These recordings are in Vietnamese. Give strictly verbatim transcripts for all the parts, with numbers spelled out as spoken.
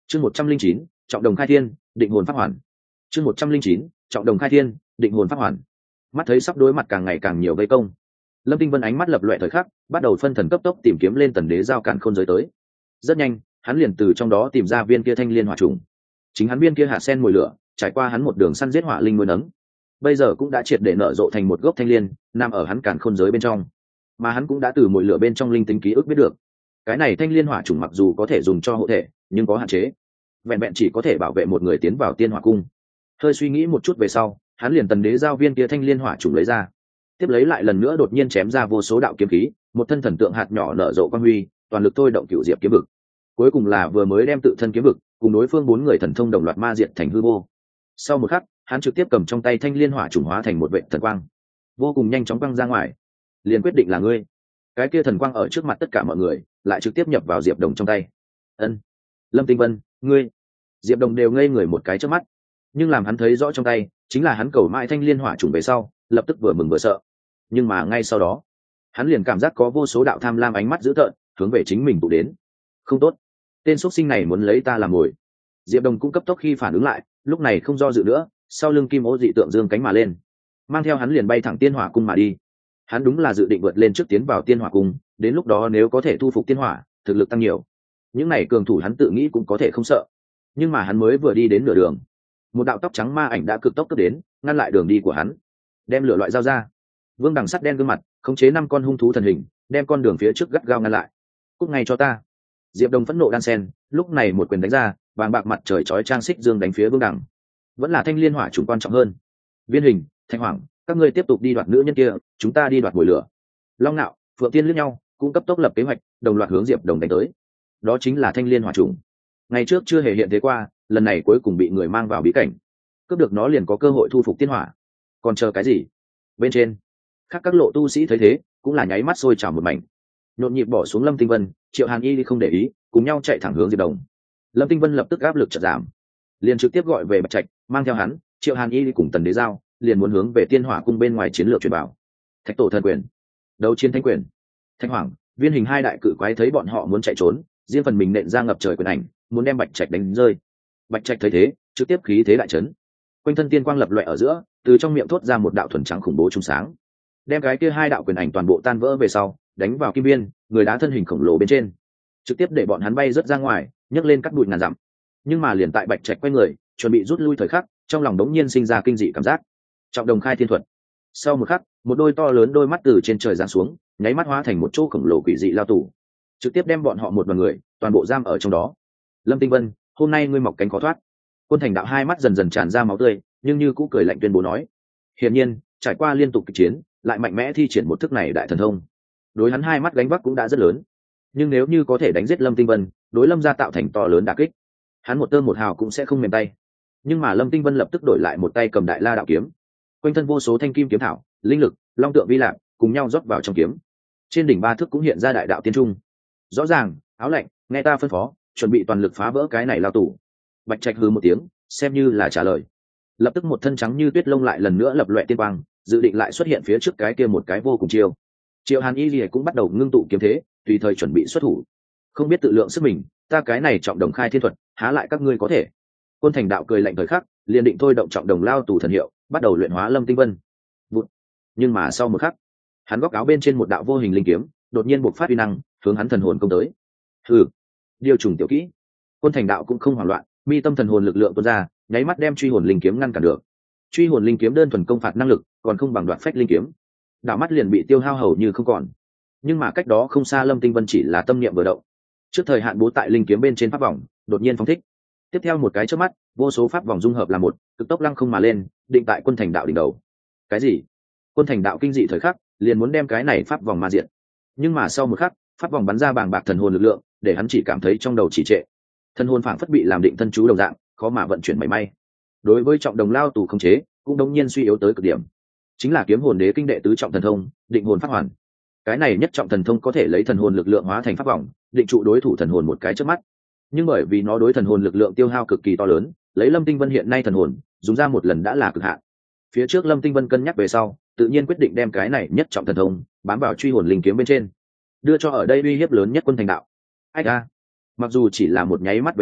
chương một trăm linh chín trọng đồng khai thiên định hồn pháp hoàn. chương một trăm linh chín trọng đồng khai thiên định hồn pháp hoàn. Mắt thấy sắp đối mặt càng ngày càng nhiều vây công, Lâm Tinh Vân ánh mắt lập loè thời khắc, bắt đầu phân thần cấp tốc tìm kiếm lên tần đế giao càn khôn giới tới. Rất nhanh, hắn liền từ trong đó tìm ra viên kia thanh liên hỏa trùng. Chính hắn viên kia hạt sen mùi lửa, trải qua hắn một đường săn giết hỏa linh nuôi nấng, bây giờ cũng đã triệt để nở rộ thành một gốc thanh liên, nằm ở hắn càn khôn giới bên trong. Mà hắn cũng đã từ mùi lửa bên trong linh tính ký ức biết được, cái này thanh liên hỏa trùng mặc dù có thể dùng cho hộ thể, nhưng có hạn chế, vẹn vẹn chỉ có thể bảo vệ một người tiến vào tiên hỏa cung. Hơi suy nghĩ một chút về sau, hắn liền tần đế giao viên kia thanh liên hỏa trùng lấy ra, tiếp lấy lại lần nữa đột nhiên chém ra vô số đạo kiếm khí, một thân thần tượng hạt nhỏ nở rộ quang huy, toàn lực thôi động cựu diệp kiếm vực. Cuối cùng là vừa mới đem tự thân kiếm vực cùng đối phương bốn người thần thông đồng loạt ma diệt thành hư vô. Sau một khắc, hắn trực tiếp cầm trong tay thanh liên hỏa trùng hóa thành một vệ thần quang, vô cùng nhanh chóng quăng ra ngoài. Liền quyết định là ngươi. Cái kia thần quang ở trước mặt tất cả mọi người, lại trực tiếp nhập vào Diệp Đồng trong tay. Ân, Lâm Tinh Vân, ngươi. Diệp Đồng đều ngây người một cái trước mắt, nhưng làm hắn thấy rõ trong tay chính là hắn cầu mãi thanh liên hỏa trùng về sau, lập tức vừa mừng vừa sợ. Nhưng mà ngay sau đó, hắn liền cảm giác có vô số đạo tham lam ánh mắt dữ tợn hướng về chính mình tụ đến. Không tốt, tên xuất sinh này muốn lấy ta làm mồi. Diệp Đồng cũng cấp tốc khi phản ứng lại, lúc này không do dự nữa, sau lưng kim ô dị tượng dương cánh mà lên, mang theo hắn liền bay thẳng tiên hỏa cung mà đi. Hắn đúng là dự định vượt lên trước tiến vào tiên hỏa cung, đến lúc đó nếu có thể thu phục tiên hỏa, thực lực tăng nhiều, những này cường thủ hắn tự nghĩ cũng có thể không sợ. Nhưng mà hắn mới vừa đi đến nửa đường, một đạo tóc trắng ma ảnh đã cực tốc cướp đến, ngăn lại đường đi của hắn, đem lửa loại dao ra. Vương Đằng sắt đen gương mặt, khống chế năm con hung thú thần hình, đem con đường phía trước gắt gao ngăn lại. Cút ngay cho ta! Diệp Đồng phẫn nộ đan sen, lúc này một quyền đánh ra, vàng bạc mặt trời chói trang xích dương đánh phía Vương Đằng. Vẫn là thanh liên hỏa trùng quan trọng hơn. Viên Hình, Thanh Hoàng, các ngươi tiếp tục đi đoạt nữ nhân kia, chúng ta đi đoạt mồi lửa. Long Nạo, Phượng Tiên liếc nhau, cũng cấp tốc lập kế hoạch, đồng loạt hướng Diệp Đồng đánh tới. Đó chính là thanh liên hỏa trùng. Ngày trước chưa hề hiện thế qua, lần này cuối cùng bị người mang vào bí cảnh, cướp được nó liền có cơ hội thu phục tiên hỏa. Còn chờ cái gì? Bên trên, khác các lộ tu sĩ thấy thế, cũng là nháy mắt sôi trào một mảnh, nhộn nhịp bỏ xuống Lâm Tinh Vân, Triệu Hàn Y không để ý, cùng nhau chạy thẳng hướng Diệp Đồng. Lâm Tinh Vân lập tức áp lực chợt giảm, liền trực tiếp gọi về Bạch Trạch, mang theo hắn, Triệu Hàn Y cùng Tần Đế Giao, liền muốn hướng về Tiên Hỏa cung bên ngoài chiến lược truyền bảo. Thạch Tổ thần quyền, đấu chiến thánh quyền. Thanh Hoàng, Viên Hình hai đại cự quái thấy bọn họ muốn chạy trốn, riêng phần mình nện ra ngập trời quyền ảnh, muốn đem Bạch Trạch đánh rơi. Bạch Trạch thấy thế, trực tiếp khí thế đại chấn, quanh thân tiên quang lập loè ở giữa, từ trong miệng thốt ra một đạo thuần trắng khủng bố trung sáng, đem cái kia hai đạo quyền ảnh toàn bộ tan vỡ về sau, đánh vào kim viên, người đá thân hình khổng lồ bên trên, trực tiếp để bọn hắn bay rớt ra ngoài, nhấc lên cắt bụi ngàn dặm. Nhưng mà liền tại Bạch Trạch quay người chuẩn bị rút lui thời khắc, trong lòng đống nhiên sinh ra kinh dị cảm giác. Trọng đồng khai thiên thuật. Sau một khắc, một đôi to lớn đôi mắt từ trên trời giáng xuống, nháy mắt hóa thành một chỗ khổng lồ quỷ dị lao tù, trực tiếp đem bọn họ một đoàn người toàn bộ giam ở trong đó. Lâm Tinh Vân, hôm nay ngươi mọc cánh khó thoát. Quân Thành Đạo hai mắt dần dần tràn ra máu tươi, nhưng như cũ cười lạnh tuyên bố nói. Hiển nhiên, trải qua liên tục kịch chiến, lại mạnh mẽ thi triển một thức này đại thần thông. Đối hắn hai mắt gánh vác cũng đã rất lớn, nhưng nếu như có thể đánh giết Lâm Tinh Vân, đối Lâm gia tạo thành to lớn đả kích, hắn một tơ một hào cũng sẽ không mềm tay. Nhưng mà Lâm Tinh Vân lập tức đổi lại một tay cầm đại la đạo kiếm, quanh thân vô số thanh kim kiếm thảo, linh lực, long tượng vi lạc cùng nhau rót vào trong kiếm. Trên đỉnh ba thước cũng hiện ra đại đạo tiên trung. Rõ ràng, áo lạnh, nghe ta phân phó, chuẩn bị toàn lực phá vỡ cái này lao tù. Bạch Trạch hừ một tiếng, xem như là trả lời. Lập tức một thân trắng như tuyết lông lại lần nữa lập loè tiên quang, dự định lại xuất hiện phía trước cái kia một cái vô cùng chiêu. Triệu Hàn Y Lìa cũng bắt đầu ngưng tụ kiếm thế, tùy thời chuẩn bị xuất thủ. Không biết tự lượng sức mình, ta cái này trọng đồng khai thiên thuật, há lại các ngươi có thể. Quân Thành Đạo cười lạnh thời khắc, liền định thôi động trọng đồng lao tù thần hiệu, bắt đầu luyện hóa Lâm Tinh Vân. Vụt. Nhưng mà sau một khắc, hắn góc áo bên trên một đạo vô hình linh kiếm, đột nhiên bộc phát uy năng, hướng hắn thần hồn công tới. Hừ, điều trùng tiểu kỹ. Quân Thành Đạo cũng không hoảng loạn, mi tâm thần hồn lực lượng tuôn ra, nháy mắt đem truy hồn linh kiếm ngăn cản được. Truy hồn linh kiếm đơn thuần công phạt năng lực, còn không bằng đoạt phách linh kiếm, đạo mắt liền bị tiêu hao hầu như không còn. Nhưng mà cách đó không xa Lâm Tinh Vân chỉ là tâm niệm vừa động, trước thời hạn bố tại linh kiếm bên trên pháp vòng đột nhiên phóng thích, tiếp theo một cái chớp mắt, vô số pháp vòng dung hợp là một, cực tốc lăng không mà lên, định tại Quân Thành Đạo đỉnh đầu. Cái gì? Quân Thành Đạo kinh dị thời khắc, liền muốn đem cái này pháp vòng ma diện. Nhưng mà sau một khắc, pháp vòng bắn ra bàng bạc thần hồn lực lượng, để hắn chỉ cảm thấy trong đầu chỉ trệ. Thần hồn phảng phất bị làm định thân chú đồng dạng, khó mà vận chuyển mảy may. Đối với trọng đồng lao tù không chế, cũng đống nhiên suy yếu tới cực điểm. Chính là kiếm hồn đế kinh đệ tứ trọng thần thông, định hồn pháp hoàn. Cái này nhất trọng thần thông có thể lấy thần hồn lực lượng hóa thành pháp vòng, định trụ đối thủ thần hồn một cái chớp mắt. Nhưng bởi vì nó đối thần hồn lực lượng tiêu hao cực kỳ to lớn, lấy Lâm Tinh Vân hiện nay thần hồn, dùng ra một lần đã là cực hạn. Phía trước Lâm Tinh Vân cân nhắc về sau, tự nhiên quyết định đem cái này nhất trọng thần thông bám vào truy hồn linh kiếm bên trên, đưa cho ở đây uy hiếp lớn nhất Quân Thành Đạo. Ách a, mặc dù chỉ là một nháy mắt về sau,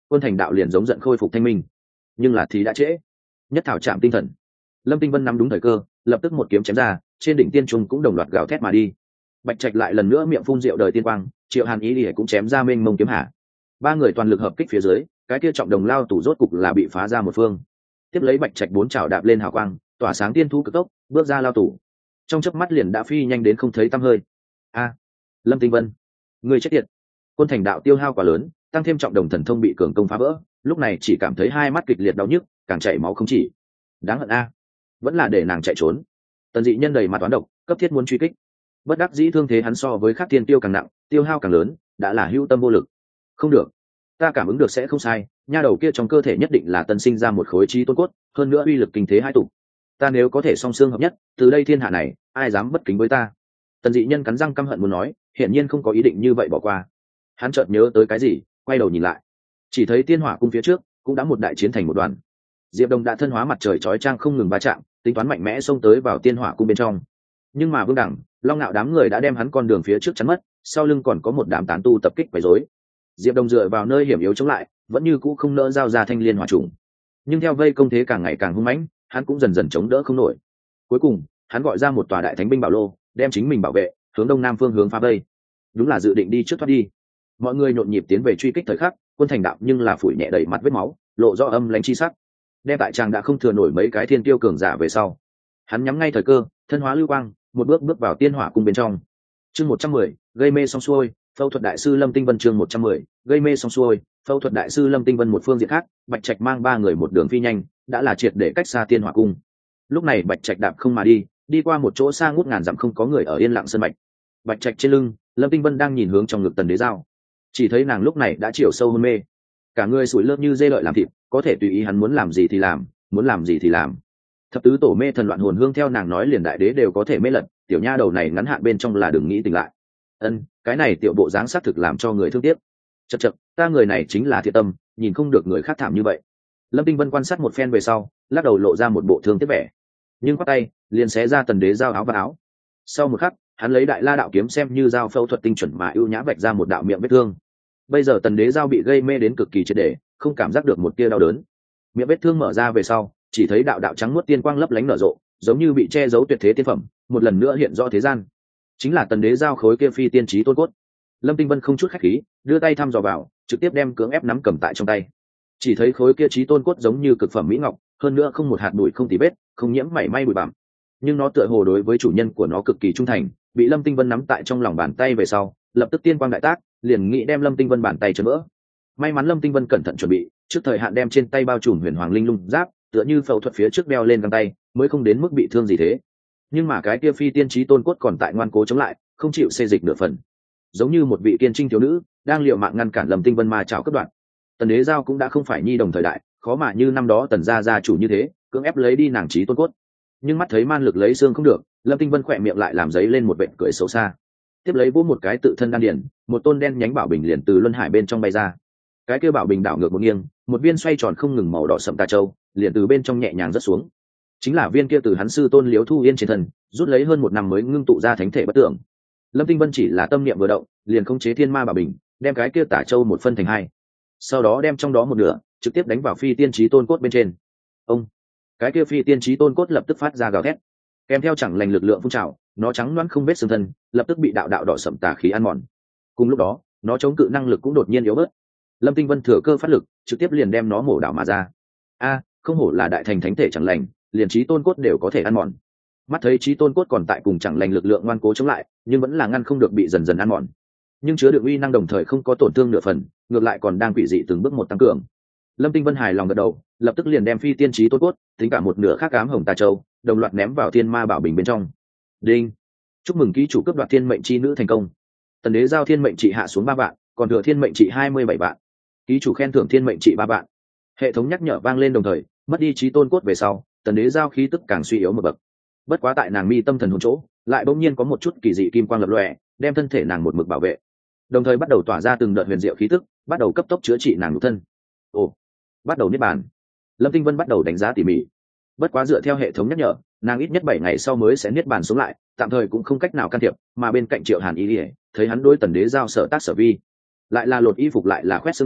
quân thành đạo liền giống giận khôi phục thanh minh, nhưng là thì đã trễ. Nhất thảo chạm tinh thần, Lâm Tinh Vân nắm đúng thời cơ, lập tức một kiếm chém ra, trên đỉnh tiên trung cũng đồng loạt gào thét mà đi. Bạch Trạch lại lần nữa miệng phun rượu đời tiên quang, Triệu Hàn Ý Lìa cũng chém ra mênh mông kiếm hạ. Ba người toàn lực hợp kích phía dưới, cái kia trọng đồng lao tủ rốt cục là bị phá ra một phương. Tiếp lấy Bạch Trạch bốn chảo đạp lên hào quang, tỏa sáng tiên thu cực tốc, bước ra lao tủ. Trong chớp mắt liền đã phi nhanh đến không thấy tăm hơi. A, Lâm Tinh Vân, người chết tiệt! Quân thành đạo tiêu hao quá lớn, tăng thêm trọng đồng thần thông bị cường công phá vỡ, lúc này chỉ cảm thấy hai mắt kịch liệt đau nhức, càng chảy máu không chỉ. Đáng hận a, vẫn là để nàng chạy trốn. Tần Dị Nhân đầy mặt toán độc, cấp thiết muốn truy kích. Bất đắc dĩ thương thế hắn so với Khắc Thiên Tiêu càng nặng, tiêu hao càng lớn, đã là hữu tâm vô lực. Không được, ta cảm ứng được sẽ không sai, nha đầu kia trong cơ thể nhất định là tân sinh ra một khối trí tôn cốt, hơn nữa uy lực kinh thế hai tụ. Ta nếu có thể song xương hợp nhất, từ đây thiên hạ này, ai dám bất kính với ta? Tần Dị Nhân cắn răng căm hận muốn nói, hiển nhiên không có ý định như vậy bỏ qua. Hắn chợt nhớ tới cái gì, quay đầu nhìn lại, chỉ thấy Tiên Hỏa cung phía trước cũng đã một đại chiến thành một đoàn. Diệp Đồng đã thân hóa mặt trời chói chang không ngừng va chạm, tính toán mạnh mẽ xông tới vào Tiên Hỏa cung bên trong. Nhưng mà Vương Đẳng, Long Nạo đám người đã đem hắn con đường phía trước chắn mất, sau lưng còn có một đám tán tu tập kích quấy rối. Diệp Đồng dựa vào nơi hiểm yếu chống lại, vẫn như cũ không nỡ giao ra thanh liên hỏa trùng. Nhưng theo vây công thế càng ngày càng hung mãnh, hắn cũng dần dần chống đỡ không nổi. Cuối cùng, hắn gọi ra một tòa đại thánh binh bảo lô, đem chính mình bảo vệ, hướng đông nam phương hướng phá vây. Đúng là dự định đi trước thoát đi. Mọi người nhộn nhịp tiến về truy kích thời khắc, quân thành đạo nhưng là phủi nhẹ đầy mặt vết máu, lộ rõ âm lãnh chi sắc. Đem tại chàng đã không thừa nổi mấy cái thiên tiêu cường giả về sau, hắn nhắm ngay thời cơ, thân hóa lưu quang, một bước bước vào Tiên Hỏa cung bên trong. Chương một trăm mười, gây mê xong xuôi, phẫu thuật đại sư Lâm Tinh Vân. Chương một trăm mười, gây mê xong xuôi, phẫu thuật đại sư Lâm Tinh Vân. Một phương diện khác, Bạch Trạch mang ba người một đường phi nhanh, đã là triệt để cách xa Tiên Hỏa cung. Lúc này Bạch Trạch đạp không mà đi, đi qua một chỗ xa ngút ngàn dặm không có người ở yên lặng sơn mạch. Bạch Trạch trên lưng, Lâm Tinh Vân đang nhìn hướng trong ngực Tần Đế Giao, chỉ thấy nàng lúc này đã chiều sâu hôn mê, cả người sủi lơ như dê lợi làm thịt, có thể tùy ý hắn muốn làm gì thì làm, muốn làm gì thì làm. Thập tứ tổ mê thần loạn hồn hương theo nàng nói liền đại đế đều có thể mê lật, tiểu nha đầu này ngắn hạn bên trong là đừng nghĩ tỉnh lại. Ân, cái này tiểu bộ dáng xác thực làm cho người thương tiếc. Chậc chậc, ta người này chính là thiện tâm, nhìn không được người khác thảm như vậy. Lâm Tinh Vân quan sát một phen về sau, lắc đầu lộ ra một bộ thương tiếc vẻ, nhưng quát tay liền xé ra Tần Đế Giao áo và áo. Sau một khắc, hắn lấy đại la đạo kiếm xem như dao phẫu thuật tinh chuẩn mà ưu nhã vạch ra một đạo miệng vết thương. Bây giờ Tần Đế Giao bị gây mê đến cực kỳ triệt để, không cảm giác được một tia đau đớn. Miệng vết thương mở ra về sau, chỉ thấy đạo đạo trắng muốt tiên quang lấp lánh nở rộ, giống như bị che giấu tuyệt thế tiên phẩm, một lần nữa hiện rõ thế gian. Chính là Tần Đế Giao khối kia phi tiên trí tôn cốt. Lâm Tinh Vân không chút khách khí, đưa tay thăm dò vào, trực tiếp đem cưỡng ép nắm cầm tại trong tay. Chỉ thấy khối kia trí tôn cốt giống như cực phẩm mỹ ngọc, hơn nữa không một hạt bụi không tì vết, không nhiễm mảy may bụi bặm. Nhưng nó tựa hồ đối với chủ nhân của nó cực kỳ trung thành, bị Lâm Tinh Vân nắm tại trong lòng bàn tay về sau, lập tức tiên quang đại tác, liền nghĩ đem Lâm Tinh Vân bàn tay chấn vỡ. May mắn Lâm Tinh Vân cẩn thận chuẩn bị, trước thời hạn đem trên tay bao trùm huyền hoàng linh lung giáp, tựa như phẫu thuật phía trước đeo lên găng tay, mới không đến mức bị thương gì thế. Nhưng mà cái kia phi tiên trí tôn cốt còn tại ngoan cố chống lại, không chịu xê dịch nửa phần, giống như một vị kiên trinh thiếu nữ đang liều mạng ngăn cản Lâm Tinh Vân ma trảo cất đoạn. Tần Đế Giao cũng đã không phải nhi đồng thời đại, khó mà như năm đó Tần gia gia chủ như thế cưỡng ép lấy đi nàng trí tôn cốt. Nhưng mắt thấy man lực lấy xương không được, Lâm Tinh Vân khỏe miệng lại làm giấy lên một vệt cười xấu xa. Tiếp lấy vỗ một cái tự thân đan điển, một tôn đen nhánh bảo bình liền từ luân hải bên trong bay ra. Cái kia bảo bình đảo ngược một nghiêng, một viên xoay tròn không ngừng màu đỏ sậm tà châu liền từ bên trong nhẹ nhàng rớt xuống. Chính là viên kia từ hắn sư tôn Liễu Thu Yên trên thân rút lấy hơn một năm mới ngưng tụ ra thánh thể bất tưởng. Lâm Tinh Vân chỉ là tâm niệm vừa động, liền khống chế thiên ma bảo bình, đem cái kia tà châu một phân thành hai, sau đó đem trong đó một nửa trực tiếp đánh vào phi tiên trí tôn cốt bên trên. Ông, cái kia phi tiên trí tôn cốt lập tức phát ra gào thét, kèm theo chẳng lành lực lượng phun trào, nó trắng loáng không vết xương thân, lập tức bị đạo đạo đỏ sậm tà khí ăn mòn. Cùng lúc đó, nó chống cự năng lực cũng đột nhiên yếu bớt. Lâm Tinh Vân thừa cơ phát lực, trực tiếp liền đem nó mổ đảo mà ra. A, không hổ là đại thành thánh thể chẳng lành, liền trí tôn cốt đều có thể ăn mòn. Mắt thấy trí tôn cốt còn tại cùng chẳng lành lực lượng ngoan cố chống lại, nhưng vẫn là ngăn không được bị dần dần ăn mòn. Nhưng chứa đựng uy năng đồng thời không có tổn thương nửa phần, ngược lại còn đang quỷ dị từng bước một tăng cường. Lâm Tinh Vân hài lòng gật đầu, lập tức liền đem phi tiên trí tôn cốt, tính cả một nửa khác ám hồng tà châu, đồng loạt ném vào thiên ma bảo bình bên trong. Đinh! Chúc mừng ký chủ cướp đoạt thiên mệnh chi nữ thành công. Tần Đế Giao thiên mệnh trị hạ xuống ba vạn, còn thừa thiên mệnh trị hai mươi bảy vạn. Ký chủ khen thưởng thiên mệnh trị ba vạn. Hệ thống nhắc nhở vang lên đồng thời, mất đi trí tôn cốt về sau, Tần Đế Giao khí tức càng suy yếu một bậc. Bất quá tại nàng mi tâm thần hồn chỗ, lại bỗng nhiên có một chút kỳ dị kim quang lập lòe, đem thân thể nàng một mực bảo vệ, đồng thời bắt đầu tỏa ra từng đợt huyền diệu khí tức, bắt đầu cấp tốc chữa trị nàng nhục thân. Ồ, bắt đầu niết bàn. Lâm Tinh Vân bắt đầu đánh giá tỉ mỉ. Bất quá dựa theo hệ thống nhắc nhở, nàng ít nhất bảy ngày sau mới sẽ niết bàn xuống lại, tạm thời cũng không cách nào can thiệp. Mà bên cạnh Triệu Hàn Ý Lìa, thấy hắn đối Tần Đế Giao sở tác sở vi, lại là lột y phục lại là khoét xương đầu,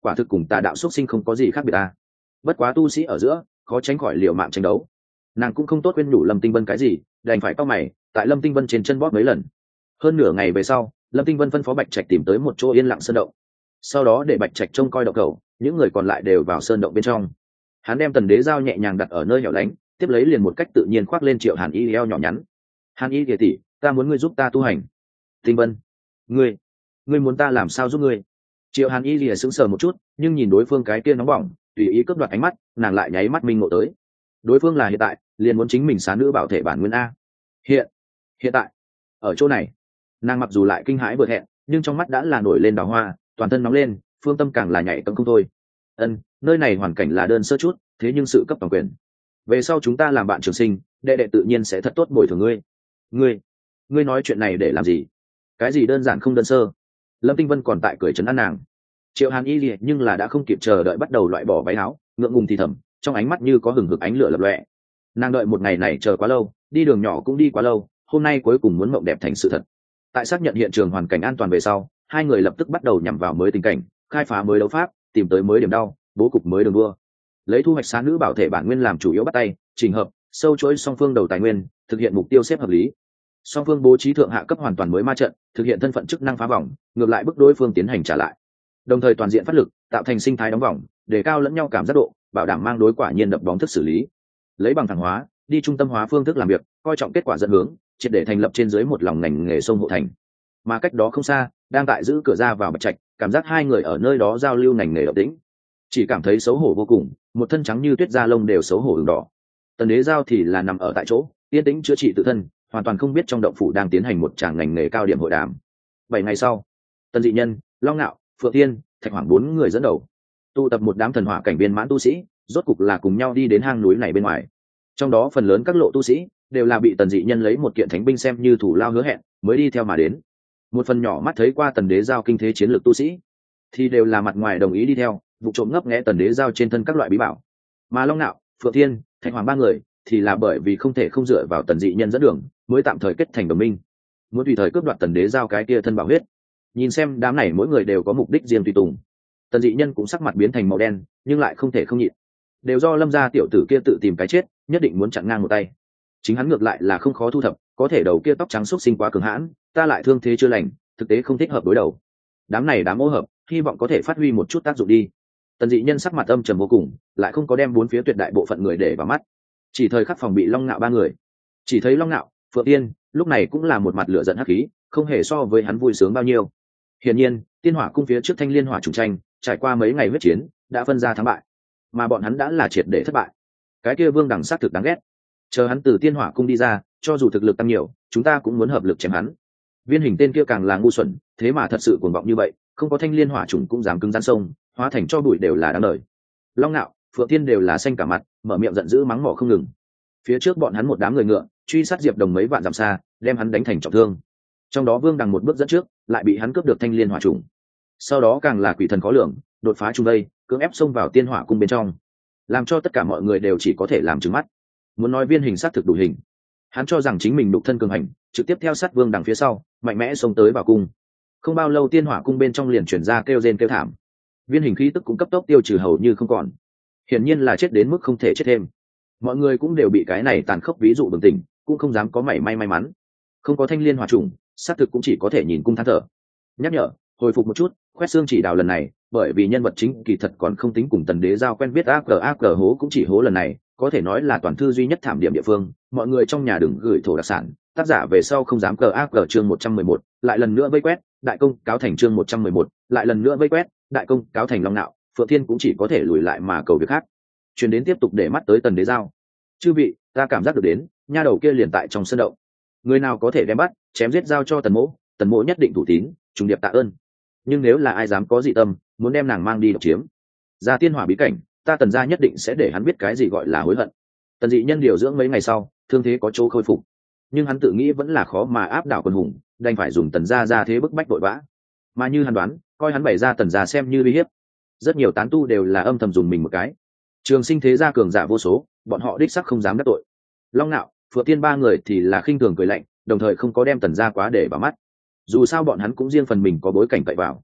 quả thực cùng tà đạo xuất sinh không có gì khác biệt ta. Bất quá tu sĩ ở giữa khó tránh khỏi liều mạng tranh đấu, nàng cũng không tốt khuyên nhủ Lâm Tinh Vân cái gì, đành phải cau mày tại Lâm Tinh Vân trên chân bóp mấy lần. Hơn nửa ngày về sau, Lâm Tinh Vân phân phó Bạch Trạch tìm tới một chỗ yên lặng sơn động, sau đó để Bạch Trạch trông coi động khẩu, những người còn lại đều vào sơn động bên trong. Hắn đem Tần Đế dao nhẹ nhàng đặt ở nơi hẻo lánh, tiếp lấy liền một cách tự nhiên khoác lên Triệu Hàn Y eo nhỏ nhắn. Hàn Y tỷ tỷ, ta muốn ngươi giúp ta tu hành. Tinh Vân, ngươi, ngươi muốn ta làm sao giúp ngươi? Triệu Hàn Y lìa sững sờ một chút, nhưng nhìn đối phương cái kia nóng bỏng, tùy ý cướp đoạt ánh mắt, nàng lại nháy mắt minh ngộ tới. Đối phương là hiện tại, liền muốn chính mình xá nữ bảo thể bản nguyên a. Hiện, hiện tại, ở chỗ này, nàng mặc dù lại kinh hãi vừa hẹn, nhưng trong mắt đã là nổi lên đào hoa, toàn thân nóng lên, phương tâm càng là nhảy cẫng không thôi. Ân, nơi này hoàn cảnh là đơn sơ chút, thế nhưng sự cấp toàn quyền. Về sau chúng ta làm bạn trường sinh, đệ đệ tự nhiên sẽ thật tốt bồi thường ngươi. Ngươi, ngươi nói chuyện này để làm gì? Cái gì đơn giản không đơn sơ? Lâm Tinh Vân còn tại cười trấn an nàng. Triệu Hàn Y liệt nhưng là đã không kịp chờ đợi bắt đầu loại bỏ váy áo, ngượng ngùng thì thầm, trong ánh mắt như có hừng hực ánh lửa lập lòe. Nàng đợi một ngày này chờ quá lâu, đi đường nhỏ cũng đi quá lâu, hôm nay cuối cùng muốn mộng đẹp thành sự thật. Tại xác nhận hiện trường hoàn cảnh an toàn về sau, hai người lập tức bắt đầu nhằm vào mới tình cảnh, khai phá mới đấu pháp, tìm tới mới điểm đau, bố cục mới đường đua. Lấy thu hoạch xá nữ bảo thể bản nguyên làm chủ yếu bắt tay, chỉnh hợp, sâu chuỗi song phương đầu tài nguyên, thực hiện mục tiêu xếp hợp lý. Song phương bố trí thượng hạ cấp hoàn toàn mới ma trận, thực hiện thân phận chức năng phá vòng, ngược lại bức đối phương tiến hành trả lại. Đồng thời toàn diện phát lực, tạo thành sinh thái đóng vòng, để cao lẫn nhau cảm giác độ, bảo đảm mang đối quả nhiên đập bóng thức xử lý. Lấy bằng thẳng hóa, đi trung tâm hóa phương thức làm việc, coi trọng kết quả dẫn hướng, triệt để thành lập trên dưới một lòng ngành nghề sông hộ thành. Mà cách đó không xa, đang tại giữ cửa ra vào Bạch Trạch, cảm giác hai người ở nơi đó giao lưu ngành nghề động tĩnh, chỉ cảm thấy xấu hổ vô cùng, một thân trắng như tuyết da lông đều xấu hổ ửng đỏ. Tần Đế giao thì là nằm ở tại chỗ, yên tĩnh chữa trị tự thân, hoàn toàn không biết trong động phủ đang tiến hành một tràng ngành nghề cao điểm hội đàm. Bảy ngày sau, Tần Dị Nhân, Long Nạo, Phượng Tiên, Thạch Hoàng bốn người dẫn đầu, tụ tập một đám thần hỏa cảnh viên mãn tu sĩ, rốt cục là cùng nhau đi đến hang núi này bên ngoài. Trong đó phần lớn các lộ tu sĩ đều là bị Tần Dị Nhân lấy một kiện thánh binh xem như thủ lao hứa hẹn, mới đi theo mà đến. Một phần nhỏ mắt thấy qua Tần Đế giao kinh thế chiến lược tu sĩ, thì đều là mặt ngoài đồng ý đi theo, vụ trộm ngấp nghé Tần Đế giao trên thân các loại bí bảo. Mà Long Nạo, Phượng Thiên, Thạch Hoàng ba người thì là bởi vì không thể không dựa vào Tần Dị Nhân dẫn đường, mới tạm thời kết thành đồng minh, muốn tùy thời cướp đoạt Tần Đế giao cái kia thân bảo huyết. Nhìn xem đám này mỗi người đều có mục đích riêng tùy tùng, Tần Dị Nhân cũng sắc mặt biến thành màu đen, nhưng lại không thể không nhịn. Đều do Lâm gia tiểu tử kia tự tìm cái chết, nhất định muốn chặn ngang một tay. Chính hắn ngược lại là không khó thu thập, có thể đầu kia tóc trắng xúc sinh quá cường hãn, ta lại thương thế chưa lành, thực tế không thích hợp đối đầu. Đám này đám ô hợp, hy vọng có thể phát huy một chút tác dụng đi. Tần Dị Nhân sắc mặt âm trầm vô cùng, lại không có đem bốn phía tuyệt đại bộ phận người để vào mắt, chỉ thời khắc phòng bị Long Nạo ba người. Chỉ thấy Long Nạo, Phượng Tiên lúc này cũng là một mặt lửa giận hắc khí, không hề so với hắn vui sướng bao nhiêu. Hiển nhiên, Tiên Hỏa cung phía trước Thanh Liên Hỏa trùng tranh, trải qua mấy ngày huyết chiến, đã phân ra thắng bại, mà bọn hắn đã là triệt để thất bại. Cái kia Vương Đằng sát thực đáng ghét. Chờ hắn từ Tiên Hỏa cung đi ra, cho dù thực lực tăng nhiều, chúng ta cũng muốn hợp lực chém hắn. Viên Hình tên kia càng là ngu xuẩn, thế mà thật sự cuồng vọng như vậy, không có Thanh Liên Hỏa trùng cũng dám cứng rắn sông, hóa thành cho bụi đều là đáng đời. Long Nạo, Phượng Tiên đều là xanh cả mặt, mở miệng giận dữ mắng mỏ không ngừng. Phía trước bọn hắn một đám người ngựa, truy sát Diệp Đồng mấy vạn dặm xa, đem hắn đánh thành trọng thương. Trong đó Vương Đằng một bước dẫn trước, lại bị hắn cướp được Thanh Liên Hỏa trùng. Sau đó càng là quỷ thần khó lường, đột phá trung đây, cưỡng ép xông vào Tiên Hỏa cung bên trong, làm cho tất cả mọi người đều chỉ có thể làm trừng mắt. Muốn nói Viên Hình sát thực đủ hình, hắn cho rằng chính mình đục thân cường hành, trực tiếp theo sát Vương Đằng phía sau, mạnh mẽ xông tới vào cung. Không bao lâu Tiên Hỏa cung bên trong liền chuyển ra kêu rên kêu thảm, Viên Hình khí tức cũng cấp tốc tiêu trừ hầu như không còn, hiển nhiên là chết đến mức không thể chết thêm. Mọi người cũng đều bị cái này tàn khốc ví dụ bừng tỉnh, cũng không dám có mảy may may mắn. Không có Thanh Liên Hỏa trùng, sát thực cũng chỉ có thể nhìn cung than thở. Nhắc nhở, hồi phục một chút, khoét xương chỉ đào lần này, bởi vì nhân vật chính kỳ thật còn không tính cùng Tần Đế giao quen biết, ác cờ ác cờ hố cũng chỉ hố lần này, có thể nói là toàn thư duy nhất thảm điểm địa phương. Mọi người trong nhà đừng gửi thổ đặc sản, tác giả về sau không dám cờ ác cờ. Chương một trăm mười một, lại lần nữa vây quét, đại công cáo thành. Chương một trăm mười một, lại lần nữa vây quét, đại công cáo thành. Long Nạo, Phượng Thiên cũng chỉ có thể lùi lại mà cầu việc khác. Truyền đến tiếp tục để mắt tới Tần Đế giao. Chư vị, ta cảm giác được đến, nha đầu kia liền tại trong sân động. Người nào có thể đem bắt, chém giết giao cho Tần Mỗ, Tần Mỗ nhất định thủ tín, trùng điệp tạ ơn. Nhưng nếu là ai dám có dị tâm, muốn đem nàng mang đi độc chiếm, ra Tiên Hỏa bí cảnh, ta Tần gia nhất định sẽ để hắn biết cái gì gọi là hối hận. Tần Dị Nhân điều dưỡng mấy ngày sau, thương thế có chỗ khôi phục, nhưng hắn tự nghĩ vẫn là khó mà áp đảo quân hùng, đành phải dùng Tần gia ra thế bức bách vội vã. Mà như hắn đoán, coi hắn bày ra Tần gia xem như uy hiếp, rất nhiều tán tu đều là âm thầm dùng mình một cái. Trường Sinh thế gia cường giả vô số, bọn họ đích sắc không dám đắc tội. Long Nạo, Phượng Tiên ba người thì là khinh thường cười lạnh, đồng thời không có đem Tần gia quá để vào mắt. Dù sao bọn hắn cũng riêng phần mình có bối cảnh cậy vào.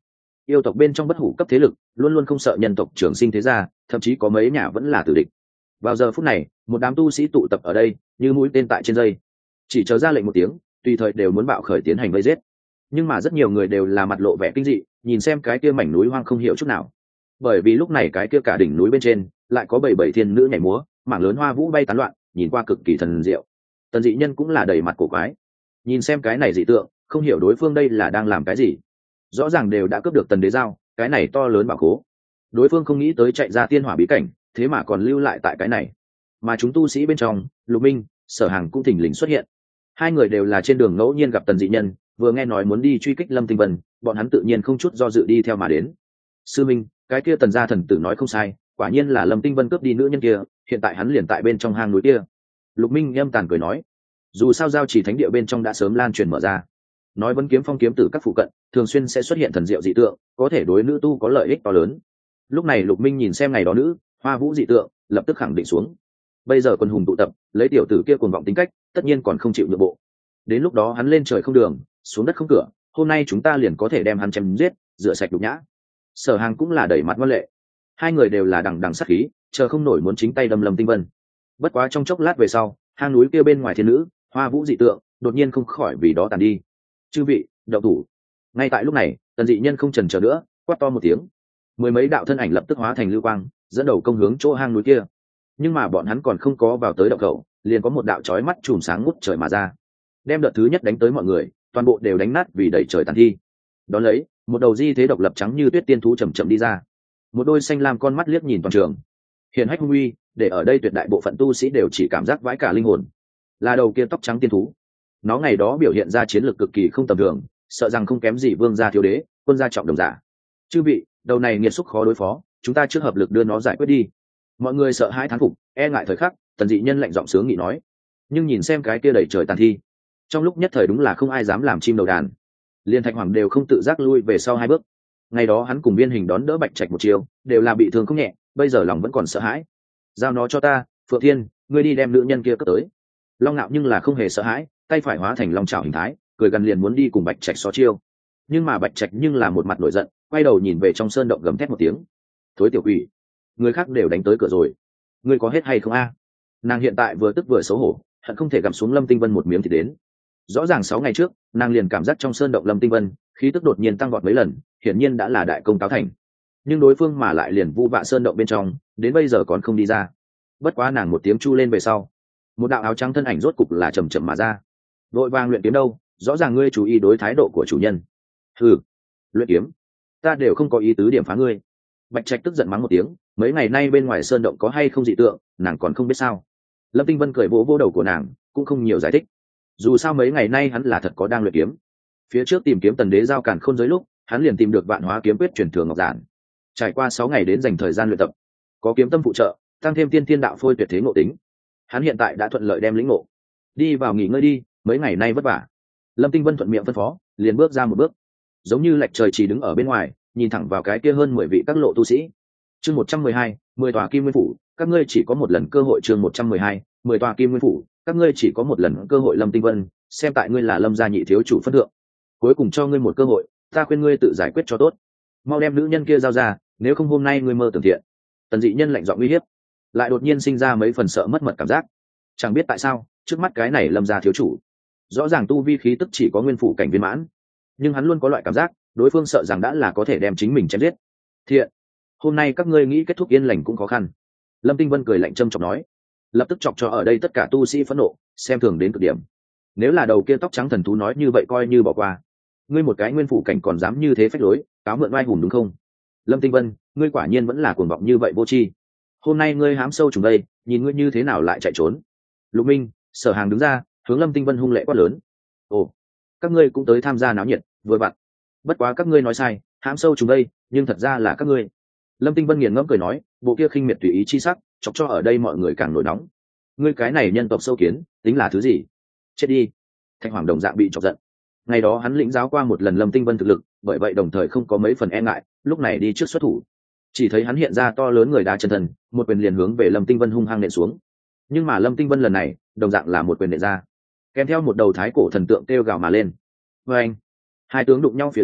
Yêu tộc bên trong bất hủ cấp thế lực luôn luôn không sợ nhân tộc trường sinh thế gia, thậm chí có mấy nhà vẫn là tử địch. Vào giờ phút này, một đám tu sĩ tụ tập ở đây như mũi tên tại trên dây, chỉ chờ ra lệnh một tiếng, tùy thời đều muốn bạo khởi tiến hành vây giết. Nhưng mà rất nhiều người đều là mặt lộ vẻ kinh dị, nhìn xem cái kia mảnh núi hoang không hiểu chút nào, bởi vì lúc này cái kia cả đỉnh núi bên trên lại có bảy bảy thiên nữ nhảy múa, mảng lớn hoa vũ bay tán loạn, nhìn qua cực kỳ thần diệu. Tần dị nhân cũng là đầy mặt cổ quái, nhìn xem cái này dị tượng, không hiểu đối phương đây là đang làm cái gì. Rõ ràng đều đã cướp được tần đế giao, cái này to lớn bảo khố, đối phương không nghĩ tới chạy ra tiên hỏa bí cảnh, thế mà còn lưu lại tại cái này. Mà chúng tu sĩ bên trong, Lục Minh, Sở Hàng cũng thỉnh lình xuất hiện. Hai người đều là trên đường ngẫu nhiên gặp tần dị nhân, vừa nghe nói muốn đi truy kích Lâm Tinh Vân, bọn hắn tự nhiên không chút do dự đi theo mà đến. Sư minh, cái kia tần gia thần tử nói không sai, quả nhiên là Lâm Tinh Vân cướp đi nữ nhân kia, hiện tại hắn liền tại bên trong hang núi kia. Lục Minh âm tàn cười nói, dù sao giao chỉ thánh địa bên trong đã sớm lan truyền mở ra, nói vấn kiếm phong kiếm tử các phụ cận thường xuyên sẽ xuất hiện thần diệu dị tượng, có thể đối nữ tu có lợi ích to lớn. Lúc này Lục Minh nhìn xem ngày đó nữ hoa vũ dị tượng, lập tức khẳng định xuống. Bây giờ quân hùng tụ tập, lấy tiểu tử kia cuồng vọng tính cách, tất nhiên còn không chịu nhượng bộ. Đến lúc đó hắn lên trời không đường, xuống đất không cửa, hôm nay chúng ta liền có thể đem hắn chém giết, rửa sạch nhục nhã. Sở Hàng cũng là đẩy mặt ngoan lệ, hai người đều là đằng đằng sát khí, chờ không nổi muốn chính tay đâm Lâm Tinh Vân. Bất quá trong chốc lát về sau, hang núi kia bên ngoài thiên nữ hoa vũ dị tượng đột nhiên không khỏi vì đó tàn đi. Chư vị, động thủ. Ngay tại lúc này, tần dị nhân không chần chờ nữa, quát to một tiếng, mười mấy đạo thân ảnh lập tức hóa thành lưu quang, dẫn đầu công hướng chỗ hang núi kia. Nhưng mà bọn hắn còn không có vào tới động khẩu, liền có một đạo chói mắt chùm sáng ngút trời mà ra, đem đợt thứ nhất đánh tới mọi người, toàn bộ đều đánh nát vì đẩy trời tàn thi. Đón lấy, một đầu di thế độc lập trắng như tuyết tiên thú chậm chậm đi ra, một đôi xanh lam con mắt liếc nhìn toàn trường, hiển hách hung uy, để ở đây tuyệt đại bộ phận tu sĩ đều chỉ cảm giác vãi cả linh hồn. Là đầu kia tóc trắng tiên thú, nó ngày đó biểu hiện ra chiến lược cực kỳ không tầm thường, sợ rằng không kém gì vương gia thiếu đế, quân gia trọng đồng giả. Chư vị, đầu này nghiệt xúc khó đối phó, chúng ta trước hợp lực đưa nó giải quyết đi. Mọi người sợ hãi thán phục, e ngại thời khắc, tần dị nhân lạnh giọng sướng nghị nói. Nhưng nhìn xem cái kia đầy trời tàn thi, trong lúc nhất thời đúng là không ai dám làm chim đầu đàn, liên Thạch Hoàng đều không tự giác lui về sau hai bước. Ngày đó hắn cùng Viên Hình đón đỡ Bạch Trạch một chiều, đều là bị thương không nhẹ, bây giờ lòng vẫn còn sợ hãi. Giao nó cho ta, Phượng Thiên, ngươi đi đem nữ nhân kia cất tới. Long Nạo nhưng là không hề sợ hãi, tay phải hóa thành long trảo hình thái, cười gần liền muốn đi cùng Bạch Trạch so chiêu. Nhưng mà Bạch Trạch nhưng là một mặt nổi giận, quay đầu nhìn về trong sơn động gầm thét một tiếng, thối tiểu quỷ, người khác đều đánh tới cửa rồi, ngươi có hết hay không a? Nàng hiện tại vừa tức vừa xấu hổ, hận không thể gặm xuống Lâm Tinh Vân một miếng thì đến. Rõ ràng sáu ngày trước, nàng liền cảm giác trong sơn động Lâm Tinh Vân khí tức đột nhiên tăng vọt mấy lần, hiển nhiên đã là đại công cáo thành. Nhưng đối phương mà lại liền vu vạ sơn động bên trong, đến bây giờ còn không đi ra. Bất quá nàng một tiếng chu lên về sau, một đạo áo trắng thân ảnh rốt cục là chầm chậm mà ra. Vội vàng luyện kiếm đâu, rõ ràng ngươi chú ý đối thái độ của chủ nhân. Hừ, luyện kiếm, ta đều không có ý tứ điểm phá ngươi. Bạch Trạch tức giận mắng một tiếng, mấy ngày nay bên ngoài sơn động có hay không dị tượng, nàng còn không biết sao. Lâm Tinh Vân cười vỗ vỗ đầu của nàng, cũng không nhiều giải thích. Dù sao mấy ngày nay hắn là thật có đang luyện kiếm. Phía trước tìm kiếm tần đế giao càn khôn giới lúc, hắn liền tìm được vạn hóa kiếm quyết truyền thừa ngọc giản. Trải qua sáu ngày đến dành thời gian luyện tập, có kiếm tâm phụ trợ, tăng thêm tiên thiên đạo phôi tuyệt thế ngộ tính, hắn hiện tại đã thuận lợi đem lĩnh ngộ. Đi vào nghỉ ngơi đi, mấy ngày nay vất vả. Lâm Tinh Vân thuận miệng phân phó, liền bước ra một bước, giống như lệch trời chỉ đứng ở bên ngoài, nhìn thẳng vào cái kia hơn mười vị các lộ tu sĩ. Chương một trăm mười hai, mười tòa kim nguyên phủ, các ngươi chỉ có một lần cơ hội. Chương một trăm mười hai, mười tòa kim nguyên phủ, các ngươi chỉ có một lần cơ hội. Lâm Tinh Vân, xem tại ngươi là Lâm gia nhị thiếu chủ phân thượng, cuối cùng cho ngươi một cơ hội, ta khuyên ngươi tự giải quyết cho tốt. Mau đem nữ nhân kia giao ra, nếu không hôm nay ngươi mơ tưởng thiện. Tần dị nhân lạnh giọng uy hiếp, lại đột nhiên sinh ra mấy phần sợ mất mật cảm giác. Chẳng biết tại sao, trước mắt cái này Lâm gia thiếu chủ, rõ ràng tu vi khí tức chỉ có nguyên phủ cảnh viên mãn, nhưng hắn luôn có loại cảm giác đối phương sợ rằng đã là có thể đem chính mình chém giết. Thiện, hôm nay các ngươi nghĩ kết thúc yên lành cũng khó khăn. Lâm Tinh Vân cười lạnh châm chọc nói, lập tức chọc cho ở đây tất cả tu sĩ phẫn nộ, xem thường đến cực điểm. Nếu là đầu kia tóc trắng thần thú nói như vậy coi như bỏ qua, ngươi một cái nguyên phủ cảnh còn dám như thế phách lối, cáo mượn oai hùng đúng không? Lâm Tinh Vân, ngươi quả nhiên vẫn là cuồng vọng như vậy vô tri. Hôm nay ngươi hám sâu trùng đây, nhìn ngươi như thế nào lại chạy trốn? Lục Minh, Sở Hàng đứng ra, hướng Lâm Tinh Vân hung lệ quát lớn. Ồ, các ngươi cũng tới tham gia náo nhiệt, vừa vặn. Bất quá các ngươi nói sai, hám sâu trùng đây, nhưng thật ra là các ngươi. Lâm Tinh Vân nghiền ngẫm cười nói, bộ kia khinh miệt tùy ý chi sắc, chọc cho ở đây mọi người càng nổi nóng. Ngươi cái này nhân tộc sâu kiến, tính là thứ gì? Chết đi! Thạch Hoàng đồng dạng bị chọc giận. Ngày đó hắn lĩnh giáo qua một lần Lâm Tinh Vân thực lực, bởi vậy đồng thời không có mấy phần e ngại, lúc này đi trước xuất thủ. Chỉ thấy hắn hiện ra to lớn người đá chân thần, một quyền liền hướng về Lâm Tinh Vân hung hăng nện xuống. Nhưng mà Lâm Tinh Vân lần này, đồng dạng là một quyền nện ra, kèm theo một đầu thái cổ thần tượng kêu gào mà lên. Và anh, hai tướng đụng nhau phía dưới,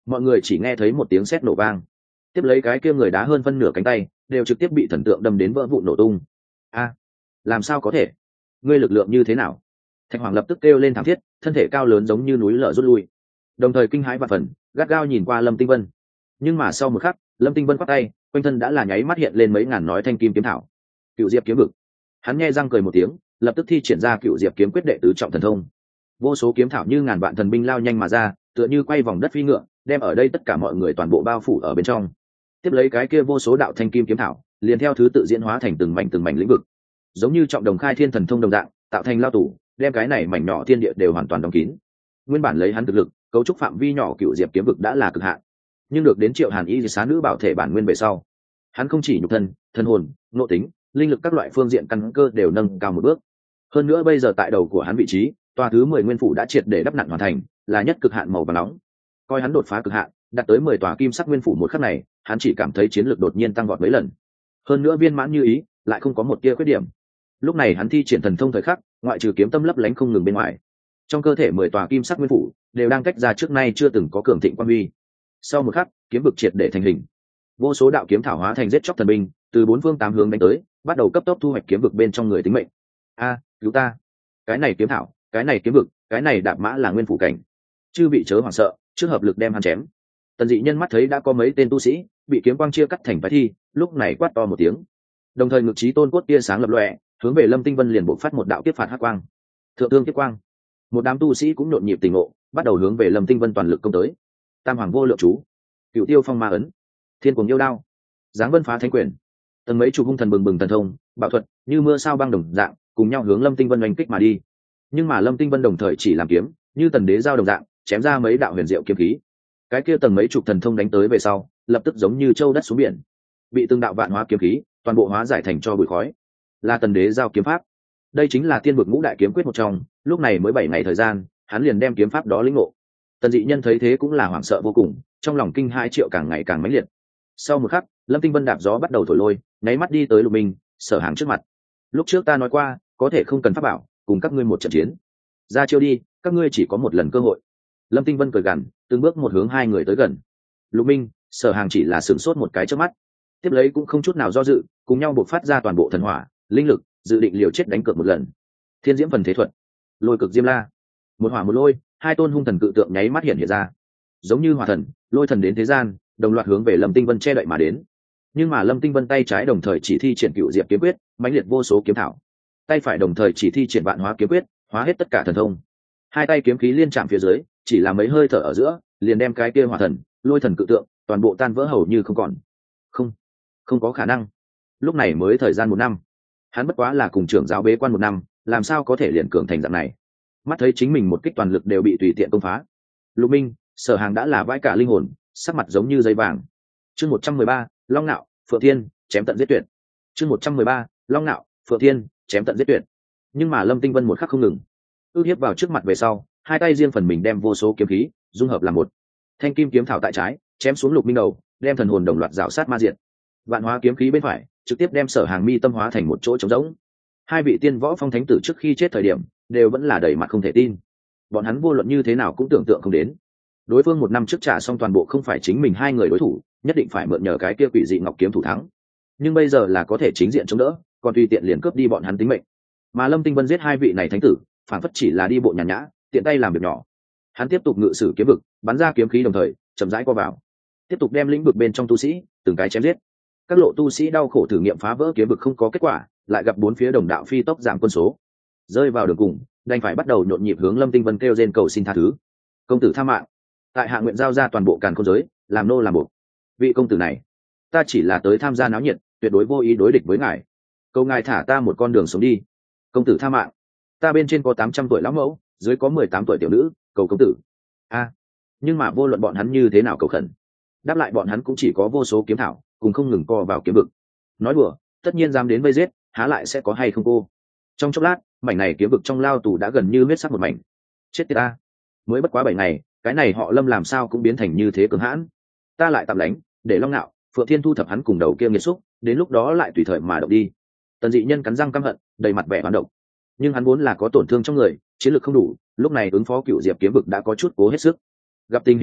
mọi người chỉ nghe thấy một tiếng sét nổ vang, tiếp lấy cái kia người đá hơn phân nửa cánh tay đều trực tiếp bị thần tượng đâm đến vỡ vụn nổ tung. A, làm sao có thể? Ngươi lực lượng như thế nào? Thạch Hoàng lập tức kêu lên thảm thiết, thân thể cao lớn giống như núi lở rút lui, đồng thời kinh hãi và phần gắt gao nhìn qua Lâm Tinh Vân. Nhưng mà sau một khắc, Lâm Tinh Vân quát tay, quanh thân đã là nháy mắt hiện lên mấy ngàn nói thanh kim kiếm thảo. Cựu Diệp kiếm vực. Hắn nghe răng cười một tiếng, lập tức thi triển ra Cựu Diệp kiếm quyết đệ tứ trọng thần thông. Vô số kiếm thảo như ngàn vạn thần binh lao nhanh mà ra, tựa như quay vòng đất phi ngựa, đem ở đây tất cả mọi người toàn bộ bao phủ ở bên trong. Tiếp lấy cái kia vô số đạo thanh kim kiếm thảo, liền theo thứ tự diễn hóa thành từng mảnh từng mảnh lĩnh vực, giống như trọng đồng khai thiên thần thông đồng dạng, tạo thành lao tủ, đem cái này mảnh nhỏ thiên địa đều hoàn toàn đóng kín. Nguyên bản lấy hắn thực lực, cấu trúc phạm vi nhỏ Cựu Diệp kiếm vực đã là cực hạn, nhưng được đến Triệu Hàn Y xá nữ bảo thể bản nguyên về sau, hắn không chỉ nhục thân, thân hồn, nội tính, linh lực các loại phương diện căn cơ đều nâng cao một bước. Hơn nữa bây giờ tại đầu của hắn vị trí, tòa thứ mười nguyên phủ đã triệt để đắp nặn hoàn thành, là nhất cực hạn màu vàng nóng. Coi hắn đột phá cực hạn, đạt tới mười tòa kim sắc nguyên phủ một khắc này, hắn chỉ cảm thấy chiến lược đột nhiên tăng vọt mấy lần. Hơn nữa viên mãn như ý, lại không có một tia khuyết điểm. Lúc này hắn thi triển thần thông thời khắc, ngoại trừ kiếm tâm lấp lánh không ngừng bên ngoài, trong cơ thể mười tòa kim sắc nguyên phủ đều đang tách ra trước nay chưa từng có cường thịnh quan huy. Sau một khắc, kiếm vực triệt để thành hình, vô số đạo kiếm thảo hóa thành giết chóc thần binh, từ bốn phương tám hướng đánh tới, bắt đầu cấp tốc thu hoạch kiếm vực bên trong người tính mệnh. A, cứu ta! Cái này kiếm thảo, cái này kiếm vực, cái này đạp mã là nguyên phủ cảnh. Chư bị chớ hoảng sợ, trước hợp lực đem hắn chém. Tần Dị Nhân mắt thấy đã có mấy tên tu sĩ bị kiếm quang chia cắt thành vài thi, lúc này quát to một tiếng, đồng thời ngực trí tôn cốt tia sáng lập lòe, hướng về Lâm Tinh Vân liền bộc phát một đạo kiếp phạt hắc quang. Thượng thương kiếp quang. Một đám tu sĩ cũng nhộn nhịp tỉnh ngộ, bắt đầu hướng về Lâm Tinh Vân toàn lực công tới. Tam hoàng vô lượng chú, Cựu Tiêu phong ma ấn, Thiên cuồng yêu đao, Giáng vân phá thánh quyền, tầng mấy chục hung thần bừng bừng thần thông, bảo thuật như mưa sao băng đồng dạng, cùng nhau hướng Lâm Tinh Vân oanh kích mà đi. Nhưng mà Lâm Tinh Vân đồng thời chỉ làm kiếm, như tần đế giao đồng dạng, chém ra mấy đạo huyền diệu kiếm khí. Cái kia tầng mấy chục thần thông đánh tới về sau, lập tức giống như châu đất xuống biển, bị từng đạo vạn hóa kiếm khí toàn bộ hóa giải thành cho bụi khói. Là tần đế giao kiếm pháp. Đây chính là tiên vực ngũ đại kiếm quyết một trong, lúc này mới bảy ngày thời gian, hắn liền đem kiếm pháp đó lĩnh ngộ. Tần Dị Nhân thấy thế cũng là hoảng sợ vô cùng, trong lòng kinh hai triệu càng ngày càng mãnh liệt. Sau một khắc, Lâm Tinh Vân đạp gió bắt đầu thổi lôi, nháy mắt đi tới Lục Minh, Sở Hàng trước mặt. Lúc trước ta nói qua, có thể không cần pháp bảo, cùng các ngươi một trận chiến. Ra chiêu đi, các ngươi chỉ có một lần cơ hội. Lâm Tinh Vân cười gằn, từng bước một hướng hai người tới gần. Lục Minh, Sở Hàng chỉ là sửng sốt một cái trước mắt, tiếp lấy cũng không chút nào do dự, cùng nhau bộc phát ra toàn bộ thần hỏa, linh lực, dự định liều chết đánh cược một lần. Thiên diễm phần thế thuật, lôi cực diêm la, một hỏa một lôi, hai tôn hung thần cự tượng nháy mắt hiện hiện ra, giống như hỏa thần, lôi thần đến thế gian, đồng loạt hướng về Lâm Tinh Vân che đậy mà đến. Nhưng mà Lâm Tinh Vân tay trái đồng thời chỉ thi triển Cựu Diệp kiếm quyết, mãnh liệt vô số kiếm thảo, tay phải đồng thời chỉ thi triển Vạn hóa kiếm quyết, hóa hết tất cả thần thông. Hai tay kiếm khí liên chạm phía dưới, chỉ là mấy hơi thở ở giữa, liền đem cái kia hỏa thần, lôi thần cự tượng toàn bộ tan vỡ hầu như không còn. Không, không có khả năng. Lúc này mới thời gian một năm, hắn bất quá là cùng trưởng giáo bế quan một năm, làm sao có thể liền cường thành dạng này? Mắt thấy chính mình một kích toàn lực đều bị tùy tiện công phá, Lục Minh, Sở Hàng đã là vãi cả linh hồn, sắc mặt giống như giấy vàng. Chương một trăm mười ba, Long Nạo, Phượng Thiên, chém tận giết tuyệt. Chương một trăm mười ba, Long Nạo, Phượng Thiên, chém tận giết tuyệt. Nhưng mà Lâm Tinh Vân một khắc không ngừng, ước hiếp vào trước mặt về sau, hai tay riêng phần mình đem vô số kiếm khí dung hợp làm một. Thanh kim kiếm thảo tại trái, chém xuống Lục Minh đầu, đem thần hồn đồng loạt rào sát ma diệt. Vạn hóa kiếm khí bên phải, trực tiếp đem Sở Hàng mi tâm hóa thành một chỗ trống rỗng. Hai vị tiên võ phong thánh tử trước khi chết thời điểm, đều vẫn là đầy mặt không thể tin. Bọn hắn vô luận như thế nào cũng tưởng tượng không đến, đối phương một năm trước trả xong toàn bộ không phải chính mình hai người đối thủ, nhất định phải mượn nhờ cái kia quỷ dị ngọc kiếm thủ thắng. Nhưng bây giờ là có thể chính diện chống đỡ, còn tùy tiện liền cướp đi bọn hắn tính mệnh. Mà Lâm Tinh Vân giết hai vị này thánh tử, phản phất chỉ là đi bộ nhàn nhã, tiện tay làm việc nhỏ. Hắn tiếp tục ngự sử kiếm vực, bắn ra kiếm khí đồng thời chậm rãi qua vào, tiếp tục đem lĩnh vực bên trong tu sĩ từng cái chém giết. Các lộ tu sĩ đau khổ thử nghiệm phá vỡ kiếm vực không có kết quả, lại gặp bốn phía đồng đạo phi tốc giảm quân số, rơi vào đường cùng, đành phải bắt đầu nhộn nhịp hướng Lâm Tinh Vân kêu rên cầu xin tha thứ. Công tử tha mạng, tại hạ nguyện giao ra toàn bộ càn khôn giới, làm nô làm buộc. Vị công tử này, ta chỉ là tới tham gia náo nhiệt, tuyệt đối vô ý đối địch với ngài, cầu ngài thả ta một con đường sống đi. Công tử tha mạng, ta bên trên có tám trăm tuổi lão mẫu, dưới có mười tám tuổi tiểu nữ, cầu công tử. A, nhưng mà vô luận bọn hắn như thế nào cầu khẩn, đáp lại bọn hắn cũng chỉ có vô số kiếm thảo cùng không ngừng co vào kiếm vực. Nói đùa, tất nhiên dám đến vây giết, há lại sẽ có hay không cô? Trong chốc lát, mảnh này kiếm vực trong lao tù đã gần như huyết sắc một mảnh. Chết tiệt ta, mới bất quá bảy ngày, cái này họ Lâm làm sao cũng biến thành như thế cường hãn. Ta lại tạm đánh, để Long Nạo, Phượng Thiên thu thập hắn cùng đầu kia nghiệt xúc, đến lúc đó lại tùy thời mà động đi. Tần Dị Nhân cắn răng căm hận, đầy mặt vẻ oán độc. Nhưng hắn vốn là có tổn thương trong người, chiến lược không đủ, lúc này ứng phó Cựu Diệp kiếm vực đã có chút cố hết sức. Gặp tình hình này,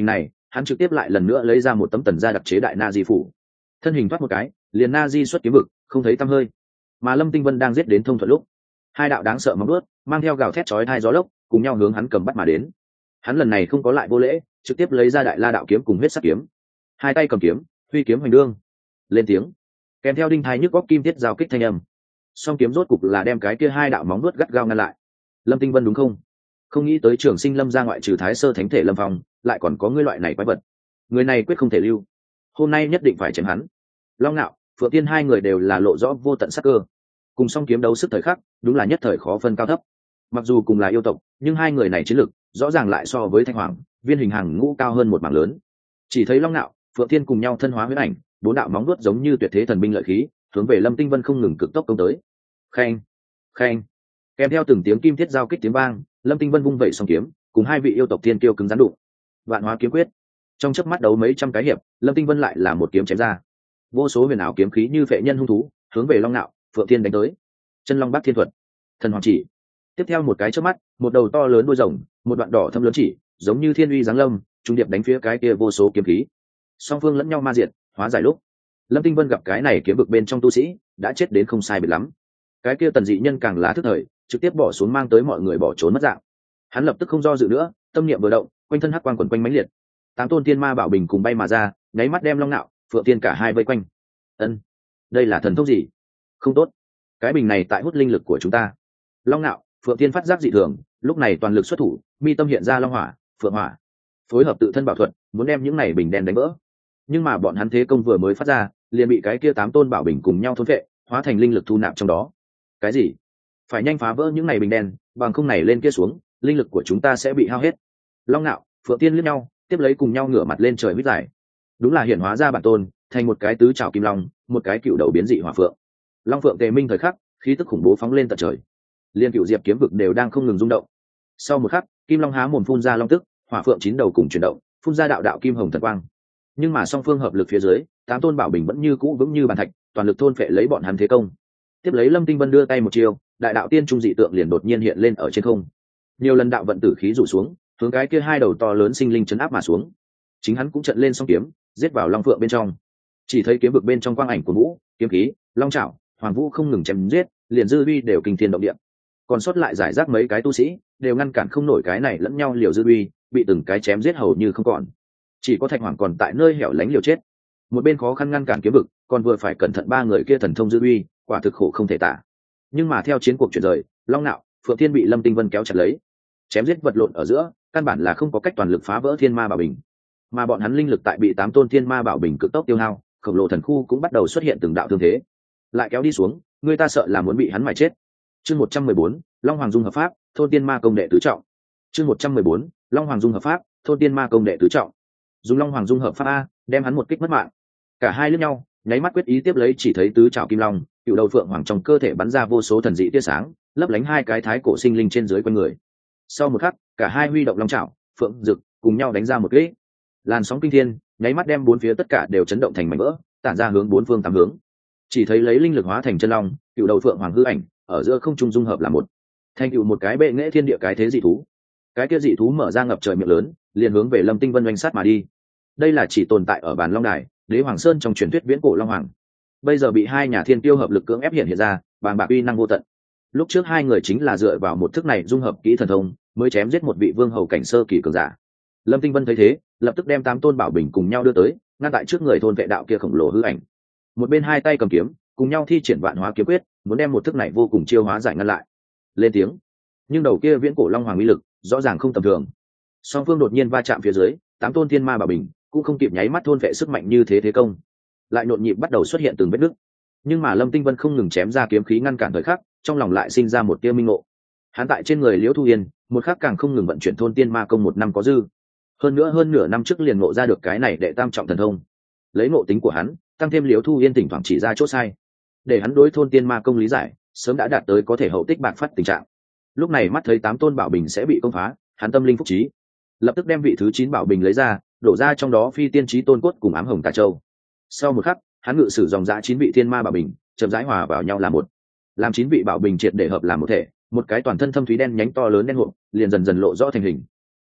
hắn trực tiếp lại lần nữa lấy ra một tấm tần gia đặc chế đại na di phủ, thân hình thoát một cái liền na di xuất kiếm vực không thấy tăm hơi. Mà Lâm Tinh Vân đang giết đến thông thuận lúc, hai đạo đáng sợ móng vuốt mang theo gào thét chói tai gió lốc cùng nhau hướng hắn cầm bắt mà đến. Hắn lần này không có lại vô lễ, trực tiếp lấy ra đại la đạo kiếm cùng huyết sắc kiếm, hai tay cầm kiếm huy kiếm hoành đương lên tiếng, kèm theo đinh thái nhức góc kim tiết giao kích thanh âm. Song kiếm rốt cục là đem cái kia hai đạo móng vuốt gắt gao ngăn lại. Lâm Tinh Vân đúng không? Không nghĩ tới Trường Sinh Lâm ra ngoại trừ Thái Sơ Thánh Thể Lâm Phong, lại còn có ngươi loại này quái vật. Người này quyết không thể lưu. Hôm nay nhất định phải chém hắn. Long Nạo, Phượng Tiên hai người đều là lộ rõ vô tận sắc cơ. Cùng song kiếm đấu sức thời khắc, đúng là nhất thời khó phân cao thấp. Mặc dù cùng là yêu tộc, nhưng hai người này chiến lực rõ ràng lại so với Thanh Hoàng, Viên Hình Hàng ngũ cao hơn một mảng lớn. Chỉ thấy Long Nạo, Phượng Tiên cùng nhau thân hóa huyết ảnh, bốn đạo móng vuốt giống như tuyệt thế thần binh lợi khí, hướng về Lâm Tinh Vân không ngừng cực tốc công tới. Khen, khen, kèm theo từng tiếng kim thiết giao kích tiếng vang, Lâm Tinh Vân vung vẩy song kiếm, cùng hai vị yêu tộc tiên kiêu cứng rắn đụng. Vạn Hóa kiếm quyết. Trong chớp mắt đấu mấy trăm cái hiệp, Lâm Tinh Vân lại là một kiếm chém ra. Vô số huyền ảo kiếm khí như phệ nhân hung thú, hướng về Long Nạo, Phượng Thiên đánh tới. Chân Long Bát Thiên thuật, Thần Hoàng chỉ. Tiếp theo một cái chớp mắt, một đầu to lớn đuôi rồng, một đoạn đỏ thâm lớn chỉ, giống như thiên uy giáng lâm, trung điệp đánh phía cái kia vô số kiếm khí. Song phương lẫn nhau ma diệt, hóa giải lúc. Lâm Tinh Vân gặp cái này kiếm vực bên trong tu sĩ, đã chết đến không sai biệt lắm. Cái kia tần dị nhân càng là thức thời, trực tiếp bỏ xuống mang tới mọi người bỏ trốn mất dạng. Hắn lập tức không do dự nữa, tâm niệm vừa động, quanh thân hắc quang quần quanh mãnh liệt. Tám tôn tiên ma bảo bình cùng bay mà ra, nháy mắt đem Long Nạo, Phượng Tiên cả hai vây quanh. Ân, đây là thần thông gì? Không tốt, cái bình này tại hút linh lực của chúng ta. Long Nạo, Phượng Tiên phát giác dị thường, lúc này toàn lực xuất thủ, mi tâm hiện ra long hỏa, phượng hỏa, phối hợp tự thân bảo thuật, muốn đem những này bình đen đánh vỡ. Nhưng mà bọn hắn thế công vừa mới phát ra, liền bị cái kia tám tôn bảo bình cùng nhau thôn phệ, hóa thành linh lực thu nạp trong đó. Cái gì? Phải nhanh phá vỡ những này bình đen, bằng không này lên kia xuống, linh lực của chúng ta sẽ bị hao hết. Long Nạo, Phượng Tiên liếc nhau, tiếp lấy cùng nhau ngửa mặt lên trời huýt dài. Đúng là hiển hóa ra bản tôn, thành một cái tứ trảo kim long, một cái cựu đầu biến dị hỏa phượng. Long Phượng tề minh thời khắc, khí tức khủng bố phóng lên tận trời. Liên cựu diệp kiếm vực đều đang không ngừng rung động. Sau một khắc, kim long há mồm phun ra long tức, hỏa phượng chín đầu cùng chuyển động, phun ra đạo đạo kim hồng thần quang. Nhưng mà song phương hợp lực phía dưới, tám tôn bảo bình vẫn như cũ vững như bàn thạch, toàn lực thôn phệ lấy bọn hắn thế công. Tiếp lấy Lâm Tinh Vân đưa tay một chiêu, đại đạo tiên trung dị tượng liền đột nhiên hiện lên ở trên không. Nhiều lần đạo vận tử khí rủ xuống, hướng cái kia hai đầu to lớn sinh linh chấn áp mà xuống. Chính hắn cũng trận lên song kiếm, giết vào long phượng bên trong. Chỉ thấy kiếm vực bên trong quang ảnh của vũ, kiếm khí, long chảo, hoàng vũ không ngừng chém giết, liền dư uy đều kinh thiên động địa. Còn sót lại giải rác mấy cái tu sĩ, đều ngăn cản không nổi cái này lẫn nhau liều dư uy, bị từng cái chém giết hầu như không còn. Chỉ có Thạch Hoàng còn tại nơi hẻo lánh liều chết. Một bên khó khăn ngăn cản kiếm vực, còn vừa phải cẩn thận ba người kia thần thông dư uy, quả thực khổ không thể tả. Nhưng mà theo chiến cuộc chuyển rời, Long Nạo, Phượng Thiên bị Lâm Tinh Vân kéo chặt lấy, chém giết vật lộn ở giữa, căn bản là không có cách toàn lực phá vỡ thiên ma bảo bình. Mà bọn hắn linh lực tại bị tám tôn thiên ma bảo bình cực tốc tiêu hao, khổng lồ thần khu cũng bắt đầu xuất hiện từng đạo thương thế. Lại kéo đi xuống, người ta sợ là muốn bị hắn mài chết. Chương một trăm mười bốn, Long Hoàng dung hợp pháp, thôn tiên ma công đệ tứ trọng. Chương một trăm mười bốn, Long Hoàng dung hợp pháp, thôn tiên ma công đệ tứ trọng. Dùng Long Hoàng dung hợp pháp a, đem hắn một kích mất mạng. Cả hai lướt nhau, nháy mắt quyết ý tiếp lấy chỉ thấy tứ trảo kim long, cựu đầu phượng hoàng trong cơ thể bắn ra vô số thần dị tia sáng, lấp lánh hai cái thái cổ sinh linh trên dưới quanh người. Sau một khắc, cả hai huy động long trảo, phượng dực cùng nhau đánh ra một kích. Làn sóng kinh thiên, nháy mắt đem bốn phía tất cả đều chấn động thành mảnh vỡ, tản ra hướng bốn phương tám hướng. Chỉ thấy lấy linh lực hóa thành chân long, cựu đầu phượng hoàng hư ảnh, ở giữa không trung dung hợp là một, thành cựu một cái bệ nghệ thiên địa cái thế dị thú. Cái kia dị thú mở ra ngập trời miệng lớn, liền hướng về Lâm Tinh Vân oanh sát mà đi. Đây là chỉ tồn tại ở bàn Long Đài, Đế Hoàng Sơn trong truyền thuyết viễn cổ Long Hoàng. Bây giờ bị hai nhà thiên tiêu hợp lực cưỡng ép hiện hiện ra, bàng bạc uy năng vô tận. Lúc trước hai người chính là dựa vào một thức này dung hợp kỹ thần thông, mới chém giết một vị vương hầu cảnh sơ kỳ cường giả. Lâm Tinh Vân thấy thế, lập tức đem tám tôn bảo bình cùng nhau đưa tới, ngăn tại trước người thôn vệ đạo kia khổng lồ hư ảnh. Một bên hai tay cầm kiếm, cùng nhau thi triển vạn hóa kiếm quyết, muốn đem một thức này vô cùng chiêu hóa giải ngăn lại. Lên tiếng. Nhưng đầu kia viễn cổ Long Hoàng uy lực rõ ràng không tầm thường. Song phương đột nhiên va chạm phía dưới, tám tôn thiên ma bảo bình cũng không kịp nháy mắt thôn vệ sức mạnh như thế thế công, lại nhộn nhịp bắt đầu xuất hiện từng vết nứt. Nhưng mà Lâm Tinh Vân không ngừng chém ra kiếm khí ngăn cản thời khắc, trong lòng lại sinh ra một tia minh ngộ. Hắn tại trên người Liễu Thu Yên, một khắc càng không ngừng vận chuyển thôn tiên ma công một năm có dư. Hơn nữa hơn nửa năm trước liền ngộ ra được cái này đệ tam trọng thần thông. Lấy ngộ tính của hắn, tăng thêm Liễu Thu Yên thỉnh thoảng chỉ ra chỗ sai, để hắn đối thôn tiên ma công lý giải, sớm đã đạt tới có thể hậu tích bạc phát tình trạng. Lúc này mắt thấy tám tôn bảo bình sẽ bị công phá, hắn tâm linh phúc trí, lập tức đem vị thứ chín bảo bình lấy ra, đổ ra trong đó phi tiên trí tôn cốt cùng ám hồng tà châu. Sau một khắc, hắn ngự sử dòng dã chín vị thiên ma bảo bình, chậm rãi hòa vào nhau làm một, làm chín vị bảo bình triệt để hợp làm một thể, một cái toàn thân thâm thúy đen nhánh to lớn đen hộp liền dần dần lộ rõ thành hình.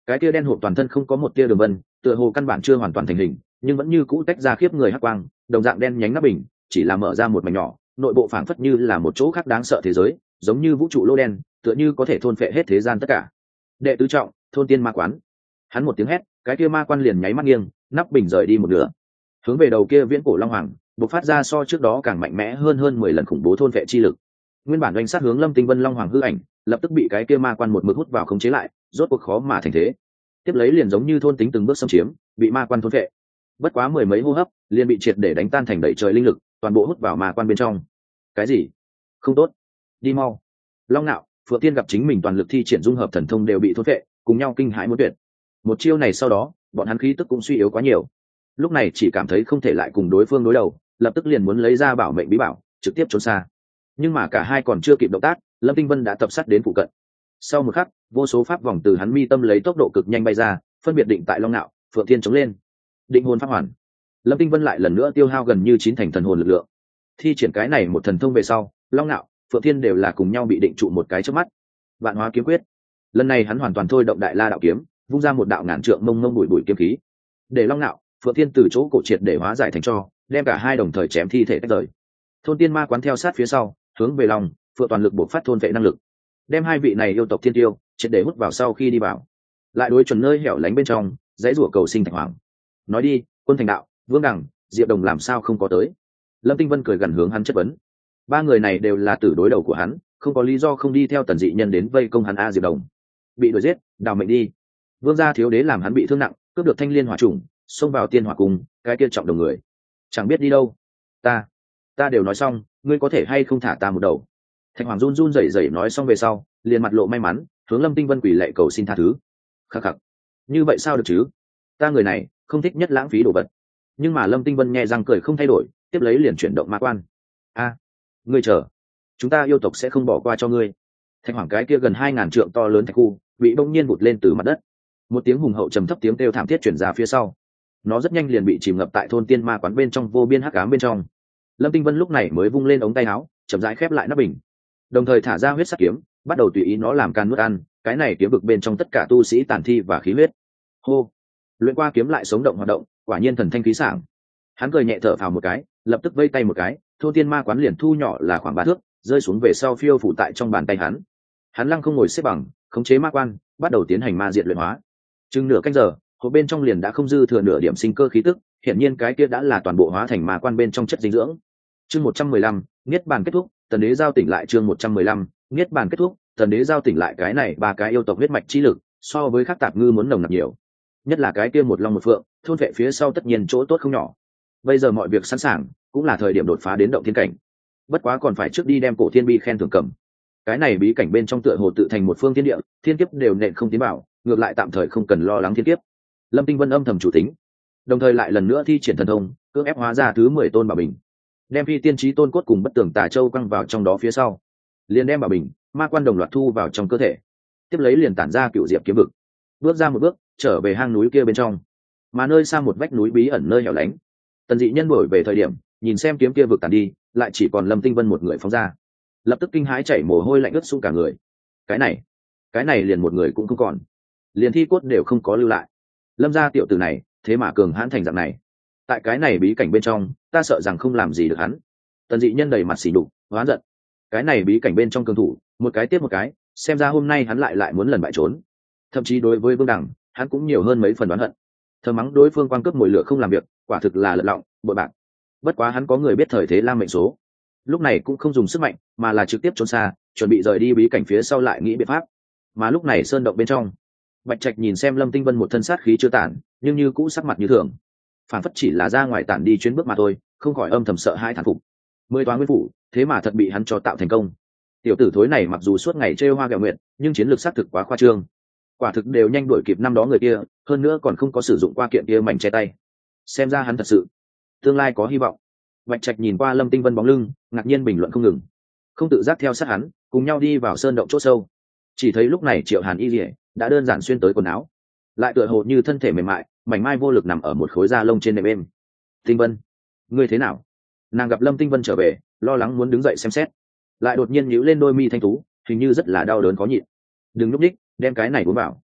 cái kia đen hộp toàn thân không có một tia đường vân, tựa hồ căn bản chưa hoàn toàn thành hình, nhưng vẫn như cũ tách ra khiếp người hắc quang, đồng dạng đen nhánh nắp bình chỉ là mở ra một mảnh nhỏ, nội bộ phảng phất như là một chỗ khác đáng sợ thế giới, giống như vũ trụ lô đen, tựa như có thể thôn phệ hết thế gian tất cả. Đệ tứ trọng, thôn tiên ma quán. Hắn một tiếng hét, cái kia ma quan liền nháy mắt nghiêng, nắp bình rời đi một nửa, hướng về đầu kia viễn cổ long hoàng bộc phát ra so trước đó càng mạnh mẽ hơn hơn mười lần khủng bố thôn vệ chi lực. Nguyên bản doanh sát hướng Lâm Tinh Vân long hoàng hư ảnh lập tức bị cái kia ma quan một mực hút vào khống chế lại, rốt cuộc khó mà thành thế. Tiếp lấy liền giống như thôn tính từng bước xâm chiếm, bị ma quan thôn vệ. Bất quá mười mấy hô hấp, liền bị triệt để đánh tan thành đầy trời linh lực, toàn bộ hút vào ma quan bên trong. Cái gì? Không tốt, đi mau. Long Nạo, Phượng Tiên gặp chính mình toàn lực thi triển dung hợp thần thông đều bị thôn vệ, cùng nhau kinh hãi muốn tuyệt. Một chiêu này sau đó, bọn hắn khí tức cũng suy yếu quá nhiều. Lúc này chỉ cảm thấy không thể lại cùng đối phương đối đầu, lập tức liền muốn lấy ra bảo mệnh bí bảo, trực tiếp trốn xa. Nhưng mà cả hai còn chưa kịp động tác, Lâm Tinh Vân đã tập sát đến phụ cận. Sau một khắc, vô số pháp vòng từ hắn mi tâm lấy tốc độ cực nhanh bay ra, phân biệt định tại Long Nạo, Phượng Thiên chống lên. Định hồn pháp hoàn. Lâm Tinh Vân lại lần nữa tiêu hao gần như chín thành thần hồn lực lượng. Thi triển cái này một thần thông về sau, Long Nạo, Phượng Thiên đều là cùng nhau bị định trụ một cái chớp mắt. Vạn Hóa kiếm quyết. Lần này hắn hoàn toàn thôi động Đại La đạo kiếm, vung ra một đạo ngàn trượng mông mông bụi bụi kiếm khí. Để Long Nạo, Phượng Thiên từ chỗ cổ triệt để hóa giải thành tro, đem cả hai đồng thời chém thi thể tách rời. Thôn tiên ma quán theo sát phía sau, hướng về lòng, Phượng toàn lực bộc phát thôn vệ năng lực, đem hai vị này yêu tộc thiên tiêu triệt để hút vào sau khi đi vào, lại đối chuẩn nơi hẻo lánh bên trong, dãy rủa cầu sinh thành hoàng. Nói đi, Quân Thành Đạo, Vương Đằng, Diệp Đồng làm sao không có tới? Lâm Tinh Vân cười gần hướng hắn chất vấn. Ba người này đều là tử đối đầu của hắn, không có lý do không đi theo Tần Dị Nhân đến vây công hắn. A Diệp Đồng bị đuổi giết, đào mệnh đi. Vương gia thiếu đế làm hắn bị thương nặng, cướp được thanh liên hỏa trùng, xông vào tiên hỏa cung, cái kia trọng đồng người chẳng biết đi đâu. Ta, ta đều nói xong, ngươi có thể hay không thả ta một đầu? Thạch Hoàng run run rẩy rẩy nói xong về sau, liền mặt lộ may mắn, hướng Lâm Tinh Vân quỳ lạy cầu xin tha thứ. Khắc khắc, như vậy sao được chứ? Ta người này không thích nhất lãng phí đồ vật. Nhưng mà Lâm Tinh Vân nhẹ răng cười không thay đổi, tiếp lấy liền chuyển động ma quan. A, ngươi chờ, chúng ta yêu tộc sẽ không bỏ qua cho ngươi. Thạch Hoàng cái kia gần hai ngàn trượng to lớn thạch khu, bị bỗng nhiên vụt lên từ mặt đất. Một tiếng hùng hậu trầm thấp tiếng kêu thảm thiết truyền ra phía sau. Nó rất nhanh liền bị chìm ngập tại thôn tiên ma quán bên trong vô biên hắc ám bên trong. Lâm Tinh Vân lúc này mới vung lên ống tay áo, chậm rãi khép lại nắp bình, đồng thời thả ra huyết sắc kiếm, bắt đầu tùy ý nó làm can nuốt ăn. Cái này kiếm vực bên trong tất cả tu sĩ tàn thi và khí huyết. Hô, luyện qua kiếm lại sống động hoạt động, quả nhiên thần thanh khí sảng. Hắn cười nhẹ thở phào một cái, lập tức vây tay một cái, thôn tiên ma quán liền thu nhỏ là khoảng ba thước, rơi xuống về sau phiêu phủ tại trong bàn tay hắn. Hắn lăng không ngồi xếp bằng, khống chế ma quan, bắt đầu tiến hành ma diệt luyện hóa. Chừng nửa canh giờ, hộp bên trong liền đã không dư thừa nửa điểm sinh cơ khí tức, hiển nhiên cái kia đã là toàn bộ hóa thành ma quan bên trong chất dinh dưỡng. Chương một trăm mười lăm, niết bàn kết thúc, Tần Đế giao tỉnh lại. Chương một trăm mười lăm, niết bàn kết thúc, Tần Đế giao tỉnh lại. Cái này ba cái yêu tộc huyết mạch chi lực, so với các tạp ngư muốn nồng nặc nhiều. Nhất là cái kia một long một phượng, thôn vệ phía sau tất nhiên chỗ tốt không nhỏ. Bây giờ mọi việc sẵn sàng, cũng là thời điểm đột phá đến động thiên cảnh. Bất quá còn phải trước đi đem cổ thiên bi khen thưởng cầm. Cái này bí cảnh bên trong tựa hồ tự thành một phương thiên địa, thiên kiếp đều nện không tiến vào, ngược lại tạm thời không cần lo lắng thiên kiếp. Lâm Tinh Vân âm thầm chủ tính, đồng thời lại lần nữa thi triển thần thông, cưỡng ép hóa ra thứ mười tôn bảo bình, đem phi tiên trí tôn cốt cùng bất tường tà châu quăng vào trong đó phía sau, liền đem bảo bình ma quan đồng loạt thu vào trong cơ thể, tiếp lấy liền tản ra cựu diệp kiếm vực, bước ra một bước trở về hang núi kia bên trong, mà nơi xa một vách núi bí ẩn nơi hẻo lánh. Tần Dị Nhân đổi về thời điểm, nhìn xem kiếm kia vực tàn đi, lại chỉ còn Lâm Tinh Vân một người phóng ra, lập tức kinh hãi chảy mồ hôi lạnh ướt sũng cả người. Cái này, cái này liền một người cũng không còn, liền thi cốt đều không có lưu lại. Lâm gia tiểu tử này thế mà cường hãn thành dạng này, tại cái này bí cảnh bên trong ta sợ rằng không làm gì được hắn. Tần Dị Nhân đầy mặt xỉ nhục oán giận, cái này bí cảnh bên trong cường thủ một cái tiếp một cái, xem ra hôm nay hắn lại lại muốn lần bại trốn. Thậm chí đối với Vương Đằng, hắn cũng nhiều hơn mấy phần đoán hận, thờ mắng đối phương quan cướp mồi lửa không làm việc, quả thực là lật lọng bội bạc. Bất quá hắn có người biết thời thế lam mệnh số, lúc này cũng không dùng sức mạnh, mà là trực tiếp trốn xa, chuẩn bị rời đi bí cảnh phía sau lại nghĩ biện pháp. Mà lúc này sơn động bên trong, Bạch Trạch nhìn xem Lâm Tinh Vân một thân sát khí chưa tản, nhưng như cũ sắc mặt như thường, phản phất chỉ là ra ngoài tản đi chuyến bước mà thôi, không khỏi âm thầm sợ hãi thán phục. Mười toán nguyên phủ, thế mà thật bị hắn cho tạo thành công. Tiểu tử thối này mặc dù suốt ngày trêu hoa ghẹo nguyện, nhưng chiến lược xác thực quá khoa trương, quả thực đều nhanh đuổi kịp năm đó người kia, hơn nữa còn không có sử dụng qua kiện kia mảnh che tay. Xem ra hắn thật sự tương lai có hy vọng. Bạch Trạch nhìn qua Lâm Tinh Vân bóng lưng, ngạc nhiên bình luận không ngừng, không tự giác theo sát hắn cùng nhau đi vào sơn động chỗ sâu. Chỉ thấy lúc này Triệu Hàn Y Lệ đã đơn giản xuyên tới quần áo, lại tựa hồ như thân thể mềm mại, mảnh mai vô lực nằm ở một khối da lông trên nệm êm. Tinh Vân, ngươi thế nào? Nàng gặp Lâm Tinh Vân trở về, lo lắng muốn đứng dậy xem xét, lại đột nhiên nhíu lên đôi mi thanh tú, hình như rất là đau đớn khó nhịn. Đừng núp đích, đem cái này uống vào.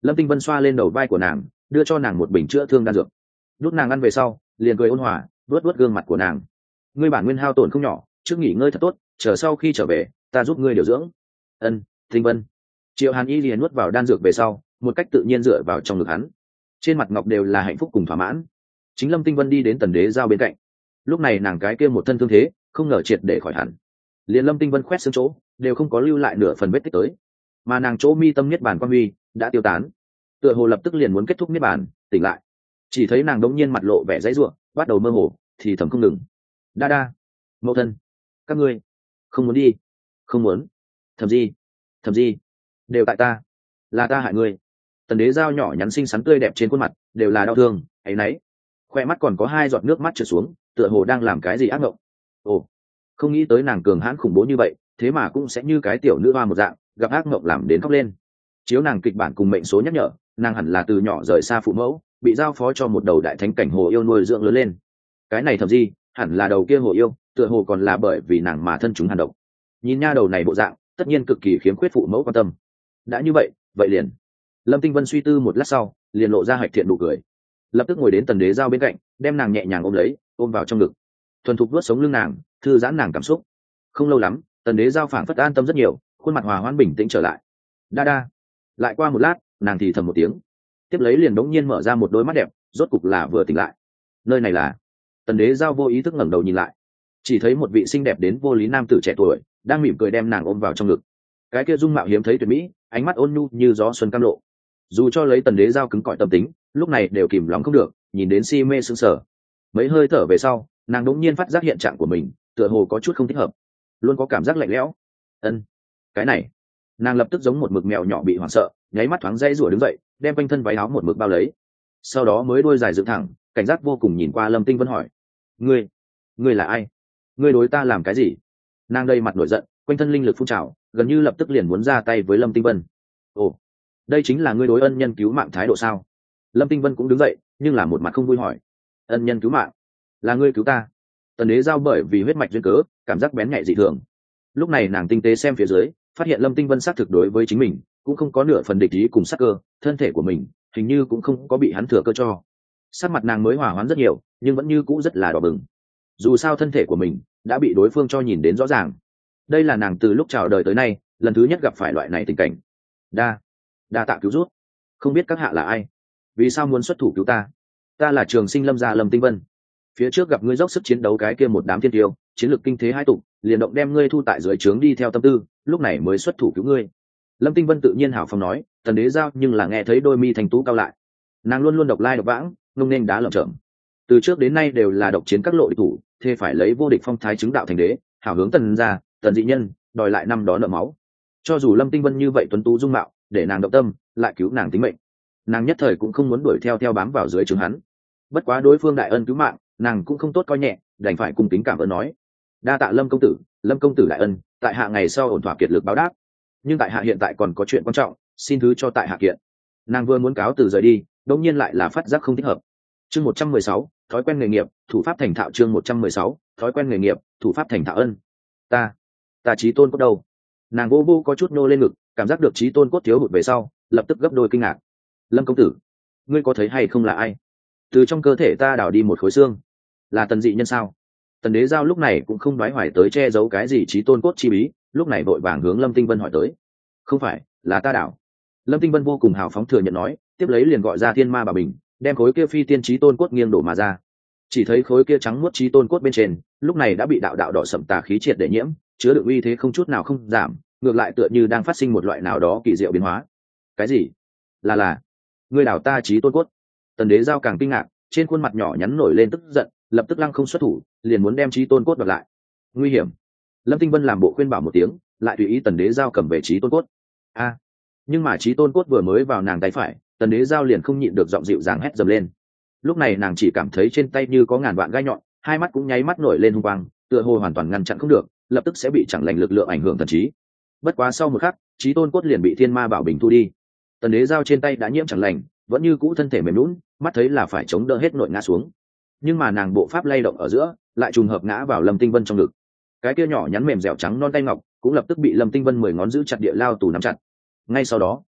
Lâm Tinh Vân xoa lên đầu vai của nàng, đưa cho nàng một bình chữa thương đan dược. Đút nàng ăn về sau, liền cười ôn hòa, vuốt vuốt gương mặt của nàng. Ngươi bản nguyên hao tổn không nhỏ, trước nghỉ ngơi thật tốt, chờ sau khi trở về, ta giúp ngươi điều dưỡng. Ân, Tinh Vân. Triệu Hàn Y liền nuốt vào đan dược về sau, một cách tự nhiên dựa vào trong ngực hắn. Trên mặt ngọc đều là hạnh phúc cùng thỏa mãn. Chính Lâm Tinh Vân đi đến Tần Đế giao bên cạnh. Lúc này nàng cái kia một thân thương thế, không ngờ triệt để khỏi hẳn. Liền Lâm Tinh Vân khoét xương chỗ, đều không có lưu lại nửa phần vết tích tới. Mà nàng chỗ mi tâm niết bàn quan huy đã tiêu tán, tựa hồ lập tức liền muốn kết thúc niết bàn, tỉnh lại. Chỉ thấy nàng đống nhiên mặt lộ vẻ dãy rủa, bắt đầu mơ hồ, thì thầm không ngừng. Đa đa, mẫu thân, các ngươi không muốn đi, không muốn. Thầm gì, thầm gì, đều tại ta, là ta hại ngươi. Tần Đế giao nhỏ nhắn xinh xắn tươi đẹp trên khuôn mặt đều là đau thương, áy náy. Khoe mắt còn có hai giọt nước mắt trượt xuống, tựa hồ đang làm cái gì ác mộng. Ồ, không nghĩ tới nàng cường hãn khủng bố như vậy, thế mà cũng sẽ như cái tiểu nữ hoa một dạng, gặp ác mộng làm đến khóc lên. Chiếu nàng kịch bản cùng mệnh số nhắc nhở, nàng hẳn là từ nhỏ rời xa phụ mẫu, bị giao phó cho một đầu đại thánh cảnh hồ yêu nuôi dưỡng lớn lên. Cái này thậm gì, hẳn là đầu kia hồ yêu, tựa hồ còn là bởi vì nàng mà thân chúng hàn độc. Nhìn nha đầu này bộ dạng, tất nhiên cực kỳ khiếm khuyết phụ mẫu quan tâm. Đã như vậy, vậy liền. Lâm Tinh Vân suy tư một lát sau, liền lộ ra hạch thiện nụ cười. Lập tức ngồi đến Tần Đế giao bên cạnh, đem nàng nhẹ nhàng ôm lấy, ôm vào trong ngực. Thuần thục vuốt sống lưng nàng, thư giãn nàng cảm xúc. Không lâu lắm, Tần Đế giao phảng phất an tâm rất nhiều, khuôn mặt hòa hoãn bình tĩnh trở lại. Đa đa. Lại qua một lát, nàng thì thầm một tiếng, tiếp lấy liền đống nhiên mở ra một đôi mắt đẹp, rốt cục là vừa tỉnh lại. Nơi này là? Tần Đế giao vô ý thức ngẩng đầu nhìn lại, chỉ thấy một vị xinh đẹp đến vô lý nam tử trẻ tuổi đang mỉm cười đem nàng ôm vào trong ngực. Cái kia dung mạo hiếm thấy tuyệt mỹ, ánh mắt ôn nhu như gió xuân cam lộ. Dù cho lấy Tần Đế giao cứng cỏi tâm tính, lúc này đều kìm lòng không được, nhìn đến si mê sững sờ. Mấy hơi thở về sau, nàng đống nhiên phát giác hiện trạng của mình, tựa hồ có chút không thích hợp, luôn có cảm giác lạnh lẽo. Ân, cái này. Nàng lập tức giống một mực mèo nhỏ bị hoảng sợ, nháy mắt thoáng dây rủa đứng dậy, đem quanh thân váy áo một mực bao lấy. Sau đó mới đôi dài dựng thẳng, cảnh giác vô cùng nhìn qua Lâm Tinh Vân hỏi: ngươi ngươi là ai? Ngươi đối ta làm cái gì? Nàng đây mặt nổi giận, quanh thân linh lực phun trào, gần như lập tức liền muốn ra tay với Lâm Tinh Vân. Ồ, đây chính là ngươi đối ân nhân cứu mạng thái độ sao? Lâm Tinh Vân cũng đứng dậy, nhưng là một mặt không vui hỏi: ân nhân cứu mạng? Là ngươi cứu ta? Tần Đế giao bởi vì huyết mạch duyên cớ, cảm giác bén nhạy dị thường. Lúc này nàng tinh tế xem phía dưới, phát hiện Lâm Tinh Vân xác thực đối với chính mình cũng không có nửa phần địch ý cùng sắc cơ, thân thể của mình hình như cũng không có bị hắn thừa cơ cho. Sắc mặt nàng mới hòa hoãn rất nhiều, nhưng vẫn như cũ rất là đỏ bừng. Dù sao thân thể của mình đã bị đối phương cho nhìn đến rõ ràng. Đây là nàng từ lúc chào đời tới nay lần thứ nhất gặp phải loại này tình cảnh. Đa, đa tạ cứu rút. Không biết các hạ là ai? Vì sao muốn xuất thủ cứu ta? Ta là Trường Sinh Lâm gia Lâm Tinh Vân. Phía trước gặp ngươi dốc sức chiến đấu cái kia một đám thiên tiêu, chiến lược kinh thế hai tụ, liền động đem ngươi thu tại dưới trướng đi theo tâm tư, lúc này mới xuất thủ cứu ngươi. Lâm Tinh Vân tự nhiên hào phóng nói. Tần Đế giao nhưng là nghe thấy đôi mi thành tú cao lại. Nàng luôn luôn độc lai độc vãng, ngông nên đá lởm chởm. Từ trước đến nay đều là độc chiến các lộ địch thủ, thế phải lấy vô địch phong thái chứng đạo thành đế, hảo hướng Tần gia, Tần dị nhân, đòi lại năm đó nợ máu. Cho dù Lâm Tinh Vân như vậy tuấn tú dung mạo, để nàng động tâm, lại cứu nàng tính mệnh, nàng nhất thời cũng không muốn đuổi theo theo bám vào dưới trướng hắn. Bất quá đối phương đại ân cứu mạng, nàng cũng không tốt coi nhẹ, đành phải cung kính cảm ơn nói: đa tạ Lâm công tử, Lâm công tử đại ân, tại hạ ngày sau ổn thỏa kiệt lực báo đáp. Nhưng tại hạ hiện tại còn có chuyện quan trọng, xin thứ cho tại hạ kiện. Nàng vừa muốn cáo từ rời đi, đột nhiên lại là phát giác không thích hợp. Chương một trăm mười sáu, thói quen nghề nghiệp, thủ pháp thành thạo. Chương một trăm mười sáu, thói quen nghề nghiệp, thủ pháp thành thạo. Ân, ta, ta chí tôn cốt đâu? Nàng vô vô có chút nô lên ngực, cảm giác được chí tôn cốt thiếu hụt về sau, lập tức gấp đôi kinh ngạc. Lâm công tử, ngươi có thấy hay không là ai? Từ trong cơ thể ta đào đi một khối xương, là Tần dị nhân sao? Tần Đế giao lúc này cũng không đoái hoài tới che giấu cái gì chí tôn cốt chi bí, lúc này vội vàng hướng Lâm Tinh Vân hỏi tới. Không phải, là ta đảo. Lâm Tinh Vân vô cùng hào phóng thừa nhận nói, tiếp lấy liền gọi ra thiên ma bà bình, đem khối kia phi tiên chí tôn cốt nghiêng đổ mà ra. Chỉ thấy khối kia trắng muốt chí tôn cốt bên trên, lúc này đã bị đạo đạo đỏ sẫm tà khí triệt để nhiễm, chứa đựng uy thế không chút nào không giảm, ngược lại tựa như đang phát sinh một loại nào đó kỳ diệu biến hóa. Cái gì? Là là, ngươi đảo ta chí tôn cốt? Tần Đế giao càng kinh ngạc, trên khuôn mặt nhỏ nhắn nổi lên tức giận, lập tức lăng không xuất thủ, liền muốn đem chí tôn cốt đoạt lại. Nguy hiểm. Lâm Tinh Vân làm bộ khuyên bảo một tiếng, lại tùy ý Tần Đế giao cầm về chí tôn cốt. A, nhưng mà chí tôn cốt vừa mới vào nàng tay phải, Tần Đế giao liền không nhịn được giọng dịu dàng hét dầm lên. Lúc này nàng chỉ cảm thấy trên tay như có ngàn vạn gai nhọn, hai mắt cũng nháy mắt nổi lên hung quang, tựa hồ hoàn toàn ngăn chặn không được, lập tức sẽ bị chẳng lành lực lượng ảnh hưởng thần trí. Bất quá sau một khắc, chí tôn cốt liền bị thiên ma bảo bình thu đi. Tần Đế giao trên tay đã nhiễm chẳng lành, vẫn như cũ thân thể mềm nhũn, mắt thấy là phải chống đỡ hết nội ngã xuống. Nhưng mà nàng bộ pháp lay động ở giữa, lại trùng hợp ngã vào Lâm Tinh Vân trong ngực. Cái kia nhỏ nhắn mềm dẻo trắng non tay ngọc cũng lập tức bị Lâm Tinh Vân mười ngón giữ chặt địa lao tù nắm chặt. Ngay sau đó,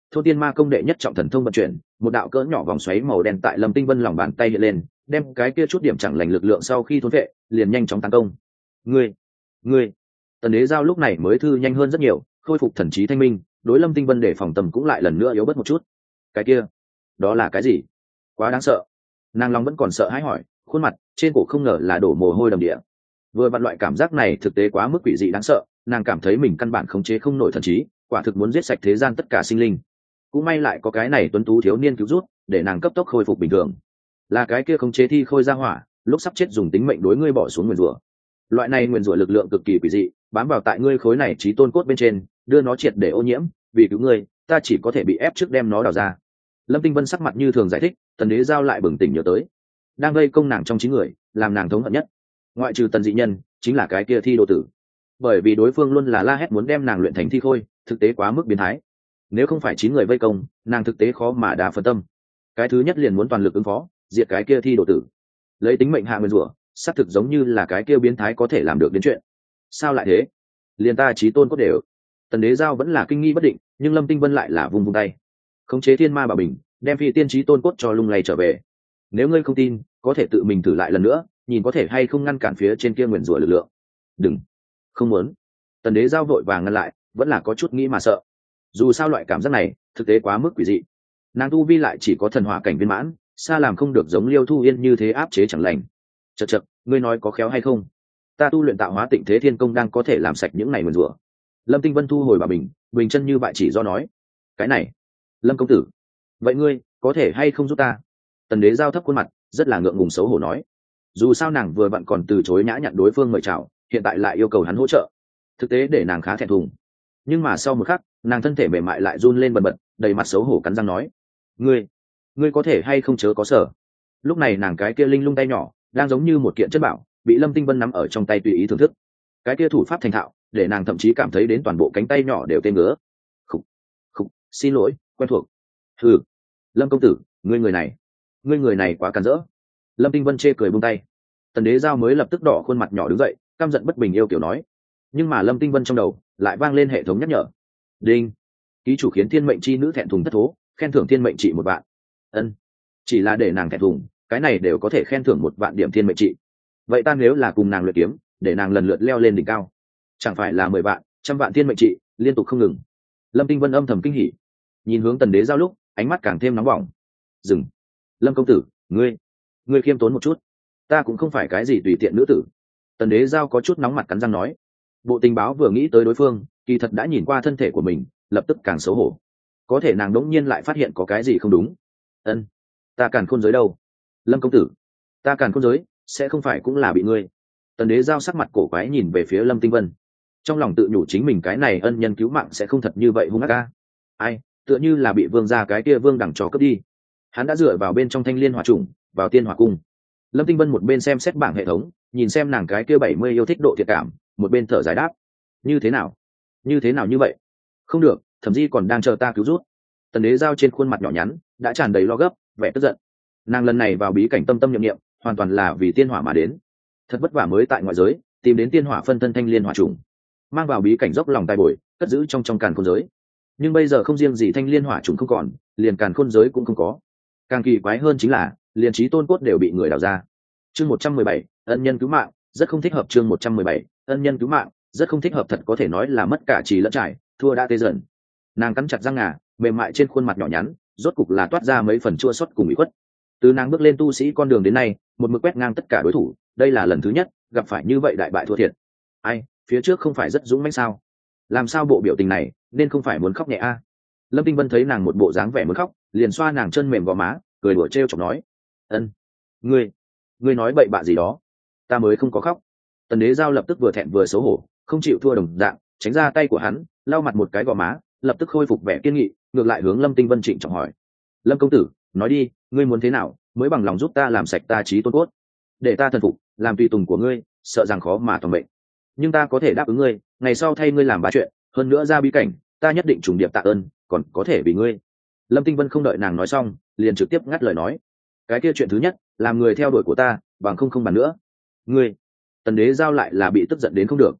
thôn tiên ma công đệ nhất trọng thần thông vận chuyển, một đạo cỡ nhỏ vòng xoáy màu đen tại Lâm Tinh Vân lòng bàn tay hiện lên, đem cái kia chút điểm chẳng lành lực lượng sau khi thôn vệ liền nhanh chóng tấn công. Ngươi, ngươi, Tần Đế Giao lúc này mới thư nhanh hơn rất nhiều, khôi phục thần trí thanh minh, đối Lâm Tinh Vân để phòng tầm cũng lại lần nữa yếu bớt một chút. Cái kia, đó là cái gì? Quá đáng sợ. Nàng lòng vẫn còn sợ hãi hỏi, khuôn mặt trên cổ không ngờ là đổ mồ hôi đầm địa. Vừa vặn loại cảm giác này thực tế quá mức quỷ dị đáng sợ, nàng cảm thấy mình căn bản khống chế không nổi thần trí, quả thực muốn giết sạch thế gian tất cả sinh linh. Cũng may lại có cái này tuấn tú thiếu niên cứu rút, để nàng cấp tốc khôi phục bình thường. Là cái kia khống chế thi khôi ra hỏa, lúc sắp chết dùng tính mệnh đối ngươi bỏ xuống nguyền rủa. Loại này nguyền rủa lực lượng cực kỳ quỷ dị, bám vào tại ngươi khối này trí tôn cốt bên trên, đưa nó triệt để ô nhiễm, vì cứu ngươi, ta chỉ có thể bị ép trước đem nó đào ra. Lâm Tinh Vân sắc mặt như thường giải thích, Tần Đế Giao lại bừng tỉnh nhớ tới, đang gây công nàng trong chín người, làm nàng thống hận nhất, ngoại trừ Tần dị nhân, chính là cái kia thi đồ tử. Bởi vì đối phương luôn là la hét muốn đem nàng luyện thành thi khôi, thực tế quá mức biến thái. Nếu không phải chín người vây công, nàng thực tế khó mà đả phân tâm. Cái thứ nhất liền muốn toàn lực ứng phó, diệt cái kia thi đồ tử, lấy tính mệnh hạ nguyên rủa, xác thực giống như là cái kia biến thái có thể làm được đến chuyện. Sao lại thế? Liền ta chí tôn cốt đều. Tần Đế Giao vẫn là kinh nghi bất định, nhưng Lâm Tinh Vân lại là vung vung tay, khống chế thiên ma bảo bình, đem phi tiên chí tôn cốt cho lung lay trở về. Nếu ngươi không tin, có thể tự mình thử lại lần nữa, nhìn có thể hay không ngăn cản phía trên kia nguyền rủa lực lượng. Đừng, không muốn. Tần Đế Giao vội vàng ngăn lại, vẫn là có chút nghĩ mà sợ. Dù sao loại cảm giác này thực tế quá mức quỷ dị, nàng tu vi lại chỉ có thần hỏa cảnh viên mãn, xa làm không được giống Liêu Thu Yên như thế áp chế chẳng lành. Chậc chậc, ngươi nói có khéo hay không? Ta tu luyện tạo hóa tịnh thế thiên công đang có thể làm sạch những này nguyền rủa. Lâm Tinh Vân thu hồi bà bình, bình chân như bại chỉ do nói, cái này, Lâm công tử, vậy ngươi có thể hay không giúp ta? Tần Đế Giao thấp khuôn mặt, rất là ngượng ngùng xấu hổ nói. Dù sao nàng vừa vặn còn từ chối nhã nhặn đối phương mời chào, hiện tại lại yêu cầu hắn hỗ trợ, thực tế để nàng khá thẹn thùng. Nhưng mà sau một khắc, nàng thân thể mềm mại lại run lên bần bật, đầy mặt xấu hổ cắn răng nói, ngươi ngươi có thể hay không chớ có sở. Lúc này nàng cái kia linh lung tay nhỏ đang giống như một kiện chất bảo, bị Lâm Tinh Vân nắm ở trong tay tùy ý thưởng thức. Cái kia thủ pháp thành thạo, để nàng thậm chí cảm thấy đến toàn bộ cánh tay nhỏ đều tê ngứa. Khục, khục, xin lỗi, quen thuộc. Hừ, Lâm công tử, ngươi người này, ngươi người này quá càn rỡ. Lâm Tinh Vân chê cười buông tay. Tần Đế Giao mới lập tức đỏ khuôn mặt nhỏ đứng dậy, căm giận bất bình yêu kiểu nói. Nhưng mà Lâm Tinh Vân trong đầu lại vang lên hệ thống nhắc nhở. Đinh, ký chủ khiến thiên mệnh chi nữ thẹn thùng thất thố, khen thưởng thiên mệnh trị một vạn. Ân, chỉ là để nàng thẹn thùng, cái này đều có thể khen thưởng một vạn điểm thiên mệnh trị. Vậy ta nếu là cùng nàng luyện kiếm, để nàng lần lượt leo lên đỉnh cao, chẳng phải là mười vạn, trăm vạn thiên mệnh trị liên tục không ngừng. Lâm Tinh Vân âm thầm kinh hỉ, nhìn hướng Tần Đế Giao lúc, ánh mắt càng thêm nóng bỏng. Dừng, Lâm công tử, ngươi ngươi khiêm tốn một chút, ta cũng không phải cái gì tùy tiện nữ tử. Tần Đế Giao có chút nóng mặt cắn răng nói. Bộ tình báo vừa nghĩ tới đối phương, kỳ thật đã nhìn qua thân thể của mình, lập tức càng xấu hổ. Có thể nàng đống nhiên lại phát hiện có cái gì không đúng. Ân, ta càn khôn giới đâu? Lâm công tử, ta càn khôn giới sẽ không phải cũng là bị ngươi? Tần Đế Giao sắc mặt cổ quái nhìn về phía Lâm Tinh Vân, trong lòng tự nhủ chính mình cái này ân nhân cứu mạng sẽ không thật như vậy hung ác ca. Ai, tựa như là bị vương gia cái kia vương đẳng trò cướp đi. Hắn đã dựa vào bên trong thanh liên hỏa trùng, vào tiên hỏa cung. Lâm Tinh Vân một bên xem xét bảng hệ thống, nhìn xem nàng cái kia bảy mươi yêu thích độ thiệt cảm, một bên thở dài đáp, như thế nào như thế nào như vậy? Không được, thậm chí còn đang chờ ta cứu rút. Tần Đế Giao trên khuôn mặt nhỏ nhắn đã tràn đầy lo gấp, vẻ tức giận. Nàng lần này vào bí cảnh tâm tâm niệm niệm, hoàn toàn là vì tiên hỏa mà đến. Thật vất vả mới tại ngoại giới tìm đến tiên hỏa phân thân thanh liên hỏa trùng, mang vào bí cảnh dốc lòng tài bồi, cất giữ trong trong càn khôn giới. Nhưng bây giờ không riêng gì thanh liên hỏa trùng không còn, liền càn khôn giới cũng không có. Càng kỳ quái hơn chính là liền trí tôn cốt đều bị người đào ra. Chương một trăm mười bảy, ân nhân cứu mạng, rất không thích hợp. Chương một trăm mười bảy, ân nhân cứu mạng, rất không thích hợp, thật có thể nói là mất cả trì lẫn trải, thua đã tê dần. Nàng cắn chặt răng ngà, mềm mại trên khuôn mặt nhỏ nhắn rốt cục là toát ra mấy phần chua xót cùng ủy khuất. Từ nàng bước lên tu sĩ con đường đến nay, một mực quét ngang tất cả đối thủ, đây là lần thứ nhất gặp phải như vậy đại bại thua thiệt. Ai, phía trước không phải rất dũng mãnh sao? Làm sao bộ biểu tình này, nên không phải muốn khóc nhẹ a? À? Lâm Tinh Vân thấy nàng một bộ dáng vẻ muốn khóc, liền xoa nàng chân mềm gò má, cười đùa trêu chọc nói, ân, ngươi ngươi nói bậy bạ gì đó, ta mới không có khóc. Tần Đế Giao lập tức vừa thẹn vừa xấu hổ, không chịu thua đồng dạng, tránh ra tay của hắn, lau mặt một cái gò má, lập tức khôi phục vẻ kiên nghị, ngược lại hướng Lâm Tinh Vân trịnh trọng hỏi, Lâm công tử, nói đi, ngươi muốn thế nào mới bằng lòng giúp ta làm sạch ta trí tôn cốt, để ta thần phục, làm tùy tùng của ngươi, sợ rằng khó mà toàn mệnh. Nhưng ta có thể đáp ứng ngươi, ngày sau thay ngươi làm ba chuyện, hơn nữa ra bí cảnh, ta nhất định trùng điệp tạ ơn, còn có thể vì ngươi. Lâm Tinh Vân không đợi nàng nói xong, liền trực tiếp ngắt lời nói, cái kia chuyện thứ nhất, làm người theo đuổi của ta, bằng không không bàn nữa. Ngươi, Tần Đế Giao lại là bị tức giận đến không được.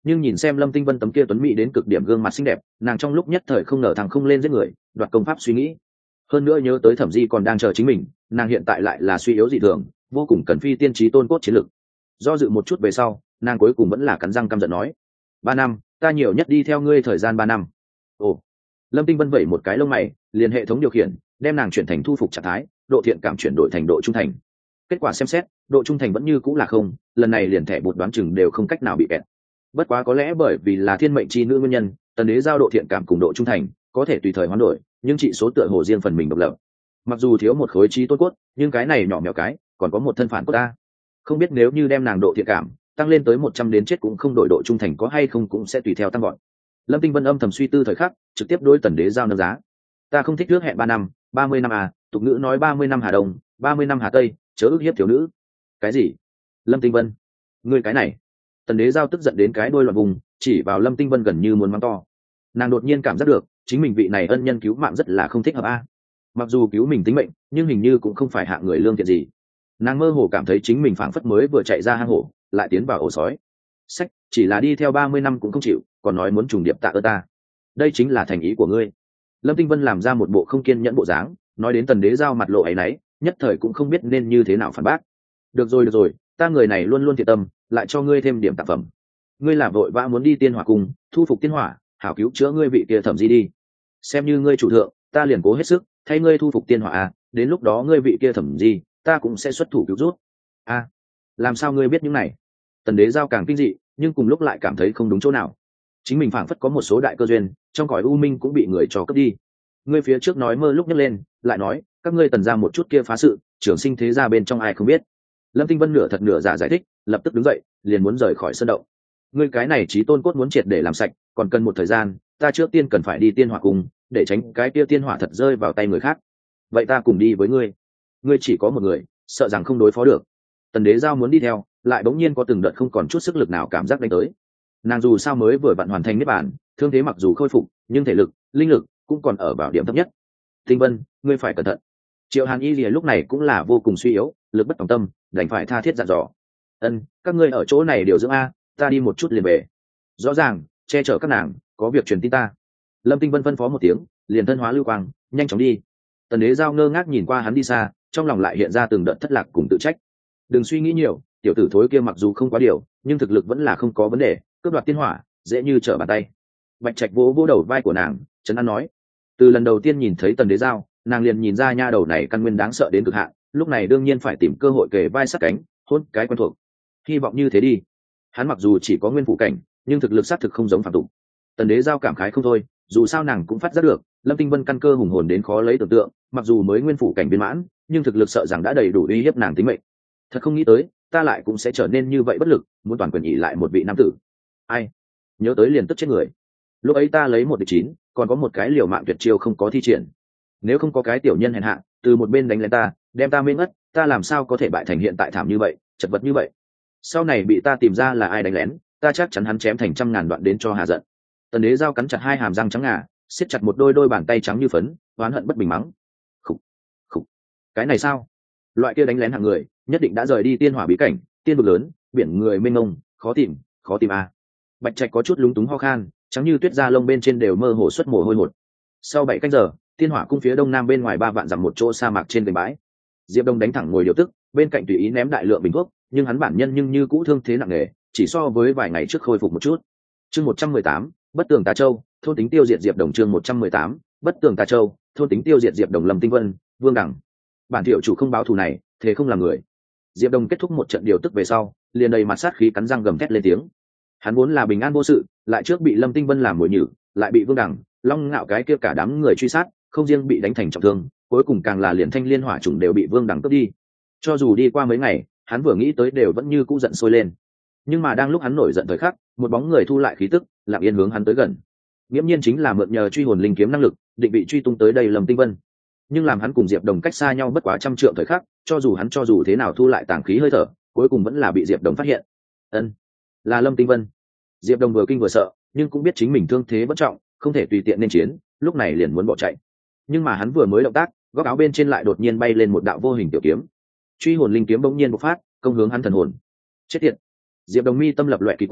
nhưng nhìn xem Lâm Tinh Vân tấm kia tuấn mỹ đến cực điểm gương mặt xinh đẹp, nàng trong lúc nhất thời không ngờ thằng không lên giết người, đoạt công pháp suy nghĩ. Hơn nữa nhớ tới Thẩm Di còn đang chờ chính mình, nàng hiện tại lại là suy yếu dị thường, vô cùng cần phi tiên trí tôn cốt chiến lực. Do dự một chút về sau, nàng cuối cùng vẫn là cắn răng căm giận nói: ba năm, ta nhiều nhất đi theo ngươi thời gian ba năm. Ồ. Lâm Tinh Vân vẩy một cái lông mày, liền hệ thống điều khiển, đem nàng chuyển thành thu phục trạng thái, độ thiện cảm chuyển đổi thành độ trung thành. Kết quả xem xét, độ trung thành vẫn như cũng là không, lần này liền thẻ bột đoán chừng đều không cách nào bị kẹt. Bất quá có lẽ bởi vì là thiên mệnh chi nữ nguyên nhân, tần đế giao độ thiện cảm cùng độ trung thành có thể tùy thời hoán đổi, nhưng trị số tựa hồ riêng phần mình độc lập. Mặc dù thiếu một khối trí tôn cốt, nhưng cái này nhỏ mèo cái, còn có một thân phản cốt ta. Không biết nếu như đem nàng độ thiện cảm tăng lên tới một trăm đến chết cũng không đổi độ trung thành có hay không cũng sẽ tùy theo tăng gọn. Lâm Tinh Vân âm thầm suy tư thời khắc, trực tiếp đối tần đế giao nâng giá. Ta không thích trước hẹn ba năm, ba mươi năm à, tục ngữ nói ba mươi năm Hà Đông, ba mươi năm Hà Tây, chớ ức hiếp thiếu nữ. Cái gì? Lâm Tinh Vân, ngươi cái này. Tần đế giao tức giận đến cái đuôi loạn vùng, chỉ vào Lâm Tinh Vân gần như muốn mắng to. Nàng đột nhiên cảm giác được, chính mình vị này ân nhân cứu mạng rất là không thích hợp a. Mặc dù cứu mình tính mệnh, nhưng hình như cũng không phải hạng người lương thiện gì. Nàng mơ hồ cảm thấy chính mình phảng phất mới vừa chạy ra hang hổ, lại tiến vào ổ sói. Sách, chỉ là đi theo ba mươi năm cũng không chịu, còn nói muốn trùng điệp tạ ơn ta. Đây chính là thành ý của ngươi. Lâm Tinh Vân làm ra một bộ không kiên nhẫn bộ dáng, nói đến tần đế giao mặt lộ áy náy, nhất thời cũng không biết nên như thế nào phản bác. Được rồi được rồi, ta người này luôn luôn thiện tâm, lại cho ngươi thêm điểm tạp phẩm. Ngươi làm vội vã muốn đi tiên hỏa cung, thu phục tiên hỏa, hảo cứu chữa ngươi vị kia Thẩm Di đi. Xem như ngươi chủ thượng, ta liền cố hết sức, thay ngươi thu phục tiên hỏa à, đến lúc đó ngươi vị kia Thẩm Di, ta cũng sẽ xuất thủ cứu rút. A, à, làm sao ngươi biết những này? Tần đế giao càng kinh dị, nhưng cùng lúc lại cảm thấy không đúng chỗ nào. Chính mình phảng phất có một số đại cơ duyên, trong cõi u minh cũng bị người cho cướp đi. Ngươi phía trước nói mơ lúc nhấc lên, lại nói, các ngươi tần ra một chút kia phá sự, trưởng sinh thế gia bên trong ai không biết. Lâm Tinh Vân nửa thật nửa giả giải thích, lập tức đứng dậy, liền muốn rời khỏi sân động. Ngươi cái này chí tôn cốt muốn triệt để làm sạch, còn cần một thời gian, ta trước tiên cần phải đi tiên hỏa cung, để tránh cái kia tiên hỏa thật rơi vào tay người khác. Vậy ta cùng đi với ngươi. Ngươi chỉ có một người, sợ rằng không đối phó được. Tần đế giao muốn đi theo, lại bỗng nhiên có từng đợt không còn chút sức lực nào cảm giác đánh tới. Nàng dù sao mới vừa vặn hoàn thành niết bàn, thương thế mặc dù khôi phục, nhưng thể lực, linh lực cũng còn ở vào điểm thấp nhất. Tinh Vân, ngươi phải cẩn thận. Triệu Hàn Y lìa lúc này cũng là vô cùng suy yếu, lực bất tòng tâm, đành phải tha thiết dặn dò. Ân, các ngươi ở chỗ này điều dưỡng a, ta đi một chút liền về. Rõ ràng, che chở các nàng, có việc truyền tin ta. Lâm Tinh Vân phân phó một tiếng, liền thân hóa lưu quang, nhanh chóng đi. Tần đế giao ngơ ngác nhìn qua hắn đi xa, trong lòng lại hiện ra từng đợt thất lạc cùng tự trách. Đừng suy nghĩ nhiều, tiểu tử thối kia mặc dù không quá điều, nhưng thực lực vẫn là không có vấn đề, cướp đoạt tiên hỏa, dễ như trở bàn tay. Bạch Trạch vỗ vỗ đầu vai của nàng, trấn an nói. Từ lần đầu tiên nhìn thấy tần đế giao, nàng liền nhìn ra nha đầu này căn nguyên đáng sợ đến cực hạn, lúc này đương nhiên phải tìm cơ hội kề vai sát cánh, hôn cái quen thuộc. Hy vọng như thế đi. Hắn mặc dù chỉ có nguyên phụ cảnh, nhưng thực lực xác thực không giống phạm tục. Tần đế giao cảm khái không thôi, dù sao nàng cũng phát giác được, Lâm Tinh Vân căn cơ hùng hồn đến khó lấy tưởng tượng, mặc dù mới nguyên phụ cảnh viên mãn, nhưng thực lực sợ rằng đã đầy đủ uy hiếp nàng tính mệnh. Thật không nghĩ tới, ta lại cũng sẽ trở nên như vậy bất lực, muốn toàn quyền ỷ lại một vị nam tử. Ai? Nhớ tới liền tức chết người. Lúc ấy ta lấy một địch chín, còn có một cái liều mạng tuyệt chiêu không có thi triển. Nếu không có cái tiểu nhân hèn hạ, từ một bên đánh lên ta, đem ta mê ngất, ta làm sao có thể bại thành hiện tại thảm như vậy, chật vật như vậy. Sau này bị ta tìm ra là ai đánh lén, ta chắc chắn hắn chém thành trăm ngàn đoạn đến cho hà giận. Tần đế giao cắn chặt hai hàm răng trắng ngà, siết chặt một đôi đôi bàn tay trắng như phấn, oán hận bất bình mắng. Khục, khục, cái này sao? Loại kia đánh lén hạng người, nhất định đã rời đi tiên hỏa bí cảnh, tiên vực lớn, biển người mênh mông, khó tìm, khó tìm a. Bạch Trạch có chút lúng túng ho khan, trắng như tuyết da lông bên trên đều mơ hồ xuất mồ hôi hột. Sau bảy canh giờ, tiên hỏa cung phía đông nam bên ngoài ba vạn dặm một chỗ sa mạc trên gành bãi. Diệp Đông đánh thẳng ngồi điều tức, bên cạnh tùy ý ném đại lượng bình thuốc, nhưng hắn bản nhân nhưng như cũ thương thế nặng nề, chỉ so với vài ngày trước khôi phục một chút. Chương một trăm mười tám, bất tường Tà Châu, thôn tính tiêu diệt Diệp Đồng. Chương một trăm mười tám, bất tường Tà Châu, thôn tính tiêu diệt Diệp Đồng. Lâm Tinh Vân, Vương Đẳng. Bản tiểu chủ không báo thù này, thế không làm người. Diệp Đồng kết thúc một trận điều tức về sau, liền đầy mặt sát khí cắn răng gầm thét lên tiếng. Hắn vốn là bình an vô sự, lại trước bị Lâm Tinh Vân làm mồi nhử, lại bị Vương Đẳng, Long Ngạo cái kia cả đám người truy sát, không riêng bị đánh thành trọng thương, cuối cùng càng là liền thanh liên hỏa trùng đều bị Vương Đẳng cướp đi. Cho dù đi qua mấy ngày, hắn vừa nghĩ tới đều vẫn như cũ giận sôi lên. Nhưng mà đang lúc hắn nổi giận thời khắc, một bóng người thu lại khí tức, lặng yên hướng hắn tới gần. Nghiễm nhiên chính là mượn nhờ truy hồn linh kiếm năng lực, định vị truy tung tới đây Lâm Tinh Vân. Nhưng làm hắn cùng Diệp Đồng cách xa nhau bất quá trăm trượng thời khắc, cho dù hắn cho dù thế nào thu lại tàng khí hơi thở, cuối cùng vẫn là bị Diệp Đồng phát hiện. Ân, là Lâm Tinh Vân. Diệp Đồng vừa kinh vừa sợ, nhưng cũng biết chính mình thương thế bất trọng, không thể tùy tiện nên chiến, lúc này liền muốn bỏ chạy. Nhưng mà hắn vừa mới động tác, góc áo bên trên lại đột nhiên bay lên một đạo vô hình tiểu kiếm. Truy hồn linh kiếm bỗng nhiên bộc phát, công hướng hắn thần hồn. Chết tiệt! Diệp Đồng mi tâm lập loè kỳ quang,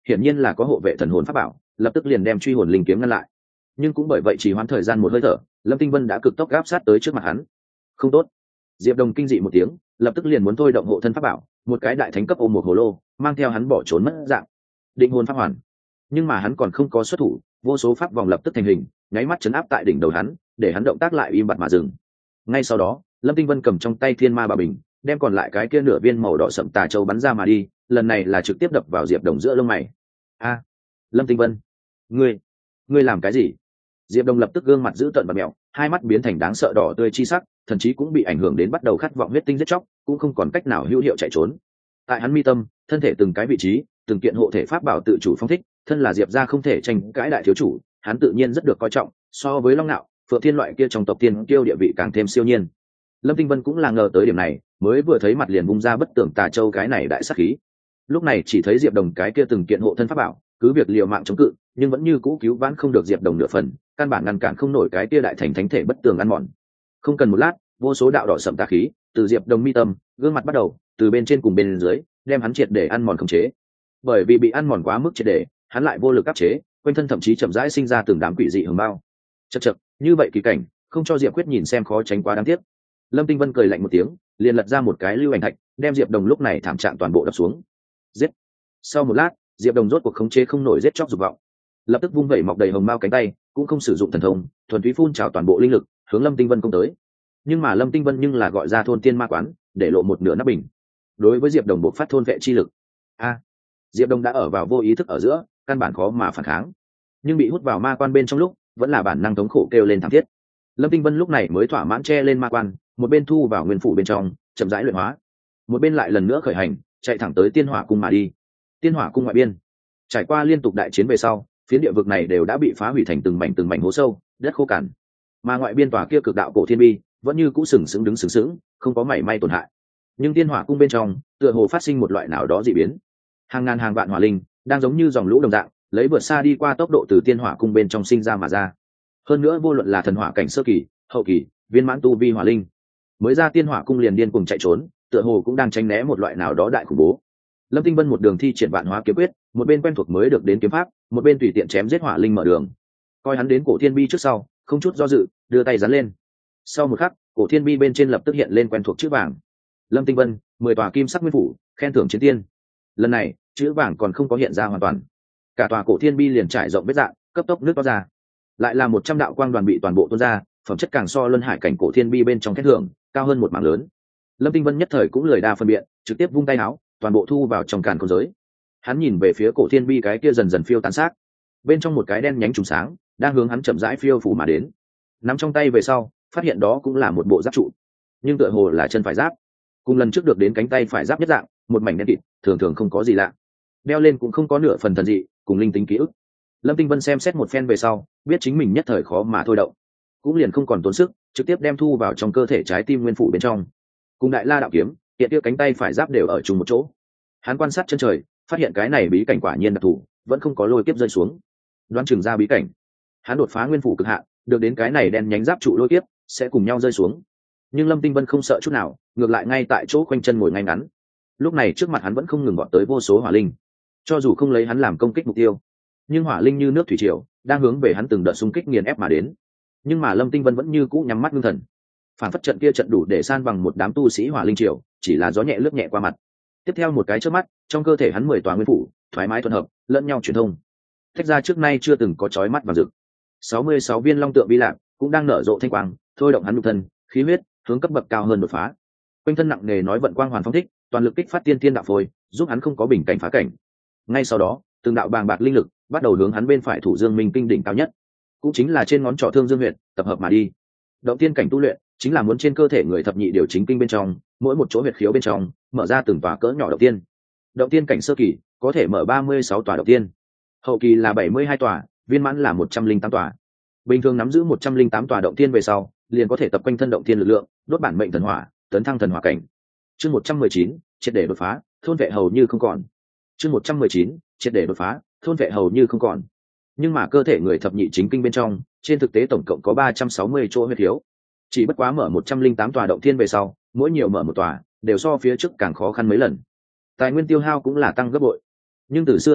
hiển nhiên là có hộ vệ thần hồn pháp bảo, lập tức liền đem truy hồn linh kiếm ngăn lại. Nhưng cũng bởi vậy chỉ hoãn thời gian một hơi thở, Lâm Tinh Vân đã cực tốc gáp sát tới trước mặt hắn. Không tốt! Diệp Đồng kinh dị một tiếng, lập tức liền muốn thôi động hộ thân pháp bảo, một cái đại thánh cấp ôm một hồ lô, mang theo hắn bỏ trốn mất dạng. Định hồn pháp hoàn. Nhưng mà hắn còn không có xuất thủ, vô số pháp vòng lập tức thành hình, nháy mắt chấn áp tại đỉnh đầu hắn, để hắn động tác lại im bặt mà dừng. Ngay sau đó, Lâm Tinh Vân cầm trong tay Thiên Ma Bảo Bình, đem còn lại cái kia nửa viên màu đỏ sậm tà châu bắn ra mà đi, lần này là trực tiếp đập vào Diệp Đồng giữa lông mày. A, Lâm Tinh Vân, ngươi, ngươi làm cái gì? Diệp Đồng lập tức gương mặt dữ tợn và mèo, hai mắt biến thành đáng sợ đỏ tươi chi sắc, thậm chí cũng bị ảnh hưởng đến bắt đầu khát vọng huyết tinh giết chóc, cũng không còn cách nào hữu hiệu chạy trốn. Tại hắn mi tâm, thân thể từng cái vị trí, từng kiện hộ thể pháp bảo tự chủ phong thích, thân là Diệp gia không thể tranh cãi đại thiếu chủ, hắn tự nhiên rất được coi trọng, so với Long Nạo, Phượng Thiên loại kia trong tộc tiên kiêu địa vị càng thêm siêu nhiên. Lâm Tinh Vân cũng là ngờ tới điểm này, mới vừa thấy mặt liền bung ra bất tưởng tà châu cái này đại sát khí. Lúc này chỉ thấy Diệp Đồng cái kia từng kiện hộ thân pháp bảo, cứ việc liều mạng chống cự, nhưng vẫn như cũ cứu vãn không được Diệp Đồng nửa phần, căn bản ngăn cản không nổi cái kia đại thành thánh thể bất tường ăn mòn. Không cần một lát, vô số đạo đỏ sẫm tà khí từ Diệp Đồng mi tâm, gương mặt bắt đầu, từ bên trên cùng bên dưới, đem hắn triệt để ăn mòn khống chế. Bởi vì bị ăn mòn quá mức triệt để, hắn lại vô lực áp chế, quanh thân thậm chí chậm rãi sinh ra từng đám quỷ dị hường bao. Chậc chậc, như vậy kỳ cảnh, không cho Diệp Quyết nhìn xem khó tránh quá đáng tiếc. Lâm Tinh Vân cười lạnh một tiếng, liền lật ra một cái lưu ảnh thạch, đem Diệp Đồng lúc này thảm trạng toàn bộ đập xuống. Giết! Sau một lát, Diệp Đồng rốt cuộc khống chế không nổi giết chóc dục vọng, lập tức vung vẩy mọc đầy hồng mao cánh tay, cũng không sử dụng thần thông, thuần túy phun trào toàn bộ linh lực, hướng Lâm Tinh Vân công tới. Nhưng mà Lâm Tinh Vân nhưng là gọi ra thôn tiên ma quán, để lộ một nửa nắp bình. Đối với Diệp Đồng bộc phát thôn vệ chi lực. A! Diệp Đồng đã ở vào vô ý thức ở giữa, căn bản khó mà phản kháng. Nhưng bị hút vào ma quan bên trong lúc, vẫn là bản năng thống khổ kêu lên thảm thiết. Lâm Tinh Vân lúc này mới thỏa mãn che lên ma quan, một bên thu vào nguyên phủ bên trong, chậm rãi luyện hóa, một bên lại lần nữa khởi hành, chạy thẳng tới Tiên Hỏa cung mà đi. Tiên Hỏa cung ngoại biên, trải qua liên tục đại chiến về sau, phiến địa vực này đều đã bị phá hủy thành từng mảnh từng mảnh hố sâu, đất khô cằn. Mà ngoại biên tòa kia cực đạo cổ thiên bi, vẫn như cũ sừng sững đứng sừng sững, không có mảy may tổn hại. Nhưng Tiên Hỏa cung bên trong, tựa hồ phát sinh một loại nào đó dị biến. Hàng ngàn hàng vạn hỏa linh, đang giống như dòng lũ đồng dạng, lấy vượt xa đi qua tốc độ từ Tiên Hỏa cung bên trong sinh ra mà ra. Hơn nữa vô luận là thần hỏa cảnh sơ kỳ, hậu kỳ, viên mãn tu vi hỏa linh, mới ra Tiên Hỏa cung liền điên cùng chạy trốn, tựa hồ cũng đang tránh né một loại nào đó đại khủng bố. Lâm Tinh Vân một đường thi triển vạn hóa kiếm quyết, một bên quen thuộc mới được đến kiếm pháp, một bên tùy tiện chém giết hỏa linh mở đường. Coi hắn đến cổ thiên bi trước sau, không chút do dự, đưa tay giáng lên. Sau một khắc, cổ thiên bi bên trên lập tức hiện lên quen thuộc chữ vàng. Lâm Tinh Vân, mười tòa kim sắc nguyên phủ, khen thưởng chiến tiên. Lần này, chữ vàng còn không có hiện ra hoàn toàn. Cả tòa cổ thiên bi liền trải rộng vết dạng, cấp tốc nước to ra. Lại là một trăm đạo quang đoàn bị toàn bộ tuôn ra, phẩm chất càng so luân hải cảnh cổ thiên bi bên trong khen thưởng, cao hơn một mảng lớn. Lâm Tinh Vân nhất thời cũng lười đa phân biện, trực tiếp vung tay áo, toàn bộ thu vào trong càn khôn giới. Hắn nhìn về phía cổ thiên bi cái kia dần dần phiêu tán xác, bên trong một cái đen nhánh trùng sáng đang hướng hắn chậm rãi phiêu phủ mà đến. Nắm trong tay về sau, phát hiện đó cũng là một bộ giáp trụ, nhưng tựa hồ là chân phải giáp, cùng lần trước được đến cánh tay phải giáp nhất dạng, một mảnh đen kịt, thường thường không có gì lạ, đeo lên cũng không có nửa phần thần dị, cùng linh tính ký ức. Lâm Tinh Vân xem xét một phen về sau, biết chính mình nhất thời khó mà thôi động, cũng liền không còn tốn sức, trực tiếp đem thu vào trong cơ thể trái tim nguyên phủ bên trong. Cùng đại la đạo kiếm, hiện tiêu cánh tay phải giáp đều ở chung một chỗ. Hắn quan sát chân trời, phát hiện cái này bí cảnh quả nhiên đặc thù, vẫn không có lôi kiếp rơi xuống. Đoán chừng ra bí cảnh, hắn đột phá nguyên phủ cực hạn, được đến cái này đen nhánh giáp trụ lôi kiếp, sẽ cùng nhau rơi xuống. Nhưng Lâm Tinh Vân không sợ chút nào, ngược lại ngay tại chỗ khoanh chân ngồi ngay ngắn. Lúc này trước mặt hắn vẫn không ngừng gọi tới vô số hỏa linh, cho dù không lấy hắn làm công kích mục tiêu, nhưng hỏa linh như nước thủy triều, đang hướng về hắn từng đợt xung kích nghiền ép mà đến. Nhưng mà Lâm Tinh Vân vẫn như cũ nhắm mắt ngưng thần, phản phất trận kia trận đủ để san bằng một đám tu sĩ hỏa linh triều, chỉ là gió nhẹ lướt nhẹ qua mặt. Tiếp theo một cái chớp mắt, trong cơ thể hắn mười tòa nguyên phủ thoải mái thuận hợp, lẫn nhau truyền thông, tách ra trước nay chưa từng có chói mắt và rực. sáu mươi sáu viên long tượng vi lạc cũng đang nở rộ thanh quang, thôi động hắn nhục thân, khí huyết hướng cấp bậc cao hơn đột phá. Quanh thân nặng nề nói vận quang hoàn phong thích, toàn lực kích phát tiên tiên đạo phôi, giúp hắn không có bình cảnh phá cảnh. Ngay sau đó, từng đạo bàng bạc linh lực bắt đầu hướng hắn bên phải thủ dương minh kinh đỉnh cao nhất, cũng chính là trên ngón trỏ thương dương huyệt, tập hợp mà đi. Động tiên cảnh tu luyện chính là muốn trên cơ thể người thập nhị điều chính kinh bên trong, mỗi một chỗ huyệt khiếu bên trong mở ra từng tòa cỡ nhỏ động tiên. Động tiên cảnh sơ kỳ có thể mở ba mươi sáu tòa động tiên, hậu kỳ là bảy mươi hai tòa, viên mãn là một trăm linh tám tòa. Bình thường nắm giữ một trăm linh tám tòa động tiên về sau, liền có thể tập quanh thân động tiên lực lượng, đốt bản mệnh thần hỏa, tấn thăng thần hỏa cảnh. Chương một trăm mười chín, triệt để đột phá, thôn vệ hầu như không còn. Chương một trăm mười chín, triệt để đột phá, thôn vệ hầu như không còn. Nhưng mà cơ thể người thập nhị chính kinh bên trong, trên thực tế tổng cộng có ba trăm sáu mươi chỗ huyệt khiếu. Chỉ bất quá mở một trăm linh tám tòa động thiên về sau, mỗi nhiều mở một tòa, đều so phía trước càng khó khăn mấy lần. Tài nguyên tiêu hao cũng là tăng gấp bội. Nhưng từ xưa đến nay,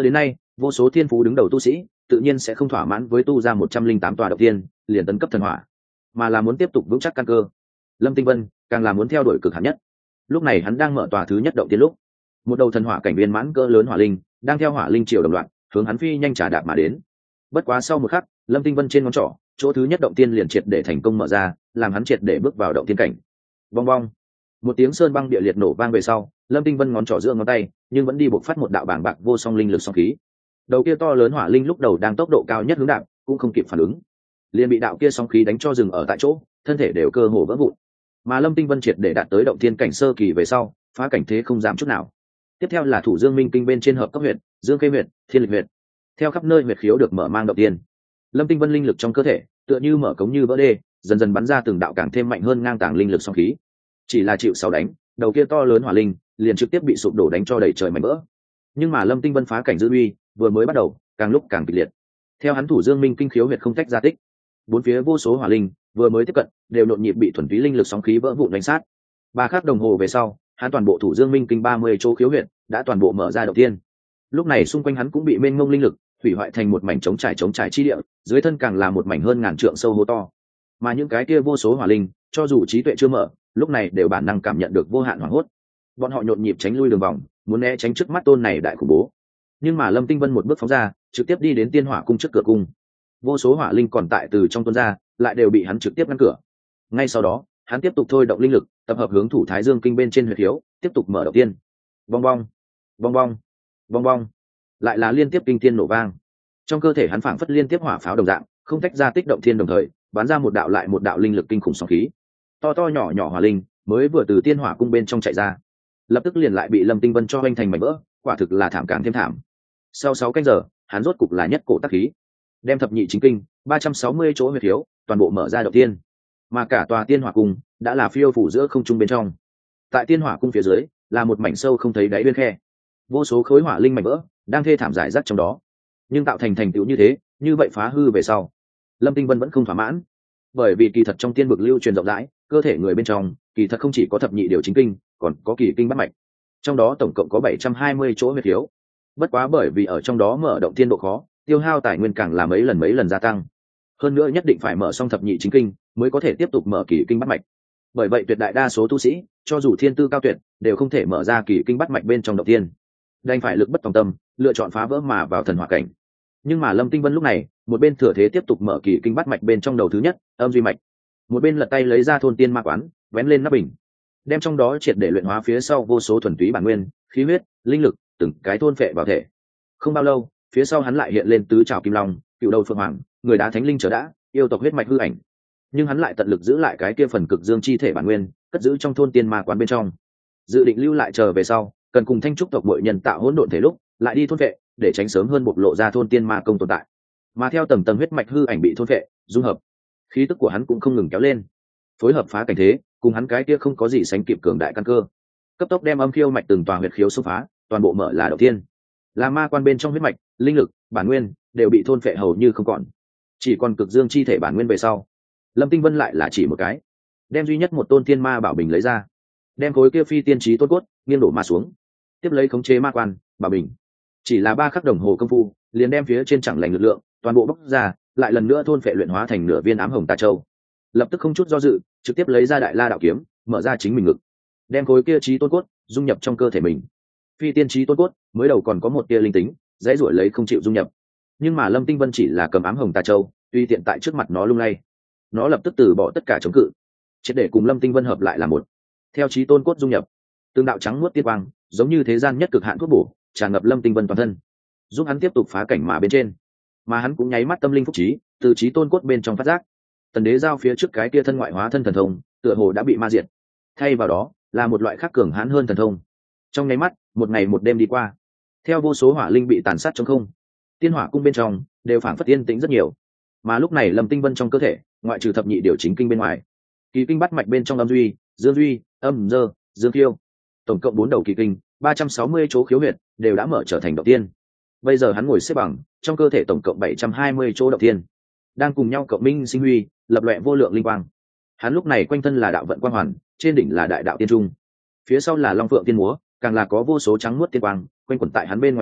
vô số thiên phú đứng đầu tu sĩ tự nhiên sẽ không thỏa mãn với tu ra một trăm linh tám tòa động tiên liền tấn cấp thần hỏa, mà là muốn tiếp tục vững chắc căn cơ. Lâm Tinh Vân càng là muốn theo đuổi cực hạn nhất. Lúc này hắn đang mở tòa thứ nhất động tiên lúc, một đầu thần hỏa cảnh viên mãn cỡ lớn hỏa linh đang theo hỏa linh triều đồng loạt hướng hắn phi nhanh trả đạp mà đến. Bất quá sau một khắc, Lâm Tinh Vân trên ngón trỏ chỗ thứ nhất động tiên liền triệt để thành công mở ra, làm hắn triệt để bước vào động tiên cảnh. Bong bong, một tiếng sơn băng địa liệt nổ vang về sau, Lâm Tinh Vân ngón trỏ giữa ngón tay nhưng vẫn đi bộc phát một đạo bàng bạc vô song linh lực song khí. Đầu kia to lớn hỏa linh lúc đầu đang tốc độ cao nhất hướng đạp, cũng không kịp phản ứng, liền bị đạo kia song khí đánh cho dừng ở tại chỗ, thân thể đều cơ hồ vỡ vụn. Mà Lâm Tinh Vân triệt để đạt tới động thiên cảnh sơ kỳ về sau, phá cảnh thế không giảm chút nào. Tiếp theo là thủ dương minh kinh bên trên hợp cấp huyệt, dương khê huyệt, thiên lịch huyệt. Theo khắp nơi huyệt khiếu được mở mang động tiên, Lâm Tinh Vân linh lực trong cơ thể tựa như mở cống như vỡ đê, dần dần bắn ra từng đạo càng thêm mạnh hơn ngang tàng linh lực song khí. Chỉ là chịu sáu đánh, đầu kia to lớn hỏa linh liền trực tiếp bị sụp đổ đánh cho đầy trời mảnh vỡ. Nhưng mà Lâm Tinh Vân phá cảnh dư uy vừa mới bắt đầu, càng lúc càng kịch liệt. Theo hắn thủ dương minh kinh khiếu huyệt không tách ra tích, bốn phía vô số hỏa linh vừa mới tiếp cận đều nhộn nhịp bị thuần túy linh lực sóng khí vỡ vụn đánh sát. Ba khắc đồng hồ về sau, hắn toàn bộ thủ dương minh kinh ba mươi chỗ khiếu huyệt đã toàn bộ mở ra đầu tiên. Lúc này xung quanh hắn cũng bị mênh mông linh lực hủy hoại thành một mảnh trống trải trống trải chi địa, dưới thân càng là một mảnh hơn ngàn trượng sâu hố to. Mà những cái kia vô số hỏa linh, cho dù trí tuệ chưa mở, lúc này đều bản năng cảm nhận được vô hạn hoảng hốt. Bọn họ nhộn nhịp tránh lui đường vòng, muốn né tránh trước mắt tôn này đại khủng bố. Nhưng mà Lâm Tinh Vân một bước phóng ra, trực tiếp đi đến tiên hỏa cung trước cửa cung. Vô số hỏa linh còn tại từ trong tuôn ra, lại đều bị hắn trực tiếp ngăn cửa. Ngay sau đó, hắn tiếp tục thôi động linh lực, tập hợp hướng thủ Thái Dương kinh bên trên huyệt khiếu, tiếp tục mở đầu tiên. Bong bong, bong bong, bong bong, lại là liên tiếp kinh thiên nổ vang. Trong cơ thể hắn phảng phất liên tiếp hỏa pháo đồng dạng, không tách ra tích động thiên đồng thời, bắn ra một đạo lại một đạo linh lực kinh khủng sóng khí. To to nhỏ nhỏ hỏa linh mới vừa từ tiên hỏa cung bên trong chạy ra, lập tức liền lại bị Lâm Tinh Vân cho hoành thành mảnh vỡ, quả thực là thảm càng thêm thảm. Sau sáu canh giờ, hắn rốt cục là nhất cổ tác khí, đem thập nhị chính kinh ba trăm sáu mươi chỗ huyệt khiếu toàn bộ mở ra đầu tiên, mà cả tòa tiên hỏa cung đã là phiêu phủ giữa không trung bên trong. Tại tiên hỏa cung phía dưới là một mảnh sâu không thấy đáy bên khe, vô số khối hỏa linh mảnh vỡ đang thê thảm giải rác trong đó. Nhưng tạo thành thành tựu như thế, như vậy phá hư về sau, Lâm Tinh Vân vẫn không thỏa mãn, bởi vì kỳ thật trong tiên vực lưu truyền rộng rãi, cơ thể người bên trong kỳ thật không chỉ có thập nhị điều chính kinh, còn có kỳ kinh bát mạch, trong đó tổng cộng có bảy trăm hai mươi chỗ huyệt khiếu. Bất quá bởi vì ở trong đó mở động tiên độ khó, tiêu hao tài nguyên càng là mấy lần mấy lần gia tăng. Hơn nữa nhất định phải mở xong thập nhị chính kinh mới có thể tiếp tục mở kỳ kinh bát mạch. Bởi vậy tuyệt đại đa số tu sĩ, cho dù thiên tư cao tuyệt, đều không thể mở ra kỳ kinh bát mạch bên trong động tiên, đành phải lực bất tòng tâm, lựa chọn phá vỡ mà vào thần hỏa cảnh. Nhưng mà Lâm Tinh Vân lúc này, một bên thừa thế tiếp tục mở kỳ kinh bát mạch bên trong đầu thứ nhất, âm duy mạch, một bên lật tay lấy ra thôn tiên ma quán, vén lên nắp bình, đem trong đó triệt để luyện hóa phía sau vô số thuần túy bản nguyên, khí huyết, linh lực, từng cái thôn phệ vào thể. Không bao lâu, phía sau hắn lại hiện lên tứ trảo kim long, cựu đầu phượng hoàng, người đá thánh linh trở đã, yêu tộc huyết mạch hư ảnh. Nhưng hắn lại tận lực giữ lại cái kia phần cực dương chi thể bản nguyên, cất giữ trong thôn tiên ma quán bên trong, dự định lưu lại chờ về sau, cần cùng thanh trúc tộc bội nhân tạo hỗn độn thể lúc, lại đi thôn phệ, để tránh sớm hơn bộc lộ ra thôn tiên ma công tồn tại. Mà theo tầng tầng huyết mạch hư ảnh bị thôn phệ, dung hợp, khí tức của hắn cũng không ngừng kéo lên, phối hợp phá cảnh thế, cùng hắn cái kia không có gì sánh kịp cường đại căn cơ, cấp tốc đem âm khiêu mạch từng tòa huyệt khiếu xông phá, toàn bộ mở là đầu tiên. Là ma quan bên trong huyết mạch, linh lực, bản nguyên đều bị thôn phệ hầu như không còn, chỉ còn cực dương chi thể bản nguyên về sau. Lâm Tinh Vân lại là chỉ một cái, đem duy nhất một tôn tiên ma bảo bình lấy ra, đem khối kia phi tiên trí tôn cốt nghiêng đổ ma xuống, tiếp lấy khống chế ma quan bảo bình. Chỉ là ba khắc đồng hồ công phu, liền đem phía trên chẳng lành lực lượng toàn bộ bóc ra, lại lần nữa thôn phệ luyện hóa thành nửa viên ám hồng tà châu. Lập tức không chút do dự, trực tiếp lấy ra đại la đạo kiếm, mở ra chính mình ngực, đem khối kia trí tôn cốt dung nhập trong cơ thể mình. Phi tiên trí tôn cốt mới đầu còn có một tia linh tính, dễ ruổi lấy không chịu dung nhập, nhưng mà Lâm Tinh Vân chỉ là cầm ám hồng tà châu, tuy tiện tại trước mặt nó lung lay, nó lập tức từ bỏ tất cả chống cự, triệt để cùng Lâm Tinh Vân hợp lại là một. Theo trí tôn cốt dung nhập, tương đạo trắng nuốt tiên quang, giống như thế gian nhất cực hạn thuốc bổ, tràn ngập Lâm Tinh Vân toàn thân, giúp hắn tiếp tục phá cảnh mà bên trên. Mà hắn cũng nháy mắt tâm linh phúc trí, từ trí tôn cốt bên trong phát giác, tần đế giao phía trước cái kia thân ngoại hóa thân thần thông, tựa hồ đã bị ma diệt, thay vào đó là một loại khác cường hãn hơn thần thông. Trong nháy mắt, một ngày một đêm đi qua, theo vô số hỏa linh bị tàn sát trong không, tiên hỏa cung bên trong đều phảng phất yên tĩnh rất nhiều. Mà lúc này Lâm Tinh Vân trong cơ thể, ngoại trừ thập nhị điều chính kinh bên ngoài, kỳ kinh bát mạch bên trong âm duy, dương duy, âm dơ, dương khiêu, tổng cộng bốn đầu kỳ kinh, ba trăm sáu mươi chỗ khiếu huyệt đều đã mở trở thành động tiên. Bây giờ hắn ngồi xếp bằng, trong cơ thể tổng cộng bảy trăm hai mươi chỗ động tiên đang cùng nhau cộng minh sinh huy, lập loè vô lượng linh quang. Hắn lúc này quanh thân là đạo vận quang hoàn, trên đỉnh là đại đạo tiên trung, phía sau là long phượng tiên múa, càng là có vô số trắng muốt tiên quang quanh quẩn tại hắn bên ngoài thân,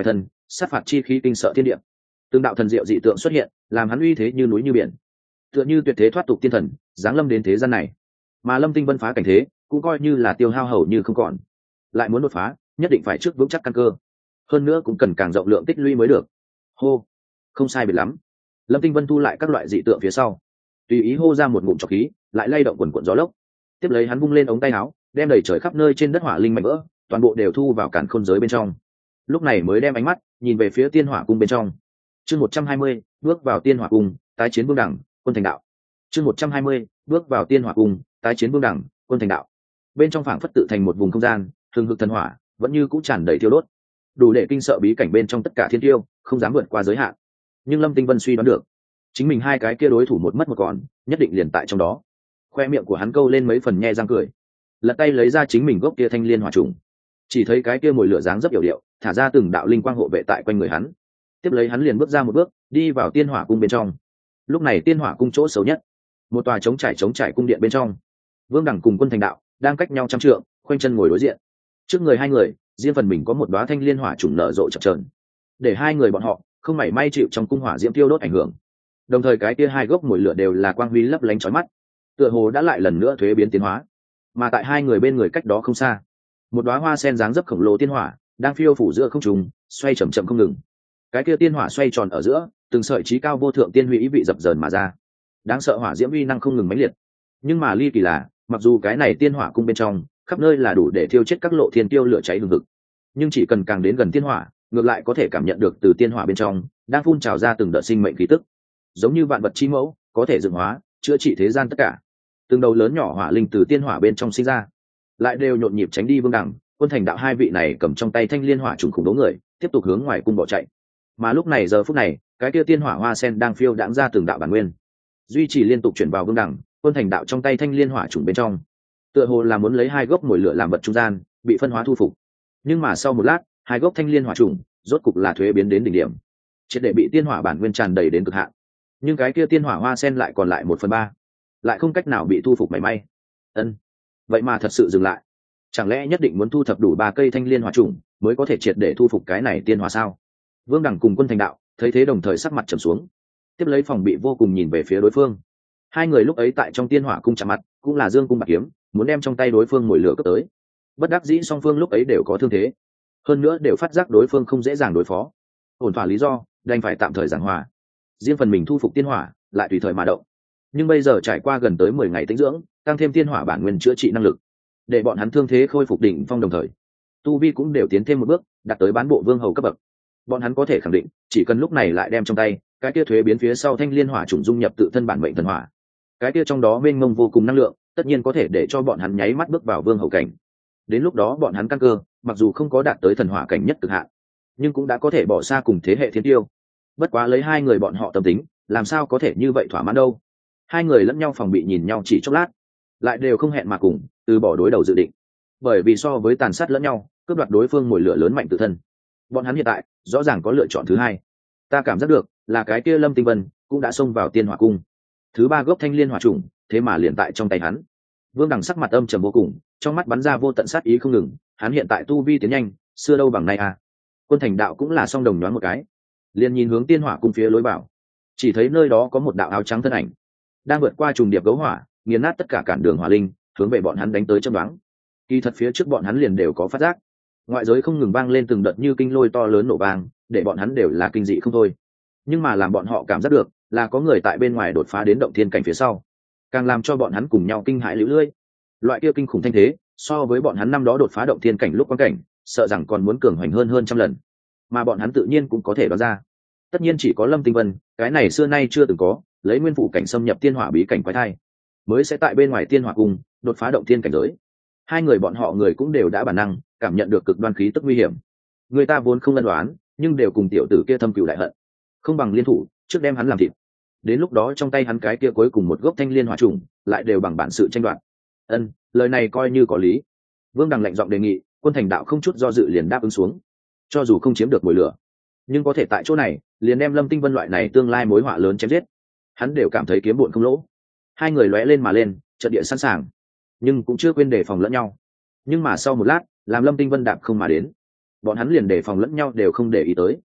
sát phạt chi khí kinh sợ thiên địa. Từng đạo thần diệu dị tượng xuất hiện, làm hắn uy thế như núi như biển, tựa như tuyệt thế thoát tục tiên thần giáng lâm đến thế gian này. Mà Lâm Tinh Vân phá cảnh thế cũng coi như là tiêu hao hầu như không còn, lại muốn đột phá nhất định phải trước vững chắc căn cơ, hơn nữa cũng cần càng rộng lượng tích lũy mới được. Hô, không sai biệt lắm. Lâm Tinh Vân thu lại các loại dị tượng phía sau, tùy ý hô ra một ngụm trọc khí, lại lay động quần quần gió lốc. Tiếp lấy hắn vung lên ống tay áo, đem đầy trời khắp nơi trên đất hỏa linh mạnh vỡ, toàn bộ đều thu vào cản khôn giới bên trong. Lúc này mới đem ánh mắt nhìn về phía Tiên Hỏa cung bên trong. Chương một trăm hai mươi, bước vào Tiên Hỏa cung, tái chiến vương đẳng, quân thành đạo. Chương một trăm hai mươi, bước vào Tiên Hỏa cung, tái chiến vương đẳng, quân thành đạo. Bên trong phảng phất tự thành một vùng không gian, hừng hực thần hỏa vẫn như cũ tràn đầy thiêu đốt, đủ để kinh sợ bí cảnh bên trong tất cả thiên tiêu, không dám vượt qua giới hạn. Nhưng Lâm Tinh Vân suy đoán được, chính mình hai cái kia đối thủ một mất một còn, nhất định liền tại trong đó. Khoe miệng của hắn câu lên mấy phần nhe răng cười, lật tay lấy ra chính mình gốc kia thanh liên hỏa trùng. Chỉ thấy cái kia mồi lửa dáng rất hiểu điệu, thả ra từng đạo linh quang hộ vệ tại quanh người hắn. Tiếp lấy hắn liền bước ra một bước, đi vào Tiên Hỏa cung bên trong. Lúc này Tiên Hỏa cung chỗ xấu nhất, một tòa trống trải trống trải cung điện bên trong, Vương Đẳng cùng Quân Thành Đạo đang cách nhau trăm trượng, khoanh chân ngồi đối diện. Trước người hai người, riêng phần mình có một đóa thanh liên hỏa trùng nở rộ chập chờn, để hai người bọn họ không mảy may chịu trong cung hỏa diễm tiêu đốt ảnh hưởng. Đồng thời cái kia hai gốc mồi lửa đều là quang huy lấp lánh chói mắt, tựa hồ đã lại lần nữa thuế biến tiến hóa. Mà tại hai người bên người cách đó không xa, một đóa hoa sen dáng dấp khổng lồ tiên hỏa đang phiêu phủ giữa không trung, xoay chậm chậm không ngừng. Cái kia tiên hỏa xoay tròn ở giữa, từng sợi trí cao vô thượng tiên huy ý vị dập dờn mà ra. Đáng sợ hỏa diễm uy năng không ngừng mãnh liệt. Nhưng mà ly kỳ là, mặc dù cái này tiên hỏa cung bên trong khắp nơi là đủ để thiêu chết các lộ thiên tiêu lửa cháy hừng hực, nhưng chỉ cần càng đến gần tiên hỏa, ngược lại có thể cảm nhận được từ tiên hỏa bên trong đang phun trào ra từng đợt sinh mệnh khí tức, giống như vạn vật chi mẫu, có thể dựng hóa, chữa trị thế gian tất cả. Từng đầu lớn nhỏ hỏa linh từ tiên hỏa bên trong sinh ra, lại đều nhộn nhịp tránh đi Vương Đẳng, Quân Thành Đạo hai vị này cầm trong tay thanh liên hỏa trùng khủng bố người, tiếp tục hướng ngoài cung bỏ chạy. Mà lúc này giờ phút này, cái kia tiên hỏa hoa sen đang phiêu đãng ra từng đạo bản nguyên, duy trì liên tục chuyển vào Vương Đẳng, Quân Thành Đạo trong tay thanh liên hỏa trùng bên trong, tựa hồ là muốn lấy hai gốc mồi lửa làm vật trung gian, bị phân hóa thu phục. Nhưng mà sau một lát, hai gốc thanh liên hỏa trùng rốt cục là thuế biến đến đỉnh điểm, triệt để bị tiên hỏa bản nguyên tràn đầy đến cực hạn. Nhưng cái kia tiên hỏa hoa sen lại còn lại một phần ba, lại không cách nào bị thu phục mảy may. Ân, vậy mà thật sự dừng lại? Chẳng lẽ nhất định muốn thu thập đủ ba cây thanh liên hỏa trùng mới có thể triệt để thu phục cái này tiên hỏa sao? Vương Đẳng cùng Quân Thành Đạo thấy thế đồng thời sắc mặt trầm xuống, tiếp lấy phòng bị vô cùng nhìn về phía đối phương. Hai người lúc ấy tại trong tiên hỏa cung chạm mặt, cũng là dương cung bạc kiếm, muốn đem trong tay đối phương mồi lửa cướp tới. Bất đắc dĩ song phương lúc ấy đều có thương thế, hơn nữa đều phát giác đối phương không dễ dàng đối phó. Ổn thỏa lý do, đành phải tạm thời giảng hòa, riêng phần mình thu phục tiên hỏa, lại tùy thời mà động. Nhưng bây giờ trải qua gần tới mười ngày tĩnh dưỡng, tăng thêm tiên hỏa bản nguyên chữa trị năng lực, để bọn hắn thương thế khôi phục đỉnh phong, đồng thời tu vi cũng đều tiến thêm một bước, đạt tới bán bộ vương hầu cấp bậc. Bọn hắn có thể khẳng định, chỉ cần lúc này lại đem trong tay cái kia thuế biến phía sau thanh liên hỏa trùng dung nhập tự thân bản mệnh thần hỏa, cái kia trong đó mênh mông vô cùng năng lượng, tất nhiên có thể để cho bọn hắn nháy mắt bước vào vương hầu cảnh. Đến lúc đó bọn hắn căn cơ, mặc dù không có đạt tới thần hỏa cảnh nhất cực hạn, nhưng cũng đã có thể bỏ xa cùng thế hệ thiên tiêu. Bất quá lấy hai người bọn họ tâm tính, làm sao có thể như vậy thỏa mãn đâu. Hai người lẫn nhau phòng bị nhìn nhau chỉ chốc lát, lại đều không hẹn mà cùng từ bỏ đối đầu dự định. Bởi vì so với tàn sát lẫn nhau, cướp đoạt đối phương mồi lửa lớn mạnh tự thân, bọn hắn hiện tại rõ ràng có lựa chọn thứ hai. Ta cảm giác được là cái kia Lâm Tinh Vân cũng đã xông vào tiên hỏa cung, thứ ba gốc thanh liên hỏa trùng thế mà liền tại trong tay hắn. Vương Đẳng sắc mặt âm trầm vô cùng, trong mắt bắn ra vô tận sát ý không ngừng. Hắn hiện tại tu vi tiến nhanh, xưa đâu bằng nay à. Quân Thành Đạo cũng là song đồng nhoáng một cái, liền nhìn hướng tiên hỏa cung phía lối vào, chỉ thấy nơi đó có một đạo áo trắng thân ảnh đang vượt qua trùng điệp gấu hỏa, nghiền nát tất cả cản đường hỏa linh, hướng về bọn hắn đánh tới chớp nhoáng. Kỳ thật phía trước bọn hắn liền đều có phát giác, ngoại giới không ngừng vang lên từng đợt như kinh lôi to lớn nổ vang, để bọn hắn đều là kinh dị không thôi. Nhưng mà làm bọn họ cảm giác được là có người tại bên ngoài đột phá đến động thiên cảnh phía sau, càng làm cho bọn hắn cùng nhau kinh hãi lũ lưỡi. Loại kia kinh khủng thanh thế, so với bọn hắn năm đó đột phá động thiên cảnh lúc quan cảnh, sợ rằng còn muốn cường hoành hơn hơn trăm lần. Mà bọn hắn tự nhiên cũng có thể đoán ra, tất nhiên chỉ có Lâm Tinh Vân, cái này xưa nay chưa từng có, lấy nguyên phụ cảnh xâm nhập tiên hỏa bí cảnh quái thai, mới sẽ tại bên ngoài tiên hỏa cung đột phá động thiên cảnh giới. Hai người bọn họ người cũng đều đã bản năng cảm nhận được cực đoan khí tức nguy hiểm. Người ta vốn không ân đoán, nhưng đều cùng tiểu tử kia thâm cừu đại hận, không bằng liên thủ trước đem hắn làm thịt. Đến lúc đó trong tay hắn cái kia cuối cùng một gốc thanh liên hỏa trùng, lại đều bằng bản sự tranh đoạt. Ân, lời này coi như có lý. Vương Đằng lạnh giọng đề nghị, Quân Thành Đạo không chút do dự liền đáp ứng xuống. Cho dù không chiếm được mồi lửa, nhưng có thể tại chỗ này liền đem Lâm Tinh Vân loại này tương lai mối họa lớn chém giết, hắn đều cảm thấy kiếm bộn không lỗ. Hai người lóe lên mà lên, trận địa sẵn sàng, nhưng cũng chưa quên đề phòng lẫn nhau. Nhưng mà sau một lát, làm Lâm Tinh Vân đạp không mà đến, bọn hắn liền đề phòng lẫn nhau đều không để ý tới.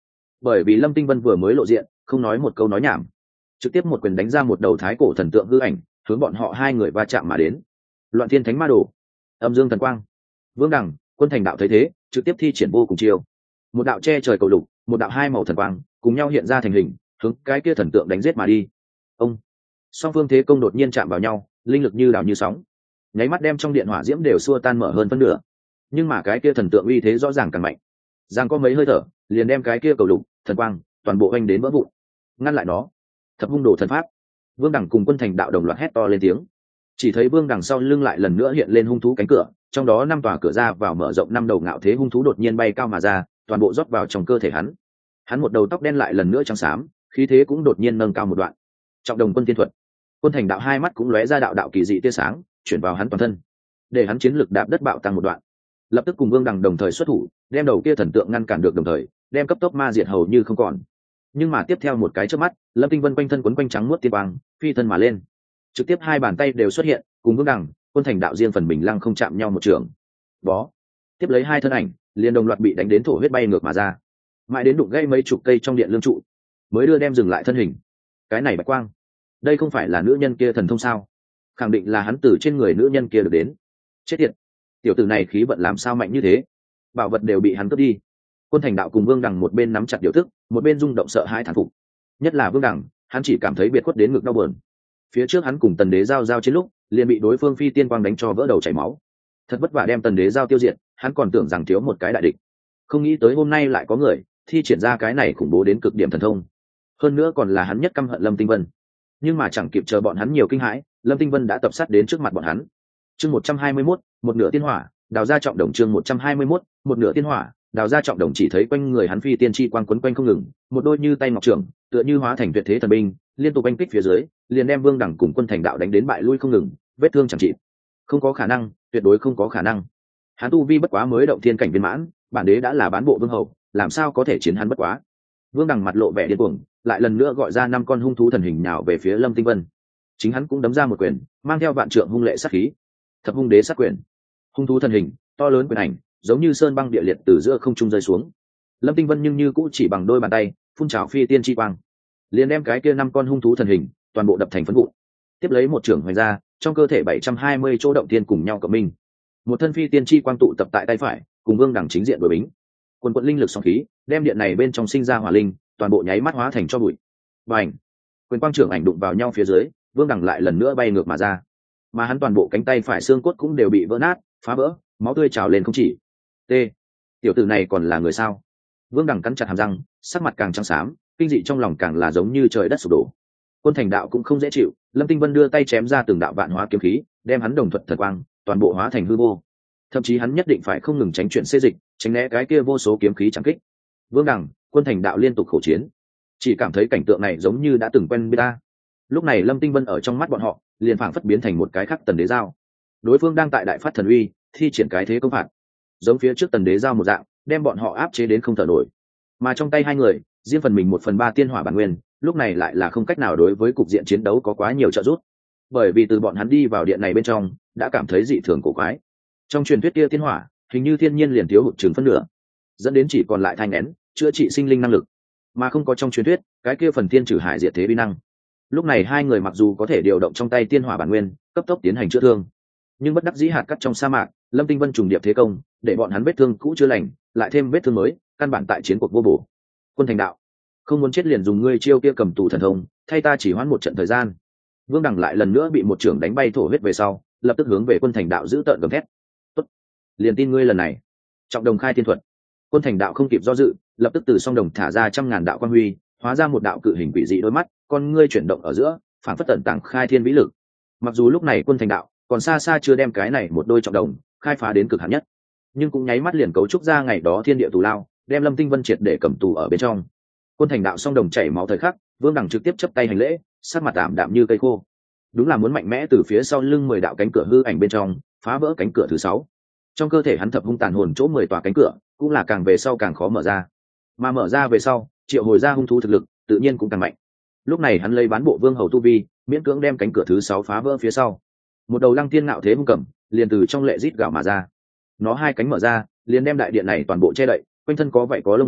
bởi vì Lâm Tinh Vân vừa mới lộ diện, không nói một câu nói nhảm, trực tiếp một quyền đánh ra một đầu thái cổ thần tượng hư ảnh, hướng bọn họ hai người va chạm mà đến. Loạn Thiên Thánh Ma Đồ, Âm Dương Thần Quang. Vương Đằng, Quân Thành Đạo thấy thế, trực tiếp thi triển vô cùng chiêu. Một đạo che trời cầu lục, một đạo hai màu thần quang, cùng nhau hiện ra thành hình, hướng cái kia thần tượng đánh giết mà đi. Ông, song phương thế công đột nhiên chạm vào nhau, linh lực như đảo như sóng, nháy mắt đem trong điện hỏa diễm đều xua tan mở hơn phân nửa. Nhưng mà cái kia thần tượng uy thế rõ ràng càng mạnh, giang có mấy hơi thở, liền đem cái kia cầu lục, thần quang, toàn bộ anh đến vỡ vụn. Ngăn lại nó. Thập Hung Đồ thần pháp. Vương Đằng cùng Quân Thành Đạo đồng loạt hét to lên tiếng. Chỉ thấy Vương Đằng sau lưng lại lần nữa hiện lên hung thú cánh cửa, trong đó năm tòa cửa ra vào mở rộng, năm đầu ngạo thế hung thú đột nhiên bay cao mà ra, toàn bộ rót vào trong cơ thể hắn. Hắn một đầu tóc đen lại lần nữa trắng xám, khí thế cũng đột nhiên nâng cao một đoạn. Trọng Đồng Quân Tiên Thuật. Quân Thành Đạo hai mắt cũng lóe ra đạo đạo kỳ dị tia sáng, chuyển vào hắn toàn thân, để hắn chiến lực đạp đất bạo tăng một đoạn. Lập tức cùng Vương Đằng đồng thời xuất thủ, đem đầu kia thần tượng ngăn cản được, đồng thời đem cấp tốc ma diệt hầu như không còn. Nhưng mà tiếp theo một cái chớp mắt, Lâm Tinh Vân quanh thân quấn quanh trắng muốt tiên quang, phi thân mà lên, trực tiếp hai bàn tay đều xuất hiện, cùng Vương Đằng, Quân Thành Đạo riêng phần mình lăng không chạm nhau một trường. Bó. Tiếp lấy hai thân ảnh, liền đồng loạt bị đánh đến thổ huyết bay ngược mà ra, mãi đến đụng gây mấy chục cây trong điện lương trụ, mới đưa đem dừng lại thân hình. Cái này bạch quang, đây không phải là nữ nhân kia thần thông sao? Khẳng định là hắn từ trên người nữ nhân kia được đến. Chết tiệt, tiểu tử này khí vận làm sao mạnh như thế? Bảo vật đều bị hắn cướp đi. Quân Thành Đạo cùng Vương Đằng một bên nắm chặt điều thức, một bên rung động sợ hãi thán phục. Nhất là Vương Đằng, hắn chỉ cảm thấy biệt khuất đến ngực đau buồn. Phía trước hắn cùng Tần Đế giao giao chiến lúc, liền bị đối phương phi tiên quang đánh cho vỡ đầu chảy máu. Thật vất vả đem Tần Đế giao tiêu diệt, hắn còn tưởng rằng thiếu một cái đại địch. Không nghĩ tới hôm nay lại có người thi triển ra cái này khủng bố đến cực điểm thần thông. Hơn nữa còn là hắn nhất căm hận Lâm Tinh Vân. Nhưng mà chẳng kịp chờ bọn hắn nhiều kinh hãi, Lâm Tinh Vân đã tập sát đến trước mặt bọn hắn. Chương một trăm hai mươi mốt, một nửa tiên hỏa, đào ra trọng đồng. Chương một trăm hai mươi mốt, một nửa tiên hỏa, đào ra trọng đồng. Chỉ thấy quanh người hắn phi tiên chi quang quấn quanh không ngừng, một đôi như tay ngọc trưởng, tựa như hóa thành tuyệt thế thần binh, liên tục oanh kích phía dưới, liền đem Vương Đằng cùng Quân Thành Đạo đánh đến bại lui không ngừng, vết thương chẳng trị. Không có khả năng, tuyệt đối không có khả năng. Hắn tu vi bất quá mới động thiên cảnh viên mãn, bản đế đã là bán bộ vương hầu, làm sao có thể chiến hắn bất quá. Vương Đằng mặt lộ vẻ điên cuồng, lại lần nữa gọi ra năm con hung thú thần hình nhào về phía Lâm Tinh Vân. Chính hắn cũng đấm ra một quyền, mang theo vạn trượng hung lệ sát khí. Thập Hung Đế sát quyền. Hung thú thần hình, to lớn quyền ảnh, giống như sơn băng địa liệt từ giữa không trung rơi xuống. Lâm Tinh Vân nhưng như cũ chỉ bằng đôi bàn tay, phun trào phi tiên chi quang, liền đem cái kia năm con hung thú thần hình toàn bộ đập thành phấn vụn. Tiếp lấy một trưởng hoành ra, trong cơ thể bảy trăm hai mươi chỗ động tiên cùng nhau cộng minh, một thân phi tiên chi quang tụ tập tại tay phải, cùng Vương Đằng chính diện đối bính. Quần quận linh lực song khí, đem điện này bên trong sinh ra hỏa linh, toàn bộ nháy mắt hóa thành cho bụi. Bành! Quyền quang trưởng ảnh đụng vào nhau phía dưới, Vương Đằng lại lần nữa bay ngược mà ra, mà hắn toàn bộ cánh tay phải xương cốt cũng đều bị vỡ nát, phá vỡ, máu tươi trào lên không chỉ. T. Tiểu tử này còn là người sao? Vương Đằng cắn chặt hàm răng, sắc mặt càng trắng xám, kinh dị trong lòng càng là giống như trời đất sụp đổ. Quân Thành Đạo cũng không dễ chịu, Lâm Tinh Vân đưa tay chém ra từng đạo vạn hóa kiếm khí, đem hắn đồng thuận thần quang, toàn bộ hóa thành hư vô. Thậm chí hắn nhất định phải không ngừng tránh chuyển xê dịch, tránh né cái kia vô số kiếm khí chẳng kích. Vương Đằng, Quân Thành Đạo liên tục khổ chiến, chỉ cảm thấy cảnh tượng này giống như đã từng quen biết ta. Lúc này Lâm Tinh Vân ở trong mắt bọn họ, liền phảng phất biến thành một cái khắc Tần Đế giao. Đối phương đang tại đại phát thần uy, thi triển cái thế công phạt, giống phía trước Tần Đế giao một dạng, đem bọn họ áp chế đến không thở nổi. Mà trong tay hai người, riêng phần mình một phần ba tiên hỏa bản nguyên, lúc này lại là không cách nào đối với cục diện chiến đấu có quá nhiều trợ giúp. Bởi vì từ bọn hắn đi vào điện này bên trong, đã cảm thấy dị thường cổ quái. Trong truyền thuyết kia tiên hỏa, hình như thiên nhiên liền thiếu hụt chừng phân nửa, dẫn đến chỉ còn lại thai nghén, chữa trị sinh linh năng lực, mà không có trong truyền thuyết cái kia phần tiên trừ hải diệt thế vi năng. Lúc này hai người mặc dù có thể điều động trong tay tiên hỏa bản nguyên, cấp tốc tiến hành chữa thương, nhưng bất đắc dĩ hạt cắt trong sa mạc, Lâm Tinh Vân trùng điệp thế công, để bọn hắn vết thương cũ chưa lành, lại thêm vết thương mới, căn bản tại chiến cuộc vô bổ. Quân Thành Đạo, không muốn chết liền dùng ngươi chiêu kia cầm tù thần thông, thay ta chỉ hoãn một trận thời gian. Vương Đằng lại lần nữa bị một trưởng đánh bay thổ huyết về sau, lập tức hướng về Quân Thành Đạo giữ tợn gầm thét. Tốt, liền tin ngươi lần này. Trọng đồng khai thiên thuật. Quân Thành Đạo không kịp do dự, lập tức từ song đồng thả ra trăm ngàn đạo quang huy, hóa ra một đạo cự hình quỷ dị đôi mắt, con ngươi chuyển động ở giữa, phản phất tận tàng khai thiên vĩ lực. Mặc dù lúc này Quân Thành Đạo còn xa xa chưa đem cái này một đôi trọng đồng khai phá đến cực hạn nhất, nhưng cũng nháy mắt liền cấu trúc ra ngày đó thiên địa tù lao, đem Lâm Tinh Vân triệt để cầm tù ở bên trong. Quân Thành Đạo song đồng chảy máu thời khắc, Vương Đằng trực tiếp chấp tay hành lễ, sắc mặt tạm đạm như cây khô. Đúng là muốn mạnh mẽ từ phía sau lưng mười đạo cánh cửa hư ảnh bên trong phá vỡ cánh cửa thứ sáu. Trong cơ thể hắn thập hung tàn hồn chỗ mười tòa cánh cửa, cũng là càng về sau càng khó mở ra. Mà mở ra về sau, triệu hồi ra hung thú thực lực, tự nhiên cũng càng mạnh. Lúc này hắn lấy bán bộ vương hầu tu vi, miễn cưỡng đem cánh cửa thứ sáu phá vỡ phía sau. Một đầu lăng thiên ngạo thế hung cầm, liền từ trong lệ rít gào mà ra. Nó hai cánh mở ra, liền đem đại điện này toàn bộ che đậy, quanh thân có vậy có lông vũ,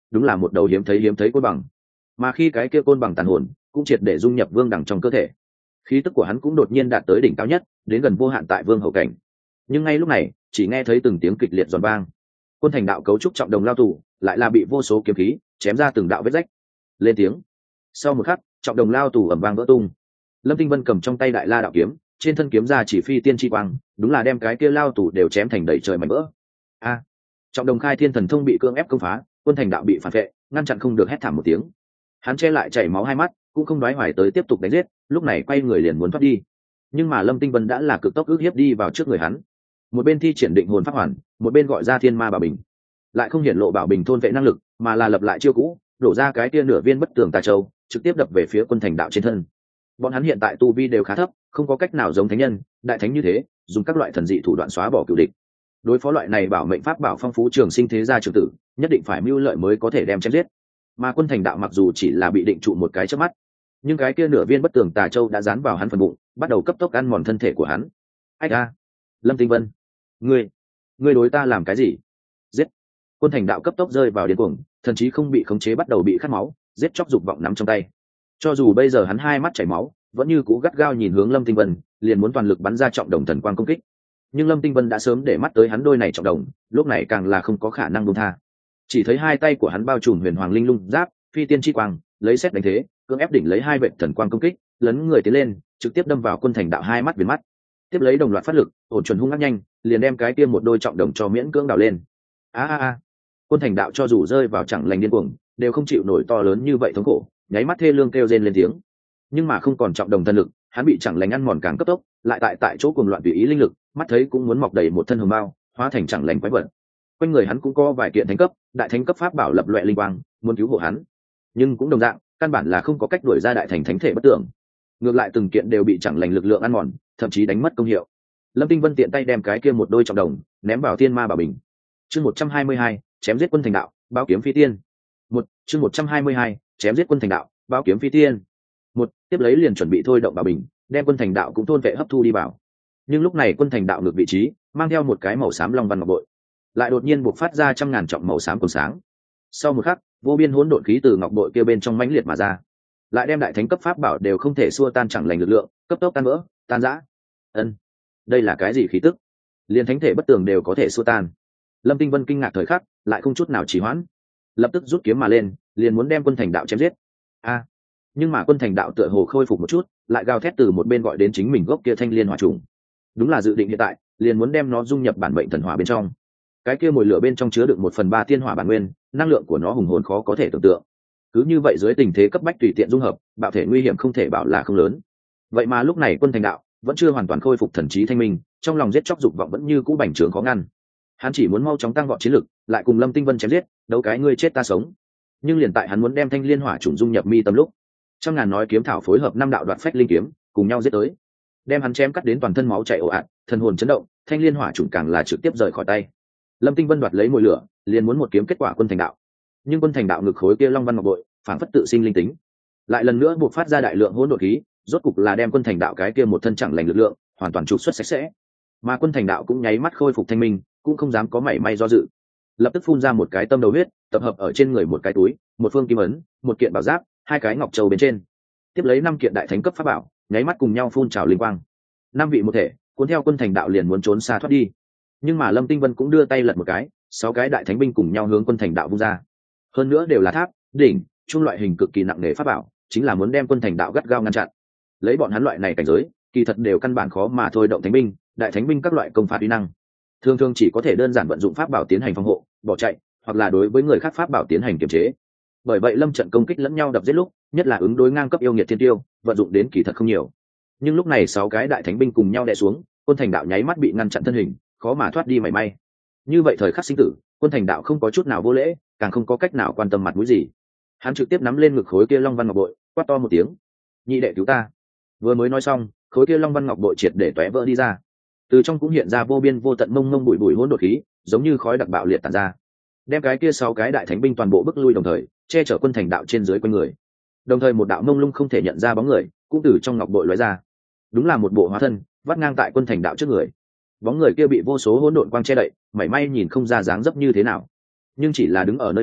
đúng là một đầu hiếm thấy hiếm thấy côn bằng. Mà khi cái kia côn bằng tàn hồn cũng triệt để dung nhập vương đẳng trong cơ thể, khí tức của hắn cũng đột nhiên đạt tới đỉnh cao nhất, đến gần vô hạn tại vương hậu cảnh. Nhưng ngay lúc này chỉ nghe thấy từng tiếng kịch liệt giòn vang, quân thành đạo cấu trúc trọng đồng lao tù lại là bị vô số kiếm khí chém ra từng đạo vết rách lên tiếng. Sau một khắc trọng đồng lao tù ầm vang vỡ tung. Lâm Tinh Vân cầm trong tay đại la đạo kiếm, trên thân kiếm ra chỉ phi tiên chi quang, đúng là đem cái kia lao tù đều chém thành đầy trời mảnh vỡ. A! Trọng đồng khai thiên thần thông bị cưỡng ép công phá, quân thành đạo bị phản vệ, ngăn chặn không được, hét thảm một tiếng. Hắn che lại chảy máu hai mắt, cũng không đoái hoài tới tiếp tục đánh giết, lúc này quay người liền muốn thoát đi. Nhưng mà Lâm Tinh Vân đã là cực tốc ước hiếp đi vào trước người hắn, một bên thi triển định hồn pháp hoàn, một bên gọi ra thiên ma bảo bình, lại không hiển lộ bảo bình thôn vệ năng lực, mà là lập lại chiêu cũ, đổ ra cái kia nửa viên bất tường tà châu, trực tiếp đập về phía quân thành đạo trên thân. Bọn hắn hiện tại tu vi đều khá thấp, không có cách nào giống thánh nhân đại thánh như thế dùng các loại thần dị thủ đoạn xóa bỏ cựu địch. Đối phó loại này bảo mệnh pháp bảo phong phú trường sinh thế gia trường tử, nhất định phải mưu lợi mới có thể đem chém giết. Mà quân thành đạo mặc dù chỉ là bị định trụ một cái chớp mắt, nhưng cái kia nửa viên bất tường tà châu đã dán vào hắn phần bụng, bắt đầu cấp tốc ăn mòn thân thể của hắn. Ách a! Lâm Tinh Vân, ngươi ngươi đối ta làm cái gì? Giết! Quân thành đạo cấp tốc rơi vào điên cuồng, thậm chí không bị khống chế bắt đầu bị khát máu, giết chóc dục vọng nắm trong tay. Cho dù bây giờ hắn hai mắt chảy máu, vẫn như cũ gắt gao nhìn hướng Lâm Tinh Vân, liền muốn toàn lực bắn ra trọng đồng thần quang công kích. Nhưng Lâm Tinh Vân đã sớm để mắt tới hắn đôi này trọng đồng, lúc này càng là không có khả năng buông tha. Chỉ thấy hai tay của hắn bao trùm huyền hoàng linh lung giáp, phi tiên chi quang, lấy xét đánh thế, cưỡng ép đỉnh lấy hai vệt thần quang công kích, lấn người tiến lên, trực tiếp đâm vào quân thành đạo hai mắt viền mắt. Tiếp lấy đồng loạt phát lực, ổn chuẩn hung ác nhanh, liền đem cái kia một đôi trọng đồng cho miễn cưỡng đào lên. A a a! Quân thành đạo cho dù rơi vào chẳng lành điên cuồng, đều không chịu nổi to lớn như vậy thống khổ, nháy mắt thê lương kêu rên lên tiếng. Nhưng mà không còn trọng đồng thân lực, hắn bị chẳng lành ăn mòn càng cấp tốc, lại tại tại chỗ cuồng loạn tùy ý linh lực, mắt thấy cũng muốn mọc đầy một thân hồng bao, hóa thành chẳng lành quái vật. Quanh người hắn cũng có vài kiện thánh cấp, đại thánh cấp pháp bảo lập loè linh quang, muốn cứu hộ hắn, nhưng cũng đồng dạng, căn bản là không có cách đuổi ra đại thành thánh thể bất tưởng. Ngược lại từng kiện đều bị chẳng lành lực lượng ăn mòn, thậm chí đánh mất công hiệu. Lâm Tinh Vân tiện tay đem cái kia một đôi trọng đồng ném vào thiên ma bảo bình. Chương một trăm hai mươi hai, chém giết quân thành đạo, báo kiếm phi tiên. Một, chương một trăm hai mươi hai, chém giết quân thành đạo, báo kiếm phi tiên. Một, tiếp lấy liền chuẩn bị thôi động bảo bình, đem quân thành đạo cũng thôn vệ hấp thu đi vào. Nhưng lúc này quân thành đạo ngược vị trí, mang theo một cái màu xám long văn ngọc bội, lại đột nhiên buộc phát ra trăm ngàn trọng màu xám còn sáng. Sau một khắc, vô biên hỗn độn khí từ ngọc bội kia bên trong mãnh liệt mà ra, lại đem đại thánh cấp pháp bảo đều không thể xua tan chẳng lành lực lượng, cấp tốc tan vỡ, tan rã. Ân, đây là cái gì khí tức? Liên thánh thể bất tường đều có thể xua tan. Lâm Tinh Vân kinh ngạc thời khắc, lại không chút nào trì hoãn, lập tức rút kiếm mà lên, liền muốn đem quân thành đạo chém giết. A! Nhưng mà quân thành đạo tựa hồ khôi phục một chút, lại gào thét từ một bên gọi đến chính mình gốc kia thanh liên hỏa trùng. Đúng là dự định hiện tại, liền muốn đem nó dung nhập bản mệnh thần hỏa bên trong. Cái kia mồi lửa bên trong chứa đựng một phần ba tiên hỏa bản nguyên, năng lượng của nó hùng hồn khó có thể tưởng tượng. Cứ như vậy dưới tình thế cấp bách tùy tiện dung hợp, bạo thể nguy hiểm không thể bảo là không lớn. Vậy mà lúc này quân thành đạo vẫn chưa hoàn toàn khôi phục thần trí thanh minh, trong lòng giết chóc dục vọng vẫn như cũ bành trướng khó ngăn. Hắn chỉ muốn mau chóng tăng vọt chiến lực, lại cùng Lâm Tinh Vân chém giết, đấu cái ngươi chết ta sống. Nhưng liền tại hắn muốn đem thanh liên hỏa trùng dung nhập mi tâm lúc, trăm ngàn nói kiếm thảo phối hợp năm đạo đoạn phách linh kiếm, cùng nhau giết tới, đem hắn chém cắt đến toàn thân máu chảy ồ ạt, thần hồn chấn động, thanh liên hỏa trùng càng là trực tiếp rời khỏi tay. Lâm Tinh Vân đoạt lấy mồi lửa, liền muốn một kiếm kết quả quân thành đạo. Nhưng quân thành đạo ngực khối kia long văn ngọc bội, phản phất tự sinh linh tính, lại lần nữa buộc phát ra đại lượng hỗn độn khí, rốt cục là đem quân thành đạo cái kia một thân chẳng lành lực lượng hoàn toàn trục xuất sạch sẽ. Mà quân thành đạo cũng nháy mắt khôi phục thanh minh, cũng không dám có mảy may do dự, lập tức phun ra một cái tâm đầu huyết, tập hợp ở trên người một cái túi, một phương kim ấn, một kiện bảo giáp, hai cái ngọc châu bên trên, tiếp lấy năm kiện đại thánh cấp pháp bảo, nháy mắt cùng nhau phun trào linh quang, năm vị một thể, cuốn theo quân thành đạo liền muốn trốn xa thoát đi. Nhưng mà Lâm Tinh Vân cũng đưa tay lật một cái, sáu cái đại thánh binh cùng nhau hướng quân thành đạo vung ra, hơn nữa đều là tháp, đỉnh, trung loại hình cực kỳ nặng nề pháp bảo, chính là muốn đem quân thành đạo gắt gao ngăn chặn. Lấy bọn hắn loại này cảnh giới, kỳ thật đều căn bản khó mà thôi động thánh binh, đại thánh binh các loại công phạt uy năng, thường thường chỉ có thể đơn giản vận dụng pháp bảo tiến hành phòng hộ, bỏ chạy, hoặc là đối với người khác pháp bảo tiến hành kiềm chế. Bởi vậy lâm trận công kích lẫn nhau đập giết lúc, nhất là ứng đối ngang cấp yêu nghiệt thiên tiêu, vận dụng đến kỳ thật không nhiều. Nhưng lúc này sáu cái đại thánh binh cùng nhau đè xuống, quân thành đạo nháy mắt bị ngăn chặn thân hình, khó mà thoát đi mảy may. Như vậy thời khắc sinh tử, quân thành đạo không có chút nào vô lễ, càng không có cách nào quan tâm mặt mũi gì. Hắn trực tiếp nắm lên ngực khối kia long văn ngọc bội, quát to một tiếng: "Nhị đệ cứu ta!" Vừa mới nói xong, khối kia long văn ngọc bội triệt để tóe vỡ đi ra, từ trong cũng hiện ra vô biên vô tận mông mông bụi bụi hỗn độn khí, giống như khói đặc bạo liệt tản ra, đem cái kia sáu cái đại thánh binh toàn bộ bức lui, đồng thời che chở quân thành đạo trên dưới quanh người. Đồng thời một đạo mông lung không thể nhận ra bóng người cũng từ trong ngọc bội lóe ra, đúng là một bộ hóa thân vắt ngang tại quân thành đạo trước người. Bóng người kia bị vô số hỗn độn quang che đậy, mảy may nhìn không ra dáng dấp như thế nào, nhưng chỉ là đứng ở nơi đó,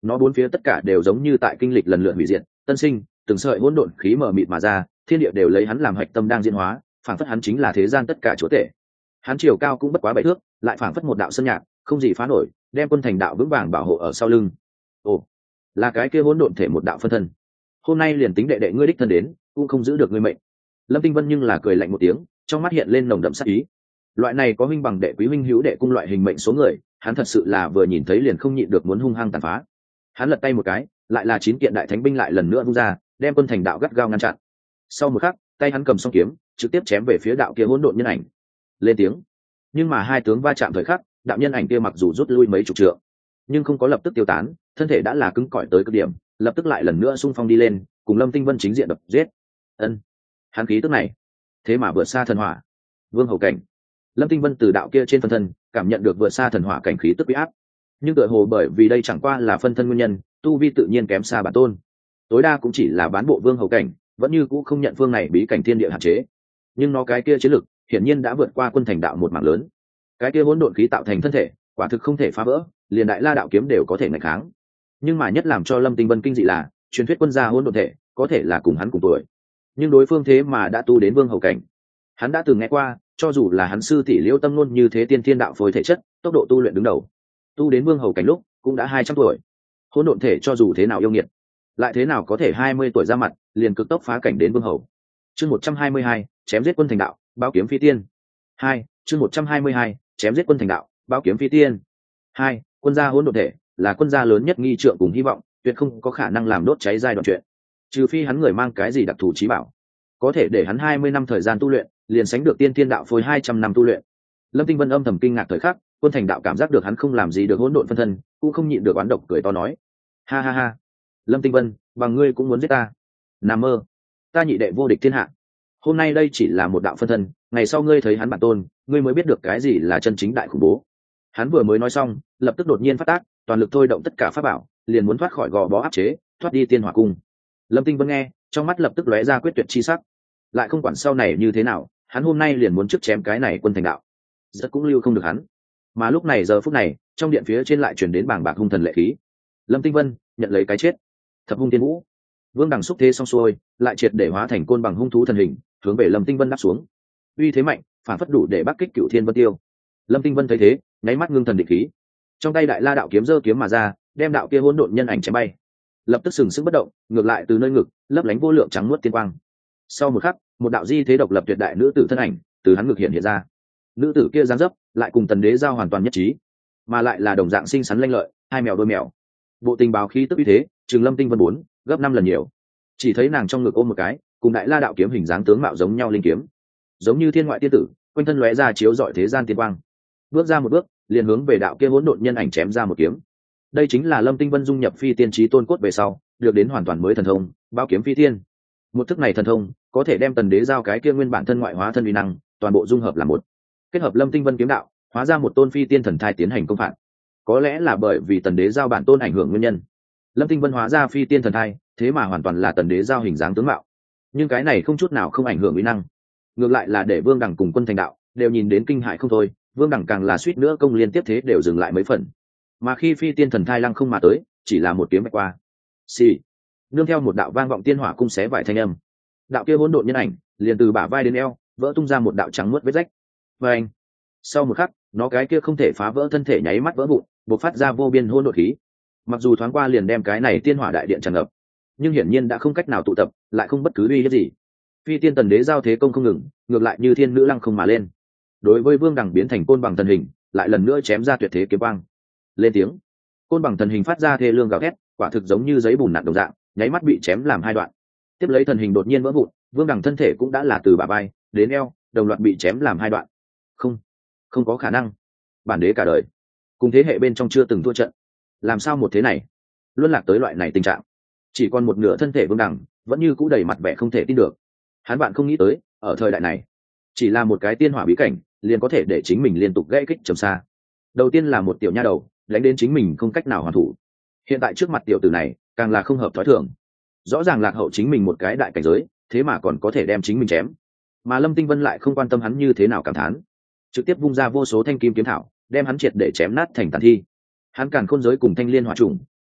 nó bốn phía tất cả đều giống như tại kinh lịch lần lượt hủy diệt tân sinh, từng sợi hỗn độn khí mờ mịt mà ra, thiên địa đều lấy hắn làm hạch tâm đang diễn hóa, phảng phất hắn chính là thế gian tất cả chúa tể. Hắn chiều cao cũng bất quá bảy thước, lại phảng phất một đạo sơn nhạc, không gì phá nổi, đem quân thành đạo vững vàng bảo hộ ở sau lưng. Ồ, là cái kia hỗn độn thể một đạo phân thân. Hôm nay liền tính đệ đệ ngươi đích thân đến, cũng không giữ được ngươi mệnh. Lâm Tinh Vân nhưng là cười lạnh một tiếng, trong mắt hiện lên nồng đậm sát ý. Loại này có huynh bằng đệ quý huynh hữu đệ cung loại hình mệnh số người, hắn thật sự là vừa nhìn thấy liền không nhịn được muốn hung hăng tàn phá. Hắn lật tay một cái, lại là chín kiện đại thánh binh lại lần nữa vung ra, đem quân thành đạo gắt gao ngăn chặn. Sau một khắc, tay hắn cầm song kiếm, trực tiếp chém về phía đạo kia hỗn độn nhân ảnh. Lên tiếng. Nhưng mà hai tướng va chạm thời khắc, đạo nhân ảnh kia mặc dù rút lui mấy chục trượng, nhưng không có lập tức tiêu tán, thân thể đã là cứng cỏi tới cực điểm, lập tức lại lần nữa xung phong đi lên, cùng Lâm Tinh Vân chính diện đập giết. Ân, hắn khí tức này, thế mà vượt xa thần hỏa, vương hầu cảnh. Lâm Tinh Vân từ đạo kia trên phân thân cảm nhận được vượt xa thần hỏa cảnh khí tức uy áp, nhưng tựa hồ bởi vì đây chẳng qua là phân thân nguyên nhân, tu vi tự nhiên kém xa bản tôn, tối đa cũng chỉ là bán bộ vương hầu cảnh, vẫn như cũ không nhận phương này bí cảnh thiên địa hạn chế. Nhưng nó cái kia chiến lực hiển nhiên đã vượt qua quân thành đạo một mảng lớn. Cái kia hỗn độn khí tạo thành thân thể, quả thực không thể phá vỡ, liền đại la đạo kiếm đều có thể ngăn kháng. Nhưng mà nhất làm cho Lâm Tinh Vân kinh dị là, truyền thuyết quân gia hỗn độn thể có thể là cùng hắn cùng tuổi, nhưng đối phương thế mà đã tu đến vương hầu cảnh. Hắn đã từng nghe qua, cho dù là hắn sư tỷ Liễu Tâm Nôn như thế tiên thiên đạo phối thể chất, tốc độ tu luyện đứng đầu, tu đến vương hầu cảnh lúc cũng đã hai trăm tuổi. Hỗn độn thể cho dù thế nào yêu nghiệt, lại thế nào có thể hai mươi tuổi ra mặt liền cực tốc phá cảnh đến vương hầu. Chương một trăm hai mươi hai, chém giết quân thành đạo, báo kiếm phi tiên. Hai, chương một trăm hai mươi hai, chém giết quân thành đạo, báo kiếm phi tiên. Hai, quân gia hỗn độn thể là quân gia lớn nhất nghi trượng cùng hy vọng, tuyệt không có khả năng làm đốt cháy giai đoạn chuyện. Trừ phi hắn người mang cái gì đặc thù trí bảo, có thể để hắn hai mươi năm thời gian tu luyện, liền sánh được tiên thiên đạo phối hai trăm năm tu luyện. Lâm Tinh Vân âm thầm kinh ngạc thời khắc, quân thành đạo cảm giác được hắn không làm gì được hỗn độn phân thân, cũng không nhịn được oán độc cười to nói: "Ha ha ha, Lâm Tinh Vân, bằng ngươi cũng muốn giết ta? Nằm mơ, ta nhị đệ vô địch thiên hạ. Hôm nay đây chỉ là một đạo phân thân, ngày sau ngươi thấy hắn bản tôn, ngươi mới biết được cái gì là chân chính đại khủng bố." Hắn vừa mới nói xong, lập tức đột nhiên phát tác, toàn lực thôi động tất cả pháp bảo, liền muốn thoát khỏi gò bó áp chế, thoát đi tiên hỏa cung. Lâm Tinh Vân nghe, trong mắt lập tức lóe ra quyết tuyệt chi sắc, lại không quản sau này như thế nào, hắn hôm nay liền muốn trước chém cái này quân thành đạo, rất cũng lưu không được hắn. Mà lúc này giờ phút này, trong điện phía trên lại truyền đến bảng bạc hung thần lệ khí. Lâm Tinh Vân nhận lấy cái chết. Thập hung tiên vũ, vương đằng xúc thế xong xuôi, lại triệt để hóa thành côn bằng hung thú thần hình, hướng về Lâm Tinh Vân đáp xuống. Uy thế mạnh, phản phất đủ để bắc kích cựu thiên vân tiêu. Lâm Tinh Vân thấy thế, nháy mắt ngưng thần định khí, trong tay đại la đạo kiếm giơ kiếm mà ra, đem đạo kia hỗn độn nhân ảnh chém bay, lập tức sừng sững bất động, ngược lại từ nơi ngực lấp lánh vô lượng trắng nuốt tiên quang. Sau một khắc, một đạo di thế độc lập tuyệt đại nữ tử thân ảnh từ hắn ngực hiện hiện ra. Nữ tử kia dáng dấp lại cùng tần đế giao hoàn toàn nhất trí, mà lại là đồng dạng xinh xắn lanh lợi, hai mèo đôi mèo. Bộ tình báo khí tức uy thế, trường Lâm Tinh Vân bốn gấp năm lần nhiều. Chỉ thấy nàng trong ngực ôm một cái, cùng đại la đạo kiếm hình dáng tướng mạo giống nhau linh kiếm, giống như thiên ngoại tiên tử, quanh thân lóe ra chiếu rọi thế gian tiên quang. Bước ra một bước, liền hướng về đạo kia hỗn độn nhân ảnh chém ra một kiếm. Đây chính là Lâm Tinh Vân dung nhập phi tiên trí tôn cốt về sau, được đến hoàn toàn mới thần thông, bao kiếm phi tiên. Một thức này thần thông, có thể đem tần đế giao cái kia nguyên bản thân ngoại hóa thân uy năng, toàn bộ dung hợp làm một. Kết hợp Lâm Tinh Vân kiếm đạo, hóa ra một tôn phi tiên thần thai tiến hành công phạt. Có lẽ là bởi vì tần đế giao bản tôn ảnh hưởng nguyên nhân, Lâm Tinh Vân hóa ra phi tiên thần thai, thế mà hoàn toàn là tần đế giao hình dáng tướng mạo. Nhưng cái này không chút nào không ảnh hưởng uy năng, ngược lại là để Vương Đằng cùng quân thành đạo đều nhìn đến kinh hại không thôi. Vương Đằng càng là suýt nữa công liên tiếp thế đều dừng lại mấy phần. Mà khi phi tiên thần thai lăng không mà tới, chỉ là một kiếm bạch qua, xì, nương theo một đạo vang vọng tiên hỏa cung xé vải thanh âm, đạo kia hỗn độn nhân ảnh liền từ bả vai đến eo vỡ tung ra một đạo trắng muốt vết rách. Và anh, sau một khắc, nó cái kia không thể phá vỡ thân thể nháy mắt vỡ vụn, bộc phát ra vô biên hỗn độn khí. Mặc dù thoáng qua liền đem cái này tiên hỏa đại điện tràn ngập, nhưng hiển nhiên đã không cách nào tụ tập, lại không bất cứ uy hiếp gì. Phi tiên tần đế giao thế công không ngừng, ngược lại như thiên nữ lăng không mà lên. Đối với Vương Đằng biến thành côn bằng thần hình, lại lần nữa chém ra tuyệt thế kiếm quang. Lên tiếng, côn bằng thần hình phát ra thê lương gào thét, quả thực giống như giấy bùn nặn đồng dạng, nháy mắt bị chém làm hai đoạn. Tiếp lấy thần hình đột nhiên vỡ vụn, Vương Đằng thân thể cũng đã là từ bả vai đến eo, đồng loạt bị chém làm hai đoạn. Không, không có khả năng. Bản đế cả đời cùng thế hệ bên trong chưa từng thua trận, làm sao một thế này luân lạc tới loại này tình trạng? Chỉ còn một nửa thân thể Vương Đằng vẫn như cũ đầy mặt vẻ không thể tin được. Hắn bạn không nghĩ tới, ở thời đại này, chỉ là một cái tiên hỏa bí cảnh liền có thể để chính mình liên tục gãy kích trầm xa. Đầu tiên là một tiểu nha đầu đánh đến chính mình không cách nào hoàn thủ, hiện tại trước mặt tiểu tử này càng là không hợp thói thường. Rõ ràng lạc hậu chính mình một cái đại cảnh giới, thế mà còn có thể đem chính mình chém. Mà Lâm Tinh Vân lại không quan tâm hắn như thế nào cảm thán, trực tiếp vung ra vô số thanh kim kiếm thảo, đem hắn triệt để chém nát thành tàn thi. Hắn càn khôn giới cùng thanh liên hỏa trùng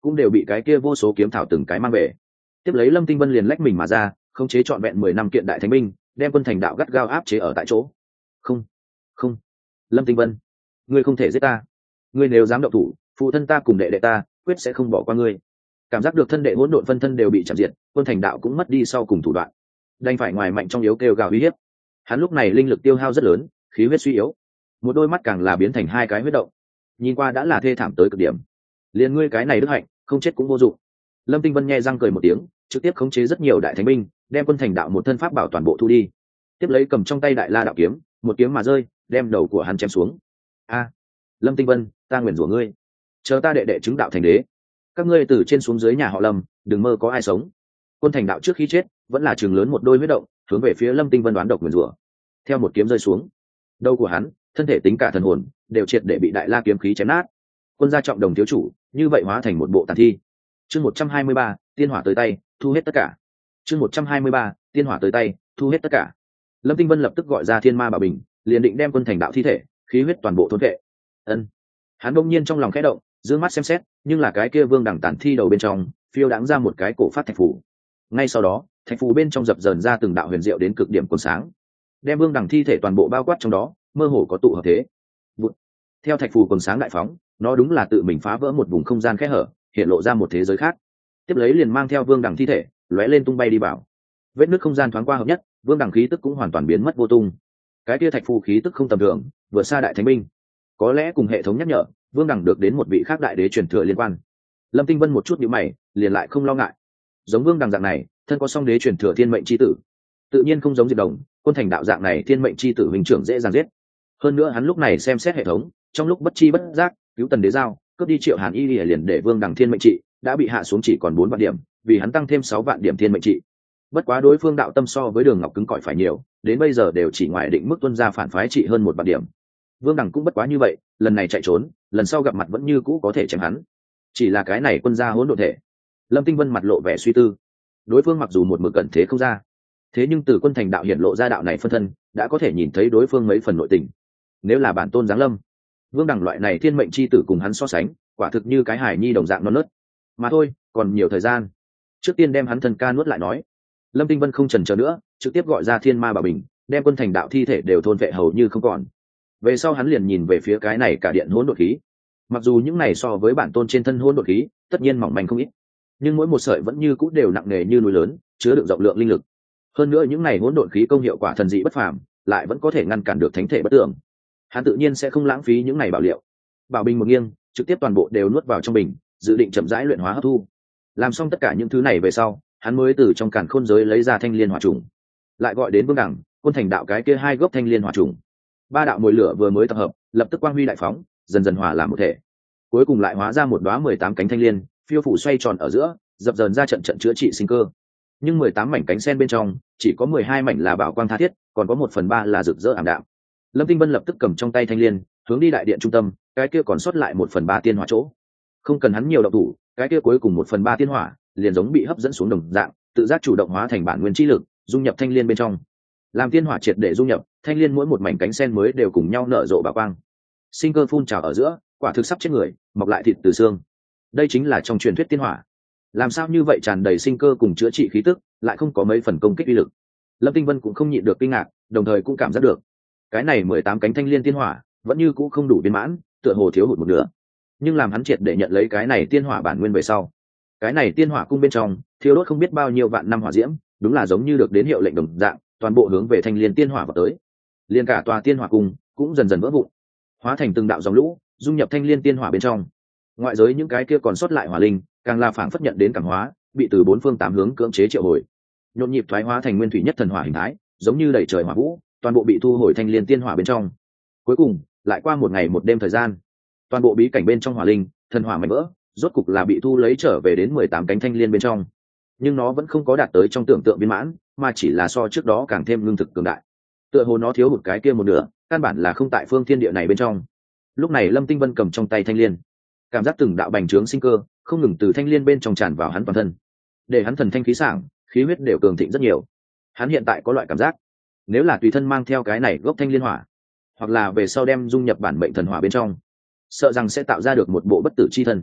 cũng đều bị cái kia vô số kiếm thảo từng cái mang về. Tiếp lấy Lâm Tinh Vân liền lách mình mà ra, khống chế trọn vẹn mười năm kiện đại thánh binh, đem quân thành đạo gắt gao áp chế ở tại chỗ. Không, không, Lâm Tinh Vân, ngươi không thể giết ta. Ngươi nếu dám động thủ, phụ thân ta cùng đệ đệ ta quyết sẽ không bỏ qua ngươi. Cảm giác được thân đệ hỗn độn phân thân đều bị chạm diệt, quân thành đạo cũng mất đi sau cùng thủ đoạn, đành phải ngoài mạnh trong yếu kêu gào uy hiếp. Hắn lúc này linh lực tiêu hao rất lớn, khí huyết suy yếu, một đôi mắt càng là biến thành hai cái huyết động, nhìn qua đã là thê thảm tới cực điểm. Liền ngươi cái này đức hạnh, không chết cũng vô dụng. Lâm Tinh Vân nhe răng cười một tiếng, trực tiếp khống chế rất nhiều đại thánh binh, đem quân thành đạo một thân pháp bảo toàn bộ thu đi. Tiếp lấy cầm trong tay đại la đạo kiếm, một kiếm mà rơi, đem đầu của hắn chém xuống. A, Lâm Tinh Vân, ta nguyền rủa ngươi, chờ ta đệ đệ chứng đạo thành đế, các ngươi từ trên xuống dưới nhà họ Lâm, đừng mơ có ai sống. Quân thành đạo trước khi chết, vẫn là trường lớn một đôi huyết động, hướng về phía Lâm Tinh Vân đoán độc nguyền rủa. Theo một kiếm rơi xuống, đầu của hắn, thân thể tính cả thần hồn, đều triệt để bị đại la kiếm khí chém nát. Quân gia trọng đồng thiếu chủ, như vậy hóa thành một bộ tàn thi. Chương một trăm hai mươi ba, tiên hỏa tới tay, thu hết tất cả. Chương một trăm hai mươi ba, tiên hỏa tới tay, thu hết tất cả. Lâm Tinh Vân lập tức gọi ra Thiên Ma Bảo Bình, liền định đem quân thành đạo thi thể, khí huyết toàn bộ thôn vệ. Ân. Hắn bỗng nhiên trong lòng khẽ động, dương mắt xem xét, nhưng là cái kia vương đẳng tản thi đầu bên trong, phiêu đáng ra một cái cổ phát thạch phù. Ngay sau đó, thạch phù bên trong dập dờn ra từng đạo huyền diệu đến cực điểm cuốn sáng, đem vương đẳng thi thể toàn bộ bao quát trong đó, mơ hồ có tụ hợp thế. Vụt. Theo thạch phù cuốn sáng đại phóng, nó đúng là tự mình phá vỡ một vùng không gian khẽ hở, hiện lộ ra một thế giới khác. Tiếp lấy liền mang theo vương đẳng thi thể, lóe lên tung bay đi vào. Vết nứt không gian thoáng qua hợp nhất, vương đẳng khí tức cũng hoàn toàn biến mất vô tung. Cái kia thạch phù khí tức không tầm thường, vừa xa đại thánh binh, có lẽ cùng hệ thống nhắc nhở, vương đẳng được đến một vị khác đại đế truyền thừa liên quan. Lâm Tinh Vân một chút nhíu mày, liền lại không lo ngại. Giống vương đẳng dạng này, thân có song đế truyền thừa thiên mệnh chi tử, tự nhiên không giống Diệp Đồng, quân thành đạo dạng này thiên mệnh chi tử huynh trưởng dễ dàng giết. Hơn nữa hắn lúc này xem xét hệ thống, trong lúc bất chi bất giác, cứu tần đế giao, cướp đi Triệu Hàn Y liền để vương đẳng thiên mệnh trị đã bị hạ xuống chỉ còn bốn vạn điểm, vì hắn tăng thêm sáu vạn điểm thiên mệnh trị. Bất quá đối phương đạo tâm so với Đường Ngọc cứng cỏi phải nhiều, đến bây giờ đều chỉ ngoài định mức tuân ra phản phái trị hơn một vạn điểm. Vương đẳng cũng bất quá như vậy, lần này chạy trốn, lần sau gặp mặt vẫn như cũ có thể chém hắn. Chỉ là cái này quân gia hỗn độn thể. Lâm Tinh Vân mặt lộ vẻ suy tư. Đối phương mặc dù một mực cẩn thế không ra, thế nhưng từ quân thành đạo hiển lộ ra đạo này phân thân, đã có thể nhìn thấy đối phương mấy phần nội tình. Nếu là bản tôn giáng lâm, vương đẳng loại này thiên mệnh chi tử cùng hắn so sánh, quả thực như cái hài nhi đồng dạng non nớt. Mà thôi, còn nhiều thời gian. Trước tiên đem hắn thân ca nuốt lại nói. Lâm Tinh Vân không chần chờ nữa, trực tiếp gọi ra Thiên Ma Bảo Bình, đem quân thành đạo thi thể đều thôn vệ hầu như không còn. Về sau hắn liền nhìn về phía cái này cả điện hỗn độn khí. Mặc dù những này so với bản tôn trên thân hỗn độn khí, tất nhiên mỏng manh không ít, nhưng mỗi một sợi vẫn như cũ đều nặng nề như núi lớn, chứa đựng rộng lượng linh lực. Hơn nữa những này hỗn độn khí công hiệu quả thần dị bất phàm, lại vẫn có thể ngăn cản được thánh thể bất tưởng. Hắn tự nhiên sẽ không lãng phí những này bảo liệu. Bảo bình một nghiêng, trực tiếp toàn bộ đều nuốt vào trong bình, dự định chậm rãi luyện hóa hấp thu. Làm xong tất cả những thứ này về sau, hắn mới từ trong càn khôn giới lấy ra thanh liên hỏa trùng, lại gọi đến vương đẳng, quân thành đạo cái kia hai gốc thanh liên hỏa trùng. Ba đạo mồi lửa vừa mới tập hợp, lập tức quang huy đại phóng, dần dần hòa làm một thể. Cuối cùng lại hóa ra một đóa mười tám cánh thanh liên, phiêu phủ xoay tròn ở giữa, dập dờn ra trận trận chữa trị sinh cơ. Nhưng mười tám mảnh cánh sen bên trong, chỉ có mười hai mảnh là bảo quang tha thiết, còn có một phần ba là rực rỡ ảm đạm. Lâm Tinh Vân lập tức cầm trong tay thanh liên, hướng đi đại điện trung tâm, cái kia còn sót lại một phần ba tiên hỏa chỗ. Không cần hắn nhiều động thủ, cái kia cuối cùng một phần ba tiên hỏa liền giống bị hấp dẫn xuống đồng dạng, tự giác chủ động hóa thành bản nguyên chi lực, dung nhập thanh liên bên trong. Làm tiên hỏa triệt để dung nhập, thanh liên mỗi một mảnh cánh sen mới đều cùng nhau nở rộ bảo quang. Sinh cơ phun trào ở giữa, quả thực sắp chết người, mọc lại thịt từ xương. Đây chính là trong truyền thuyết tiên hỏa. Làm sao như vậy tràn đầy sinh cơ cùng chữa trị khí tức, lại không có mấy phần công kích uy lực. Lâm Tinh Vân cũng không nhịn được kinh ngạc, đồng thời cũng cảm giác được, cái này mười tám cánh thanh liên tiên hỏa vẫn như cũ không đủ viên mãn, tựa hồ thiếu hụt một nửa. Nhưng làm hắn triệt để nhận lấy cái này tiên hỏa bản nguyên về sau, cái này tiên hỏa cung bên trong thiêu đốt không biết bao nhiêu vạn năm hỏa diễm, đúng là giống như được đến hiệu lệnh đồng dạng, toàn bộ hướng về thanh liên tiên hỏa vào tới. Liên cả tòa tiên hỏa cung cũng dần dần vỡ vụn, hóa thành từng đạo dòng lũ, dung nhập thanh liên tiên hỏa bên trong. Ngoại giới những cái kia còn sót lại hỏa linh, càng là phảng phất nhận đến cảm hóa, bị từ bốn phương tám hướng cưỡng chế triệu hồi, nhộn nhịp thoái hóa thành nguyên thủy nhất thần hỏa hình thái, giống như đầy trời hỏa vũ, toàn bộ bị thu hồi thanh liên tiên hỏa bên trong. Cuối cùng, lại qua một ngày một đêm thời gian, toàn bộ bí cảnh bên trong hỏa linh, thần hỏa mảnh vỡ, rốt cục là bị thu lấy trở về đến mười tám cánh thanh liên bên trong. Nhưng nó vẫn không có đạt tới trong tưởng tượng viên mãn, mà chỉ là so trước đó càng thêm lương thực cường đại. Tựa hồ nó thiếu một cái kia một nửa, căn bản là không tại phương thiên địa này bên trong. Lúc này Lâm Tinh Vân cầm trong tay thanh liên, cảm giác từng đạo bành trướng sinh cơ không ngừng từ thanh liên bên trong tràn vào hắn toàn thân, để hắn thần thanh khí sảng, khí huyết đều cường thịnh rất nhiều. Hắn hiện tại có loại cảm giác, nếu là tùy thân mang theo cái này gốc thanh liên hỏa, hoặc là về sau đem dung nhập bản mệnh thần hỏa bên trong, sợ rằng sẽ tạo ra được một bộ bất tử chi thân.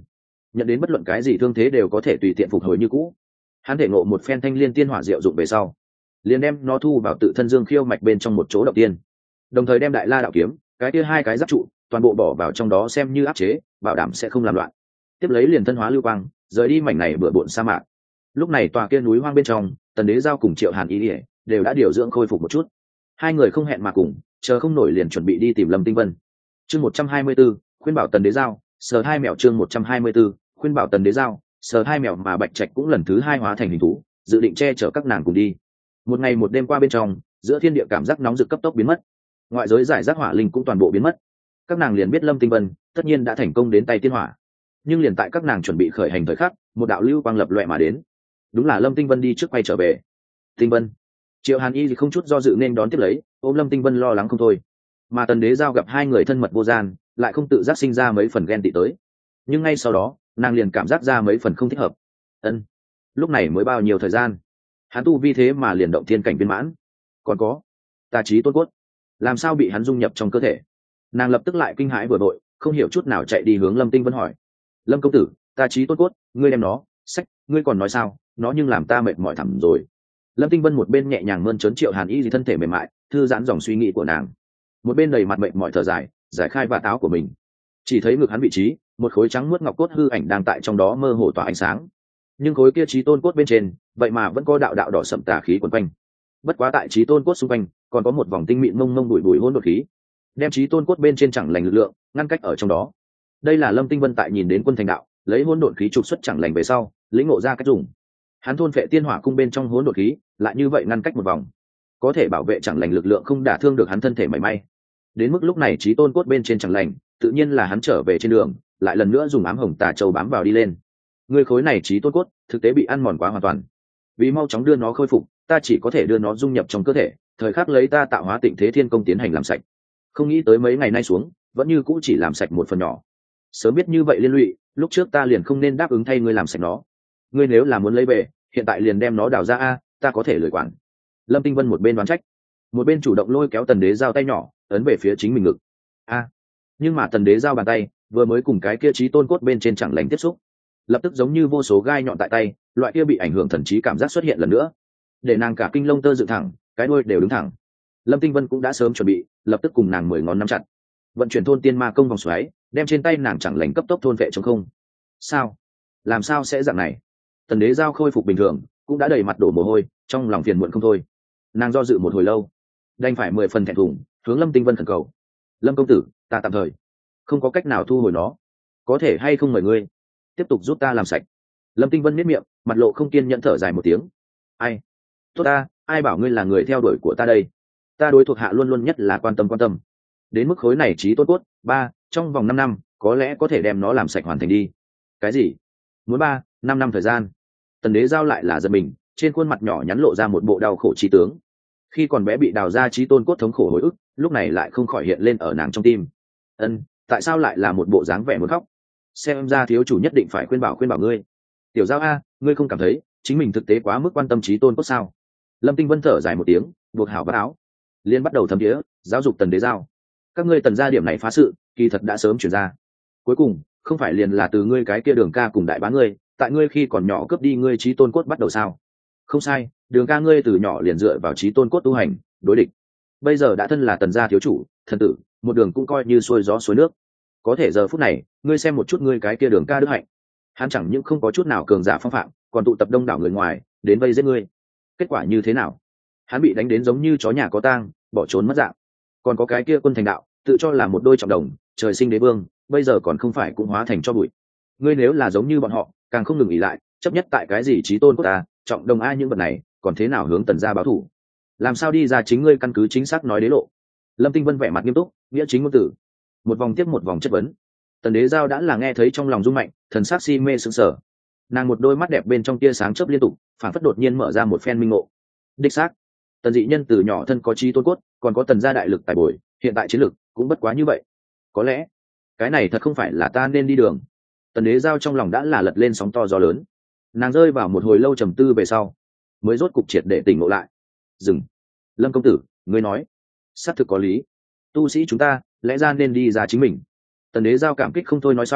nhận đến bất luận cái gì thương thế đều có thể tùy tiện phục hồi như cũ. Hắn thể ngộ một phen thanh liên tiên hỏa diệu dụng về sau, liền đem nó thu vào tự thân dương khiêu mạch bên trong một chỗ động tiên, đồng thời đem đại la đạo kiếm cái kia hai cái giáp trụ toàn bộ bỏ vào trong đó xem như áp chế, bảo đảm sẽ không làm loạn. Tiếp lấy liền thân hóa lưu quang rời đi mảnh này bừa bộn sa mạc. Lúc này tòa kia núi hoang bên trong, Tần Đế Giao cùng Triệu Hàn Y Lìa đều đã điều dưỡng khôi phục một chút. Hai người không hẹn mà cùng, chờ không nổi liền chuẩn bị đi tìm Lâm Tinh Vân. Chương một trăm hai mươi 124, khuyên bảo Tần Đế Giao, sờ hai mèo chương một trăm hai mươi 124, khuyên bảo Tần Đế Giao, sờ hai mèo mà Bạch Trạch cũng lần thứ hai hóa thành hình thú, dự định che chở các nàng cùng đi. Một ngày một đêm qua bên trong, giữa thiên địa cảm giác nóng rực cấp tốc biến mất, ngoại giới giải rác hỏa linh cũng toàn bộ biến mất. Các nàng liền biết Lâm Tinh Vân tất nhiên đã thành công đến tay tiên hỏa. Nhưng liền tại các nàng chuẩn bị khởi hành thời khắc, một đạo lưu quang lập loè mà đến. Đúng là Lâm Tinh Vân đi trước quay trở về. Tinh Vân. Triệu Hàn Y thì không chút do dự nên đón tiếp lấy, ôm Lâm Tinh Vân lo lắng không thôi. Mà Tần Đế Giao gặp hai người thân mật vô gian, lại không tự giác sinh ra mấy phần ghen tị tới. Nhưng ngay sau đó, nàng liền cảm giác ra mấy phần không thích hợp. Ân, lúc này mới bao nhiêu thời gian, hắn tu vi thế mà liền động thiên cảnh viên mãn. Còn có, tà trí tôn cốt, làm sao bị hắn dung nhập trong cơ thể? Nàng lập tức lại kinh hãi vừa đội, không hiểu chút nào chạy đi hướng Lâm Tinh Vân hỏi: Lâm công tử, tà trí tôn cốt, ngươi đem nó, sách, ngươi còn nói sao? Nó nhưng làm ta mệt mỏi thẳm rồi. Lâm Tinh Vân một bên nhẹ nhàng mơn trớn Triệu Hàn Y gì thân thể mềm mại, thư giãn dòng suy nghĩ của nàng, một bên đầy mặt mệt mỏi thở dài, giải khai vạt áo của mình. Chỉ thấy ngực hắn vị trí, một khối trắng muốt ngọc cốt hư ảnh đang tại trong đó mơ hồ tỏa ánh sáng. Nhưng khối kia trí tôn cốt bên trên, vậy mà vẫn có đạo đạo đỏ sậm tà khí quấn quanh. Bất quá tại trí tôn cốt xung quanh, còn có một vòng tinh mịn mông mông bụi bụi hỗn độn khí, đem trí tôn cốt bên trên chẳng lành lực lượng ngăn cách ở trong đó. Đây là Lâm Tinh Vân tại nhìn đến quân thành đạo, lấy hỗn độn khí trục xuất chẳng lành về sau, lĩnh ngộ ra cách dùng. Hắn thôn phệ tiên hỏa cung bên trong hỗn độn khí, lại như vậy ngăn cách một vòng, có thể bảo vệ chẳng lành lực lượng không đả thương được hắn thân thể mảy may. Đến mức lúc này trí tôn cốt bên trên chẳng lành, tự nhiên là hắn trở về trên đường, lại lần nữa dùng ám hồng tà châu bám vào đi lên. Người khối này trí tôn cốt, thực tế bị ăn mòn quá hoàn toàn. Vì mau chóng đưa nó khôi phục, ta chỉ có thể đưa nó dung nhập trong cơ thể, thời khắc lấy ta tạo hóa tịnh thế thiên công tiến hành làm sạch. Không nghĩ tới mấy ngày nay xuống, vẫn như cũ chỉ làm sạch một phần nhỏ. Sớm biết như vậy liên lụy, lúc trước ta liền không nên đáp ứng thay ngươi làm sạch nó. Ngươi nếu là muốn lấy về, hiện tại liền đem nó đào ra a, ta có thể lười quản. Lâm Tinh Vân một bên đoán trách, một bên chủ động lôi kéo Tần Đế Giao tay nhỏ, ấn về phía chính mình ngực. A, nhưng mà Tần Đế Giao bàn tay vừa mới cùng cái kia trí tôn cốt bên trên chẳng lành tiếp xúc, lập tức giống như vô số gai nhọn tại tay, loại kia bị ảnh hưởng thần trí cảm giác xuất hiện lần nữa, để nàng cả kinh lông tơ dựng thẳng, cái đuôi đều đứng thẳng. Lâm Tinh Vân cũng đã sớm chuẩn bị, lập tức cùng nàng mười ngón nắm chặt, vận chuyển thôn tiên ma công vòng xoáy, đem trên tay nàng chẳng lành cấp tốc thôn vệ trong không. Sao? Làm sao sẽ dạng này? Tần Đế Giao khôi phục bình thường, cũng đã đầy mặt đổ mồ hôi, trong lòng phiền muộn không thôi. Nàng do dự một hồi lâu, đành phải mười phần thẹn thùng, hướng Lâm Tinh Vân khẩn cầu: Lâm công tử, ta tạm thời không có cách nào thu hồi nó, có thể hay không mời ngươi tiếp tục giúp ta làm sạch? Lâm Tinh Vân miết miệng, mặt lộ không kiên nhẫn thở dài một tiếng. Ai? Tốt ta, ai bảo ngươi là người theo đuổi của ta đây? Ta đối thuộc hạ luôn luôn nhất là quan tâm quan tâm. Đến mức khối này trí tốt cốt, ba, trong vòng năm năm, có lẽ có thể đem nó làm sạch hoàn thành đi. Cái gì? Muốn ba, năm năm thời gian? Tần Đế Giao lại là giật mình, trên khuôn mặt nhỏ nhắn lộ ra một bộ đau khổ trí tướng. Khi còn bé bị đào ra trí tôn cốt thống khổ hồi ức, lúc này lại không khỏi hiện lên ở nàng trong tim. Ân, tại sao lại là một bộ dáng vẻ muốn khóc? Xem ra thiếu chủ nhất định phải khuyên bảo khuyên bảo ngươi. Tiểu Giao a, ngươi không cảm thấy chính mình thực tế quá mức quan tâm trí tôn cốt sao? Lâm Tinh Vân thở dài một tiếng, buộc hảo vắt áo, liên bắt đầu thấm đĩa giáo dục Tần Đế Giao. Các ngươi Tần gia điểm này phá sự, kỳ thật đã sớm chuyển ra. Cuối cùng, không phải liền là từ ngươi cái kia Đường ca cùng đại bá ngươi, tại ngươi khi còn nhỏ cướp đi ngươi trí tôn cốt bắt đầu sao? Không sai, Đường ca ngươi từ nhỏ liền dựa vào trí tôn cốt tu hành, đối địch. Bây giờ đã thân là Tần gia thiếu chủ, thần tử, một đường cũng coi như xuôi gió xuôi nước. Có thể giờ phút này, ngươi xem một chút ngươi cái kia Đường ca đức hạnh, hắn chẳng những không có chút nào cường giả phong phạm, còn tụ tập đông đảo người ngoài đến vây giết ngươi. Kết quả như thế nào? Hắn bị đánh đến giống như chó nhà có tang, bỏ trốn mất dạng. Còn có cái kia quân thành đạo, tự cho là một đôi trọng đồng, trời sinh đế vương, bây giờ còn không phải cũng hóa thành cho bụi. Ngươi nếu là giống như bọn họ, càng không ngừng ỷ lại, chấp nhất tại cái gì trí tôn của ta, trọng đồng ai những vật này, còn thế nào hướng Tần gia báo thù? Làm sao đi ra chính ngươi căn cứ chính xác nói đế lộ? Lâm Tinh Vân vẻ mặt nghiêm túc, nghĩa chính ngôn tử, một vòng tiếp một vòng chất vấn. Tần Đế Giao đã là nghe thấy trong lòng rung mạnh, thần sắc si mê sững sờ. Nàng một đôi mắt đẹp bên trong tia sáng chớp liên tục, phản phất đột nhiên mở ra một phen minh ngộ. Đích xác, Tần dị nhân từ nhỏ thân có trí tôn cốt, còn có Tần gia đại lực tài bồi, hiện tại chiến lực cũng bất quá như vậy. Có lẽ, cái này thật không phải là ta nên đi đường. Tần Đế Giao trong lòng đã là lật lên sóng to gió lớn. Nàng rơi vào một hồi lâu trầm tư về sau, mới rốt cục triệt để tỉnh ngộ lại. Dừng. Lâm công tử, ngươi nói, xác thực có lý. Tu sĩ chúng ta, lẽ ra nên đi ra chính mình. Tần Đế Giao cảm kích không thôi nói xong,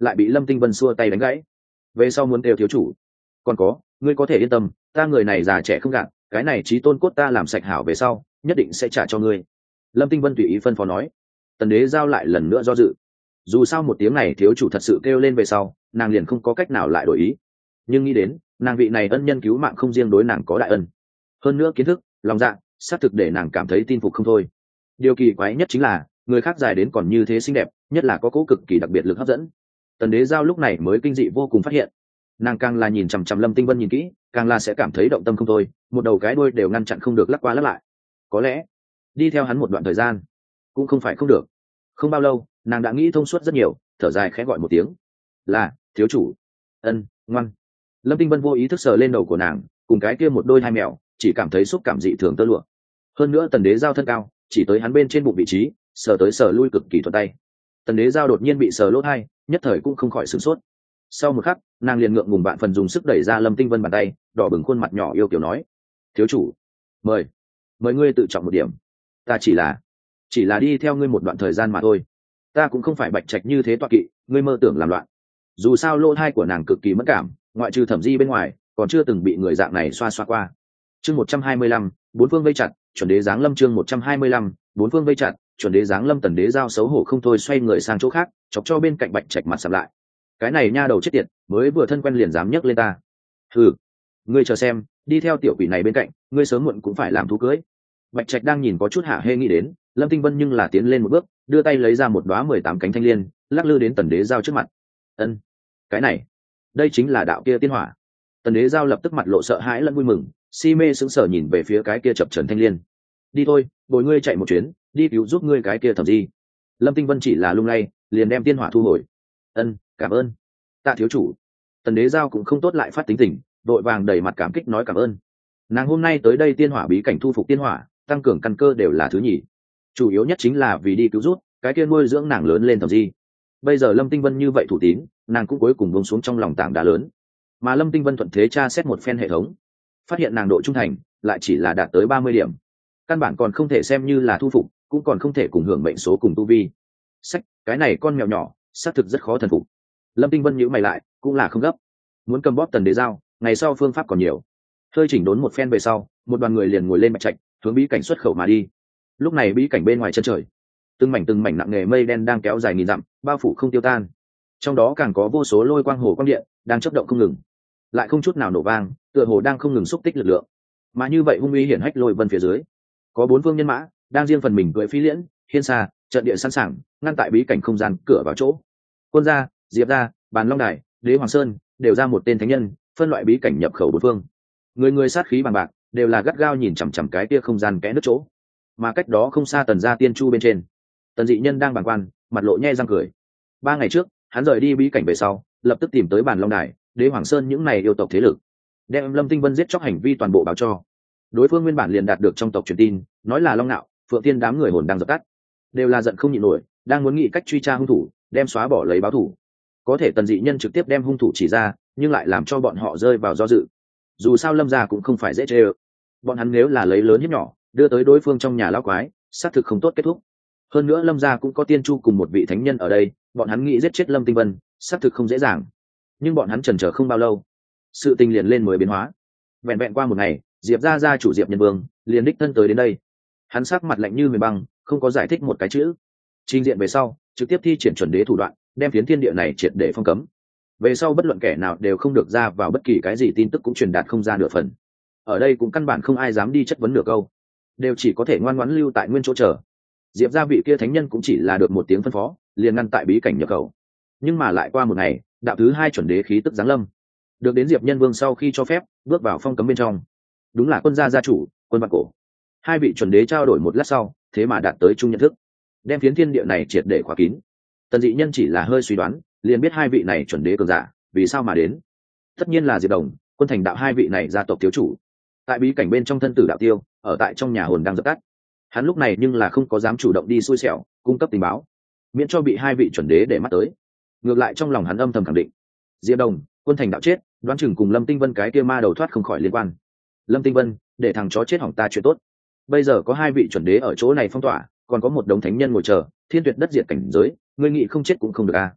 lại bị Lâm Tinh Vân xua tay đánh gãy. Về sau muốn đều thiếu chủ. Còn có, ngươi có thể yên tâm, ta người này già trẻ không gạt, cái này chí tôn cốt ta làm sạch hảo về sau, nhất định sẽ trả cho ngươi. Lâm Tinh Vân tùy ý phân phó nói. Tần Đế giao lại lần nữa do dự. Dù sao một tiếng này thiếu chủ thật sự kêu lên về sau, nàng liền không có cách nào lại đổi ý. Nhưng nghĩ đến, nàng vị này ân nhân cứu mạng không riêng đối nàng có đại ân, hơn nữa kiến thức, lòng dạ, xác thực để nàng cảm thấy tin phục không thôi. Điều kỳ quái nhất chính là, người khác dài đến còn như thế xinh đẹp, nhất là có cố cực kỳ đặc biệt lực hấp dẫn. Tần Đế giao lúc này mới kinh dị vô cùng phát hiện, nàng càng là nhìn chằm chằm Lâm Tinh Vân nhìn kỹ, càng là sẽ cảm thấy động tâm không thôi, một đầu cái đuôi đều ngăn chặn không được lắc qua lắc lại. Có lẽ đi theo hắn một đoạn thời gian cũng không phải không được. Không bao lâu, nàng đã nghĩ thông suốt rất nhiều, thở dài khẽ gọi một tiếng, là thiếu chủ. Ân, ngoan. Lâm Tinh Vân vô ý thức sờ lên đầu của nàng, cùng cái kia một đôi hai mèo, chỉ cảm thấy xúc cảm dị thường tơ lụa. Hơn nữa Tần Đế giao thân cao, chỉ tới hắn bên trên bụng vị trí, sờ tới sờ lui cực kỳ thuận tay. Tần Đế giao đột nhiên bị sờ lỗ hai, nhất thời cũng không khỏi sửng sốt. Sau một khắc, nàng liền ngượng ngùng bạn phần dùng sức đẩy ra Lâm Tinh Vân bàn tay, đỏ bừng khuôn mặt nhỏ yêu kiều nói, thiếu chủ, mời mời ngươi tự trọng một điểm, ta chỉ là chỉ là đi theo ngươi một đoạn thời gian mà thôi, ta cũng không phải bạch trạch như thế toa kỵ, ngươi mơ tưởng làm loạn. Dù sao lỗ hai của nàng cực kỳ mất cảm, ngoại trừ Thẩm Di bên ngoài còn chưa từng bị người dạng này xoa xoa qua. Chương một trăm hai mươi lăm, bốn phương vây chặt, chuẩn đế giáng lâm. Chương một trăm hai mươi lăm, bốn phương vây chặt, chuẩn đế giáng lâm. Tần Đế giao xấu hổ không thôi, xoay người sang chỗ khác, chọc cho bên cạnh bạch trạch mặt sầm lại. Cái này nha đầu chết tiệt, mới vừa thân quen liền dám nhấc lên ta. Hừ, ngươi chờ xem, đi theo tiểu quỷ này bên cạnh, ngươi sớm muộn cũng phải làm thú cưới. Bạch trạch đang nhìn có chút hạ hê nghĩ đến, Lâm Tinh Vân nhưng là tiến lên một bước, đưa tay lấy ra một đóa mười tám cánh thanh liên, lắc lư đến Tần Đế giao trước mặt. Ân, cái này, đây chính là đạo kia tiên hỏa. Tần Đế giao lập tức mặt lộ sợ hãi lẫn vui mừng, si mê sững sờ nhìn về phía cái kia chập chờn thanh liên. Đi thôi, bồi ngươi chạy một chuyến, đi cứu giúp ngươi cái kia Thẩm Di. Lâm Tinh Vân chỉ là lung lay, liền đem tiên hỏa thu hồi. Ân, cảm ơn. Tạ thiếu chủ. Tần Đế giao cũng không tốt lại phát tính tình, đội vàng đầy mặt cảm kích nói cảm ơn. Nàng hôm nay tới đây tiên hỏa bí cảnh thu phục tiên hỏa, tăng cường căn cơ đều là thứ nhì, chủ yếu nhất chính là vì đi cứu giúp cái kia nuôi dưỡng nàng lớn lên Thẩm Di. Bây giờ Lâm Tinh Vân như vậy thủ tín, nàng cũng cuối cùng buông xuống trong lòng tảng đá lớn. Mà Lâm Tinh Vân thuận thế tra xét một phen hệ thống, phát hiện nàng độ trung thành lại chỉ là đạt tới ba mươi điểm, căn bản còn không thể xem như là thu phục, cũng còn không thể cùng hưởng mệnh số cùng tu vi. Sách, cái này con mèo nhỏ xác thực rất khó thần phục. Lâm Tinh Vân nhíu mày lại, cũng là không gấp, muốn cầm bóp Tần Đế giao, ngày sau phương pháp còn nhiều. Hơi chỉnh đốn một phen về sau, một đoàn người liền ngồi lên bạch trạch, hướng bí cảnh xuất khẩu mà đi. Lúc này bí cảnh bên ngoài chân trời, từng mảnh từng mảnh nặng nề mây đen đang kéo dài nghìn dặm, bao phủ không tiêu tan. Trong đó càng có vô số lôi quang hồ quang điện đang chớp động không ngừng, lại không chút nào nổ vang, tựa hồ đang không ngừng xúc tích lực lượng. Mà như vậy hung uy hiển hách lôi vân phía dưới, có bốn vương nhân mã đang riêng phần mình cưỡi phi liễn, hiên xa, trận địa sẵn sàng ngăn tại bí cảnh không gian cửa vào chỗ. Quân gia, Diệp gia, Bàn Long Đài, Đế Hoàng Sơn đều ra một tên thánh nhân, phân loại bí cảnh nhập khẩu bốn phương. Người người sát khí bằng bạc, đều là gắt gao nhìn chằm chằm cái kia không gian kẽ nứt chỗ. Mà cách đó không xa Tần gia tiên chu bên trên, Tần Dị Nhân đang bàng quan, mặt lộ nhe răng cười. Ba ngày trước, hắn rời đi bí cảnh về sau, lập tức tìm tới Bàn Long Đài, Đế Hoàng Sơn những này yêu tộc thế lực, đem Lâm Tinh Vân giết chóc hành vi toàn bộ báo cho. Đối phương nguyên bản liền đạt được trong tộc truyền tin, nói là Long Nạo, Phượng Tiên đám người hồn đang dập tắt, đều là giận không nhịn nổi, đang muốn nghĩ cách truy tra hung thủ, đem xóa bỏ lấy báo thủ. Có thể Tần Dị Nhân trực tiếp đem hung thủ chỉ ra, nhưng lại làm cho bọn họ rơi vào do dự. Dù sao Lâm gia cũng không phải dễ chơi, bọn hắn nếu là lấy lớn hiếp nhỏ, đưa tới đối phương trong nhà lão quái, xác thực không tốt kết thúc. Hơn nữa Lâm gia cũng có tiên chu cùng một vị thánh nhân ở đây, bọn hắn nghĩ giết chết Lâm Tinh Vân, xác thực không dễ dàng. Nhưng bọn hắn chần chờ không bao lâu, sự tình liền lên mới biến hóa. Vẹn vẹn qua một ngày, Diệp gia gia chủ Diệp Nhân Vương liền đích thân tới đến đây. Hắn sắc mặt lạnh như huyền băng, không có giải thích một cái chữ. Trình diện về sau, trực tiếp thi triển chuẩn đế thủ đoạn, đem phiến thiên địa này triệt để phong cấm. Về sau bất luận kẻ nào đều không được ra vào bất kỳ cái gì tin tức cũng truyền đạt không ra nửa phần. Ở đây cũng căn bản không ai dám đi chất vấn nửa câu, đều chỉ có thể ngoan ngoãn lưu tại nguyên chỗ chờ. Diệp gia vị kia thánh nhân cũng chỉ là được một tiếng phân phó, liền ngăn tại bí cảnh nhập khẩu. Nhưng mà lại qua một ngày, đạo thứ hai chuẩn đế khí tức giáng lâm, được đến Diệp Nhân Vương sau khi cho phép bước vào phong cấm bên trong. Đúng là Quân gia gia chủ Quân Vạn Cổ. Hai vị chuẩn đế trao đổi một lát sau, thế mà đạt tới chung nhận thức, đem phiến thiên địa này triệt để khóa kín. Tần Dị Nhân chỉ là hơi suy đoán, liền biết hai vị này chuẩn đế cường giả vì sao mà đến. Tất nhiên là Diệp Đồng, Quân Thành Đạo hai vị này gia tộc thiếu chủ. Tại bí cảnh bên trong thân tử đạo tiêu, ở tại trong nhà hồn đang dập tắt. Hắn lúc này nhưng là không có dám chủ động đi xui xẻo, cung cấp tình báo, miễn cho bị hai vị chuẩn đế để mắt tới. Ngược lại trong lòng hắn âm thầm khẳng định, Diệp Đồng, Quân Thành Đạo chết, đoán chừng cùng Lâm Tinh Vân cái kia ma đầu thoát không khỏi liên quan. Lâm Tinh Vân, để thằng chó chết hỏng ta chuyện tốt. Bây giờ có hai vị chuẩn đế ở chỗ này phong tỏa, còn có một đống thánh nhân ngồi chờ, thiên tuyệt đất diệt cảnh giới, ngươi nghĩ không chết cũng không được a.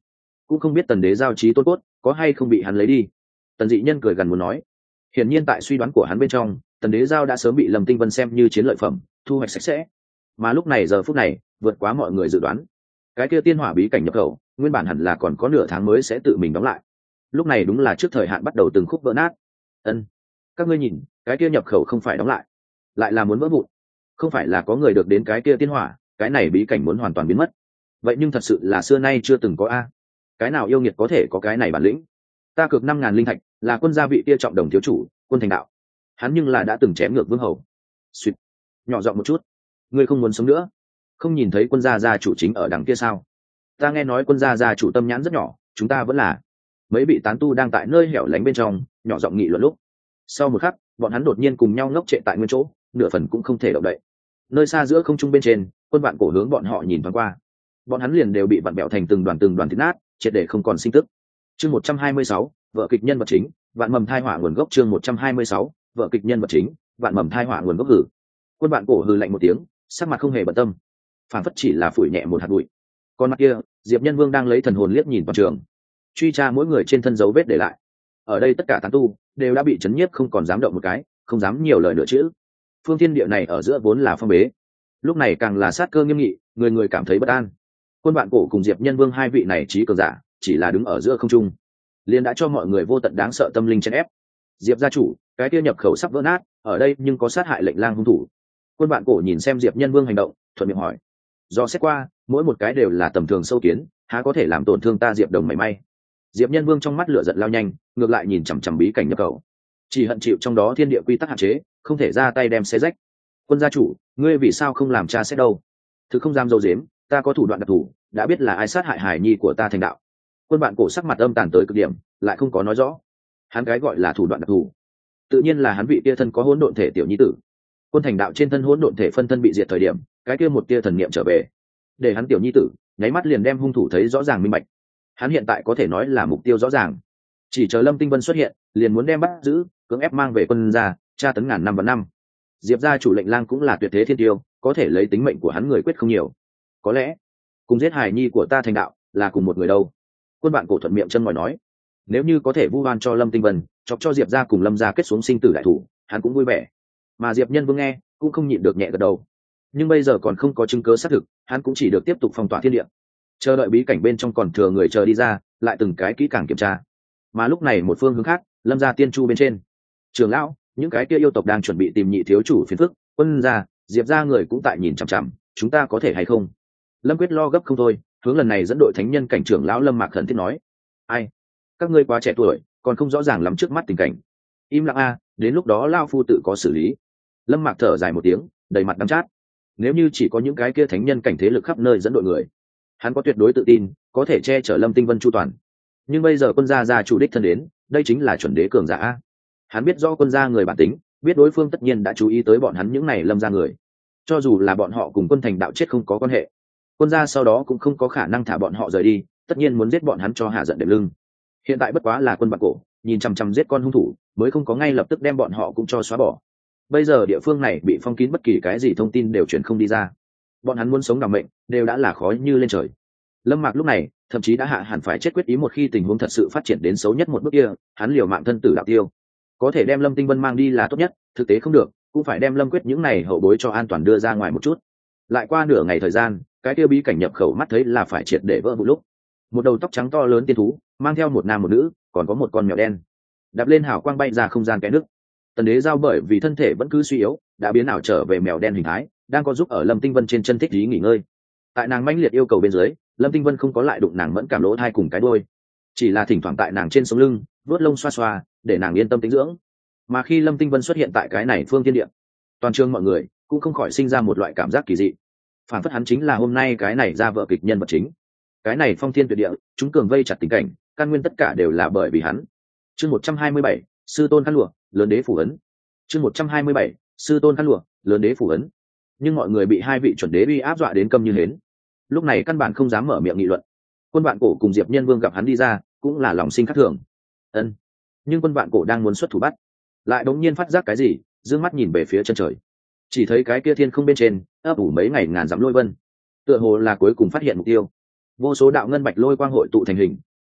cũng không biết tần đế giao trí tôn cốt có hay không bị hắn lấy đi. Tần dị nhân cười gần muốn nói, hiển nhiên tại suy đoán của hắn bên trong, tần đế giao đã sớm bị Lâm Tinh Vân xem như chiến lợi phẩm, thu hoạch sạch sẽ. Mà lúc này giờ phút này vượt quá mọi người dự đoán, cái kia tiên hỏa bí cảnh nhập khẩu nguyên bản hẳn là còn có nửa tháng mới sẽ tự mình đóng lại, lúc này đúng là trước thời hạn bắt đầu từng khúc vỡ nát. Ân, các ngươi nhìn, cái kia nhập khẩu không phải đóng lại, lại là muốn vỡ vụn. Không phải là có người được đến cái kia tiên hỏa, cái này bí cảnh muốn hoàn toàn biến mất. Vậy nhưng thật sự là xưa nay chưa từng có a. Cái nào yêu nghiệt có thể có cái này bản lĩnh? Ta cược năm ngàn linh thạch, là quân gia vị kia trọng đồng thiếu chủ, Quân Thành Đạo. Hắn nhưng là đã từng chém ngược vương hầu. Xuyệt, nhỏ giọng một chút, ngươi không muốn sống nữa? Không nhìn thấy quân gia gia chủ chính ở đằng kia sao? Ta nghe nói quân gia gia chủ tâm nhãn rất nhỏ, chúng ta vẫn là. Mấy vị tán tu đang tại nơi hẻo lánh bên trong nhỏ giọng nghị luận lúc. Sau một khắc, bọn hắn đột nhiên cùng nhau ngốc trệ tại nguyên chỗ, nửa phần cũng không thể động đậy. Nơi xa giữa không trung bên trên, quân vạn cổ hướng bọn họ nhìn thoáng qua, bọn hắn liền đều bị vặn bẹo thành từng đoàn từng đoàn thịt nát, triệt để không còn sinh tức. Chương một trăm hai mươi sáu, vợ kịch nhân vật chính, vạn mầm thai hỏa nguồn gốc. Chương một trăm hai mươi sáu, vợ kịch nhân vật chính, vạn mầm thai hỏa nguồn gốc. Hử. Quân vạn cổ hừ lạnh một tiếng, sắc mặt không hề bận tâm, phản phất chỉ là phủi nhẹ một hạt bụi. Con mắt kia, Diệp Nhân Vương đang lấy thần hồn liếc nhìn toàn trường, truy tra mỗi người trên thân dấu vết để lại. Ở đây tất cả tán tu đều đã bị chấn nhiếp, không còn dám động một cái, không dám nhiều lời nữa chữ. Phương thiên địa này ở giữa vốn là phong bế, lúc này càng là sát cơ nghiêm nghị, người người cảm thấy bất an. Quân vạn cổ cùng Diệp Nhân Vương hai vị này trí cường giả chỉ là đứng ở giữa không trung, liền đã cho mọi người vô tận đáng sợ tâm linh chèn ép. Diệp gia chủ, cái kia nhập khẩu sắp vỡ nát, ở đây nhưng có sát hại lệnh lang hung thủ. Quân vạn cổ nhìn xem Diệp Nhân Vương hành động, thuận miệng hỏi. Do xét qua, mỗi một cái đều là tầm thường sâu kiến, há có thể làm tổn thương ta Diệp Đồng mảy may. Diệp Nhân Vương trong mắt lửa giận lao nhanh, ngược lại nhìn chằm chằm bí cảnh nhập khẩu, chỉ hận chịu trong đó thiên địa quy tắc hạn chế, không thể ra tay đem xé rách. Quân gia chủ, ngươi vì sao không làm tra xét đâu? Thứ không dám dâu dếm, ta có thủ đoạn đặc thù, đã biết là ai sát hại hải nhi của ta Thành Đạo. Quân bạn cổ sắc mặt âm tàn tới cực điểm, lại không có nói rõ. Hắn cái gọi là thủ đoạn đặc thù, tự nhiên là hắn vị kia thân có hỗn độn thể tiểu nhi tử. Quân Thành Đạo trên thân hỗn độn thể phân thân bị diệt thời điểm, cái kia một tia thần niệm trở về, để hắn tiểu nhi tử nháy mắt liền đem hung thủ thấy rõ ràng minh bạch. Hắn hiện tại có thể nói là mục tiêu rõ ràng, chỉ chờ Lâm Tinh Vân xuất hiện, liền muốn đem bắt giữ, cưỡng ép mang về quân gia, tra tấn ngàn năm và năm. Diệp gia chủ lệnh lang cũng là tuyệt thế thiên tiêu, có thể lấy tính mệnh của hắn người quyết không nhiều. Có lẽ cùng giết hài nhi của ta Thành Đạo là cùng một người đâu. Quân bạn cổ thuận miệng chân ngòi nói, nếu như có thể vu oan cho Lâm Tinh Vân, chọc cho Diệp gia cùng Lâm gia kết xuống sinh tử đại thủ, hắn cũng vui vẻ. Mà Diệp Nhân Vương nghe cũng không nhịn được nhẹ gật đầu. Nhưng bây giờ còn không có chứng cứ xác thực, hắn cũng chỉ được tiếp tục phong tỏa thiên địa, chờ đợi bí cảnh bên trong còn thừa người chờ đi ra, lại từng cái kỹ càng kiểm tra. Mà lúc này một phương hướng khác, Lâm gia tiên chu bên trên, trưởng lão, những cái kia yêu tộc đang chuẩn bị tìm nhị thiếu chủ phiền phức, quân gia, Diệp gia người cũng tại nhìn chằm chằm, chúng ta có thể hay không? Lâm Quyết lo gấp không thôi, hướng lần này dẫn đội thánh nhân cảnh trưởng lão Lâm Mạc khẩn thiết nói, ai, các ngươi quá trẻ tuổi, còn không rõ ràng lắm trước mắt tình cảnh, im lặng a, đến lúc đó lao phu tự có xử lý. Lâm Mạc thở dài một tiếng, đầy mặt đắng chát. Nếu như chỉ có những cái kia thánh nhân cảnh thế lực khắp nơi dẫn đội người, hắn có tuyệt đối tự tin có thể che chở Lâm Tinh Vân chu toàn. Nhưng bây giờ quân gia gia chủ đích thân đến, đây chính là chuẩn đế cường giả. Hắn biết rõ quân gia người bản tính, biết đối phương tất nhiên đã chú ý tới bọn hắn những này Lâm gia người, cho dù là bọn họ cùng Quân Thành Đạo chết không có quan hệ, quân gia sau đó cũng không có khả năng thả bọn họ rời đi, tất nhiên muốn giết bọn hắn cho hạ giận đệm lưng. Hiện tại bất quá là quân bạc cổ nhìn chằm chằm giết con hung thủ, mới không có ngay lập tức đem bọn họ cũng cho xóa bỏ. Bây giờ địa phương này bị phong kín, bất kỳ cái gì thông tin đều truyền không đi ra, bọn hắn muốn sống đảm mệnh đều đã là khó như lên trời. Lâm Mạc lúc này thậm chí đã hạ hẳn phải chết quyết ý, một khi tình huống thật sự phát triển đến xấu nhất một bước kia, hắn liều mạng thân tử đạo tiêu. Có thể đem Lâm Tinh Vân mang đi là tốt nhất, thực tế không được cũng phải đem Lâm Quyết những này hậu bối cho an toàn đưa ra ngoài một chút. Lại qua nửa ngày thời gian, cái kia bí cảnh nhập khẩu mắt thấy là phải triệt để vỡ vụn lúc, một đầu tóc trắng to lớn tiên thú mang theo một nam một nữ, còn có một con mèo đen, đạp lên hào quang bay ra không gian kẽ nước. Tần Đế giao bởi vì thân thể vẫn cứ suy yếu, đã biến ảo trở về mèo đen hình thái, đang có giúp ở Lâm Tinh Vân trên chân thích ý nghỉ ngơi. Tại nàng mãnh liệt yêu cầu bên dưới, Lâm Tinh Vân không có lại đụng nàng mẫn cảm lỗ thai cùng cái đuôi, chỉ là thỉnh thoảng tại nàng trên sống lưng vuốt lông xoa xoa, để nàng yên tâm tĩnh dưỡng. Mà khi Lâm Tinh Vân xuất hiện tại cái này phương thiên địa, toàn trường mọi người cũng không khỏi sinh ra một loại cảm giác kỳ dị, phản phất hắn chính là hôm nay cái này ra vợ kịch nhân vật chính. Cái này phong thiên tuyệt địa, chúng cường vây chặt tình cảnh, căn nguyên tất cả đều là bởi vì hắn. Chương một trăm hai mươi bảy, sư tôn khăn lụa, lớn đế phủ ấn. Chương một trăm hai mươi bảy, sư tôn khăn lụa, lớn đế phủ ấn. Nhưng mọi người bị hai vị chuẩn đế uy áp dọa đến câm như hến, lúc này căn bản không dám mở miệng nghị luận. Quân Vạn Cổ cùng Diệp Nhân Vương gặp hắn đi ra, cũng là lòng sinh khắc thường. Ân. Nhưng Quân Vạn Cổ đang muốn xuất thủ bắt, lại đống nhiên phát giác cái gì, dương mắt nhìn về phía chân trời, chỉ thấy cái kia thiên không bên trên ấp ủ mấy ngày ngàn dặm lôi vân, tựa hồ là cuối cùng phát hiện mục tiêu. Vô số đạo ngân bạch lôi quang hội tụ thành hình,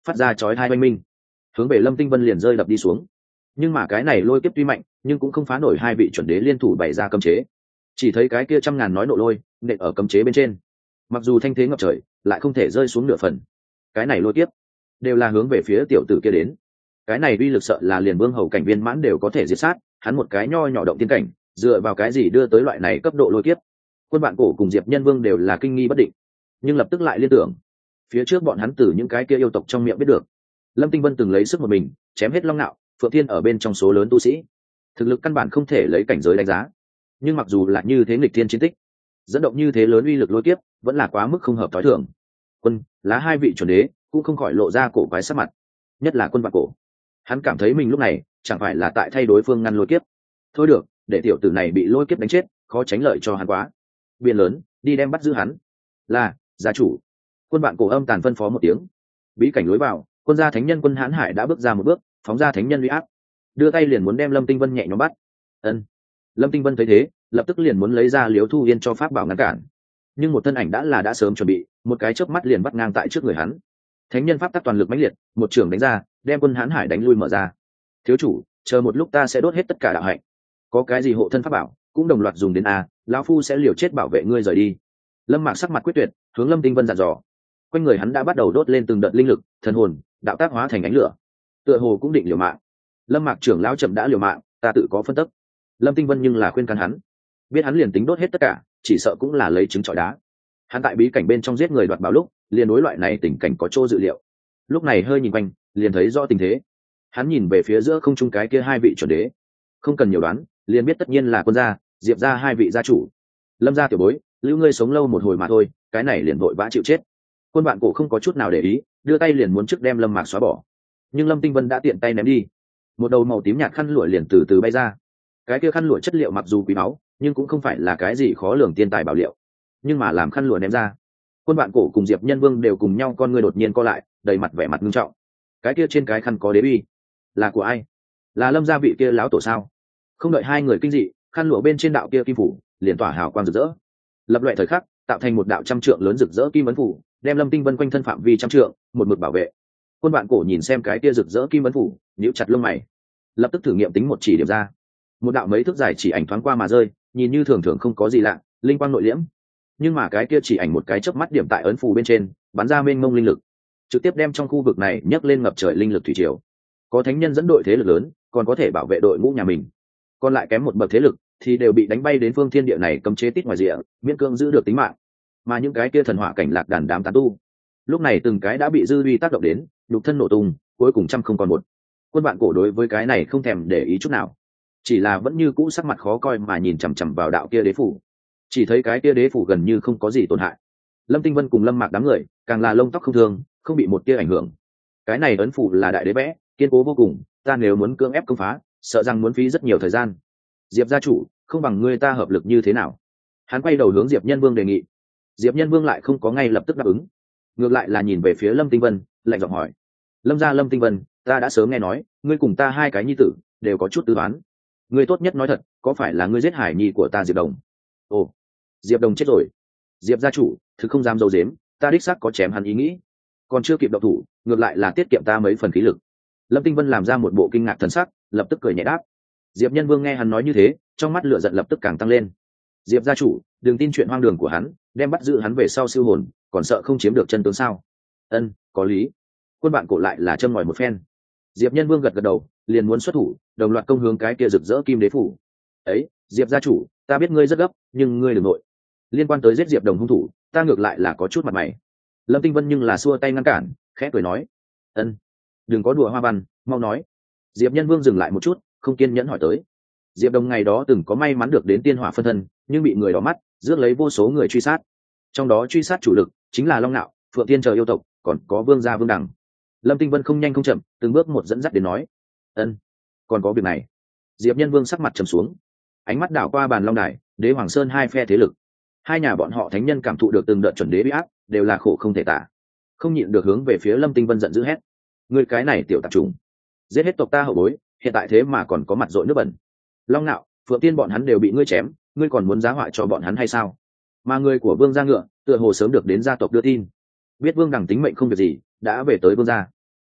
phát ra chói hai oanh minh, hướng về Lâm Tinh Vân liền rơi đập đi xuống. Nhưng mà cái này lôi kiếp tuy mạnh, nhưng cũng không phá nổi hai vị chuẩn đế liên thủ bày ra cấm chế. Chỉ thấy cái kia trăm ngàn nói nộ lôi nện ở cấm chế bên trên, mặc dù thanh thế ngập trời, lại không thể rơi xuống nửa phần. Cái này lôi kiếp đều là hướng về phía tiểu tử kia đến. Cái này uy lực sợ là liền vương hầu cảnh viên mãn đều có thể diệt sát, hắn một cái nho nhỏ động tiên cảnh, dựa vào cái gì đưa tới loại này cấp độ lôi kiếp? Quân bạn cổ cùng Diệp Nhân Vương đều là kinh nghi bất định, nhưng lập tức lại liên tưởng, phía trước bọn hắn từ những cái kia yêu tộc trong miệng biết được, Lâm Tinh Vân từng lấy sức một mình chém hết Long Nạo, Phượng Thiên ở bên trong số lớn tu sĩ, thực lực căn bản không thể lấy cảnh giới đánh giá. Nhưng mặc dù là như thế nghịch thiên chiến tích, dẫn động như thế lớn uy lực lôi kiếp, vẫn là quá mức không hợp thói thường. Quân, lá hai vị chuẩn đế cũng không khỏi lộ ra cổ quái sắc mặt, nhất là Quân Vạn Cổ. Hắn cảm thấy mình lúc này chẳng phải là tại thay đối phương ngăn lôi kiếp. Thôi được, để tiểu tử này bị lôi kiếp đánh chết, khó tránh lợi cho hắn quá. Biển lớn, đi đem bắt giữ hắn. Là, gia chủ. Quân Vạn Cổ âm tàn phân phó một tiếng. Bí cảnh lối vào, quân gia thánh nhân Quân Hãn Hải đã bước ra một bước, phóng ra thánh nhân uy áp, đưa tay liền muốn đem Lâm Tinh Vân nhẹ nhõm bắt. Ân. Lâm Tinh Vân thấy thế, lập tức liền muốn lấy ra Liễu Thu Yên cho pháp bảo ngăn cản. Nhưng một thân ảnh đã là đã sớm chuẩn bị, một cái chớp mắt liền bắt ngang tại trước người hắn. Thánh nhân pháp tắc toàn lực mãnh liệt, một trường đánh ra, đem Quân Hãn Hải đánh lui mở ra. Thiếu chủ, chờ một lúc ta sẽ đốt hết tất cả đạo hạnh. Có cái gì hộ thân pháp bảo, cũng đồng loạt dùng đến a, lão phu sẽ liều chết bảo vệ ngươi rời đi. Lâm Mạc sắc mặt quyết tuyệt, hướng Lâm Tinh Vân dặn dò. Quanh người hắn đã bắt đầu đốt lên từng đợt linh lực, thần hồn, đạo tác hóa thành ánh lửa. Tựa hồ cũng định liều mạng. Lâm Mạc trưởng lão chậm đã liều mạng, ta tự có phân tích. Lâm Tinh Vân nhưng là khuyên can hắn, biết hắn liền tính đốt hết tất cả, chỉ sợ cũng là lấy trứng trọi đá. Hắn tại bí cảnh bên trong giết người đoạt bảo lúc, liền đối loại này tình cảnh có chỗ dự liệu. Lúc này hơi nhìn quanh, liền thấy rõ tình thế. Hắn nhìn về phía giữa không trung cái kia hai vị chuẩn đế, không cần nhiều đoán, liền biết tất nhiên là Quân gia, Diệp gia hai vị gia chủ. Lâm gia tiểu bối, lưu ngươi sống lâu một hồi mà thôi, cái này liền vội vã chịu chết. Quân Vạn Cổ không có chút nào để ý, đưa tay liền muốn trước đem Lâm Mạc xóa bỏ, nhưng Lâm Tinh Vân đã tiện tay ném đi. Một đầu màu tím nhạt khăn lụa liền từ từ bay ra. Cái kia khăn lụa chất liệu mặc dù quý báu, nhưng cũng không phải là cái gì khó lường tiên tài bảo liệu. Nhưng mà làm khăn lụa ném ra, Quân Vạn Cổ cùng Diệp Nhân Vương đều cùng nhau con người đột nhiên co lại, đầy mặt vẻ mặt nghiêm trọng. Cái kia trên cái khăn có đế uy, là của ai? Là Lâm gia vị kia lão tổ sao? Không đợi hai người kinh dị, khăn lụa bên trên đạo kia kim phủ liền tỏa hào quang rực rỡ, lập loại thời khắc tạo thành một đạo trăm trượng lớn rực rỡ kim ấn phủ, đem Lâm Tinh Vân quanh thân phạm vi trăm trượng một mực bảo vệ. Quân Vạn Cổ nhìn xem cái kia rực rỡ kim ấn phủ, nhíu chặt lông mày, lập tức thử nghiệm tính một chỉ điểm ra. Một đạo mấy thước dài chỉ ảnh thoáng qua mà rơi, nhìn như thường thường không có gì lạ, linh quang nội liễm. Nhưng mà cái kia chỉ ảnh một cái chớp mắt điểm tại ấn phù bên trên, bắn ra mênh mông linh lực, trực tiếp đem trong khu vực này nhấc lên ngập trời linh lực thủy triều. Có thánh nhân dẫn đội thế lực lớn, còn có thể bảo vệ đội ngũ nhà mình. Còn lại kém một bậc thế lực thì đều bị đánh bay đến phương thiên địa này cấm chế tít ngoài rìa, miễn cưỡng giữ được tính mạng. Mà những cái kia thần hỏa cảnh lạc đàn đám tán tu, lúc này từng cái đã bị dư uy tác động đến, nhục thân nổ tung, cuối cùng trăm không còn một. Quân Vạn Cổ đối với cái này không thèm để ý chút nào, chỉ là vẫn như cũ sắc mặt khó coi mà nhìn chằm chằm vào đạo kia đế phủ. Chỉ thấy cái kia đế phủ gần như không có gì tổn hại. Lâm Tinh Vân cùng Lâm Mạc đám người càng là lông tóc không thương, không bị một tia ảnh hưởng. Cái này ấn phủ là đại đế vẽ, kiên cố vô cùng, ta nếu muốn cưỡng ép công phá, sợ rằng muốn phí rất nhiều thời gian. Diệp gia chủ, không bằng ngươi ta hợp lực như thế nào? Hắn quay đầu hướng Diệp Nhân Vương đề nghị. Diệp Nhân Vương lại không có ngay lập tức đáp ứng, ngược lại là nhìn về phía Lâm Tinh Vân, lạnh giọng hỏi: Lâm gia Lâm Tinh Vân, ta đã sớm nghe nói ngươi cùng ta hai cái nhi tử đều có chút tư toán, ngươi tốt nhất nói thật, có phải là ngươi giết hải nhi của ta Diệp Đồng? Ồ, Diệp Đồng chết rồi. Diệp gia chủ, thực không dám dâu dếm, ta đích xác có chém hắn ý nghĩ, còn chưa kịp động thủ, ngược lại là tiết kiệm ta mấy phần khí lực. Lâm Tinh Vân làm ra một bộ kinh ngạc thần sắc, lập tức cười nhẹ đáp. Diệp Nhân Vương nghe hắn nói như thế, trong mắt lửa giận lập tức càng tăng lên. Diệp gia chủ, đừng tin chuyện hoang đường của hắn, đem bắt giữ hắn về sau siêu hồn, còn sợ không chiếm được chân tướng sao? Ân, có lý. Quân Bạn Cổ lại là châm ngòi một phen. Diệp Nhân Vương gật gật đầu, liền muốn xuất thủ, đồng loạt công hướng cái kia rực rỡ kim đế phủ. Ấy, Diệp gia chủ, ta biết ngươi rất gấp, nhưng ngươi đừng nội. Liên quan tới giết Diệp Đồng hung thủ, ta ngược lại là có chút mặt mày. Lâm Tinh Vân nhưng là xua tay ngăn cản, khẽ cười nói: Ân, đừng có đùa hoa văn, mau nói. Diệp Nhân Vương dừng lại một chút, không kiên nhẫn hỏi tới. Diệp Đồng ngày đó từng có may mắn được đến tiên hỏa phân thân, nhưng bị người đỏ mắt, rước lấy vô số người truy sát. Trong đó truy sát chủ lực chính là Long Nạo, Phượng Tiên chờ yêu tộc, còn có Vương gia Vương Đằng. Lâm Tinh Vân không nhanh không chậm, từng bước một dẫn dắt đến nói: Ân, còn có việc này. Diệp Nhân Vương sắc mặt trầm xuống, ánh mắt đảo qua bàn Long Đài, Đế Hoàng Sơn hai phe thế lực. Hai nhà bọn họ thánh nhân cảm thụ được từng đợt chuẩn đế uy áp, đều là khổ không thể tả, không nhịn được hướng về phía Lâm Tinh Vân giận dữ hét: Ngươi cái này tiểu tạp trùng, giết hết tộc ta hậu bối, hiện tại thế mà còn có mặt dội nước bẩn. Long Nạo, Phượng Tiên bọn hắn đều bị ngươi chém, ngươi còn muốn giá họa cho bọn hắn hay sao? Mà người của Vương gia ngựa, tựa hồ sớm được đến gia tộc đưa tin, biết Vương Đằng tính mệnh không việc gì, đã về tới Vương gia.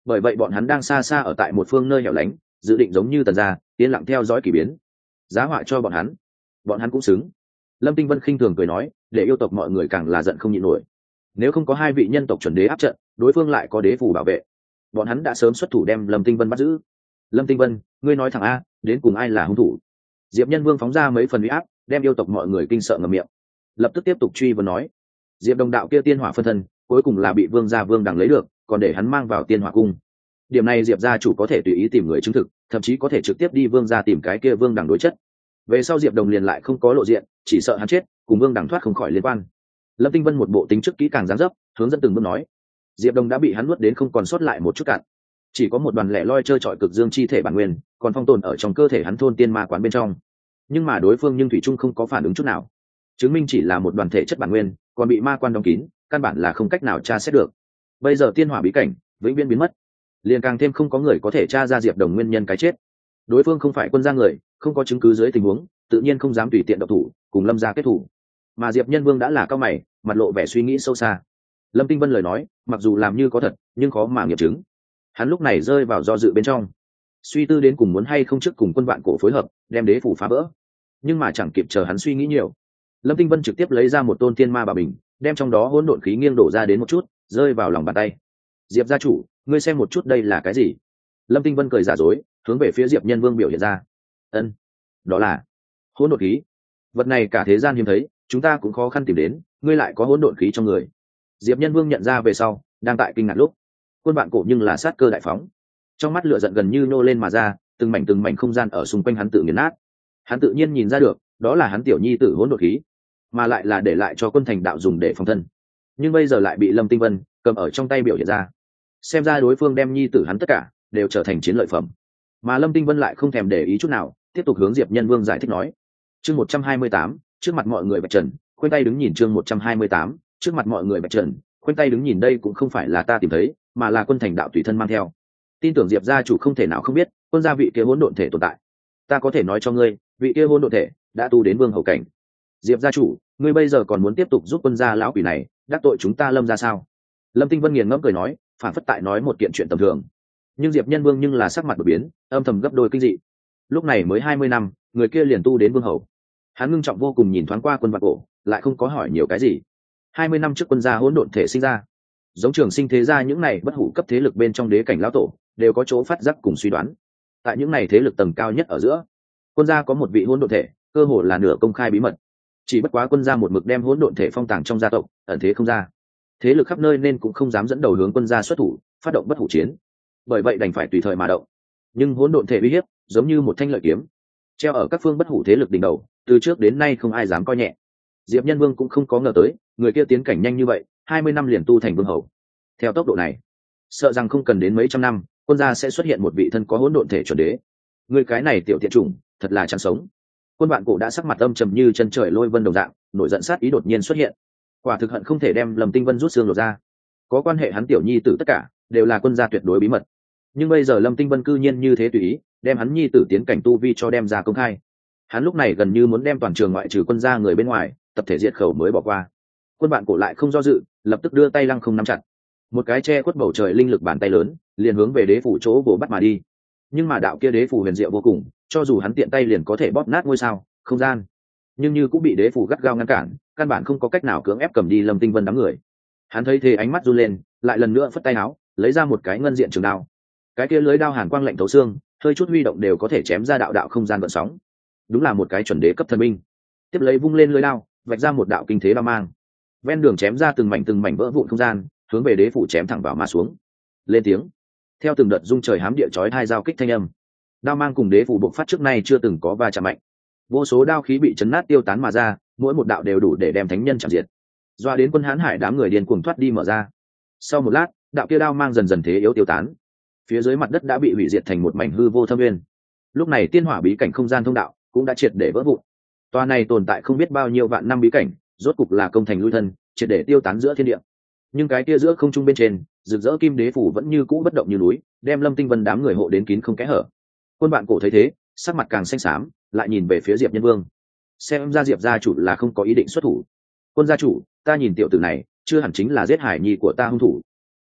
bởi vậy bọn hắn đang xa xa ở tại một phương nơi hẻo lánh, dự định giống như Tần gia yên lặng theo dõi kỳ biến. Giá họa cho bọn hắn, bọn hắn cũng xứng. Lâm Tinh Vân khinh thường cười nói, để yêu tộc mọi người càng là giận không nhịn nổi. Nếu không có hai vị nhân tộc chuẩn đế áp trận, đối phương lại có đế phù bảo vệ, bọn hắn đã sớm xuất thủ đem Lâm Tinh Vân bắt giữ. Lâm Tinh Vân, ngươi nói thẳng a, đến cùng ai là hung thủ? Diệp Nhân Vương phóng ra mấy phần uy áp, đem yêu tộc mọi người kinh sợ ngậm miệng. Lập tức tiếp tục truy vấn nói, Diệp Đồng đạo kia tiên hỏa phân thân, cuối cùng là bị Vương gia Vương Đằng lấy được, còn để hắn mang vào tiên hỏa cung. Điểm này Diệp gia chủ có thể tùy ý tìm người chứng thực, thậm chí có thể trực tiếp đi Vương gia tìm cái kia Vương Đằng đối chất. Về sau Diệp Đồng liền lại không có lộ diện, chỉ sợ hắn chết, cùng Vương Đằng thoát không khỏi liên quan. Lâm Tinh Vân một bộ tính trước kỹ càng dáng dấp, hướng dẫn từng bước nói, Diệp Đồng đã bị hắn nuốt đến không còn sót lại một chút cạn, chỉ có một đoàn lẻ loi chơi trọi cực dương chi thể bản nguyên, còn phong tồn ở trong cơ thể hắn thôn tiên ma quán bên trong. Nhưng mà đối phương nhưng thủy trung không có phản ứng chút nào, chứng minh chỉ là một đoàn thể chất bản nguyên, còn bị ma quan đóng kín, căn bản là không cách nào tra xét được. Bây giờ tiên hỏa bí cảnh vĩnh viễn biến mất, liền càng thêm không có người có thể tra ra Diệp Đồng nguyên nhân cái chết. Đối phương không phải quân gia người, không có chứng cứ dưới tình huống, tự nhiên không dám tùy tiện động thủ, cùng Lâm gia kết thủ. Mà Diệp Nhân Vương đã là cao mày, mặt lộ vẻ suy nghĩ sâu xa. Lâm Tinh Vân lời nói, mặc dù làm như có thật, nhưng khó mà nghiệm chứng. Hắn lúc này rơi vào do dự bên trong, suy tư đến cùng muốn hay không trước cùng quân vạn cổ phối hợp, đem đế phủ phá vỡ. Nhưng mà chẳng kịp chờ hắn suy nghĩ nhiều, Lâm Tinh Vân trực tiếp lấy ra một tôn tiên ma bảo bình, đem trong đó hỗn độn khí nghiêng đổ ra đến một chút, rơi vào lòng bàn tay. Diệp gia chủ, ngươi xem một chút đây là cái gì? Lâm Tinh Vân cười giả dối, hướng về phía Diệp Nhân Vương biểu hiện ra. Ân, đó là hỗn độn khí. Vật này cả thế gian hiếm thấy, chúng ta cũng khó khăn tìm đến, ngươi lại có hỗn độn khí trong người. Diệp Nhân Vương nhận ra về sau, đang tại kinh ngạc lúc, quân bạn cổ nhưng là sát cơ đại phóng, trong mắt lửa giận gần như nô lên mà ra, từng mảnh từng mảnh không gian ở xung quanh hắn tự nghiền nát. Hắn tự nhiên nhìn ra được, đó là hắn tiểu nhi tử hỗn độn khí, mà lại là để lại cho quân thành đạo dùng để phòng thân, nhưng bây giờ lại bị Lâm Tinh Vân cầm ở trong tay biểu hiện ra. Xem ra đối phương đem nhi tử hắn tất cả đều trở thành chiến lợi phẩm, mà Lâm Tinh Vân lại không thèm để ý chút nào, tiếp tục hướng Diệp Nhân Vương giải thích nói. Chương một trăm hai mươi tám, trước mặt mọi người bạch trần, khoanh tay đứng nhìn. Chương một trăm hai mươi tám, trước mặt mọi người bạch trần, khoanh tay đứng nhìn. Đây cũng không phải là ta tìm thấy, mà là quân thành đạo tùy thân mang theo. Tin tưởng Diệp gia chủ không thể nào không biết, quân gia vị kia hỗn độn thể tồn tại. Ta có thể nói cho ngươi, vị kia hỗn độn thể đã tu đến vương hậu cảnh. Diệp gia chủ, ngươi bây giờ còn muốn tiếp tục giúp quân gia lão quỷ này đắc tội chúng ta Lâm gia sao? Lâm Tinh Vân nghiền ngẫm cười nói, phản phất tại nói một kiện chuyện tầm thường. Nhưng Diệp Nhân Vương nhưng là sắc mặt đột biến, âm thầm gấp đôi kinh dị. Lúc này mới hai mươi năm, người kia liền tu đến vương hậu. Hắn ngưng trọng vô cùng nhìn thoáng qua quân vạn cổ, lại không có hỏi nhiều cái gì. hai mươi năm trước quân gia hỗn độn thể sinh ra, giống Trường Sinh thế gia những này bất hủ cấp thế lực bên trong đế cảnh lão tổ đều có chỗ phát giác cùng suy đoán. Tại những này thế lực tầng cao nhất ở giữa, quân gia có một vị hỗn độn thể, cơ hồ là nửa công khai bí mật. Chỉ bất quá quân gia một mực đem hỗn độn thể phong tàng trong gia tộc, ẩn thế không ra. Thế lực khắp nơi nên cũng không dám dẫn đầu hướng quân gia xuất thủ, phát động bất hủ chiến. Bởi vậy đành phải tùy thời mà động. Nhưng hỗn độn thể uy hiếp, giống như một thanh lợi kiếm, treo ở các phương bất hủ thế lực đỉnh đầu, từ trước đến nay không ai dám coi nhẹ. Diệp Nhân Vương cũng không có ngờ tới, người kia tiến cảnh nhanh như vậy, hai mươi năm liền tu thành vương hầu. Theo tốc độ này, sợ rằng không cần đến mấy trăm năm, quân gia sẽ xuất hiện một vị thân có hỗn độn thể chuẩn đế. Người cái này tiểu tiện chủng, thật là chẳng sống. Quân bạn cổ đã sắc mặt âm trầm như chân trời lôi vân đồng dạng, nổi giận sát ý đột nhiên xuất hiện. Quả thực hận không thể đem Lâm Tinh Vân rút xương lột ra. Có quan hệ hắn tiểu nhi tử tất cả đều là quân gia tuyệt đối bí mật. Nhưng bây giờ Lâm Tinh Vân cư nhiên như thế tùy ý, đem hắn nhi tử tiến cảnh tu vi cho đem ra công khai. Hắn lúc này gần như muốn đem toàn trường ngoại trừ quân gia người bên ngoài, tập thể diệt khẩu mới bỏ qua. Quân bạn cổ lại không do dự, lập tức đưa tay lăng không nắm chặt. Một cái che khuất bầu trời linh lực bàn tay lớn, liền hướng về đế phủ chỗ vỗ bắt mà đi. Nhưng mà đạo kia đế phủ huyền diệu vô cùng, cho dù hắn tiện tay liền có thể bóp nát ngôi sao, không gian, nhưng như cũng bị đế phủ gắt gao ngăn cản, căn bản không có cách nào cưỡng ép cầm đi Lâm Tinh Vân đám người. Hắn thấy thế ánh mắt run lên, lại lần nữa phất tay áo, lấy ra một cái ngân diện trường đao. Cái kia lưới đao hàn quang lạnh thấu xương, hơi chút huy động đều có thể chém ra đạo đạo không gian gợn sóng. Đúng là một cái chuẩn đế cấp thần binh. Tiếp lấy vung lên lưới đao, vạch ra một đạo kinh thế đao mang. Ven đường chém ra từng mảnh từng mảnh vỡ vụn không gian, hướng về đế phủ chém thẳng vào mà xuống. Lên tiếng, theo từng đợt rung trời hám địa chói hai giao kích thanh âm, đao mang cùng đế phủ bộc phát trước nay chưa từng có va chạm mạnh. Vô số đao khí bị chấn nát tiêu tán mà ra, mỗi một đạo đều đủ để đem thánh nhân chạm diệt. Doa đến quân hán hải đám người điên cuồng thoát đi mở ra. Sau một lát, đạo kia đao mang dần dần thế yếu tiêu tán. Phía dưới mặt đất đã bị hủy diệt thành một mảnh hư vô thâm nguyên. Lúc này tiên hỏa bí cảnh không gian thông đạo cũng đã triệt để vỡ vụn. Toa này tồn tại không biết bao nhiêu vạn năm bí cảnh, rốt cục là công thành lui thân, triệt để tiêu tán giữa thiên địa. Nhưng cái kia giữa không trung bên trên, rực rỡ kim đế phủ vẫn như cũ bất động như núi, đem Lâm Tinh Vân đám người hộ đến kín không kẽ hở. Quân bạn cổ thấy thế, sắc mặt càng xanh xám, lại nhìn về phía Diệp Nhân Vương. Xem ra Diệp gia chủ là không có ý định xuất thủ. Quân gia chủ, ta nhìn tiểu tử này, chưa hẳn chính là giết hải nhi của ta hung thủ.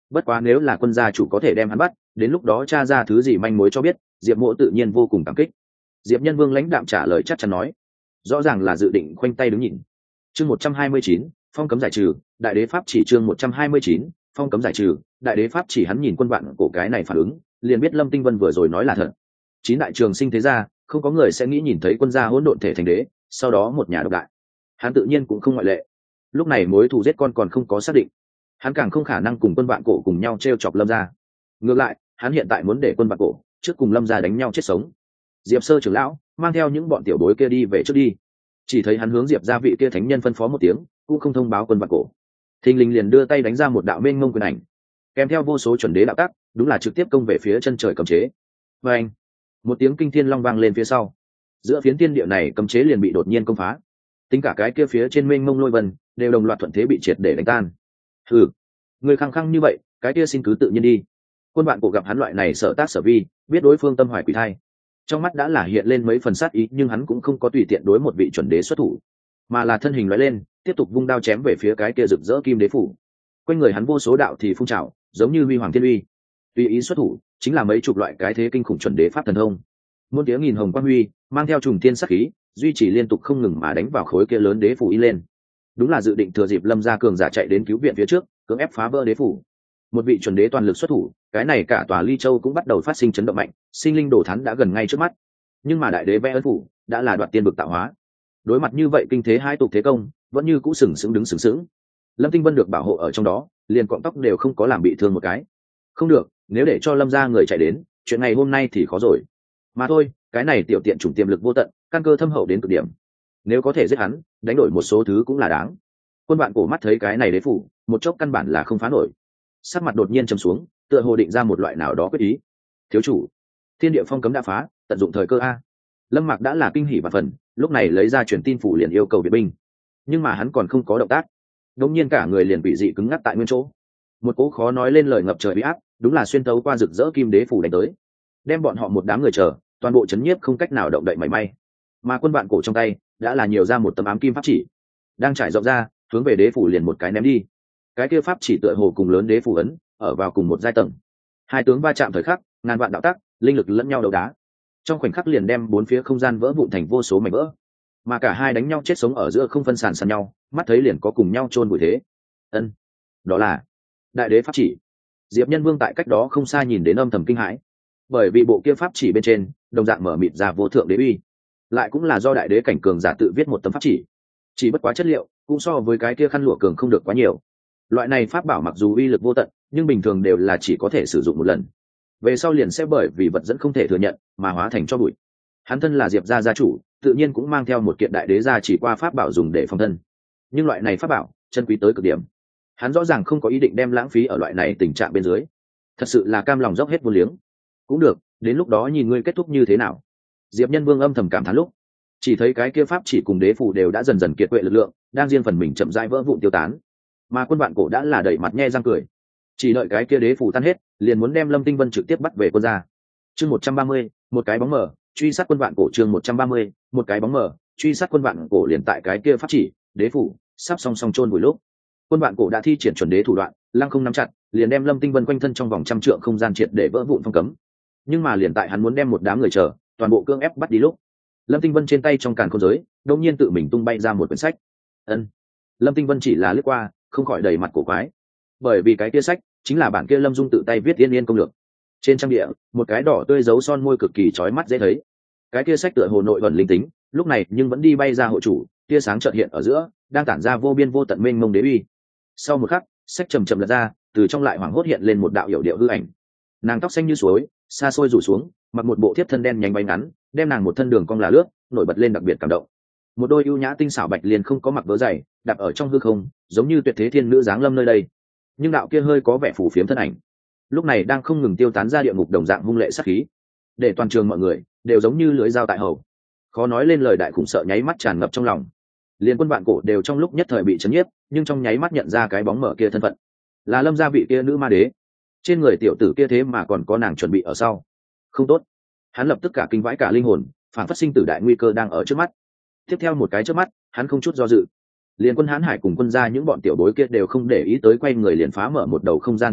Bất quá nếu là quân gia chủ có thể đem hắn bắt, đến lúc đó tra ra thứ gì manh mối cho biết, Diệp Mỗ tự nhiên vô cùng cảm kích. Diệp Nhân Vương lãnh đạm trả lời chắc chắn nói, rõ ràng là dự định khoanh tay đứng nhìn. Chương một trăm hai mươi chín, phong cấm giải trừ, đại đế pháp chỉ. Chương một trăm hai mươi chín, phong cấm giải trừ, đại đế pháp chỉ. Hắn nhìn quân bạn cổ cái này phản ứng, liền biết Lâm Tinh Vân vừa rồi nói là thật. Chín đại trường sinh thế gia, không có người sẽ nghĩ nhìn thấy quân gia hỗn độn thể thành đế, sau đó một nhà độc đại. Hắn tự nhiên cũng không ngoại lệ. Lúc này mối thù giết con còn không có xác định, hắn càng không khả năng cùng quân bạn cổ cùng nhau t r e o chọc Lâm gia. Ngược lại, hắn hiện tại muốn để quân bạn cổ trước cùng Lâm gia đánh nhau chết sống. Diệp Sơ trưởng lão mang theo những bọn tiểu bối kia đi về trước đi. Chỉ thấy hắn hướng Diệp gia vị kia thánh nhân phân phó một tiếng, cũng không thông báo quân bạn cổ. Thình lình liền đưa tay đánh ra một đạo mênh mông quyền ảnh, kèm theo vô số chuẩn đế đạo tác, đúng là trực tiếp công về phía chân trời cấm chế. Và anh, một tiếng kinh thiên long vang lên phía sau, giữa phiến tiên địa này cấm chế liền bị đột nhiên công phá. Tính cả cái kia phía trên mênh mông lôi vân đều đồng loạt thuận thế bị triệt để đánh tan. Ừ, người khăng khăng như vậy, cái kia xin cứ tự nhiên đi. Quân bạn cổ gặp hắn loại này sợ tác sở vi, biết đối phương tâm hoài quỷ thai, trong mắt đã là hiện lên mấy phần sát ý, nhưng hắn cũng không có tùy tiện đối một vị chuẩn đế xuất thủ, mà là thân hình lóe lên, tiếp tục vung đao chém về phía cái kia rực rỡ kim đế phủ. Quanh người hắn vô số đạo thì phun trào, giống như huy hoàng thiên uy. Tùy ý xuất thủ, chính là mấy chục loại cái thế kinh khủng chuẩn đế pháp thần thông. Muôn tiếng nghìn hồng quang huy, mang theo trùng thiên sát khí, duy trì liên tục không ngừng mà đánh vào khối kia lớn đế phủ y lên. Đúng là dự định thừa dịp Lâm gia cường giả chạy đến cứu viện phía trước, cưỡng ép phá vỡ đế phủ. Một vị chuẩn đế toàn lực xuất thủ, cái này cả tòa Ly Châu cũng bắt đầu phát sinh chấn động mạnh, sinh linh đổ thán đã gần ngay trước mắt. Nhưng mà đại đế vẽ ấn phủ đã là đoạt tiên bực tạo hóa, đối mặt như vậy kinh thế hai tục thế công, vẫn như cũ sừng sững đứng sừng sững. Lâm Tinh Vân được bảo hộ ở trong đó, liền cọng tóc đều không có làm bị thương một cái. Không được, nếu để cho Lâm gia người chạy đến, chuyện ngày hôm nay thì khó rồi. Mà thôi, cái này tiểu tiện chủng tiềm lực vô tận, căn cơ thâm hậu đến cực điểm. Nếu có thể giết hắn, đánh đổi một số thứ cũng là đáng. Quân bạn cổ mắt thấy cái này đế phủ, một chốc căn bản là không phá nổi. Sắc mặt đột nhiên trầm xuống, tựa hồ định ra một loại nào đó quyết ý. Thiếu chủ, thiên địa phong cấm đã phá, tận dụng thời cơ a. Lâm Mạc đã là kinh hỉ và phần, lúc này lấy ra truyền tin phủ liền yêu cầu viện binh. Nhưng mà hắn còn không có động tác, đột nhiên cả người liền bị dị cứng ngắc tại nguyên chỗ. Một cỗ khó nói lên lời ngập trời uy áp, đúng là xuyên tấu qua rực rỡ kim đế phủ đánh tới, đem bọn họ một đám người chờ, toàn bộ chấn nhiếp không cách nào động đậy mảy may. Mà quân bạn cổ trong tay đã là nhiều ra một tấm ám kim pháp chỉ, đang trải rộng ra, hướng về đế phủ liền một cái ném đi. Cái kia pháp chỉ tựa hồ cùng lớn đế phủ ấn ở vào cùng một giai tầng. Hai tướng va chạm thời khắc, ngàn vạn đạo tắc, linh lực lẫn nhau đấu đá, trong khoảnh khắc liền đem bốn phía không gian vỡ vụn thành vô số mảnh vỡ. Mà cả hai đánh nhau chết sống ở giữa không phân sàn sàn nhau, mắt thấy liền có cùng nhau chôn bụi thế. Ân, đó là đại đế pháp chỉ. Diệp Nhân Vương tại cách đó không xa nhìn đến âm thầm kinh hãi, bởi vì bộ kia pháp chỉ bên trên đồng dạng mở mịt ra vô thượng đế uy, lại cũng là do đại đế cảnh cường giả tự viết một tấm pháp chỉ, chỉ bất quá chất liệu cũng so với cái kia khăn lụa cường không được quá nhiều. Loại này pháp bảo mặc dù uy lực vô tận, nhưng bình thường đều là chỉ có thể sử dụng một lần, về sau liền sẽ bởi vì vật dẫn không thể thừa nhận mà hóa thành cho bụi. Hắn thân là Diệp gia gia chủ, tự nhiên cũng mang theo một kiện đại đế gia chỉ qua pháp bảo dùng để phòng thân, nhưng loại này pháp bảo chân quý tới cực điểm, hắn rõ ràng không có ý định đem lãng phí ở loại này tình trạng bên dưới, thật sự là cam lòng dốc hết vô liếng. Cũng được, đến lúc đó nhìn ngươi kết thúc như thế nào. Diệp Nhân Vương âm thầm cảm thán lúc, chỉ thấy cái kia pháp chỉ cùng đế phủ đều đã dần dần kiệt quệ lực lượng, đang riêng phần mình chậm rãi vỡ vụn tiêu tán. Mà quân bạn cổ đã là đẩy mặt nhe răng cười, chỉ đợi cái kia đế phủ tan hết, liền muốn đem Lâm Tinh Vân trực tiếp bắt về quân gia. Chương một trăm ba mươi, một cái bóng mờ, truy sát quân bạn cổ. Chương một trăm ba mươi, một cái bóng mờ, truy sát quân bạn cổ. Liền tại cái kia pháp chỉ, đế phủ sắp song song chôn vùi lúc, quân bạn cổ đã thi triển chuẩn đế thủ đoạn, lăng không nắm chặt, liền đem Lâm Tinh Vân quanh thân trong vòng trăm trượng không gian triệt để vỡ vụn phong cấm. Nhưng mà liền tại hắn muốn đem một đám người chờ, toàn bộ cương ép bắt đi lúc, Lâm Tinh Vân trên tay trong càn khôn giới đột nhiên tự mình tung bay ra một quyển sách. Ân. Lâm Tinh Vân chỉ là lướt qua, không khỏi đầy mặt cổ quái, bởi vì cái kia sách chính là bản kia Lâm Dung tự tay viết Yên Yên công lược. Trên trang địa, một cái đỏ tươi dấu son môi cực kỳ chói mắt dễ thấy. Cái kia sách tựa hồ nội ẩn linh tính, lúc này nhưng vẫn đi bay ra hộ chủ, tia sáng chợt hiện ở giữa, đang tản ra vô biên vô tận mênh mông đế uy. Sau một khắc, sách chầm chậm lật ra, từ trong lại hoảng hốt hiện lên một đạo hiểu điệu hư ảnh. Nàng tóc xanh như suối, xa xôi rủ xuống, mặc một bộ thiếp thân đen nhánh bay ngắn, đem nàng một thân đường cong là lướt, nổi bật lên đặc biệt cảm động. Một đôi ưu nhã tinh xảo bạch liền không có mặc vớ dày, đạp ở trong hư không, giống như tuyệt thế thiên nữ giáng lâm nơi đây. Nhưng đạo kia hơi có vẻ phù phiếm thân ảnh, lúc này đang không ngừng tiêu tán ra địa ngục đồng dạng hung lệ sát khí, để toàn trường mọi người đều giống như lưỡi dao tại hầu, khó nói lên lời đại khủng sợ nháy mắt tràn ngập trong lòng. Liên quân bạn cổ đều trong lúc nhất thời bị chấn nhiếp, nhưng trong nháy mắt nhận ra cái bóng mở kia thân phận, là Lâm gia vị kia nữ ma đế. Trên người tiểu tử kia thế mà còn có nàng chuẩn bị ở sau, không tốt. Hắn lập tức cả kinh vãi cả linh hồn, phản phát sinh tử đại nguy cơ đang ở trước mắt. Tiếp theo một cái trước mắt, hắn không chút do dự, liền quân Hán Hải cùng quân gia những bọn tiểu bối kia đều không để ý tới, quay người liền phá mở một đầu không gian thông đạo,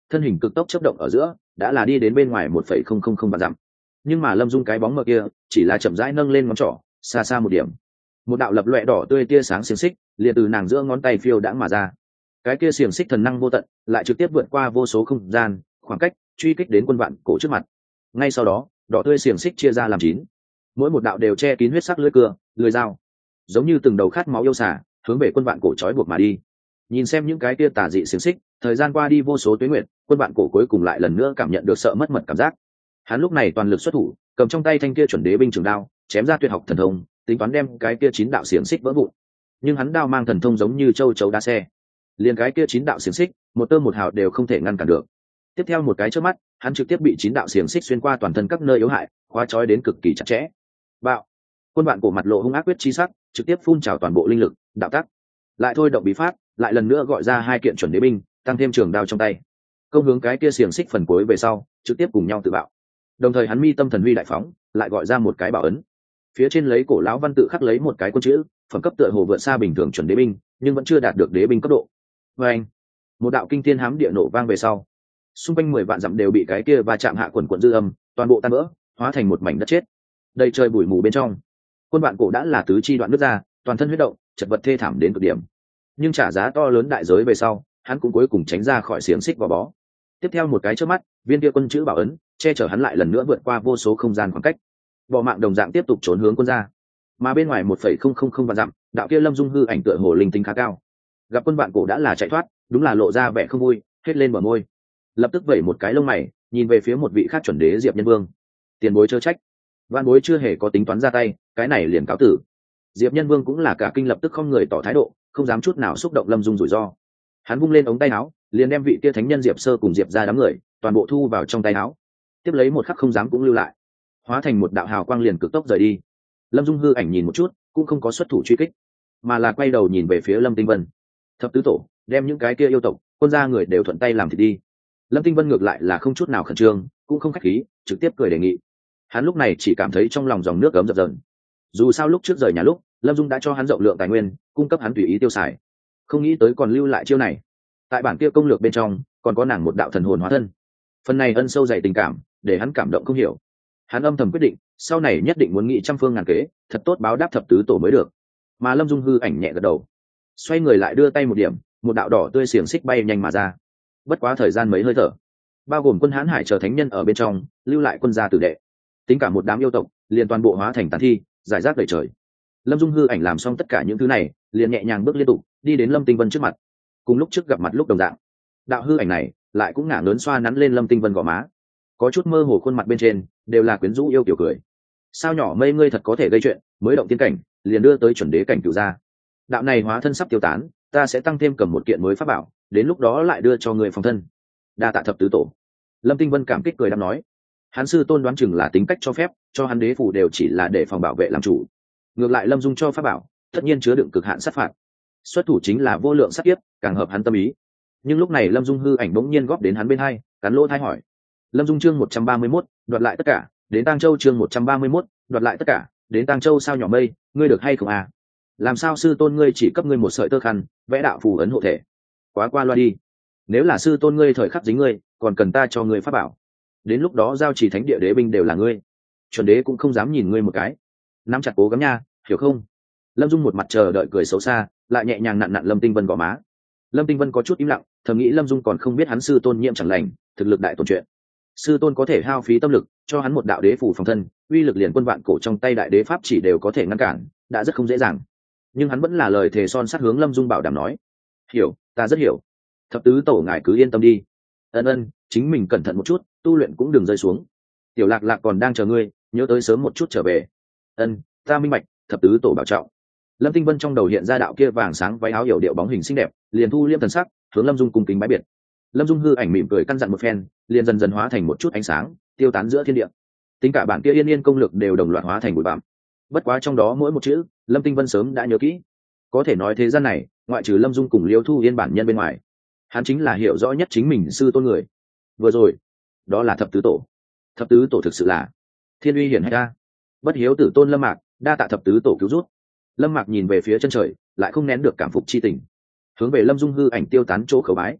thân hình cực tốc chấp động ở giữa đã là đi đến bên ngoài một phẩy không không không vạn dặm. Nhưng mà lâm dung cái bóng mờ kia chỉ là chậm rãi nâng lên ngón trỏ xa xa một điểm, một đạo lập loẹ đỏ tươi tia sáng xiềng xích liền từ nàng giữa ngón tay phiêu đãng mà ra. Cái kia xiềng xích thần năng vô tận lại trực tiếp vượt qua vô số không gian khoảng cách, truy kích đến quân vạn cổ trước mặt. Ngay sau đó đỏ tươi xiềng xích chia ra làm chín, mỗi một đạo đều che kín huyết sắc lưỡi cưa lưỡi dao, giống như từng đầu khát máu yêu xả hướng về quân vạn cổ trói buộc mà đi. Nhìn xem những cái kia tà dị xiềng xích, thời gian qua đi vô số tuế nguyệt, quân vạn cổ cuối cùng lại lần nữa cảm nhận được sợ mất mật cảm giác. Hắn lúc này toàn lực xuất thủ, cầm trong tay thanh kia chuẩn đế binh trường đao, chém ra tuyệt học thần thông, tính toán đem cái kia chín đạo xiềng xích vỡ vụn. Nhưng hắn đao mang thần thông giống như châu chấu đá xe, liền cái kia chín đạo xiềng xích một tơ một hào đều không thể ngăn cản được. Tiếp theo một cái chớp mắt, hắn trực tiếp bị chín đạo xiềng xích xuyên qua toàn thân các nơi yếu hại, khóa trói đến cực kỳ chặt chẽ. Bạo! Quân vạn cổ mặt lộ hung ác quyết chi sắc, trực tiếp phun trào toàn bộ linh lực, đạo tắc. Lại thôi động bí pháp, lại lần nữa gọi ra hai kiện chuẩn đế binh, tăng thêm trường đao trong tay, công hướng cái kia xiềng xích phần cuối về sau, trực tiếp cùng nhau tự bạo. Đồng thời hắn mi tâm thần huy đại phóng, lại gọi ra một cái bảo ấn, phía trên lấy cổ lão văn tự khắc lấy một cái quân chữ, phẩm cấp tựa hồ vượt xa bình thường chuẩn đế binh, nhưng vẫn chưa đạt được đế binh cấp độ. Và anh, một đạo kinh thiên hám địa nổ vang về sau, xung quanh mười vạn dặm đều bị cái kia va chạm hạ quần quần dư âm, toàn bộ tan vỡ, hóa thành một mảnh đất chết. Đầy trời bụi mù bên trong, quân vạn cổ đã là tứ chi đoạn nứt ra, toàn thân huyết động, chật vật thê thảm đến cực điểm. Nhưng trả giá to lớn đại giới về sau, hắn cũng cuối cùng tránh ra khỏi xiềng xích vào bó. Tiếp theo một cái chớp mắt, viên kia quân chữ bảo ấn che chở hắn lại lần nữa vượt qua vô số không gian khoảng cách, bỏ mạng đồng dạng tiếp tục trốn hướng quân ra. Mà bên ngoài một phẩy không không không vạn dặm, đạo kia lâm dung hư ảnh tựa hồ linh tính khá cao, gặp quân vạn cổ đã là chạy thoát, đúng là lộ ra vẻ không vui, hết lên bờ môi, lập tức vẩy một cái lông mày, nhìn về phía một vị khác chuẩn đế Diệp Nhân Vương. Tiền bối chớ trách, vạn bối chưa hề có tính toán ra tay, cái này liền cáo tử. Diệp Nhân Vương cũng là cả kinh, lập tức không người tỏ thái độ, không dám chút nào xúc động lâm dung rủi ro. Hắn vung lên ống tay áo, liền đem vị kia thánh nhân Diệp Sơ cùng Diệp ra đám người toàn bộ thu vào trong tay áo, tiếp lấy một khắc không dám cũng lưu lại, hóa thành một đạo hào quang liền cực tốc rời đi. Lâm dung hư ảnh nhìn một chút, cũng không có xuất thủ truy kích, mà là quay đầu nhìn về phía Lâm Tinh Vân. Thập tứ tổ đem những cái kia yêu tộc quân gia người đều thuận tay làm thịt đi. Lâm Tinh Vân ngược lại là không chút nào khẩn trương, cũng không khách khí, trực tiếp cười đề nghị. Hắn lúc này chỉ cảm thấy trong lòng dòng nước ấm dập dờn. Dù sao lúc trước rời nhà lúc, Lâm Dung đã cho hắn rộng lượng tài nguyên, cung cấp hắn tùy ý tiêu xài, không nghĩ tới còn lưu lại chiêu này. Tại bản kia công lược bên trong còn có nàng một đạo thần hồn hóa thân, phần này ân sâu dày tình cảm để hắn cảm động không hiểu. Hắn âm thầm quyết định sau này nhất định muốn nghĩ trăm phương ngàn kế, thật tốt báo đáp thập tứ tổ mới được. Mà Lâm Dung hư ảnh nhẹ gật đầu, xoay người lại đưa tay một điểm, một đạo đỏ tươi xiềng xích bay nhanh mà ra. Bất quá thời gian mấy hơi thở, bao gồm quân hãn hải chờ thánh nhân ở bên trong, lưu lại quân gia tử đệ, tính cả một đám yêu tộc, liền toàn bộ hóa thành tàn thi, giải rác đầy trời. Lâm Dung hư ảnh làm xong tất cả những thứ này, liền nhẹ nhàng bước liên tục đi đến Lâm Tinh Vân trước mặt, cùng lúc trước gặp mặt lúc đồng dạng. Đạo hư ảnh này lại cũng ngả lớn xoa nắn lên Lâm Tinh Vân gò má, có chút mơ hồ khuôn mặt bên trên đều là quyến rũ yêu kiểu cười. Sao nhỏ mây ngươi thật có thể gây chuyện, mới động tiên cảnh liền đưa tới chuẩn đế cảnh cửu gia. Đạo này hóa thân sắp tiêu tán, ta sẽ tăng thêm cầm một kiện mới pháp bảo, đến lúc đó lại đưa cho người phòng thân. Đa tạ thập tứ tổ. Lâm Tinh Vân cảm kích cười đáp nói. Hắn sư tôn đoán chừng là tính cách cho phép, cho hắn đế phủ đều chỉ là để phòng bảo vệ làm chủ. Ngược lại Lâm Dung cho pháp bảo, tất nhiên chứa đựng cực hạn sát phạt, xuất thủ chính là vô lượng sát kiếp, càng hợp hắn tâm ý. Nhưng lúc này Lâm Dung hư ảnh bỗng nhiên góp đến hắn bên hai, cắn lỗ tai hỏi. Lâm Dung chương một trăm ba mươi mốt, đoạt lại tất cả, đến Tang Châu chương một trăm ba mươi mốt, đoạt lại tất cả, đến Tang Châu sao nhỏ mây, ngươi được hay không à? Làm sao sư tôn ngươi chỉ cấp ngươi một sợi tơ khăn, vẽ đạo phù ấn hộ thể? Quá qua loa đi. Nếu là sư tôn ngươi thời khắc dính ngươi, còn cần ta cho ngươi pháp bảo. Đến lúc đó giao trì thánh địa đế binh đều là ngươi. Chuẩn đế cũng không dám nhìn ngươi một cái. Nắm chặt cố gắng nha, hiểu không? Lâm Dung một mặt chờ đợi cười xấu xa, lại nhẹ nhàng nặn nặn Lâm Tinh Vân gò má. Lâm Tinh Vân có chút im lặng, thầm nghĩ Lâm Dung còn không biết hắn sư tôn nhiễm chẳng lành, thực lực đại tổn chuyện. Sư tôn có thể hao phí tâm lực cho hắn một đạo đế phủ phòng thân, uy lực liền quân vạn cổ trong tay đại đế pháp chỉ đều có thể ngăn cản, đã rất không dễ dàng. Nhưng hắn vẫn là lời thề son sắt hướng Lâm Dung bảo đảm nói. Hiểu, ta rất hiểu. Thập tứ tổ ngài cứ yên tâm đi. Ân ân, chính mình cẩn thận một chút, tu luyện cũng đừng rơi xuống. Tiểu Lạc Lạc còn đang chờ ngươi, nhớ tới sớm một chút trở về. Ân, ta minh bạch, thập tứ tổ bảo trọng. Lâm Tinh Vân trong đầu hiện ra đạo kia vàng sáng váy áo hiểu điệu bóng hình xinh đẹp, liền thu liêm thần sắc, hướng Lâm Dung cung kính bái biệt. Lâm Dung hư ảnh mỉm cười căn dặn một phen, liền dần dần hóa thành một chút ánh sáng, tiêu tán giữa thiên địa. Tính cả bản kia yên yên công lực đều đồng loạt hóa thành bụi bặm. Bất quá trong đó mỗi một chữ, Lâm Tinh Vân sớm đã nhớ kỹ. Có thể nói thế gian này, ngoại trừ Lâm Dung cùng Liêu Thu Yên bản nhân bên ngoài, hắn chính là hiểu rõ nhất chính mình sư tôn người. Vừa rồi, đó là thập tứ tổ. Thập tứ tổ thực sự là thiên uy hiển hách ta. Bất hiếu tử tôn Lâm Mạc, đa tạ thập tứ tổ cứu rút. Lâm Mạc nhìn về phía chân trời, lại không nén được cảm phục chi tình, hướng về Lâm Dung hư ảnh tiêu tán chỗ khẩu bái.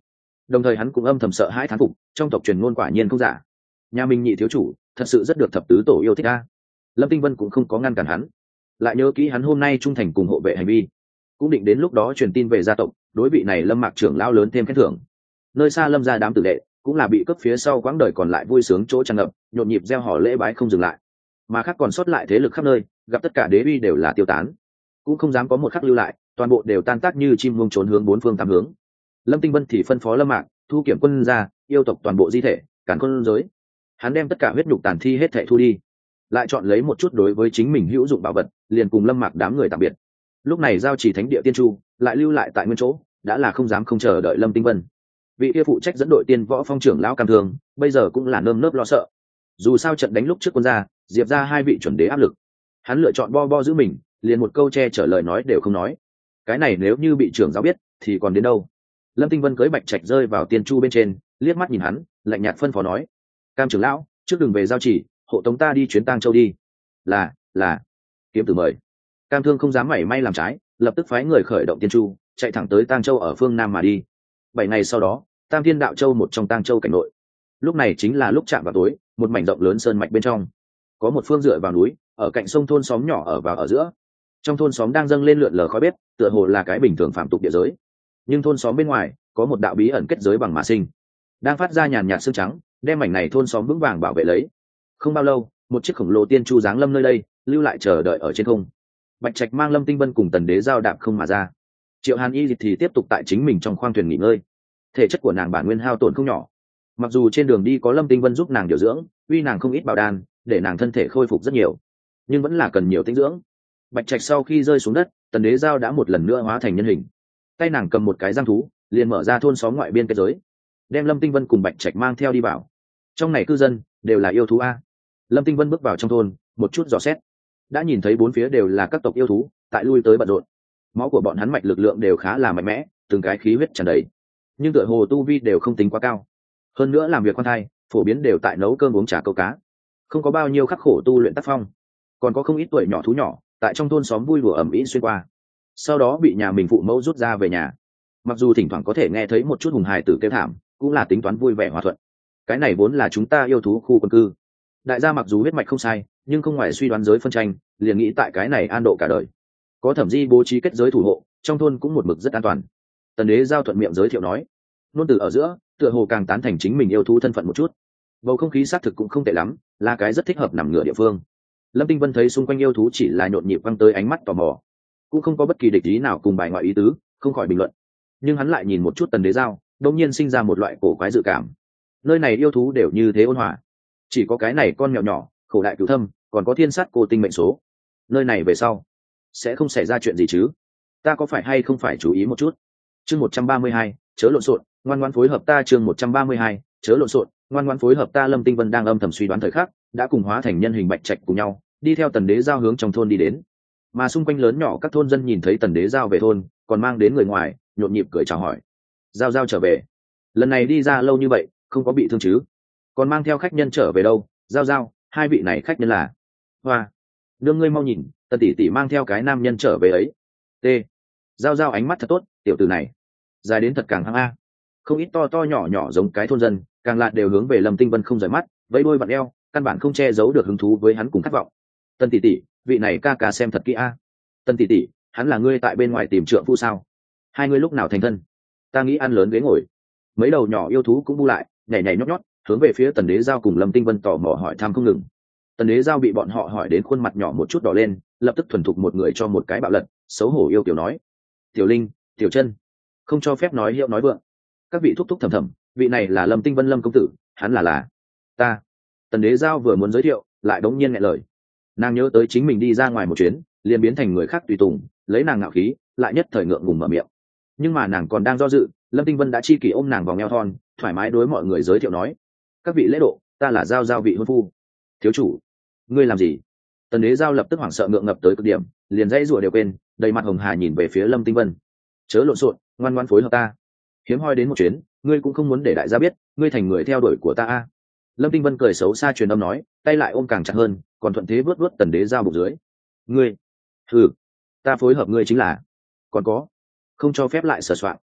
đồng thời hắn cũng âm thầm sợ hãi thán phục, trong tộc truyền ngôn quả nhiên không giả, nhà mình nhị thiếu chủ thật sự rất được thập tứ tổ yêu thích a. Lâm Tinh Vân cũng không có ngăn cản hắn, lại nhớ kỹ hắn hôm nay trung thành cùng hộ vệ hành vi, cũng định đến lúc đó truyền tin về gia tộc, đối vị này Lâm Mạc trưởng lao lớn thêm khen thưởng. Nơi xa Lâm gia đám tử đệ cũng là bị cướp phía sau quãng đời còn lại vui sướng chỗ tràn ngập, nhộn nhịp gieo hò lễ bái không dừng lại, mà khác còn sót lại thế lực khắp nơi gặp tất cả đế uy đều là tiêu tán, cũng không dám có một khắc lưu lại, toàn bộ đều tan tác như chim muông trốn hướng bốn phương tám hướng. Lâm Tinh Vân thì phân phó Lâm Mạc thu kiểm quân ra, yêu tộc toàn bộ di thể, cản quân giới. Hắn đem tất cả huyết nhục tàn thi hết thảy thu đi, lại chọn lấy một chút đối với chính mình hữu dụng bảo vật, liền cùng Lâm Mạc đám người tạm biệt. Lúc này giao chỉ thánh địa tiên chu lại lưu lại tại nguyên chỗ, đã là không dám không chờ đợi Lâm Tinh Vân. Vị kia phụ trách dẫn đội tiên võ phong trưởng lão Cam Thường bây giờ cũng là nơm nớp lo sợ, dù sao trận đánh lúc trước quân gia diệp ra hai vị chuẩn đế áp lực, hắn lựa chọn bo bo giữ mình, liền một câu che chở lời nói đều không nói. Cái này nếu như bị trưởng giáo biết thì còn đến đâu. Lâm Tinh Vân cưỡi bạch trạch rơi vào tiên chu bên trên, liếc mắt nhìn hắn, lạnh nhạt phân phó nói: Cam trưởng lão, trước đừng về giao chỉ, hộ tống ta đi chuyến Tang Châu đi. Là là kiếm tử mời. Cam Thương không dám mảy may làm trái, lập tức phái người khởi động tiên chu, chạy thẳng tới Tang Châu ở phương nam mà đi. Bảy ngày sau đó, Tam Thiên Đạo Châu một trong Tang Châu cảnh nội, lúc này chính là lúc chạm vào tối, một mảnh rộng lớn sơn mạch bên trong, có một phương dựa vào núi, ở cạnh sông thôn xóm nhỏ ở vào ở giữa. Trong thôn xóm đang dâng lên lượn lờ khói bếp, tựa hồ là cái bình thường phạm tục địa giới, nhưng thôn xóm bên ngoài có một đạo bí ẩn kết giới bằng mã sinh, đang phát ra nhàn nhạt sương trắng, đem mảnh này thôn xóm vững vàng bảo vệ lấy. Không bao lâu, một chiếc khổng lồ tiên chu giáng lâm nơi đây, lưu lại chờ đợi ở trên không. Bạch Trạch mang Lâm Tinh Vân cùng Tần Đế giao đạp không mà ra, Triệu Hàn Y thì tiếp tục tại chính mình trong khoang thuyền nghỉ ngơi. Thể chất của nàng bản nguyên hao tổn không nhỏ, mặc dù trên đường đi có Lâm Tinh Vân giúp nàng điều dưỡng, uy nàng không ít bảo đan, để nàng thân thể khôi phục rất nhiều, nhưng vẫn là cần nhiều tinh dưỡng. Bạch Trạch sau khi rơi xuống đất, Tần Đế giao đã một lần nữa hóa thành nhân hình, tay nàng cầm một cái giang thú, liền mở ra thôn xóm ngoại biên kết giới, đem Lâm Tinh Vân cùng Bạch Trạch mang theo đi vào. Trong này cư dân đều là yêu thú a. Lâm Tinh Vân bước vào trong thôn, một chút dò xét, đã nhìn thấy bốn phía đều là các tộc yêu thú tại lui tới bận rộn, máu của bọn hắn mạch lực lượng đều khá là mạnh mẽ, từng cái khí huyết tràn đầy, nhưng tựa hồ tu vi đều không tính quá cao. Hơn nữa làm việc khoan thai, phổ biến đều tại nấu cơm uống trà câu cá, không có bao nhiêu khắc khổ tu luyện tác phong. Còn có không ít tuổi nhỏ thú nhỏ tại trong thôn xóm vui đùa ẩm ĩ xuyên qua, sau đó bị nhà mình phụ mẫu rút ra về nhà. Mặc dù thỉnh thoảng có thể nghe thấy một chút hùng hài tử kêu thảm, cũng là tính toán vui vẻ hòa thuận. Cái này vốn là chúng ta yêu thú khu quân cư, đại gia mặc dù huyết mạch không sai, nhưng không ngoài suy đoán giới phân tranh, liền nghĩ tại cái này an độ cả đời. Có thẩm di bố trí kết giới thủ hộ, trong thôn cũng một mực rất an toàn. Tần Đế giao thuận miệng giới thiệu nói, luôn từ ở giữa tựa hồ càng tán thành chính mình yêu thú thân phận một chút. Bầu không khí xác thực cũng không tệ lắm, là cái rất thích hợp nằm ngửa địa phương. Lâm Tinh Vân thấy xung quanh yêu thú chỉ là nhộn nhịp văng tới ánh mắt tò mò, cũng không có bất kỳ địch ý nào cùng bài ngoại ý tứ, không khỏi bình luận. Nhưng hắn lại nhìn một chút Tần Đế giao, đột nhiên sinh ra một loại cổ quái dự cảm. Nơi này yêu thú đều như thế ôn hòa, chỉ có cái này con mèo nhỏ khổ đại cửu thâm, còn có thiên sát cô tinh mệnh số. Nơi này về sau sẽ không xảy ra chuyện gì chứ? Ta có phải hay không phải chú ý một chút? Chương một trăm ba mươi hai, chớ lộn xộn, ngoan ngoãn phối hợp ta. Chương một trăm ba mươi hai, chớ lộn xộn, ngoan ngoãn phối hợp ta. Lâm Tinh Vân đang âm thầm suy đoán thời khắc, đã cùng hóa thành nhân hình Bạch Trạch cùng nhau đi theo Tần Đế giao hướng trong thôn đi đến. Mà xung quanh lớn nhỏ các thôn dân nhìn thấy Tần Đế giao về thôn, còn mang đến người ngoài, nhộn nhịp cười chào hỏi. Giao giao trở về, lần này đi ra lâu như vậy, không có bị thương chứ? Còn mang theo khách nhân trở về đâu? Giao giao, hai vị này khách nhân là? Hoa, nương ngươi mau nhìn, Tần tỷ tỷ mang theo cái nam nhân trở về ấy. T. Giao giao ánh mắt thật tốt, tiểu tử này dài đến thật càng hăng a. Không ít to to nhỏ nhỏ giống cái thôn dân, càng lạ đều hướng về Lâm Tinh Vân không rời mắt, vẫy đuôi vặn eo, căn bản không che giấu được hứng thú với hắn cùng khát vọng. Tần tỷ tỷ, vị này ca ca xem thật kỹ a. Tần tỷ tỷ, hắn là ngươi tại bên ngoài tìm trượng phu sao? Hai ngươi lúc nào thành thân? Ta nghĩ ăn lớn ghế ngồi. Mấy đầu nhỏ yêu thú cũng bu lại, nhảy nhảy nhót nhót, hướng về phía Tần Đế giao cùng Lâm Tinh Vân tò mò hỏi thăm không ngừng. Tần Đế giao bị bọn họ hỏi đến khuôn mặt nhỏ một chút đỏ lên, lập tức thuần thục một người cho một cái bạo lật, xấu hổ yêu tiểu nói: Tiểu Linh, Tiểu Chân, không cho phép nói hiệu nói vượng. Các vị thúc thúc thầm thầm, vị này là Lâm Tinh Vân Lâm công tử, hắn là là ta. Tần Đế giao vừa muốn giới thiệu, lại đống nhiên nghẹn lời. Nàng nhớ tới chính mình đi ra ngoài một chuyến, liền biến thành người khác tùy tùng, lấy nàng ngạo khí, lại nhất thời ngượng ngùng mở miệng. Nhưng mà nàng còn đang do dự, Lâm Tinh Vân đã chi kỷ ôm nàng vào eo thon, thoải mái đối mọi người giới thiệu nói: các vị lễ độ, ta là giao giao vị hôn phu. Thiếu chủ, ngươi làm gì? Tần Đế giao lập tức hoảng sợ ngượng ngập tới cực điểm, liền dãy rủa đều quên, đầy mặt hồng hà nhìn về phía Lâm Tinh Vân. Chớ lộn xộn, ngoan ngoãn phối hợp ta. Hiếm hoi đến một chuyến, ngươi cũng không muốn để đại gia biết ngươi thành người theo đuổi của ta a. Lâm Tinh Vân cười xấu xa truyền âm nói, tay lại ôm càng chặt hơn, còn thuận thế vớt vớt Tần Đế giao bụng dưới. Ngươi, hừ, ta phối hợp ngươi chính là, còn có, không cho phép lại sờ soạng.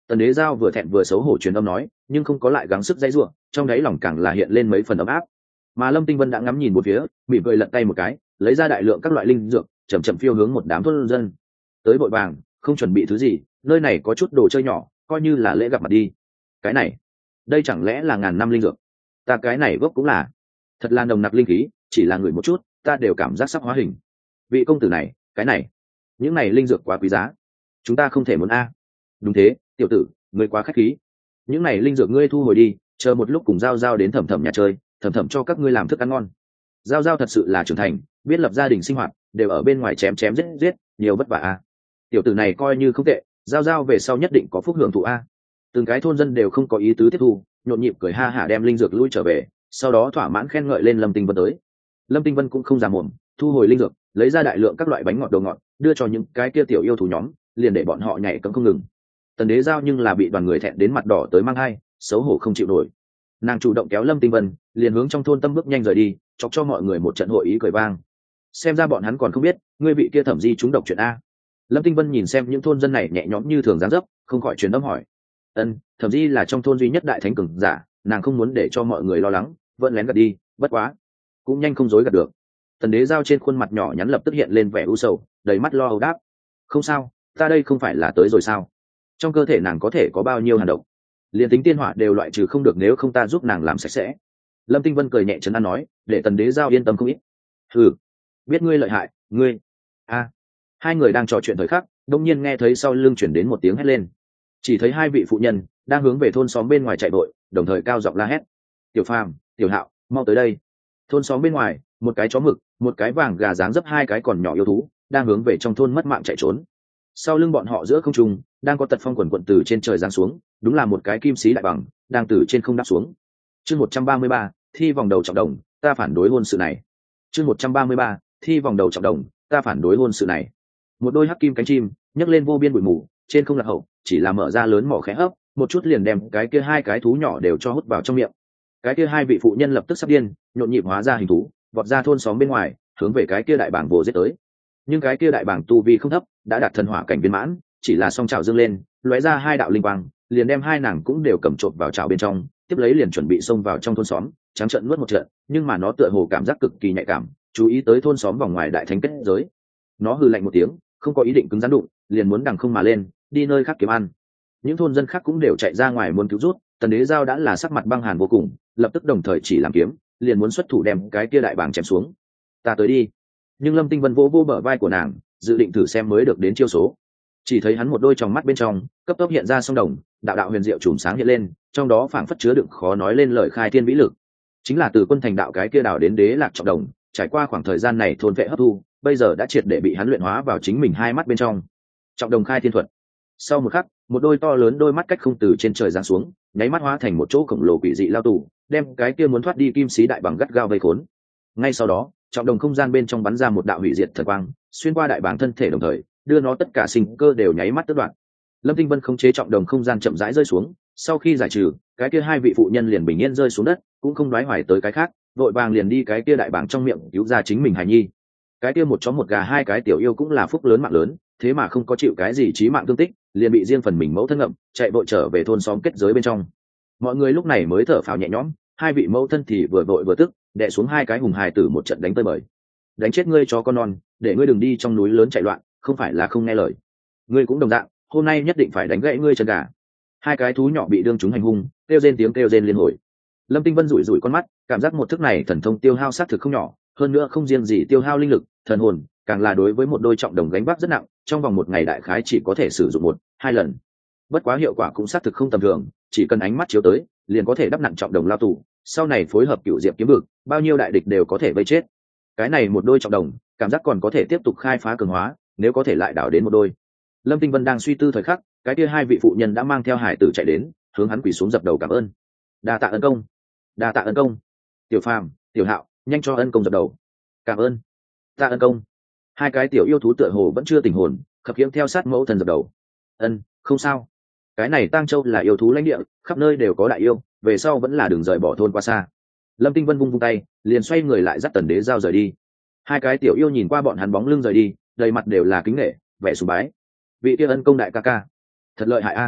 Tần Đế Giao vừa thẹn vừa xấu hổ truyền âm nói, nhưng không có lại gắng sức dãy ruộng, trong đáy lòng càng là hiện lên mấy phần ấm áp. Mà Lâm Tinh Vân đã ngắm nhìn một phía, mỉm cười lật tay một cái, lấy ra đại lượng các loại linh dược, chậm chậm phiêu hướng một đám thôn dân. Tới vội vàng, không chuẩn bị thứ gì, nơi này có chút đồ chơi nhỏ, coi như là lễ gặp mặt đi. Cái này, đây chẳng lẽ là ngàn năm linh dược? Ta cái này gốc cũng là, thật là nồng nặc linh khí, chỉ là người một chút, ta đều cảm giác sắp hóa hình. Vị công tử này, cái này, những này linh dược quá quý giá, chúng ta không thể muốn a. Đúng thế, tiểu tử, ngươi quá khách khí. Những này linh dược ngươi thu hồi đi, chờ một lúc cùng giao giao đến thẩm thẩm nhà chơi, thẩm thẩm cho các ngươi làm thức ăn ngon. Giao giao thật sự là trưởng thành, biết lập gia đình sinh hoạt, đều ở bên ngoài chém chém giết giết, nhiều vất vả a. Tiểu tử này coi như không tệ, giao giao về sau nhất định có phúc hưởng thụ a. Từng cái thôn dân đều không có ý tứ tiếp thu, nhộn nhịp cười ha hả đem linh dược lui trở về, sau đó thỏa mãn khen ngợi lên Lâm Tinh Vân tới. Lâm Tinh Vân cũng không già mồm, thu hồi linh dược, lấy ra đại lượng các loại bánh ngọt đồ ngọt, đưa cho những cái kia tiểu yêu thú nhóm, liền để bọn họ nhảy cẫng không ngừng. Tần Đế Giao nhưng là bị đoàn người thẹn đến mặt đỏ tới mang hai, xấu hổ không chịu nổi. Nàng chủ động kéo Lâm Tinh Vân, liền hướng trong thôn tâm bước nhanh rời đi, chọc cho mọi người một trận hội ý cười vang. Xem ra bọn hắn còn không biết, ngươi vị kia thẩm di trúng độc chuyện a. Lâm Tinh Vân nhìn xem những thôn dân này nhẹ nhõm như thường dáng dấp, không khỏi truyền âm hỏi. Ân, thẩm di là trong thôn duy nhất đại thánh cường giả, nàng không muốn để cho mọi người lo lắng, vẫn lén gạt đi, bất quá, cũng nhanh không dối gạt được. Tần Đế Giao trên khuôn mặt nhỏ nhắn lập tức hiện lên vẻ u sầu, đầy mắt lo âu đáp. Không sao, ta đây không phải là tới rồi sao? Trong cơ thể nàng có thể có bao nhiêu hàn độc, liền tính tiên hỏa đều loại trừ không được nếu không ta giúp nàng làm sạch sẽ. Lâm Tinh Vân cười nhẹ trấn an nói, để Tần Đế Giao yên tâm không ít. Ừ, biết ngươi lợi hại, ngươi. A. Hai người đang trò chuyện thời khắc, đông nhiên nghe thấy sau lưng chuyển đến một tiếng hét lên. Chỉ thấy hai vị phụ nhân đang hướng về thôn xóm bên ngoài chạy vội, đồng thời cao giọng la hét. Tiểu Phàm, Tiểu Hạo, mau tới đây. Thôn xóm bên ngoài, một cái chó mực, một cái vàng gà dáng dấp hai cái còn nhỏ yêu thú, đang hướng về trong thôn mất mạng chạy trốn. Sau lưng bọn họ giữa không trung đang có tật phong quần quận từ trên trời giáng xuống, đúng là một cái kim sĩ đại bằng đang từ trên không đáp xuống. Chương một trăm ba mươi ba, thi vòng đầu trọng đồng, ta phản đối hôn sự này. Chương một trăm ba mươi ba, thi vòng đầu trọng đồng, ta phản đối hôn sự này. Một đôi hắc kim cánh chim nhấc lên vô biên bụi mù, trên không lạc hậu, chỉ là mở ra lớn mỏ khẽ hấp, một chút liền đem cái kia hai cái thú nhỏ đều cho hút vào trong miệng. Cái kia hai vị phụ nhân lập tức sắp điên, nhộn nhịp hóa ra hình thú, vọt ra thôn xóm bên ngoài, hướng về cái kia đại bảng vồ giết tới. Nhưng cái kia đại bảng tu vi không thấp, đã đạt thần hỏa cảnh viên mãn, chỉ là song chảo dương lên, lóe ra hai đạo linh quang, liền đem hai nàng cũng đều cầm trộn vào chảo bên trong, tiếp lấy liền chuẩn bị xông vào trong thôn xóm, trắng trợn nuốt một trận, nhưng mà nó tựa hồ cảm giác cực kỳ nhạy cảm, chú ý tới thôn xóm vòng ngoài đại thánh kết giới. Nó hừ lạnh một tiếng, không có ý định cứng rắn đụng, liền muốn đằng không mà lên, đi nơi khác kiếm ăn. Những thôn dân khác cũng đều chạy ra ngoài muốn cứu rút, Tần Đế Giao đã là sắc mặt băng hàn vô cùng, lập tức đồng thời chỉ làm kiếm, liền muốn xuất thủ đem cái kia đại bảng chém xuống. Ta tới đi. Nhưng Lâm Tinh Vân vỗ vô bờ vai của nàng, dự định thử xem mới được đến chiêu số. Chỉ thấy hắn một đôi tròng mắt bên trong cấp tốc hiện ra song đồng, đạo đạo huyền diệu chùm sáng hiện lên, trong đó phảng phất chứa đựng khó nói lên lời khai thiên vĩ lực. Chính là từ quân thành đạo cái kia đảo đến đế lạc trọng đồng, trải qua khoảng thời gian này thôn vệ hấp thu, bây giờ đã triệt để bị hắn luyện hóa vào chính mình hai mắt bên trong. Trọng đồng khai thiên thuật. Sau một khắc, một đôi to lớn đôi mắt cách không từ trên trời giáng xuống, nháy mắt hóa thành một chỗ khổng lồ quỷ dị lao tù, đem cái kia muốn thoát đi kim sĩ đại bằng gắt gao vây khốn. Ngay sau đó, trọng đồng không gian bên trong bắn ra một đạo hủy diệt thần quang, xuyên qua đại bảng thân thể đồng thời đưa nó tất cả sinh cơ đều nháy mắt tước đoạn. Lâm Tinh Vân khống chế trọng đồng không gian chậm rãi rơi xuống, sau khi giải trừ, cái kia hai vị phụ nhân liền bình yên rơi xuống đất, cũng không đoái hoài tới cái khác, vội vàng liền đi cái kia đại bảng trong miệng cứu ra chính mình hài nhi. Cái kia một chó một gà hai cái tiểu yêu cũng là phúc lớn mạng lớn, thế mà không có chịu cái gì chí mạng thương tích, liền bị riêng phần mình mẫu thân ngậm, chạy vội trở về thôn xóm kết giới bên trong. Mọi người lúc này mới thở phào nhẹ nhõm, hai vị mẫu thân thì vừa vội vừa tức, đè xuống hai cái hùng hài tử một trận đánh tơi bời. Đánh chết ngươi cho con non, để ngươi đừng đi trong núi lớn chạy loạn, không phải là không nghe lời. Ngươi cũng đồng dạng, hôm nay nhất định phải đánh gãy ngươi chân gà. Hai cái thú nhỏ bị đương chúng hành hung, kêu rên tiếng kêu rên liên hồi. Lâm Tinh Vân rủi rủi con mắt, cảm giác một thức này thần thông tiêu hao sát thực không nhỏ, hơn nữa không riêng gì tiêu hao linh lực, thần hồn, càng là đối với một đôi trọng đồng gánh vác rất nặng, trong vòng một ngày đại khái chỉ có thể sử dụng một, hai lần. Bất quá hiệu quả cũng sát thực không tầm thường, chỉ cần ánh mắt chiếu tới, liền có thể đắp nặng trọng đồng lao tù, sau này phối hợp cựu diệp kiếm vực, bao nhiêu đại địch đều có thể vây chết. Cái này một đôi trọng đồng, cảm giác còn có thể tiếp tục khai phá cường hóa, nếu có thể lại đảo đến một đôi. Lâm Tinh Vân đang suy tư thời khắc, cái kia hai vị phụ nhân đã mang theo hải tử chạy đến, hướng hắn quỳ xuống dập đầu cảm ơn. Đa tạ ân công, đa tạ ân công. Tiểu Phàm, Tiểu Hạo, nhanh cho ân công dập đầu. Cảm ơn. Tạ ân công. Hai cái tiểu yêu thú tựa hồ vẫn chưa tỉnh hồn, khập khiễng theo sát mẫu thần dập đầu. Ân, không sao. Cái này Tang Châu là yêu thú lãnh địa, khắp nơi đều có đại yêu, về sau vẫn là đường rời bỏ thôn qua xa. Lâm Tinh Vân vung vung tay, liền xoay người lại dắt Tần Đế Giao rời đi. Hai cái tiểu yêu nhìn qua bọn hắn bóng lưng rời đi, đầy mặt đều là kính nể, vẻ sùng bái. Vị kia ân công đại ca ca, thật lợi hại a.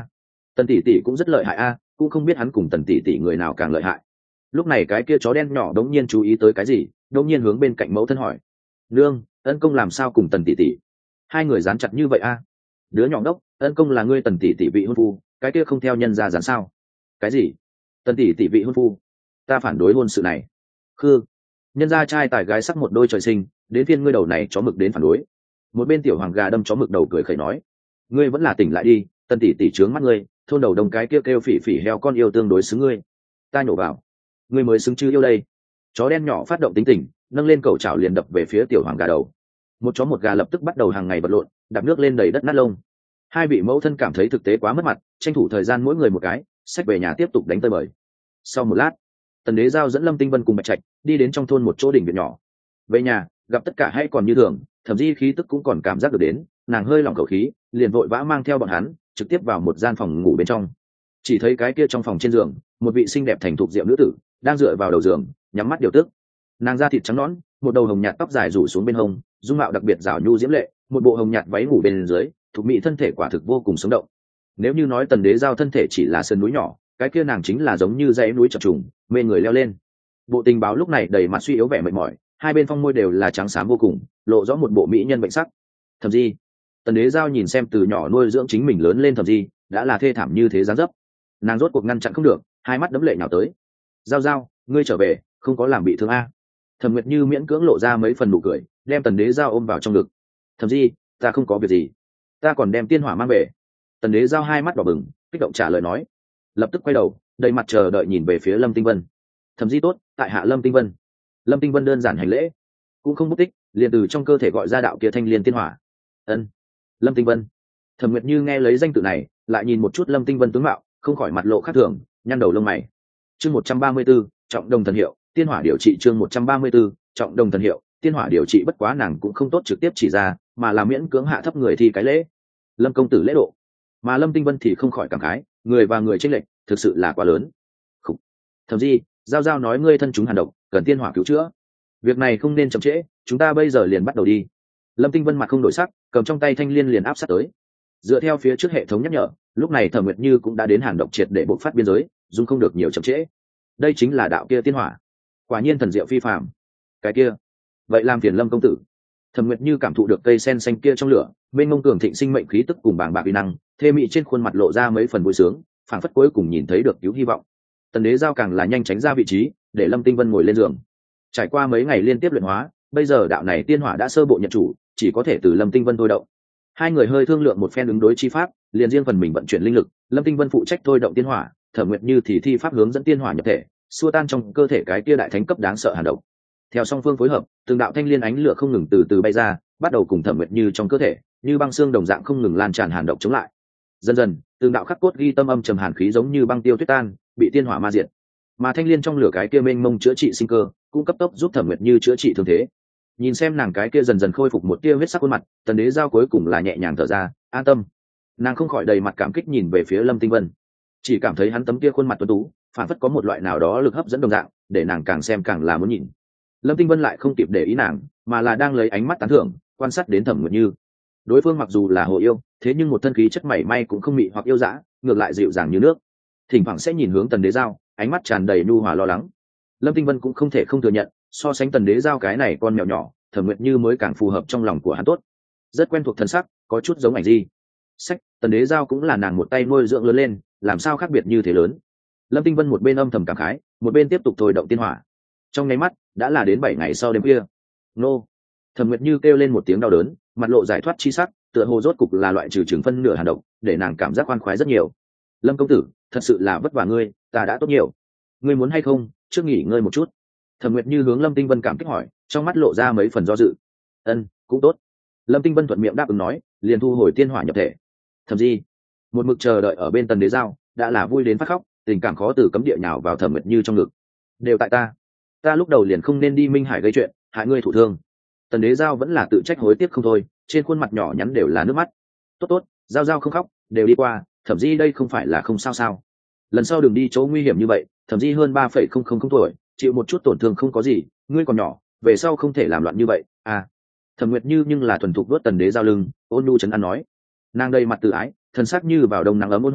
Tần tỷ tỷ cũng rất lợi hại a, cũng không biết hắn cùng tần tỷ tỷ người nào càng lợi hại. Lúc này cái kia chó đen nhỏ đống nhiên chú ý tới cái gì, đống nhiên hướng bên cạnh mẫu thân hỏi: nương, ân công làm sao cùng tần tỷ tỷ hai người dán chặt như vậy a? Đứa nhỏ đốc, ân công là ngươi tần tỷ tỷ vị hôn phu, cái kia không theo nhân gia dán sao? Cái gì? Tần tỷ tỷ vị hôn phu? Ta phản đối hôn sự này. Khư, nhân gia trai tài gái sắc một đôi trời sinh, đến phiên ngươi đầu này chó mực đến phản đối. Một bên tiểu hoàng gà đâm chó mực đầu cười khẩy nói: ngươi vẫn là tỉnh lại đi, tần tỷ tỷ trướng mắt ngươi, thôn đầu đồng cái kia kêu, kêu phỉ phỉ heo con yêu tương đối xứng ngươi. Ta nhổ vào, ngươi mới xứng chứ yêu đây. Chó đen nhỏ phát động tính tình, nâng lên cầu chảo liền đập về phía tiểu hoàng gà đầu. Một chó một gà lập tức bắt đầu hàng ngày vật lộn, đạp nước lên đầy đất nát lông. Hai vị mẫu thân cảm thấy thực tế quá mất mặt, tranh thủ thời gian mỗi người một cái, xách về nhà tiếp tục đánh tơi bời. Sau một lát, tần đế giao dẫn Lâm Tinh Vân cùng Bạch Trạch đi đến trong thôn một chỗ đỉnh viện nhỏ. Về nhà, gặp tất cả hay còn như thường, thậm chí khí tức cũng còn cảm giác được đến, nàng hơi lỏng khẩu khí, liền vội vã mang theo bọn hắn trực tiếp vào một gian phòng ngủ bên trong. Chỉ thấy cái kia trong phòng trên giường, một vị xinh đẹp thành thục diệu nữ tử đang dựa vào đầu giường, nhắm mắt điều tức. Nàng da thịt trắng nõn, một đầu hồng nhạt tóc dài rủ xuống bên hông, dung mạo đặc biệt rảo nhu diễm lệ, một bộ hồng nhạt váy ngủ bên dưới, thuộc mỹ thân thể quả thực vô cùng sống động. Nếu như nói tần đế giao thân thể chỉ là sơn núi nhỏ, cái kia nàng chính là giống như dãy núi chập trùng, mê người leo lên. Bộ tình báo lúc này đầy mặt suy yếu vẻ mệt mỏi, hai bên phong môi đều là trắng xám vô cùng, lộ rõ một bộ mỹ nhân bệnh sắc. Thậm Di, tần đế giao nhìn xem từ nhỏ nuôi dưỡng chính mình lớn lên Thậm Di, đã là thê thảm như thế dáng dấp. Nàng rốt cuộc ngăn chặn không được, hai mắt đẫm lệ nhào tới. Giao giao, ngươi trở về, không có làm bị thương a? Thẩm Nguyệt Như miễn cưỡng lộ ra mấy phần nụ cười, đem tần đế giao ôm vào trong ngực. Thậm Di, ta không có việc gì, ta còn đem tiên hỏa mang về. Tần đế giao hai mắt đỏ bừng, kích động trả lời nói, lập tức quay đầu, đầy mặt chờ đợi nhìn về phía Lâm Tinh Vân. Thẩm Di tốt, tại hạ Lâm Tinh Vân. Lâm Tinh Vân đơn giản hành lễ, cũng không mất tích, liền từ trong cơ thể gọi ra đạo kia thanh liên tiên hỏa. Ân, Lâm Tinh Vân. Thẩm Nguyệt Như nghe lấy danh tự này, lại nhìn một chút Lâm Tinh Vân tướng mạo, không khỏi mặt lộ khác thường, nhăn đầu lông mày. Chương một trăm ba mươi 134, trọng đồng thần hiệu, tiên hỏa điều trị. Chương một trăm ba mươi 134, trọng đồng thần hiệu, tiên hỏa điều trị. Bất quá nàng cũng không tốt trực tiếp chỉ ra, mà là miễn cưỡng hạ thấp người thi cái lễ. Lâm công tử lễ độ. Mà Lâm Tinh Vân thì không khỏi cảm khái, người và người chênh lệch thực sự là quá lớn. Khủ. Thậm Di, giao giao nói ngươi thân chúng hàn độc, cần tiên hỏa cứu chữa. Việc này không nên chậm trễ, chúng ta bây giờ liền bắt đầu đi. Lâm Tinh Vân mặt không đổi sắc, cầm trong tay thanh liên liền áp sát tới. Dựa theo phía trước hệ thống nhắc nhở, lúc này Thẩm Nguyệt Như cũng đã đến hàn độc triệt để bộc phát biên giới, dung không được nhiều chậm trễ. Đây chính là đạo kia tiên hỏa, quả nhiên thần diệu phi phàm. Cái kia, vậy làm phiền Lâm công tử. Thẩm Nguyệt Như cảm thụ được cây sen xanh kia trong lửa, bên ngông cường thịnh sinh mệnh khí tức cùng bàng bạc uy năng, thê mị trên khuôn mặt lộ ra mấy phần vui sướng, phảng phất cuối cùng nhìn thấy được cứu hy vọng. Tần đế giao càng là nhanh tránh ra vị trí, để Lâm Tinh Vân ngồi lên giường. Trải qua mấy ngày liên tiếp luyện hóa, bây giờ đạo này tiên hỏa đã sơ bộ nhận chủ, chỉ có thể từ Lâm Tinh Vân thôi động. Hai người hơi thương lượng một phen ứng đối chi pháp, liền riêng phần mình vận chuyển linh lực, Lâm Tinh Vân phụ trách thôi động tiên hỏa, Thẩm Nguyệt Như thì thi pháp hướng dẫn tiên hỏa nhập thể, xua tan trong cơ thể cái kia đại thánh cấp đáng sợ hàn độc. Theo song phương phối hợp, từng đạo thanh liên ánh lửa không ngừng từ từ bay ra, bắt đầu cùng Thẩm Nguyệt Như trong cơ thể, như băng xương đồng dạng không ngừng lan tràn hàn độc chống lại. Dần dần, từng đạo khắc cốt ghi tâm âm trầm hàn khí giống như băng tiêu tuyết tan, bị tiên hỏa ma diệt. Mà thanh liên trong lửa cái kia mênh mông chữa trị sinh cơ, cũng cấp tốc giúp Thẩm Nguyệt Như chữa trị thương thế. Nhìn xem nàng cái kia dần dần khôi phục một tia huyết sắc khuôn mặt, tần đế giao cuối cùng là nhẹ nhàng thở ra, an tâm. Nàng không khỏi đầy mặt cảm kích nhìn về phía Lâm Tinh Vân, chỉ cảm thấy hắn tấm kia khuôn mặt tuấn tú, phản phất có một loại nào đó lực hấp dẫn đồng dạng, để nàng càng xem càng là muốn nhìn. Lâm Tinh Vân lại không kịp để ý nàng, mà là đang lấy ánh mắt tán thưởng quan sát đến Thẩm Nguyệt Như. Đối phương mặc dù là hồ yêu, thế nhưng một thân khí chất mảy may cũng không mị hoặc yêu dã, ngược lại dịu dàng như nước. Thỉnh thoảng sẽ nhìn hướng tần đế giao, ánh mắt tràn đầy nhu hòa lo lắng. Lâm Tinh Vân cũng không thể không thừa nhận, so sánh tần đế giao cái này con mèo nhỏ, Thẩm Nguyệt Như mới càng phù hợp trong lòng của hắn tốt. Rất quen thuộc thân sắc, có chút giống ảnh gì. Sách, tần đế giao cũng là nàng một tay nuôi dưỡng lớn lên, làm sao khác biệt như thế lớn. Lâm Tinh Vân một bên âm thầm cảm khái, một bên tiếp tục thôi động tiên hỏa. Trong nháy mắt, đã là đến bảy ngày sau đêm kia. Nô. Thẩm Nguyệt Như kêu lên một tiếng đau đớn, mặt lộ giải thoát chi sắc, tựa hồ rốt cục là loại trừ trường phân nửa hàn độc, để nàng cảm giác khoan khoái rất nhiều. Lâm công tử, thật sự là vất vả ngươi, ta đã tốt nhiều. Ngươi muốn hay không, trước nghỉ ngơi một chút. Thẩm Nguyệt Như hướng Lâm Tinh Vân cảm kích hỏi, trong mắt lộ ra mấy phần do dự. Ân, cũng tốt. Lâm Tinh Vân thuận miệng đáp ứng nói, liền thu hồi tiên hỏa nhập thể. Thẩm Di, một mực chờ đợi ở bên tần đế giao, đã là vui đến phát khóc, tình cảm khó từ cấm địa nhào vào Thẩm Nguyệt Như trong ngực. Đều tại ta, ta lúc đầu liền không nên đi Minh Hải gây chuyện, hại ngươi thụ thương. Tần đế giao vẫn là tự trách hối tiếc không thôi, trên khuôn mặt nhỏ nhắn đều là nước mắt. Tốt tốt, giao giao không khóc, đều đi qua, Thẩm Di đây không phải là không sao sao. Lần sau đừng đi chỗ nguy hiểm như vậy, Thẩm Di hơn ba phẩy không không không tuổi, chịu một chút tổn thương không có gì, ngươi còn nhỏ, về sau không thể làm loạn như vậy. À, Thẩm Nguyệt Như nhưng là thuần thục đuốt tần đế giao lưng, ôn nhu trấn an nói. Nàng đây mặt tự ái, thần sắc như vào đông nắng ấm ôn hòa,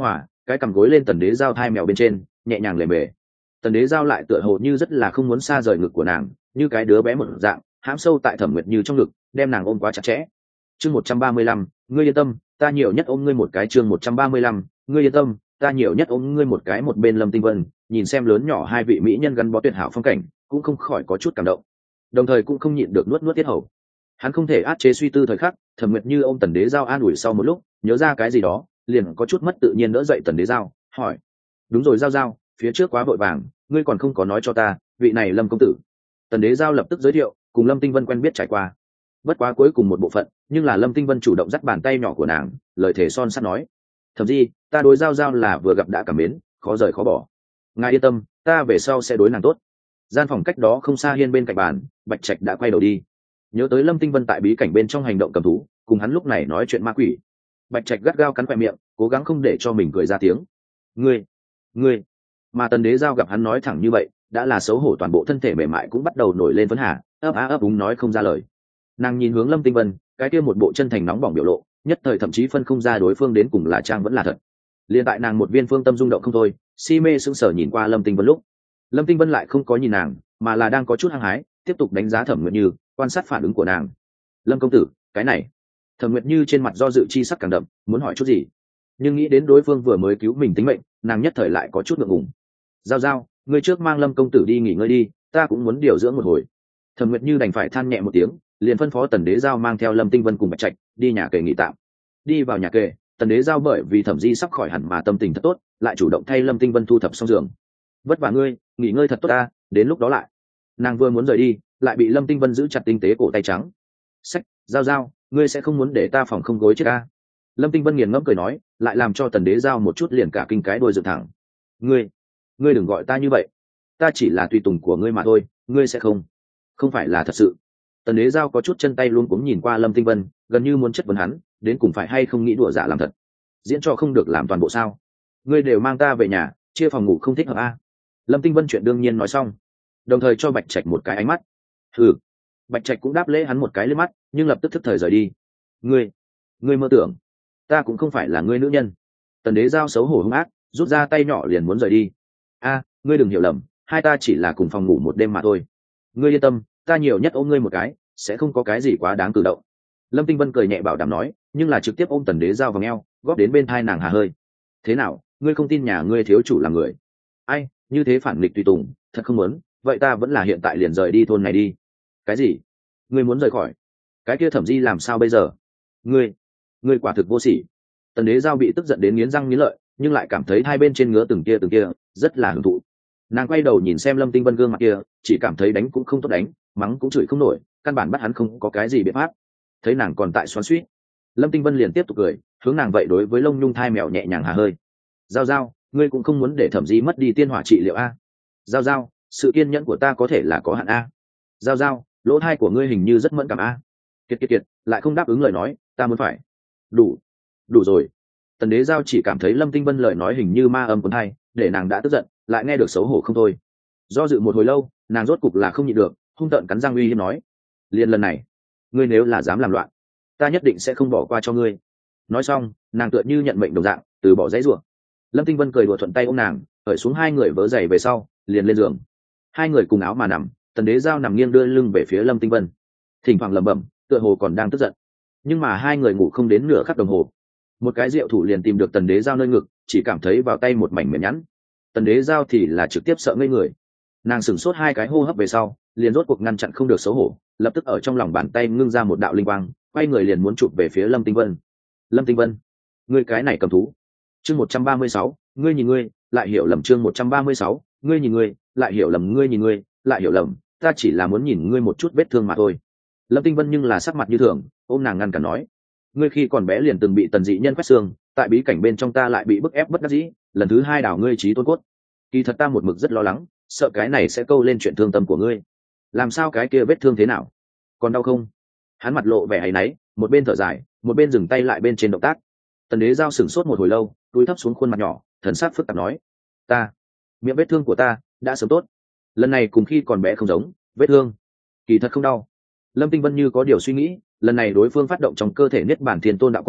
cái cằm gối lên tần đế giao thai mèo bên trên nhẹ nhàng lề mề. Tần đế giao lại tựa hồ như rất là không muốn xa rời ngực của nàng, như cái đứa bé một dạng hãm sâu tại Thẩm Nguyệt Như trong ngực, đem nàng ôm quá chặt chẽ. Chương một trăm ba mươi lăm, ngươi yên tâm, ta nhiều nhất ôm ngươi một cái. Chương một trăm ba mươi lăm, ngươi yên tâm, ta nhiều nhất ôm ngươi một cái. Một bên Lâm Tinh Vân nhìn xem lớn nhỏ hai vị mỹ nhân gắn bó tuyệt hảo phong cảnh, cũng không khỏi có chút cảm động, đồng thời cũng không nhịn được nuốt nuốt tiết hầu. Hắn không thể át chế suy tư thời khắc, Thẩm Nguyệt Như ôm tần đế giao an ủi sau một lúc, nhớ ra cái gì đó, liền có chút mất tự nhiên đỡ dậy tần đế giao, hỏi: đúng rồi giao giao, phía trước quá vội vàng, ngươi còn không có nói cho ta, vị này Lâm công tử. Tần đế giao lập tức giới thiệu, cùng Lâm Tinh Vân quen biết trải qua, bất quá cuối cùng một bộ phận, nhưng là Lâm Tinh Vân chủ động dắt bàn tay nhỏ của nàng, lời thề son sắt nói: thậm chí ta đối giao giao là vừa gặp đã cảm mến, khó rời khó bỏ. Ngài yên tâm, ta về sau sẽ đối nàng tốt. Gian phòng cách đó không xa hiên bên cạnh bàn, Bạch Trạch đã quay đầu đi, nhớ tới Lâm Tinh Vân tại bí cảnh bên trong hành động cầm thú, cùng hắn lúc này nói chuyện ma quỷ. Bạch Trạch gắt gao cắn quẹt miệng, cố gắng không để cho mình cười ra tiếng. Ngươi, ngươi. Mà tần đế giao gặp hắn nói thẳng như vậy, đã là xấu hổ, toàn bộ thân thể mềm mại cũng bắt đầu nổi lên phấn hà, ấp á ấp úng nói không ra lời. Nàng nhìn hướng Lâm Tinh Vân, cái kia một bộ chân thành nóng bỏng biểu lộ, nhất thời thậm chí phân không ra đối phương đến cùng là trang vẫn là thật. Liên tại nàng một viên phương tâm rung động không thôi, si mê sững sờ nhìn qua Lâm Tinh Vân lúc, Lâm Tinh Vân lại không có nhìn nàng, mà là đang có chút hăng hái, tiếp tục đánh giá Thẩm Nguyệt Như, quan sát phản ứng của nàng. Lâm công tử, cái này. Thẩm Nguyệt Như trên mặt do dự chi sắc càng đậm, muốn hỏi chút gì, nhưng nghĩ đến đối phương vừa mới cứu mình tính mệnh, nàng nhất thời lại có chút ngượng ngùng. Giao giao, ngươi trước mang Lâm công tử đi nghỉ ngơi đi, ta cũng muốn điều dưỡng một hồi. Thẩm Nguyệt Như đành phải than nhẹ một tiếng, liền phân phó tần đế giao mang theo Lâm Tinh Vân cùng Bạch Trạch đi nhà kề nghỉ tạm. Đi vào nhà kề, tần đế giao bởi vì Thẩm Di sắp khỏi hẳn mà tâm tình thật tốt, lại chủ động thay Lâm Tinh Vân thu thập xong giường. Vất vả ngươi, nghỉ ngơi thật tốt ta, đến lúc đó lại. Nàng vừa muốn rời đi, lại bị Lâm Tinh Vân giữ chặt tinh tế cổ tay trắng. Sách, giao giao, ngươi sẽ không muốn để ta phòng không gối chết ta? Lâm Tinh Vân nghiền ngẫm cười nói, lại làm cho tần đế giao một chút liền cả kinh cái đuôi dựng thẳng. Ngươi, ngươi đừng gọi ta như vậy, ta chỉ là tùy tùng của ngươi mà thôi, ngươi sẽ không, không phải là thật sự. Tần đế giao có chút chân tay luống cuống nhìn qua Lâm Tinh Vân, gần như muốn chất vấn hắn, đến cùng phải hay không nghĩ đùa giả làm thật, diễn cho không được làm toàn bộ sao? Ngươi đều mang ta về nhà, chia phòng ngủ không thích hợp a? Lâm Tinh Vân chuyện đương nhiên nói xong, đồng thời cho Bạch Trạch một cái ánh mắt. Hừ. Bạch Trạch cũng đáp lễ hắn một cái lên mắt, nhưng lập tức thức thời rời đi. Ngươi, ngươi mơ tưởng, ta cũng không phải là ngươi nữ nhân. Tần đế giao xấu hổ hung ác, rút ra tay nhỏ liền muốn rời đi. A, ngươi đừng hiểu lầm, hai ta chỉ là cùng phòng ngủ một đêm mà thôi. Ngươi yên tâm, ta nhiều nhất ôm ngươi một cái, sẽ không có cái gì quá đáng cử động. Lâm Tinh Vân cười nhẹ bảo đảm nói, nhưng là trực tiếp ôm tần đế giao vào eo, góp đến bên thai nàng hà hơi. Thế nào, ngươi không tin nhà ngươi thiếu chủ là người? Ai, như thế phản nghịch tùy tùng, thật không muốn, vậy ta vẫn là hiện tại liền rời đi thôn này đi. Cái gì? Ngươi muốn rời khỏi? Cái kia Thẩm Di làm sao bây giờ? Ngươi, ngươi quả thực vô sỉ. Tần đế giao bị tức giận đến nghiến răng nghiến lợi, nhưng lại cảm thấy hai bên trên ngứa từng kia từng kia, rất là hưởng thụ. Nàng quay đầu nhìn xem Lâm Tinh Vân gương mặt kia, chỉ cảm thấy đánh cũng không tốt đánh, mắng cũng chửi không nổi, căn bản bắt hắn không có cái gì biện pháp. Thấy nàng còn tại xoắn xuýt, Lâm Tinh Vân liền tiếp tục cười, hướng nàng vậy đối với lông nhung thai mèo nhẹ nhàng hà hơi. Giao giao, ngươi cũng không muốn để Thẩm Di mất đi tiên hỏa trị liệu a? Giao giao, sự kiên nhẫn của ta có thể là có hạn a. Giao giao, lỗ thai của ngươi hình như rất mẫn cảm a. Kiệt kiệt kiệt, lại không đáp ứng lời nói, ta muốn phải. Đủ, đủ rồi. Tần đế giao chỉ cảm thấy Lâm Tinh Vân lời nói hình như ma âm cuốn tai, để nàng đã tức giận, lại nghe được xấu hổ không thôi. Do dự một hồi lâu, nàng rốt cục là không nhịn được, hung tợn cắn răng uy hiếp nói: liên lần này, ngươi nếu là dám làm loạn, ta nhất định sẽ không bỏ qua cho ngươi. Nói xong, nàng tựa như nhận mệnh đồng dạng, từ bỏ dãy rủa. Lâm Tinh Vân cười đùa thuận tay ôm nàng, cởi xuống hai người vớ giày về sau, liền lên giường. Hai người cùng áo mà nằm, tần đế giao nằm nghiêng đưa lưng về phía Lâm Tinh Vân, thỉnh thoảng lẩm bẩm, tựa hồ còn đang tức giận. Nhưng mà hai người ngủ không đến nửa khắc đồng hồ, một cái rượu thủ liền tìm được tần đế giao nơi ngực, chỉ cảm thấy vào tay một mảnh mềm nhẵn. Tần đế giao thì là trực tiếp sợ ngây người, nàng sửng sốt hai cái hô hấp về sau, liền rốt cuộc ngăn chặn không được xấu hổ, lập tức ở trong lòng bàn tay ngưng ra một đạo linh quang, quay người liền muốn chụp về phía Lâm Tinh Vân. Lâm Tinh Vân, ngươi cái này cầm thú. Chương một trăm ba mươi sáu, ngươi nhìn ngươi, lại hiểu lầm. Chương một trăm ba mươi sáu, ngươi nhìn ngươi, lại hiểu lầm. Ngươi nhìn ngươi, lại hiểu lầm, ta chỉ là muốn nhìn ngươi một chút vết thương mà thôi. Lâm Tinh Vân nhưng là sắc mặt như thường, ôm nàng ngăn cản nói: ngươi khi còn bé liền từng bị tần dị nhân quét xương, tại bí cảnh bên trong ta lại bị bức ép bất đắc dĩ, lần thứ hai đảo ngươi trí tôn cốt. Kỳ thật ta một mực rất lo lắng, sợ cái này sẽ câu lên chuyện thương tâm của ngươi. Làm sao cái kia vết thương thế nào, còn đau không? Hắn mặt lộ vẻ áy náy, một bên thở dài, một bên dừng tay lại bên trên động tác. Tần đế giao sửng sốt một hồi lâu, cúi thấp xuống khuôn mặt nhỏ, thần sắc phức tạp nói: ta, miệng vết thương của ta đã sớm tốt, lần này cùng khi còn bé không giống, vết thương kỳ thật không đau. Lâm Tinh Vân như có điều suy nghĩ, lần này đối phương phát động trong cơ thể niết bản thiên tôn đạo quả,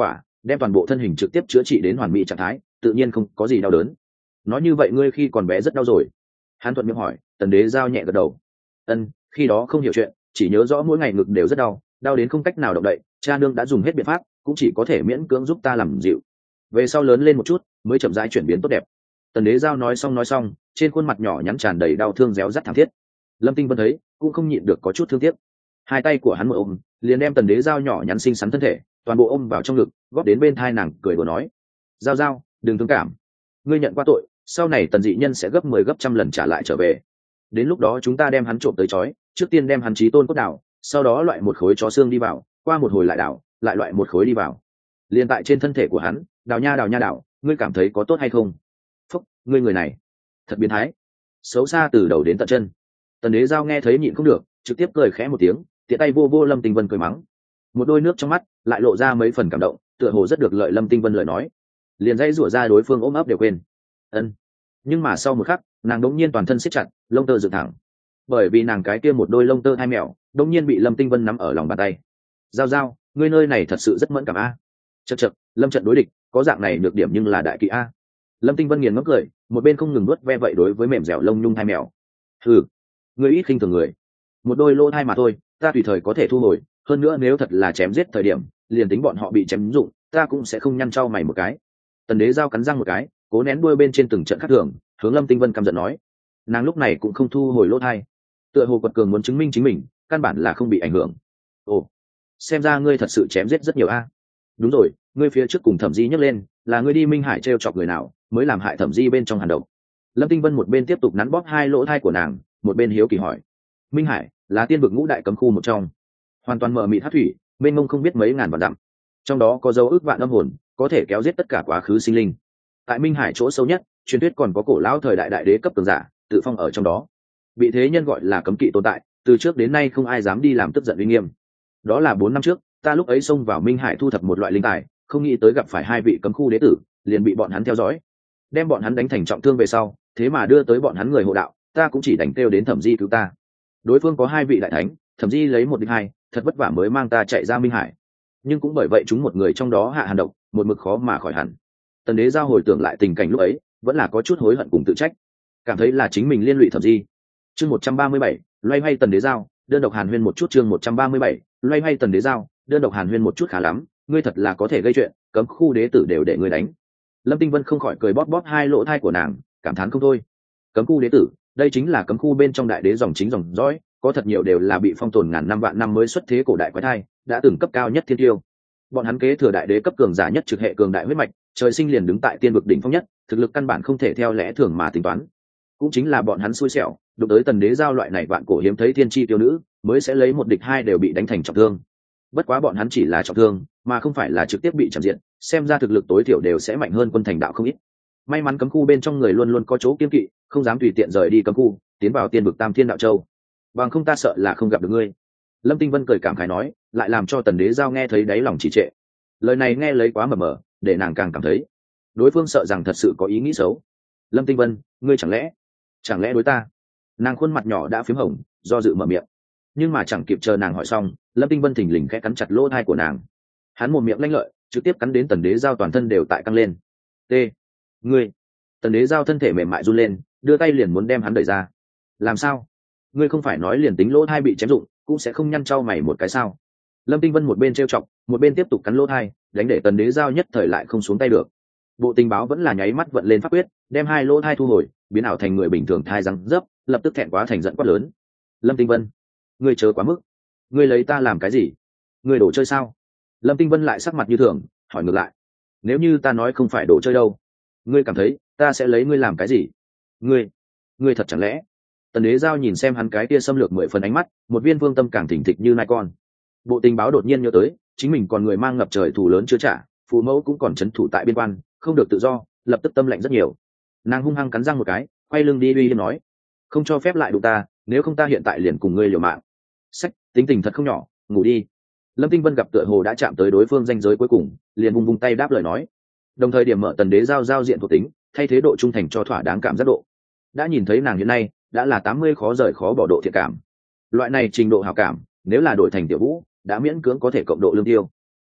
đem toàn bộ thân hình trực tiếp chữa trị đến hoàn mỹ trạng thái, tự nhiên không có gì đau đớn. Nói như vậy ngươi khi còn bé rất đau rồi? Hắn thuận miệng hỏi. Tần Đế Giao nhẹ gật đầu. Ân, khi đó không hiểu chuyện, chỉ nhớ rõ mỗi ngày ngực đều rất đau, đau đến không cách nào động đậy, cha nương đã dùng hết biện pháp, cũng chỉ có thể miễn cưỡng giúp ta làm dịu. Về sau lớn lên một chút, mới chậm rãi chuyển biến tốt đẹp. Tần Đế Giao nói xong nói xong, trên khuôn mặt nhỏ nhắn tràn đầy đau thương réo rắt thảm thiết. Lâm Tinh Vân thấy, cũng không nhịn được có chút thương tiếc. Hai tay của hắn một ôm, liền đem Tần Đế Giao nhỏ nhắn xinh xắn thân thể, toàn bộ ôm vào trong ngực, góp đến bên thai nàng, cười đùa nói: "Giao Giao, đừng thương cảm. Ngươi nhận qua tội, sau này Tần dị nhân sẽ gấp mười gấp trăm lần trả lại trở về. Đến lúc đó chúng ta đem hắn trộm tới chói, trước tiên đem hắn chí tôn cốt đảo, sau đó loại một khối chó xương đi vào, qua một hồi lại đảo, lại loại một khối đi vào. Liên tại trên thân thể của hắn, đào nha đào nha đảo, ngươi cảm thấy có tốt hay không?" Phúc, ngươi người này, thật biến thái, xấu xa từ đầu đến tận chân. Tần Đế Giao nghe thấy nhịn không được, trực tiếp cười khẽ một tiếng, tiện tay vô vô Lâm Tinh Vân cười mắng. Một đôi nước trong mắt lại lộ ra mấy phần cảm động, tựa hồ rất được lợi Lâm Tinh Vân lời nói, liền dãy rủa ra đối phương ôm ấp đều quên. Ân. Nhưng mà sau một khắc, nàng đống nhiên toàn thân siết chặt, lông tơ dựng thẳng, bởi vì nàng cái kia một đôi lông tơ hai mèo đống nhiên bị Lâm Tinh Vân nắm ở lòng bàn tay. Giao Giao, ngươi nơi này thật sự rất mẫn cảm a. Chậc chậc, Lâm trận đối địch, có dạng này được điểm nhưng là đại kỵ a. Lâm Tinh Vân nghiền ngẫm cười, một bên không ngừng nuốt ve vậy đối với mềm dẻo lông nhung hai mèo. Hừ, ngươi ít khinh thường người, một đôi lỗ thai mà thôi, ta tùy thời có thể thu hồi, hơn nữa nếu thật là chém giết thời điểm, liền tính bọn họ bị chém dụng, ta cũng sẽ không nhăn trao mày một cái. Tần Đế Giao cắn răng một cái, cố nén đuôi bên trên từng trận khắc thường, hướng Lâm Tinh Vân căm giận nói. Nàng lúc này cũng không thu hồi lỗ thai, tựa hồ quật cường muốn chứng minh chính mình, căn bản là không bị ảnh hưởng. Ồ, xem ra ngươi thật sự chém giết rất nhiều a. Đúng rồi, ngươi phía trước cùng Thẩm Di nhấc lên, là ngươi đi Minh Hải trêu chọc người nào, mới làm hại Thẩm Di bên trong hàn độc. Lâm Tinh Vân một bên tiếp tục nắn bóp hai lỗ thai của nàng, một bên hiếu kỳ hỏi. Minh Hải là tiên vực ngũ đại cấm khu một trong, hoàn toàn mờ mịt hắc thủy, mênh mông không biết mấy ngàn vạn dặm, trong đó có dấu ước vạn âm hồn, có thể kéo giết tất cả quá khứ sinh linh. Tại Minh Hải chỗ sâu nhất, truyền thuyết còn có cổ lão thời đại đại đế cấp cường giả tự phong ở trong đó, bị thế nhân gọi là cấm kỵ tồn tại, từ trước đến nay không ai dám đi làm tức giận uy nghiêm. Đó là bốn năm trước, ta lúc ấy xông vào Minh Hải thu thập một loại linh tài, không nghĩ tới gặp phải hai vị cấm khu đế tử, liền bị bọn hắn theo dõi, đem bọn hắn đánh thành trọng thương về sau, thế mà đưa tới bọn hắn người hộ đạo, ta cũng chỉ đành kêu đến Thẩm Di cứu ta. Đối phương có hai vị đại thánh, Thẩm Di lấy một địch hai, thật vất vả mới mang ta chạy ra Minh Hải, nhưng cũng bởi vậy chúng một người trong đó hạ hàn độc, một mực khó mà khỏi hẳn. Tần Đế Giao hồi tưởng lại tình cảnh lúc ấy, vẫn là có chút hối hận cùng tự trách, cảm thấy là chính mình liên lụy Thẩm Di. Chương một trăm ba mươi bảy, loay hoay Tần Đế Giao, đơn độc hàn huyên một chút. Chương một trăm ba mươi bảy, loay hoay Tần Đế Giao, đơn độc hàn huyên một chút khá lắm, ngươi thật là có thể gây chuyện, cấm khu đế tử đều để ngươi đánh. Lâm Tinh Vân không khỏi cười bóp bóp hai lỗ thai của nàng, cảm thán không thôi. Cấm khu đế tử, đây chính là cấm khu bên trong đại đế dòng chính dòng dõi, có thật nhiều đều là bị phong tồn ngàn năm vạn năm mới xuất thế cổ đại quái thai, đã từng cấp cao nhất thiên tiêu. Bọn hắn kế thừa đại đế cấp cường giả nhất trực hệ cường đại huyết mạch, trời sinh liền đứng tại tiên vực đỉnh phong nhất, thực lực căn bản không thể theo lẽ thường mà tính toán. Cũng chính là bọn hắn xui xẻo, đụng tới Tần Đế Giao loại này vạn cổ hiếm thấy thiên chi tiêu nữ, mới sẽ lấy một địch hai đều bị đánh thành trọng thương. Bất quá bọn hắn chỉ là trọng thương, mà không phải là trực tiếp bị chạm diện, xem ra thực lực tối thiểu đều sẽ mạnh hơn Quân Thành đạo không ít. May mắn cấm khu bên trong người luôn luôn có chỗ kiên kỵ, không dám tùy tiện rời đi cấm khu, tiến vào tiên vực Tam Thiên Đạo Châu. Bằng không ta sợ là không gặp được ngươi. Lâm Tinh Vân cười cảm khái nói, lại làm cho Tần Đế Giao nghe thấy đáy lòng trì trệ. Lời này nghe lấy quá mờ mờ, để nàng càng cảm thấy đối phương sợ rằng thật sự có ý nghĩ xấu. Lâm Tinh Vân, ngươi chẳng lẽ chẳng lẽ đối ta? Nàng khuôn mặt nhỏ đã phím hồng, do dự mở miệng, nhưng mà chẳng kịp chờ nàng hỏi xong, Lâm Tinh Vân thình lình khẽ cắn chặt lỗ tai của nàng. Hắn một miệng lanh lợi, trực tiếp cắn đến Tần Đế Giao toàn thân đều tại căng lên. T, ngươi. Tần Đế Giao thân thể mềm mại run lên, đưa tay liền muốn đem hắn đẩy ra. Làm sao? Ngươi không phải nói liền tính lỗ tai bị chém rụng, cũng sẽ không nhăn trao mày một cái sao? Lâm Tinh Vân một bên trêu chọc, một bên tiếp tục cắn lỗ tai, đánh để Tần Đế Giao nhất thời lại không xuống tay được. Bộ tình báo vẫn là nháy mắt vận lên pháp quyết, đem hai lỗ tai thu hồi, biến ảo thành người bình thường thai răng dấp, lập tức thẹn quá thành giận quát lớn. Lâm Tinh Vân, ngươi chớ quá mức, ngươi lấy ta làm cái gì? Ngươi đồ chơi sao? Lâm Tinh Vân lại sắc mặt như thường, hỏi ngược lại. Nếu như ta nói không phải đồ chơi đâu, ngươi cảm thấy ta sẽ lấy ngươi làm cái gì? Ngươi, ngươi thật chẳng lẽ? Tần Đế Giao nhìn xem hắn cái kia xâm lược mười phần ánh mắt, một viên vương tâm càng thỉnh thịch như nai con. Bộ tình báo đột nhiên nhớ tới, chính mình còn người mang ngập trời thù lớn chưa trả, phù mẫu cũng còn trấn thủ tại biên quan, không được tự do, lập tức tâm lạnh rất nhiều. Nàng hung hăng cắn răng một cái, quay lưng đi uy hiếp nói, không cho phép lại đụng ta, nếu không ta hiện tại liền cùng ngươi liều mạng. Sách, tính tình thật không nhỏ, ngủ đi. Lâm Tinh Vân gặp tựa hồ đã chạm tới đối phương ranh giới cuối cùng, liền vung vung tay đáp lời nói, đồng thời điểm mở Tần Đế Giao giao diện thuộc tính, thay thế độ trung thành cho thỏa đáng cảm giác độ. Đã nhìn thấy nàng hiện nay đã là tám mươi khó rời khó bỏ độ thiện cảm. Loại này trình độ hảo cảm, nếu là đổi thành Tiểu Vũ, đã miễn cưỡng có thể cộng độ lương tiêu.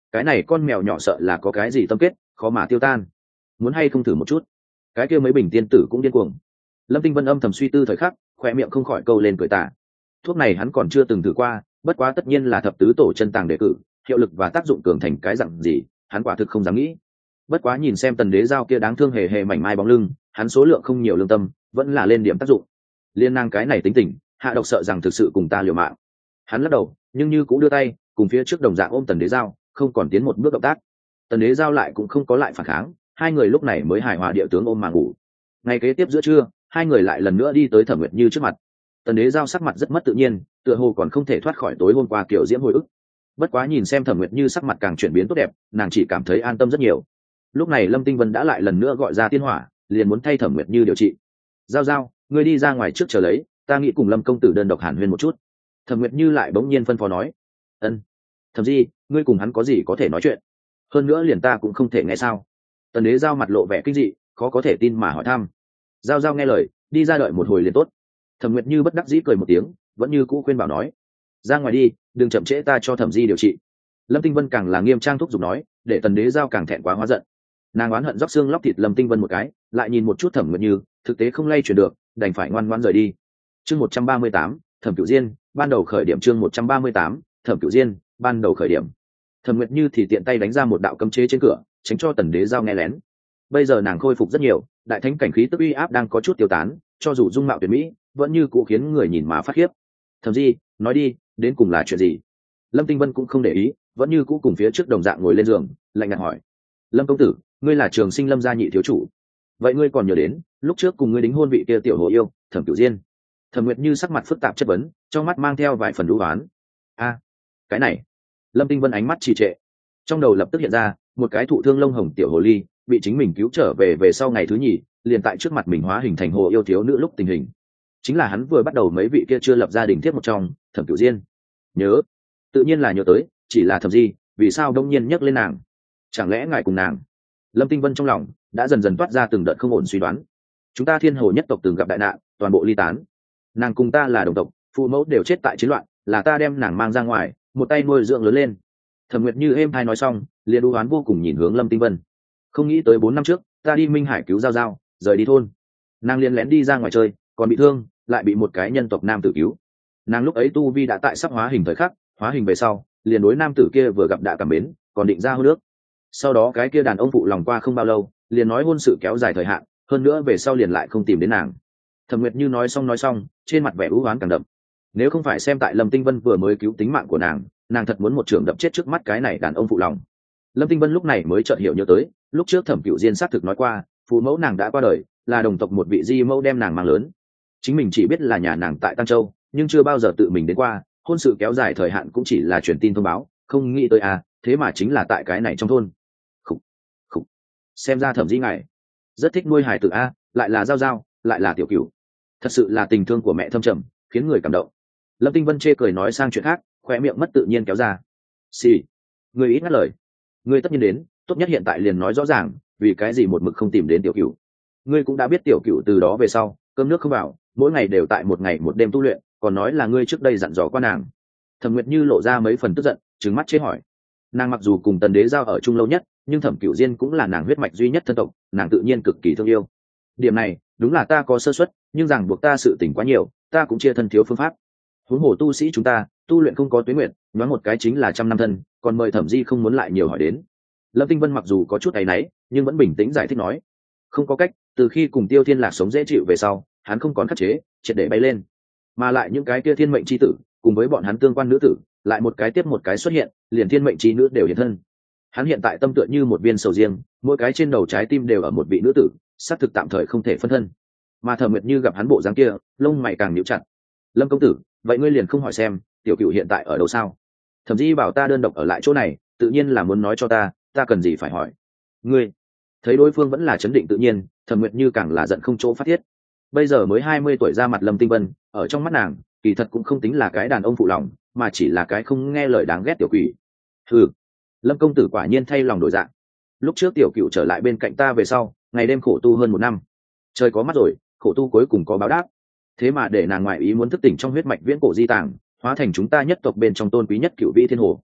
cái này con mèo nhỏ sợ là có cái gì tâm kết khó mà tiêu tan, muốn hay không thử một chút. Cái kia mấy bình tiên tử cũng điên cuồng. Lâm Tinh Vân âm thầm suy tư thời khắc, khoe miệng không khỏi câu lên cười tả. Thuốc này hắn còn chưa từng thử qua, bất quá tất nhiên là thập tứ tổ chân tàng đề cử, hiệu lực và tác dụng cường thành cái dạng gì hắn quả thực không dám nghĩ. Bất quá nhìn xem Tần Đế Giao kia đáng thương hề hề mảnh mai bóng lưng, hắn số lượng không nhiều lương tâm vẫn là lên điểm tác dụng. Liên năng cái này tính tình, hạ độc sợ rằng thực sự cùng ta liều mạng. Hắn lắc đầu, nhưng như cũng đưa tay cùng phía trước đồng dạng ôm Tần Đế Giao, không còn tiến một bước động tác. Tần Đế Giao lại cũng không có lại phản kháng, hai người lúc này mới hài hòa địa tướng ôm mà ngủ. Ngày kế tiếp giữa trưa, hai người lại lần nữa đi tới Thẩm Nguyệt Như trước mặt. Tần Đế Giao sắc mặt rất mất tự nhiên, tựa hồ còn không thể thoát khỏi tối hôm qua kiểu diễm hồi ức. Bất quá nhìn xem Thẩm Nguyệt Như sắc mặt càng chuyển biến tốt đẹp, nàng chỉ cảm thấy an tâm rất nhiều. Lúc này Lâm Tinh Vân đã lại lần nữa gọi ra tiên hỏa, liền muốn thay Thẩm Nguyệt Như điều trị. Giao Giao, ngươi đi ra ngoài trước chờ lấy, ta nghĩ cùng Lâm công tử đơn độc hàn huyên một chút. Thẩm Nguyệt Như lại bỗng nhiên phân phó nói. Ân. Thẩm Di, ngươi cùng hắn có gì có thể nói chuyện? Hơn nữa liền ta cũng không thể nghe sao? Tần Đế Giao mặt lộ vẻ kinh dị, khó có thể tin mà hỏi thăm. Giao Giao nghe lời, đi ra đợi một hồi liền tốt. Thẩm Nguyệt Như bất đắc dĩ cười một tiếng, vẫn như cũ khuyên bảo nói, ra ngoài đi, đừng chậm trễ ta cho Thẩm Di điều trị. Lâm Tinh Vân càng là nghiêm trang thúc giục nói, để Tần Đế Giao càng thẹn quá hóa giận. Nàng oán hận róc xương lóc thịt Lâm Tinh Vân một cái, lại nhìn một chút Thẩm Nguyệt Như, thực tế không lay chuyển được, đành phải ngoan ngoãn rời đi. Chương một trăm ba mươi tám, Thẩm Cửu Diên, ban đầu khởi điểm. Chương một trăm ba mươi tám, Thẩm Cửu Diên, ban đầu khởi điểm. Thẩm Nguyệt Như thì tiện tay đánh ra một đạo cấm chế trên cửa, tránh cho Tần Đế Giao nghe lén. Bây giờ nàng khôi phục rất nhiều, đại thánh cảnh khí tức uy áp đang có chút tiêu tán, cho dù dung mạo tuyệt mỹ, vẫn như cũ khiến người nhìn mà phát khiếp. Thẩm Di, nói đi, đến cùng là chuyện gì? Lâm Tinh Vân cũng không để ý, vẫn như cũ cùng phía trước đồng dạng ngồi lên giường, lạnh nhạt hỏi. Lâm công tử, ngươi là Trường Sinh Lâm gia nhị thiếu chủ, vậy ngươi còn nhớ đến lúc trước cùng ngươi đính hôn vị kia tiểu hồ yêu Thẩm Cửu Diên? Thẩm Nguyệt Như sắc mặt phức tạp chất vấn, trong mắt mang theo vài phần đú oán. A, cái này. Lâm Tinh Vân ánh mắt trì trệ, trong đầu lập tức hiện ra một cái thụ thương lông hồng tiểu hồ ly bị chính mình cứu trở về về sau ngày thứ nhì, liền tại trước mặt mình hóa hình thành hồ yêu thiếu nữ lúc tình hình, chính là hắn vừa bắt đầu mấy vị kia chưa lập gia đình tiếp một trong Thẩm Cửu Diên. Nhớ, tự nhiên là nhớ tới, chỉ là Thẩm Di, vì sao đông nhiên nhắc lên nàng? Chẳng lẽ ngài cùng nàng? Lâm Tinh Vân trong lòng đã dần dần toát ra từng đợt không ổn suy đoán. Chúng ta Thiên Hồ nhất tộc từng gặp đại nạn, toàn bộ ly tán. Nàng cùng ta là đồng tộc, phụ mẫu đều chết tại chiến loạn, là ta đem nàng mang ra ngoài, một tay nuôi dưỡng lớn lên. Thẩm Nguyệt Như êm hai nói xong, liền đu oán vô cùng nhìn hướng Lâm Tinh Vân. Không nghĩ tới bốn năm trước, ta đi Minh Hải cứu Giao Giao, rời đi thôn, nàng liền lén đi ra ngoài chơi, còn bị thương, lại bị một cái nhân tộc nam tử cứu. Nàng lúc ấy tu vi đã tại sắp hóa hình thời khắc, hóa hình về sau, liền đối nam tử kia vừa gặp đã cảm mến, còn định ra hôn nước. Sau đó cái kia đàn ông phụ lòng qua không bao lâu, liền nói hôn sự kéo dài thời hạn, hơn nữa về sau liền lại không tìm đến nàng. Thẩm Nguyệt Như nói xong nói xong, trên mặt vẻ u oán càng đậm. Nếu không phải xem tại Lâm Tinh Vân vừa mới cứu tính mạng của nàng, nàng thật muốn một trường đập chết trước mắt cái này đàn ông phụ lòng. Lâm Tinh Vân lúc này mới chợt hiểu nhớ tới, lúc trước Thẩm Cửu Diên xác thực nói qua, phụ mẫu nàng đã qua đời, là đồng tộc một vị di mẫu đem nàng mang lớn. Chính mình chỉ biết là nhà nàng tại Tăng Châu, nhưng chưa bao giờ tự mình đến qua, hôn sự kéo dài thời hạn cũng chỉ là truyền tin thông báo, không nghĩ tới à, thế mà chính là tại cái này trong thôn. Khủ, khủ. Xem ra Thẩm Di ngài rất thích nuôi hài tử a, lại là Giao Giao, lại là Tiểu Cửu, thật sự là tình thương của mẹ thâm trầm, khiến người cảm động. Lâm Tinh Vân chê cười nói sang chuyện khác, khoe miệng mất tự nhiên kéo ra. Xì, người ít ngắt lời, ngươi tất nhiên đến, tốt nhất hiện tại liền nói rõ ràng, vì cái gì một mực không tìm đến Tiểu Cửu? Ngươi cũng đã biết Tiểu Cửu từ đó về sau, cơm nước không vào, mỗi ngày đều tại một ngày một đêm tu luyện, còn nói là ngươi trước đây dặn dò qua nàng. Thẩm Nguyệt Như lộ ra mấy phần tức giận, trừng mắt chế hỏi. Nàng mặc dù cùng Tần Đế Giao ở chung lâu nhất, nhưng Thẩm Cửu Diên cũng là nàng huyết mạch duy nhất thân tộc, nàng tự nhiên cực kỳ thương yêu. Điểm này, đúng là ta có sơ suất, nhưng ràng buộc ta sự tình quá nhiều, ta cũng chia thân thiếu phương pháp. Huống hồ tu sĩ chúng ta, tu luyện không có tuế nguyện, nói một cái chính là trăm năm thân, còn mời Thẩm Di không muốn lại nhiều hỏi đến. Lâm Tinh Vân mặc dù có chút áy náy, nhưng vẫn bình tĩnh giải thích nói, không có cách, từ khi cùng Tiêu Thiên Lạc sống dễ chịu về sau, hắn không còn khắc chế, triệt để bay lên. Mà lại những cái kia thiên mệnh chi tử, cùng với bọn hắn tương quan nữ tử, lại một cái tiếp một cái xuất hiện, liền thiên mệnh chi nữ đều hiện thân. Hắn hiện tại tâm tựa như một viên sầu riêng, mỗi cái trên đầu trái tim đều ở một vị nữ tử, xác thực tạm thời không thể phân thân. Mà Thẩm Nguyệt Như gặp hắn bộ dáng kia, lông mày càng nhíu chặt. Lâm công tử, vậy ngươi liền không hỏi xem Tiểu Cửu hiện tại ở đâu sao? Thẩm Di bảo ta đơn độc ở lại chỗ này, tự nhiên là muốn nói cho ta, ta cần gì phải hỏi. Ngươi thấy đối phương vẫn là chấn định tự nhiên, Thẩm Nguyệt Như càng là giận không chỗ phát thiết. Bây giờ mới hai mươi tuổi ra mặt Lâm Tinh Vân, ở trong mắt nàng, kỳ thật cũng không tính là cái đàn ông phụ lòng, mà chỉ là cái không nghe lời đáng ghét tiểu quỷ. Hừ, Lâm công tử quả nhiên thay lòng đổi dạng. Lúc trước Tiểu Cửu trở lại bên cạnh ta về sau, ngày đêm khổ tu hơn một năm. Trời có mắt rồi, khổ tu cuối cùng có báo đáp. Thế mà để nàng ngoại ý muốn thức tỉnh trong huyết mạch viễn cổ di tàng, hóa thành chúng ta nhất tộc bên trong tôn quý nhất Cửu Vĩ Thiên Hồ.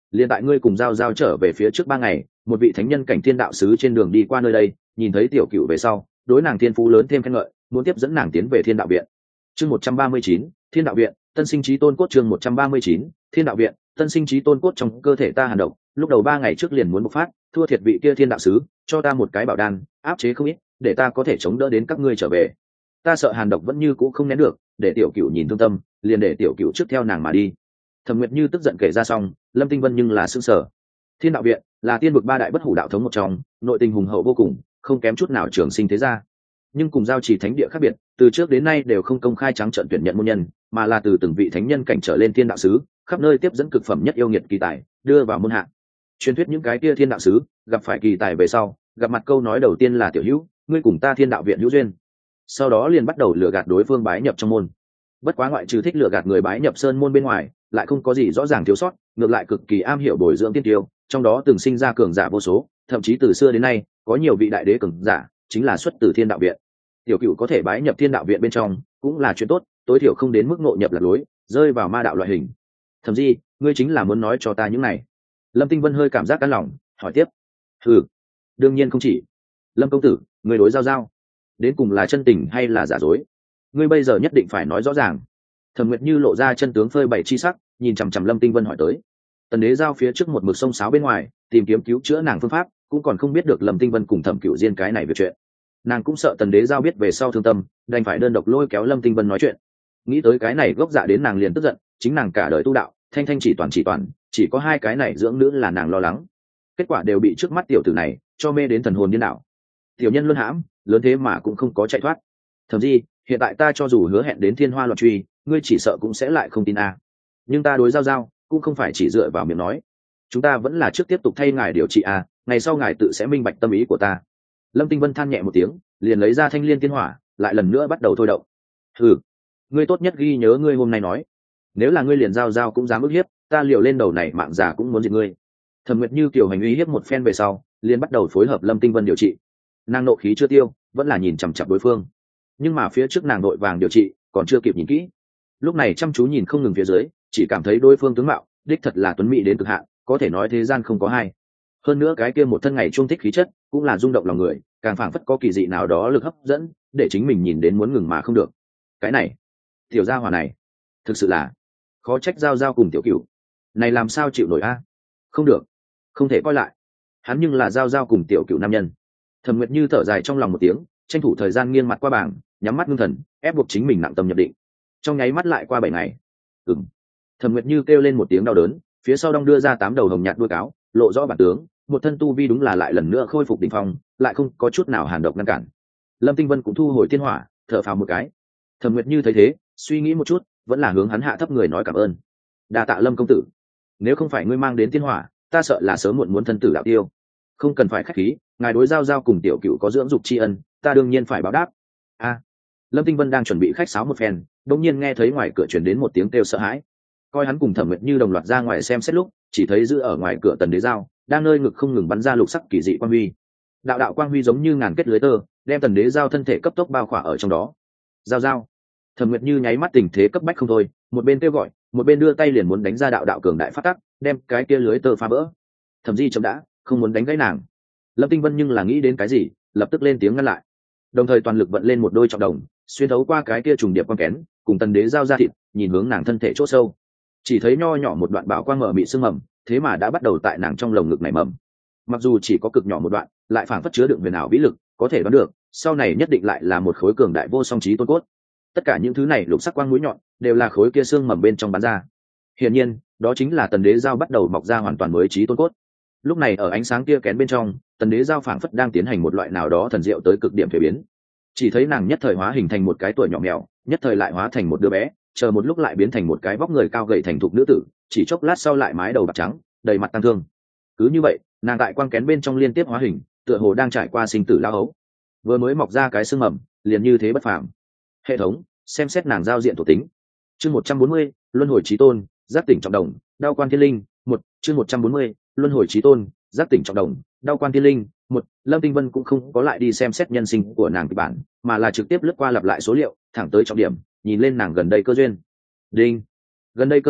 liền tại ngươi cùng giao giao trở về phía trước ba ngày, một vị thánh nhân cảnh thiên đạo sứ trên đường đi qua nơi đây, nhìn thấy tiểu cựu về sau, đối nàng thiên phú lớn thêm khen ngợi, muốn tiếp dẫn nàng tiến về thiên đạo viện. Chương một trăm ba mươi chín, thiên đạo viện, tân sinh trí tôn cốt. Chương một trăm ba mươi chín, thiên đạo viện, tân sinh trí tôn cốt. Trong cơ thể ta hàn độc, lúc đầu ba ngày trước liền muốn bộc phát, thua thiệt vị kia thiên đạo sứ, cho ta một cái bảo đan, áp chế không ít, để ta có thể chống đỡ đến các ngươi trở về. Ta sợ hàn độc vẫn như cũ không nén được, để tiểu cựu nhìn thương tâm, liền để tiểu cựu trước theo nàng mà đi. Thẩm Nguyệt Như tức giận kể ra xong, Lâm Tinh Vân nhưng là sững sờ. Thiên đạo viện là tiên vực ba đại bất hủ đạo thống một trong, nội tình hùng hậu vô cùng, không kém chút nào trường sinh thế gia. Nhưng cùng giao trì thánh địa khác biệt, từ trước đến nay đều không công khai trắng trợn tuyển nhận môn nhân, mà là từ từng vị thánh nhân cảnh trở lên thiên đạo sứ, khắp nơi tiếp dẫn cực phẩm nhất yêu nghiệt kỳ tài, đưa vào môn hạ. Truyền thuyết những cái kia thiên đạo sứ gặp phải kỳ tài về sau, gặp mặt câu nói đầu tiên là tiểu hữu, ngươi cùng ta thiên đạo viện hữu duyên. Sau đó liền bắt đầu lừa gạt đối phương bái nhập trong môn. Bất quá ngoại trừ thích lừa gạt người bái nhập sơn môn bên ngoài, lại không có gì rõ ràng thiếu sót, ngược lại cực kỳ am hiểu bồi dưỡng tiên tiêu, trong đó từng sinh ra cường giả vô số, thậm chí từ xưa đến nay có nhiều vị đại đế cường giả chính là xuất từ thiên đạo viện. Tiểu cựu có thể bái nhập thiên đạo viện bên trong cũng là chuyện tốt, tối thiểu không đến mức ngộ nhập lạc lối, rơi vào ma đạo loại hình. Thậm chí ngươi chính là muốn nói cho ta những này? Lâm Tinh Vân hơi cảm giác căng lòng, hỏi tiếp. Ừ, đương nhiên không chỉ. Lâm công tử, ngươi đối giao giao đến cùng là chân tình hay là giả dối? Ngươi bây giờ nhất định phải nói rõ ràng. Thẩm Nguyệt Như lộ ra chân tướng phơi bày chi sắc, nhìn chằm chằm Lâm Tinh Vân hỏi tới. Tần Đế giao phía trước một mực sông sáo bên ngoài, tìm kiếm cứu chữa nàng phương pháp, cũng còn không biết được Lâm Tinh Vân cùng Thẩm Cửu Diên cái này việc chuyện. Nàng cũng sợ Tần Đế giao biết về sau thương tâm, đành phải đơn độc lôi kéo Lâm Tinh Vân nói chuyện. Nghĩ tới cái này gốc dạ đến nàng liền tức giận, chính nàng cả đời tu đạo, thanh thanh chỉ toàn chỉ toàn, chỉ có hai cái này dưỡng nữ là nàng lo lắng. Kết quả đều bị trước mắt tiểu tử này cho mê đến thần hồn điên đảo. Tiểu nhân luân hãm, lớn thế mà cũng không có chạy thoát. Thậm chí, hiện tại ta cho dù hứa hẹn đến thiên hoa loạn truy, ngươi chỉ sợ cũng sẽ lại không tin a. Nhưng ta đối giao giao cũng không phải chỉ dựa vào miệng nói, chúng ta vẫn là trước tiếp tục thay ngài điều trị a, ngày sau ngài tự sẽ minh bạch tâm ý của ta. Lâm Tinh Vân than nhẹ một tiếng, liền lấy ra thanh liên tiên hỏa, lại lần nữa bắt đầu thôi động. Ừ, ngươi tốt nhất ghi nhớ ngươi hôm nay nói, nếu là ngươi liền giao giao cũng dám ức hiếp, ta liều lên đầu này mạng giả cũng muốn diệt ngươi. Thẩm Nguyệt Như kiểu hành uy hiếp một phen về sau, liền bắt đầu phối hợp Lâm Tinh Vân điều trị. Nàng nộ khí chưa tiêu, vẫn là nhìn chằm chằm đối phương, nhưng mà phía trước nàng đội vàng điều trị còn chưa kịp nhìn kỹ, lúc này chăm chú nhìn không ngừng phía dưới, chỉ cảm thấy đối phương tướng mạo đích thật là tuấn mỹ đến cực hạn, có thể nói thế gian không có hai. Hơn nữa cái kia một thân ngày trung thích khí chất cũng là rung động lòng người, càng phảng phất có kỳ dị nào đó lực hấp dẫn, để chính mình nhìn đến muốn ngừng mà không được. Cái này tiểu gia hỏa này thực sự là khó trách giao giao cùng tiểu cửu này làm sao chịu nổi a. Không được, không thể coi lại, hắn nhưng là giao giao cùng tiểu cửu nam nhân. Thẩm Nguyệt Như thở dài trong lòng một tiếng, tranh thủ thời gian nghiêng mặt qua bảng, nhắm mắt ngưng thần, ép buộc chính mình nặng tâm nhập định. Trong nháy mắt lại qua bảy ngày. Ừm. Thẩm Nguyệt Như kêu lên một tiếng đau đớn, phía sau đong đưa ra tám đầu hồng nhạt đuôi cáo, lộ rõ bản tướng, một thân tu vi đúng là lại lần nữa khôi phục đỉnh phong, lại không có chút nào hàn độc ngăn cản. Lâm Tinh Vân cũng thu hồi tiên hỏa, thở phào một cái. Thẩm Nguyệt Như thấy thế, suy nghĩ một chút, vẫn là hướng hắn hạ thấp người nói cảm ơn. Đa tạ Lâm công tử, nếu không phải ngươi mang đến tiên hỏa, ta sợ là sớm muộn muốn thân tử đạo tiêu. Không cần phải khách khí, ngài đối giao giao cùng tiểu cửu có dưỡng dục tri ân, ta đương nhiên phải báo đáp. A. Lâm Tinh Vân đang chuẩn bị khách sáo một phen, đột nhiên nghe thấy ngoài cửa truyền đến một tiếng kêu sợ hãi. Coi hắn cùng Thẩm Nguyệt Như đồng loạt ra ngoài xem xét lúc, chỉ thấy giữ ở ngoài cửa Tần Đế giao đang nơi ngực không ngừng bắn ra lục sắc kỳ dị quang huy. Đạo đạo quang huy giống như ngàn kết lưới tơ, đem Tần Đế giao thân thể cấp tốc bao khỏa ở trong đó. Giao giao. Thẩm Nguyệt Như nháy mắt tình thế cấp bách không thôi, một bên kêu gọi, một bên đưa tay liền muốn đánh ra đạo đạo cường đại phát tắc, đem cái kia lưới tơ phá vỡ. Thẩm Di chậm đã, không muốn đánh gãy nàng. Lâm Tinh Vân nhưng là nghĩ đến cái gì, lập tức lên tiếng ngăn lại, đồng thời toàn lực vận lên một đôi trọng đồng, xuyên thấu qua cái kia trùng điệp quang kén, cùng Tần Đế giao ra thịt, nhìn hướng nàng thân thể chỗ sâu. Chỉ thấy nho nhỏ một đoạn bảo quang mở mị sương mầm, thế mà đã bắt đầu tại nàng trong lồng ngực nảy mầm. Mặc dù chỉ có cực nhỏ một đoạn, lại phảng phất chứa đựng huyền ảo vĩ lực, có thể đoán được, sau này nhất định lại là một khối cường đại vô song trí tôn cốt. Tất cả những thứ này lục sắc quang mũi nhọn, đều là khối kia xương mầm bên trong bắn ra. Hiển nhiên, đó chính là Tần Đế giao bắt đầu mọc ra hoàn toàn mới trí tôn cốt. Lúc này ở ánh sáng kia kén bên trong, Tần Đế giao phảng phất đang tiến hành một loại nào đó thần diệu tới cực điểm thay biến. Chỉ thấy nàng nhất thời hóa hình thành một cái tuổi nhỏ mèo, nhất thời lại hóa thành một đứa bé, chờ một lúc lại biến thành một cái vóc người cao gầy thành thục nữ tử, chỉ chốc lát sau lại mái đầu bạc trắng, đầy mặt tăng thương. Cứ như vậy, nàng tại quang kén bên trong liên tiếp hóa hình, tựa hồ đang trải qua sinh tử lao ấu. Vừa mới mọc ra cái xương mầm, liền như thế bất phàm. Hệ thống, xem xét nàng giao diện thuộc tính. Chương một trăm bốn mươi, luân hồi chí tôn, giác tỉnh trọng đồng, đao quan thiên linh, một, chương một trăm bốn mươi, luân hồi chí tôn, giác tỉnh trọng đồng, đao quan thiên linh, một. Lâm Tinh Vân cũng không có lại đi xem xét nhân sinh của nàng kịch bản, mà là trực tiếp lướt qua lặp lại số liệu, thẳng tới trọng điểm, nhìn lên nàng gần đây cơ duyên. Đinh. Gần đây cơ duyên,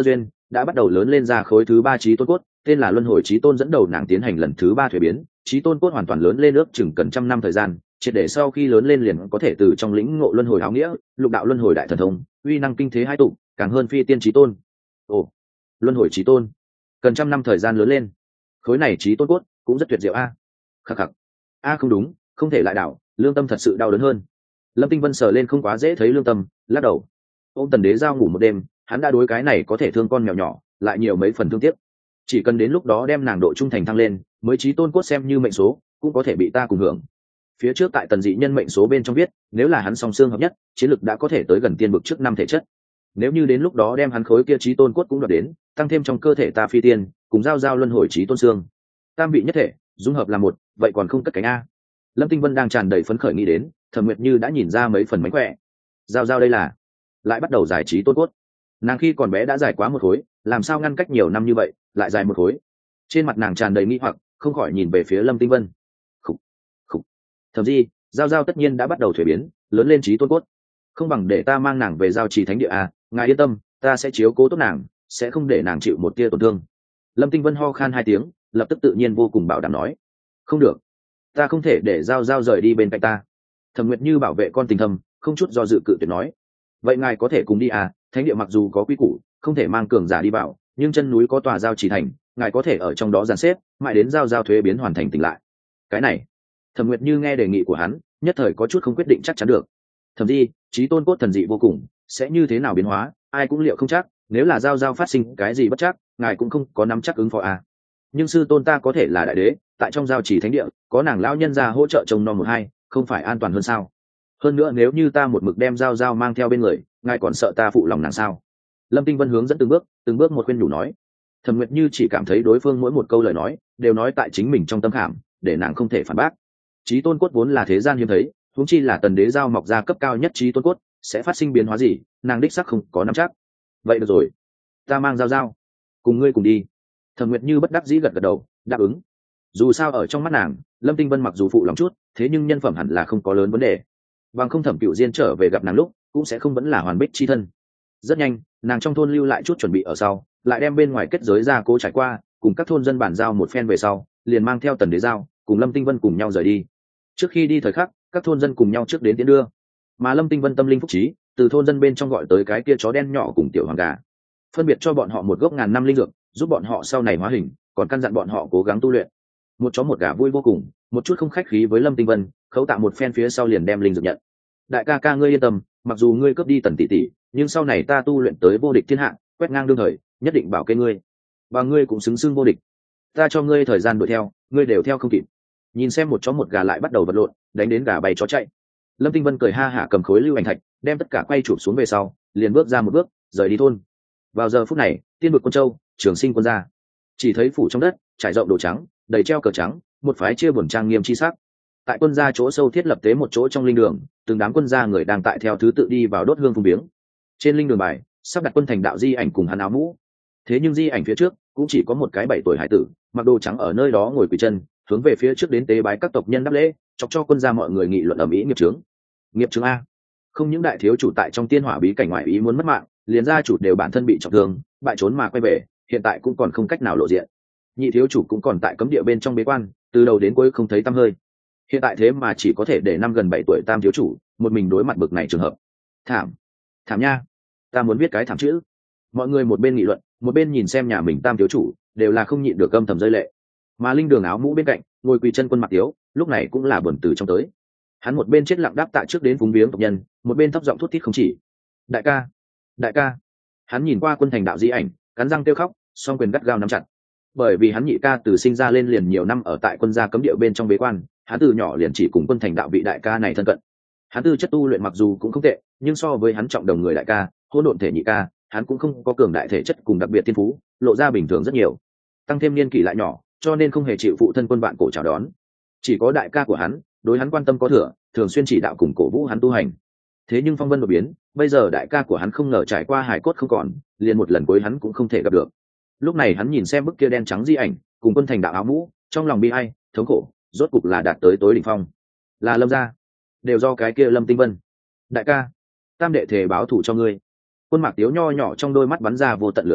đã bắt đầu lớn lên ra khối thứ ba trí tôn cốt, tên là luân hồi trí tôn, dẫn đầu nàng tiến hành lần thứ ba thuế biến. Trí tôn cốt hoàn toàn lớn lên ước chừng cần trăm năm thời gian, triệt để sau khi lớn lên liền có thể từ trong lĩnh ngộ luân hồi áo nghĩa, lục đạo luân hồi đại thần thông, uy năng kinh thế hai tụ, càng hơn phi tiên trí tôn. Ồ, luân hồi trí tôn cần trăm năm thời gian lớn lên, khối này trí tôn cốt cũng rất tuyệt diệu a. Khắc khắc, a không đúng, không thể lại đảo, lương tâm thật sự đau đớn hơn. Lâm Tinh Vân sờ lên không quá dễ thấy lương tâm, lắc đầu. Ôm Tần Đế Giao ngủ một đêm, hắn đã đối cái này có thể thương con mèo nhỏ lại nhiều mấy phần thương tiếc. Chỉ cần đến lúc đó đem nàng độ trung thành thăng lên, mới trí tôn cốt xem như mệnh số cũng có thể bị ta cùng hưởng. Phía trước tại Tần dị nhân mệnh số bên trong viết, nếu là hắn song xương hợp nhất, chiến lực đã có thể tới gần tiên vực trước năm thể chất. Nếu như đến lúc đó đem hắn khối kia trí tôn cốt cũng đoạt đến, tăng thêm trong cơ thể ta phi tiên, cùng giao giao luân hồi trí tôn xương, tam vị nhất thể dung hợp là một, vậy còn không cất cánh a. Lâm Tinh Vân đang tràn đầy phấn khởi nghĩ đến, Thẩm Nguyệt Như đã nhìn ra mấy phần mánh khỏe. Giao giao đây là lại bắt đầu giải trí tôn cốt. Nàng khi còn bé đã giải quá một khối, làm sao ngăn cách nhiều năm như vậy lại dài một khối? Trên mặt nàng tràn đầy nghi hoặc, không khỏi nhìn về phía Lâm Tinh Vân. Khủ, khủ. Thậm gì, giao giao tất nhiên đã bắt đầu thuế biến, lớn lên trí tôn cốt, không bằng để ta mang nàng về giao trì thánh địa à? Ngài yên tâm, ta sẽ chiếu cố tốt nàng, sẽ không để nàng chịu một tia tổn thương. Lâm Tinh Vân ho khan hai tiếng, lập tức tự nhiên vô cùng bảo đảm nói. Không được, ta không thể để giao giao rời đi bên cạnh ta. Thẩm Nguyệt Như bảo vệ con tình thầm, không chút do dự cự tuyệt nói. Vậy ngài có thể cùng đi à? Thánh địa mặc dù có quy củ, không thể mang cường giả đi vào, nhưng chân núi có tòa giao trì thành, ngài có thể ở trong đó dàn xếp, mãi đến giao giao thuế biến hoàn thành tỉnh lại. Cái này, Thẩm Nguyệt Như nghe đề nghị của hắn, nhất thời có chút không quyết định chắc chắn được. Thẩm Di, trí tôn cốt thần dị vô cùng, sẽ như thế nào biến hóa, ai cũng liệu không chắc. Nếu là giao giao phát sinh cái gì bất chắc, ngài cũng không có nắm chắc ứng phó à. Nhưng sư tôn ta có thể là đại đế, tại trong giao trì thánh địa, có nàng lão nhân ra hỗ trợ trông nom một hai, không phải an toàn hơn sao? Hơn nữa nếu như ta một mực đem giao giao mang theo bên người, ngài còn sợ ta phụ lòng nàng sao? Lâm Tinh Vân hướng dẫn từng bước, từng bước một khuyên nhủ nói. Thẩm Nguyệt Như chỉ cảm thấy đối phương mỗi một câu lời nói đều nói tại chính mình trong tâm khảm, để nàng không thể phản bác. Chí tôn cốt vốn là thế gian hiếm thấy, huống chi là Tần Đế Giao mọc ra cấp cao nhất chí tôn cốt, sẽ phát sinh biến hóa gì, nàng đích xác không có nắm chắc. Vậy được rồi, ta mang giao giao, cùng ngươi cùng đi. Thẩm Nguyệt Như bất đắc dĩ gật gật đầu, đáp ứng. Dù sao ở trong mắt nàng, Lâm Tinh Vân mặc dù phụ lòng chút, thế nhưng nhân phẩm hẳn là không có lớn vấn đề. Bằng không Thẩm Cửu Diên trở về gặp nàng lúc, cũng sẽ không vẫn là hoàn bích chi thân. Rất nhanh, nàng trong thôn lưu lại chút chuẩn bị ở sau, lại đem bên ngoài kết giới ra cố trải qua, cùng các thôn dân bản giao một phen về sau, liền mang theo Tần Đế Giao cùng Lâm Tinh Vân cùng nhau rời đi. Trước khi đi thời khắc, các thôn dân cùng nhau trước đến tiễn đưa, mà Lâm Tinh Vân tâm linh phúc trí, từ thôn dân bên trong gọi tới cái kia chó đen nhỏ cùng tiểu hoàng gà, phân biệt cho bọn họ một gốc ngàn năm linh dược, giúp bọn họ sau này hóa hình, còn căn dặn bọn họ cố gắng tu luyện. Một chó một gà vui vô cùng, một chút không khách khí với Lâm Tinh Vân, khấu tạ một phen phía sau liền đem linh dược nhận. Đại ca ca ngươi yên tâm, mặc dù ngươi cướp đi Tần tỷ tỷ, nhưng sau này ta tu luyện tới vô địch thiên hạ, quét ngang đương thời, nhất định bảo kê ngươi, và ngươi cũng xứng xưng vô địch. Ta cho ngươi thời gian đuổi theo, ngươi đều theo không kịp. Nhìn xem một chó một gà lại bắt đầu vật lộn, đánh đến gà bay chó chạy. Lâm Tinh Vân cười ha hả cầm khối lưu ảnh thạch, đem tất cả quay chụp xuống về sau, liền bước ra một bước, rời đi thôn. Vào giờ phút này, tiên vực quân châu, Trường Sinh quân ra, chỉ thấy phủ trong đất trải rộng đồ trắng, đầy treo cờ trắng, một phái chia buồn trang nghiêm chi sắc. Tại quân gia chỗ sâu thiết lập tế một chỗ trong linh đường, từng đám quân gia người đang tại theo thứ tự đi vào đốt hương phùng biếng. Trên linh đường bài sắp đặt quân thành đạo di ảnh cùng hắn áo mũ, thế nhưng di ảnh phía trước cũng chỉ có một cái bảy tuổi hải tử, mặc đồ trắng ở nơi đó ngồi quỳ chân, hướng về phía trước đến tế bái các tộc nhân đáp lễ, chọc cho quân gia mọi người nghị luận ầm ĩ. Nghiệp trướng, nghiệp trướng a! Không những đại thiếu chủ tại trong tiên hỏa bí cảnh ngoại ý muốn mất mạng, liền gia chủ đều bản thân bị trọng thương, bại trốn mà quay về, hiện tại cũng còn không cách nào lộ diện. Nhị thiếu chủ cũng còn tại cấm địa bên trong bế quan, từ đầu đến cuối không thấy tăm hơi. Hiện tại thế mà chỉ có thể để năm gần bảy tuổi tam thiếu chủ một mình đối mặt bực này trường hợp. Thảm, thảm nha! Ta muốn viết cái thảm chữ. Mọi người một bên nghị luận, một bên nhìn xem nhà mình tam thiếu chủ, đều là không nhịn được âm thầm rơi lệ. Mà linh đường áo mũ bên cạnh ngồi quỳ chân quân Mặc Tiếu, lúc này cũng là buồn từ trong tới. Hắn một bên chết lặng đáp tạ trước đến phúng viếng tộc nhân, một bên thấp giọng thút thít không chỉ. Đại ca, đại ca! Hắn nhìn qua quân thành đạo di ảnh, cắn răng kêu khóc, song quyền gắt gao nắm chặt. Bởi vì hắn nhị ca từ sinh ra lên liền nhiều năm ở tại quân gia cấm địa bên trong bế quan, hắn từ nhỏ liền chỉ cùng quân thành đạo vị đại ca này thân cận. Hắn tư chất tu luyện mặc dù cũng không tệ, nhưng so với hắn trọng đồng người đại ca, hỗn độn thể nhị ca, hắn cũng không có cường đại thể chất cùng đặc biệt thiên phú, lộ ra bình thường rất nhiều. Tăng thêm niên kỷ lại nhỏ, cho nên không hề chịu phụ thân quân bạn cổ chào đón. Chỉ có đại ca của hắn, đối hắn quan tâm có thừa, thường xuyên chỉ đạo cùng cổ vũ hắn tu hành. Thế nhưng phong vân đột biến, bây giờ đại ca của hắn không ngờ trải qua hải cốt không còn, liền một lần cuối hắn cũng không thể gặp được. Lúc này hắn nhìn xem bức kia đen trắng di ảnh, cùng quân thành đạo áo mũ, trong lòng bi ai, thống khổ, rốt cục là đạt tới tối đỉnh phong. Là Lâm gia, đều do cái kia Lâm Tinh Vân. Đại ca, tam đệ thể báo thủ cho ngươi. Quân Mạc Tiếu nho nhỏ trong đôi mắt bắn ra vô tận lửa giận,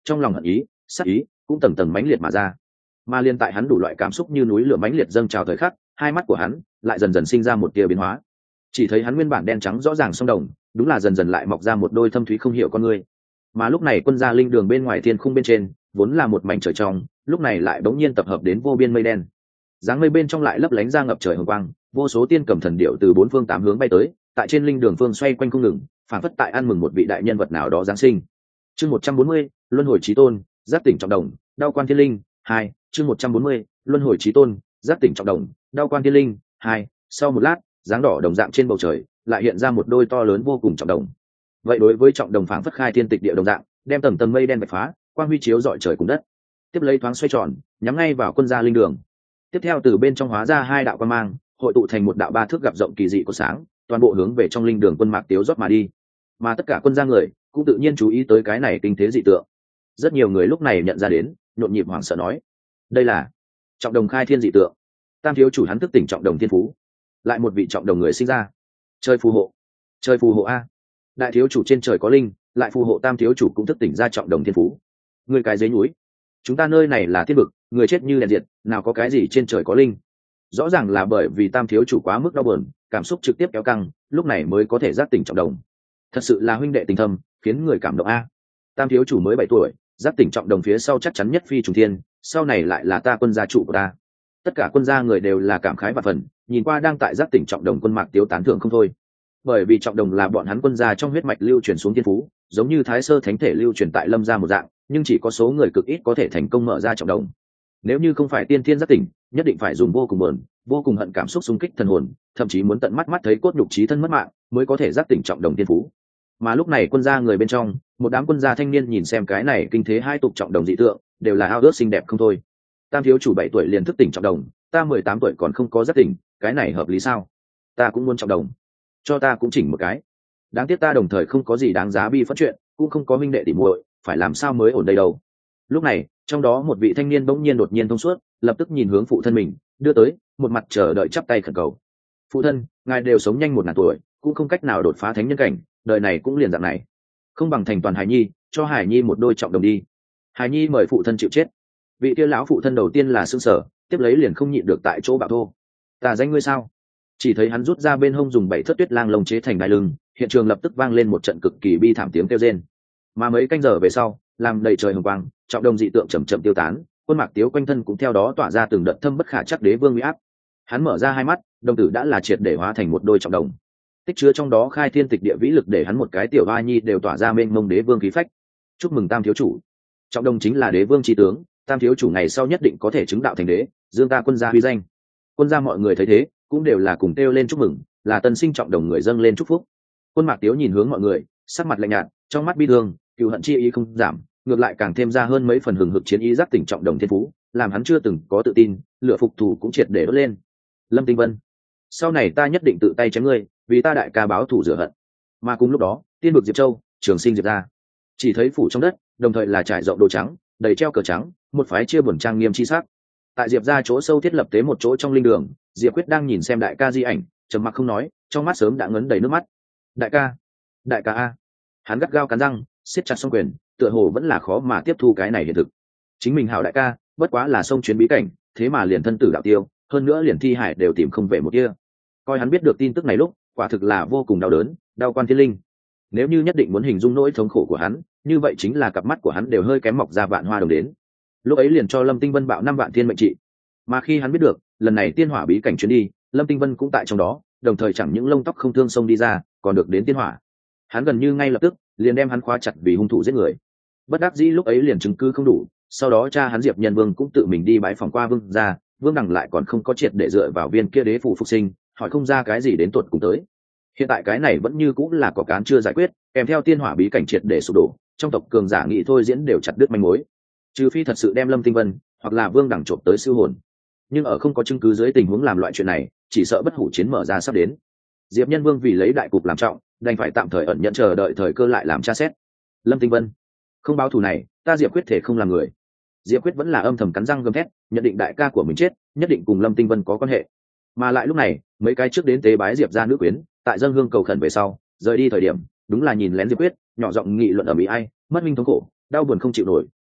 trong lòng hận ý sát ý cũng tầng tầng mãnh liệt mà ra. Mà liên tại hắn đủ loại cảm xúc như núi lửa mãnh liệt dâng trào thời khắc, hai mắt của hắn lại dần dần sinh ra một tia biến hóa. Chỉ thấy hắn nguyên bản đen trắng rõ ràng song đồng, đúng là dần dần lại mọc ra một đôi thâm thúy không hiểu con người. Mà lúc này quân gia linh đường bên ngoài thiên khung bên trên, vốn là một mảnh trời trong, lúc này lại bỗng nhiên tập hợp đến vô biên mây đen. Dáng mây bên trong lại lấp lánh ra ngập trời hồng quang, vô số tiên cầm thần điệu từ bốn phương tám hướng bay tới, tại trên linh đường phương xoay quanh không ngừng, phản phất tại ăn mừng một vị đại nhân vật nào đó giáng sinh. Chương một trăm bốn mươi, luân hồi chí tôn, giác tỉnh trọng đồng, đao quan thiên linh, hai, chương một trăm bốn mươi, luân hồi chí tôn, giác tỉnh trọng đồng, đao quan thiên linh, hai. Sau một lát, dáng đỏ đồng dạng trên bầu trời, lại hiện ra một đôi to lớn vô cùng trọng đồng. Vậy đối với trọng đồng phảng phất khai thiên tịch địa đồng dạng, đem tầng tầng mây đen bạch phá, quang huy chiếu rọi trời cùng đất. Tiếp lấy thoáng xoay tròn, nhắm ngay vào quân gia linh đường. Tiếp theo từ bên trong hóa ra hai đạo quang mang, hội tụ thành một đạo ba thước gặp rộng kỳ dị của sáng, toàn bộ hướng về trong linh đường quân mạc tiếu rót mà đi. Mà tất cả quân gia người cũng tự nhiên chú ý tới cái này kinh thế dị tượng. Rất nhiều người lúc này nhận ra đến, nhộn nhịp hoảng sợ nói: đây là trọng đồng khai thiên dị tượng. Tam thiếu chủ hắn thức tỉnh trọng đồng thiên phú, lại một vị trọng đồng người sinh ra. Trời phù hộ, trời phù hộ a! Đại thiếu chủ trên trời có linh, lại phù hộ tam thiếu chủ cũng thức tỉnh ra trọng đồng thiên phú. Người cái dế núi, chúng ta nơi này là thiên vực, người chết như đèn diệt, nào có cái gì trên trời có linh. Rõ ràng là bởi vì tam thiếu chủ quá mức đau buồn, cảm xúc trực tiếp kéo căng, lúc này mới có thể giác tỉnh trọng đồng. Thật sự là huynh đệ tình thâm, khiến người cảm động a. Tam thiếu chủ mới bảy tuổi, giác tỉnh trọng đồng phía sau chắc chắn nhất phi trùng thiên, sau này lại là ta quân gia chủ của ta. Tất cả quân gia người đều là cảm khái và phần, nhìn qua đang tại giác tỉnh trọng đồng quân mạc tiếu tán thưởng không thôi. Bởi vì trọng đồng là bọn hắn quân gia trong huyết mạch lưu truyền xuống thiên phú, giống như thái sơ thánh thể lưu truyền tại lâm gia một dạng, nhưng chỉ có số người cực ít có thể thành công mở ra trọng đồng. Nếu như không phải tiên thiên giác tỉnh, nhất định phải dùng vô cùng buồn, vô cùng hận cảm xúc xung kích thần hồn, thậm chí muốn tận mắt mắt thấy cốt nhục chí thân mất mạng, mới có thể giác tỉnh trọng đồng thiên phú. Mà lúc này quân gia người bên trong, một đám quân gia thanh niên nhìn xem cái này kinh thế hai tục trọng đồng dị tượng, đều là ao ước xinh đẹp không thôi. Tam thiếu chủ bảy tuổi liền thức tỉnh trọng đồng, ta mười tám tuổi còn không có giác tỉnh, cái này hợp lý sao? Ta cũng muốn trọng đồng, cho ta cũng chỉnh một cái. Đáng tiếc ta đồng thời không có gì đáng giá bi phẫn chuyện, cũng không có minh đệ tỉ muội, phải làm sao mới ổn đây đâu. Lúc này, trong đó một vị thanh niên bỗng nhiên đột nhiên thông suốt, lập tức nhìn hướng phụ thân mình, đưa tới một mặt chờ đợi chắp tay khẩn cầu: phụ thân, ngài đều sống nhanh một ngàn tuổi, cũng không cách nào đột phá thánh nhân cảnh, đời này cũng liền dạng này, không bằng thành toàn hải nhi, cho hải nhi một đôi trọng đồng đi. Hải nhi mời phụ thân chịu chết. Vị kia lão phụ thân đầu tiên là sững sờ, tiếp lấy liền không nhịn được tại chỗ bạo thô: ta danh ngươi sao? Chỉ thấy hắn rút ra bên hông dùng bảy thất tuyết lang lồng chế thành đai lưng, hiện trường lập tức vang lên một trận cực kỳ bi thảm tiếng kêu rên. Mà mấy canh giờ về sau, làm đầy trời hồng quang, trọng đồng dị tượng chậm chậm tiêu tán, quân mạc tiếu quanh thân cũng theo đó tỏa ra từng đợt thâm bất khả chắc đế vương uy áp. Hắn mở ra hai mắt, đồng tử đã là triệt để hóa thành một đôi trọng đồng, tích chứa trong đó khai thiên tịch địa vĩ lực, để hắn một cái tiểu hoa nhi đều tỏa ra mênh mông đế vương khí phách. Chúc mừng tam thiếu chủ, trọng đồng chính là đế vương chi tướng, tam thiếu chủ ngày sau nhất định có thể chứng đạo thành đế, dương ta quân gia huy danh. Quân gia mọi người thấy thế cũng đều là cùng kêu lên chúc mừng, là tân sinh trọng đồng người dâng lên chúc phúc. Quân mạc tiếu nhìn hướng mọi người, sắc mặt lạnh nhạt, trong mắt bi thương, cựu hận chi ý không giảm, ngược lại càng thêm ra hơn mấy phần hừng hực chiến ý giác tỉnh trọng đồng thiên phú, làm hắn chưa từng có tự tin, lửa phục thủ cũng triệt để đốt lên. Lâm Tinh Vân, sau này ta nhất định tự tay chém ngươi, vì ta đại ca báo thù rửa hận. Mà cùng lúc đó, tiên vực Diệp Châu, trường sinh Diệp ra, chỉ thấy phủ trong đất, đồng thời là trải rộng đồ trắng, đầy treo cờ trắng, một phái chia buồn trang nghiêm chi sắc. Tại Diệp ra chỗ sâu thiết lập tế một chỗ trong linh đường, Diệp Quyết đang nhìn xem đại ca di ảnh, trầm mặc không nói, trong mắt sớm đã ngấn đầy nước mắt. Đại ca, đại ca a! Hắn gắt gao cắn răng, siết chặt song quyền, tựa hồ vẫn là khó mà tiếp thu cái này hiện thực. Chính mình hảo đại ca, bất quá là sông chuyến bí cảnh, thế mà liền thân tử đạo tiêu, hơn nữa liền thi hải đều tìm không về một kia. Coi hắn biết được tin tức này lúc, quả thực là vô cùng đau đớn, đau quan thiên linh. Nếu như nhất định muốn hình dung nỗi thống khổ của hắn, như vậy chính là cặp mắt của hắn đều hơi kém mọc ra vạn hoa đồng đến. Lúc ấy liền cho Lâm Tinh Vân bạo năm vạn thiên mệnh trị. Mà khi hắn biết được, lần này tiên hỏa bí cảnh chuyến đi, Lâm Tinh Vân cũng tại trong đó, đồng thời chẳng những lông tóc không thương xông đi ra, còn được đến tiên hỏa. Hắn gần như ngay lập tức liền đem hắn khóa chặt vì hung thủ giết người. Bất đắc dĩ lúc ấy liền chứng cứ không đủ, sau đó cha hắn Diệp Nhân Vương cũng tự mình đi bái phòng qua Vương gia, Vương đẳng lại còn không có triệt để dựa vào viên kia đế phù phục sinh, hỏi không ra cái gì đến tuột cùng tới. Hiện tại cái này vẫn như cũng là có cán chưa giải quyết, kèm theo tiên hỏa bí cảnh triệt để sụp đổ, trong tộc cường giả nghị thôi diễn đều chặt đứt manh mối, trừ phi thật sự đem Lâm Tinh Vân hoặc là Vương đẳng trộm tới siêu hồn. Nhưng ở không có chứng cứ dưới tình huống làm loại chuyện này, chỉ sợ bất hủ chiến mở ra sắp đến. Diệp Nhân Vương vì lấy đại cục làm trọng, đành phải tạm thời ẩn nhận chờ đợi thời cơ lại làm tra xét. Lâm Tinh Vân, không báo thù này, ta Diệp Quyết thể không làm người. Diệp Quyết vẫn là âm thầm cắn răng gầm thét, nhận định đại ca của mình chết, nhất định cùng Lâm Tinh Vân có quan hệ. Mà lại lúc này, mấy cái trước đến tế bái Diệp gia nữ quyến, tại dâng hương cầu khẩn về sau, rời đi thời điểm, đúng là nhìn lén Diệp Quyết, nhỏ giọng nghị luận ở mỹ ai, mất minh thống khổ, đau buồn không chịu nổi,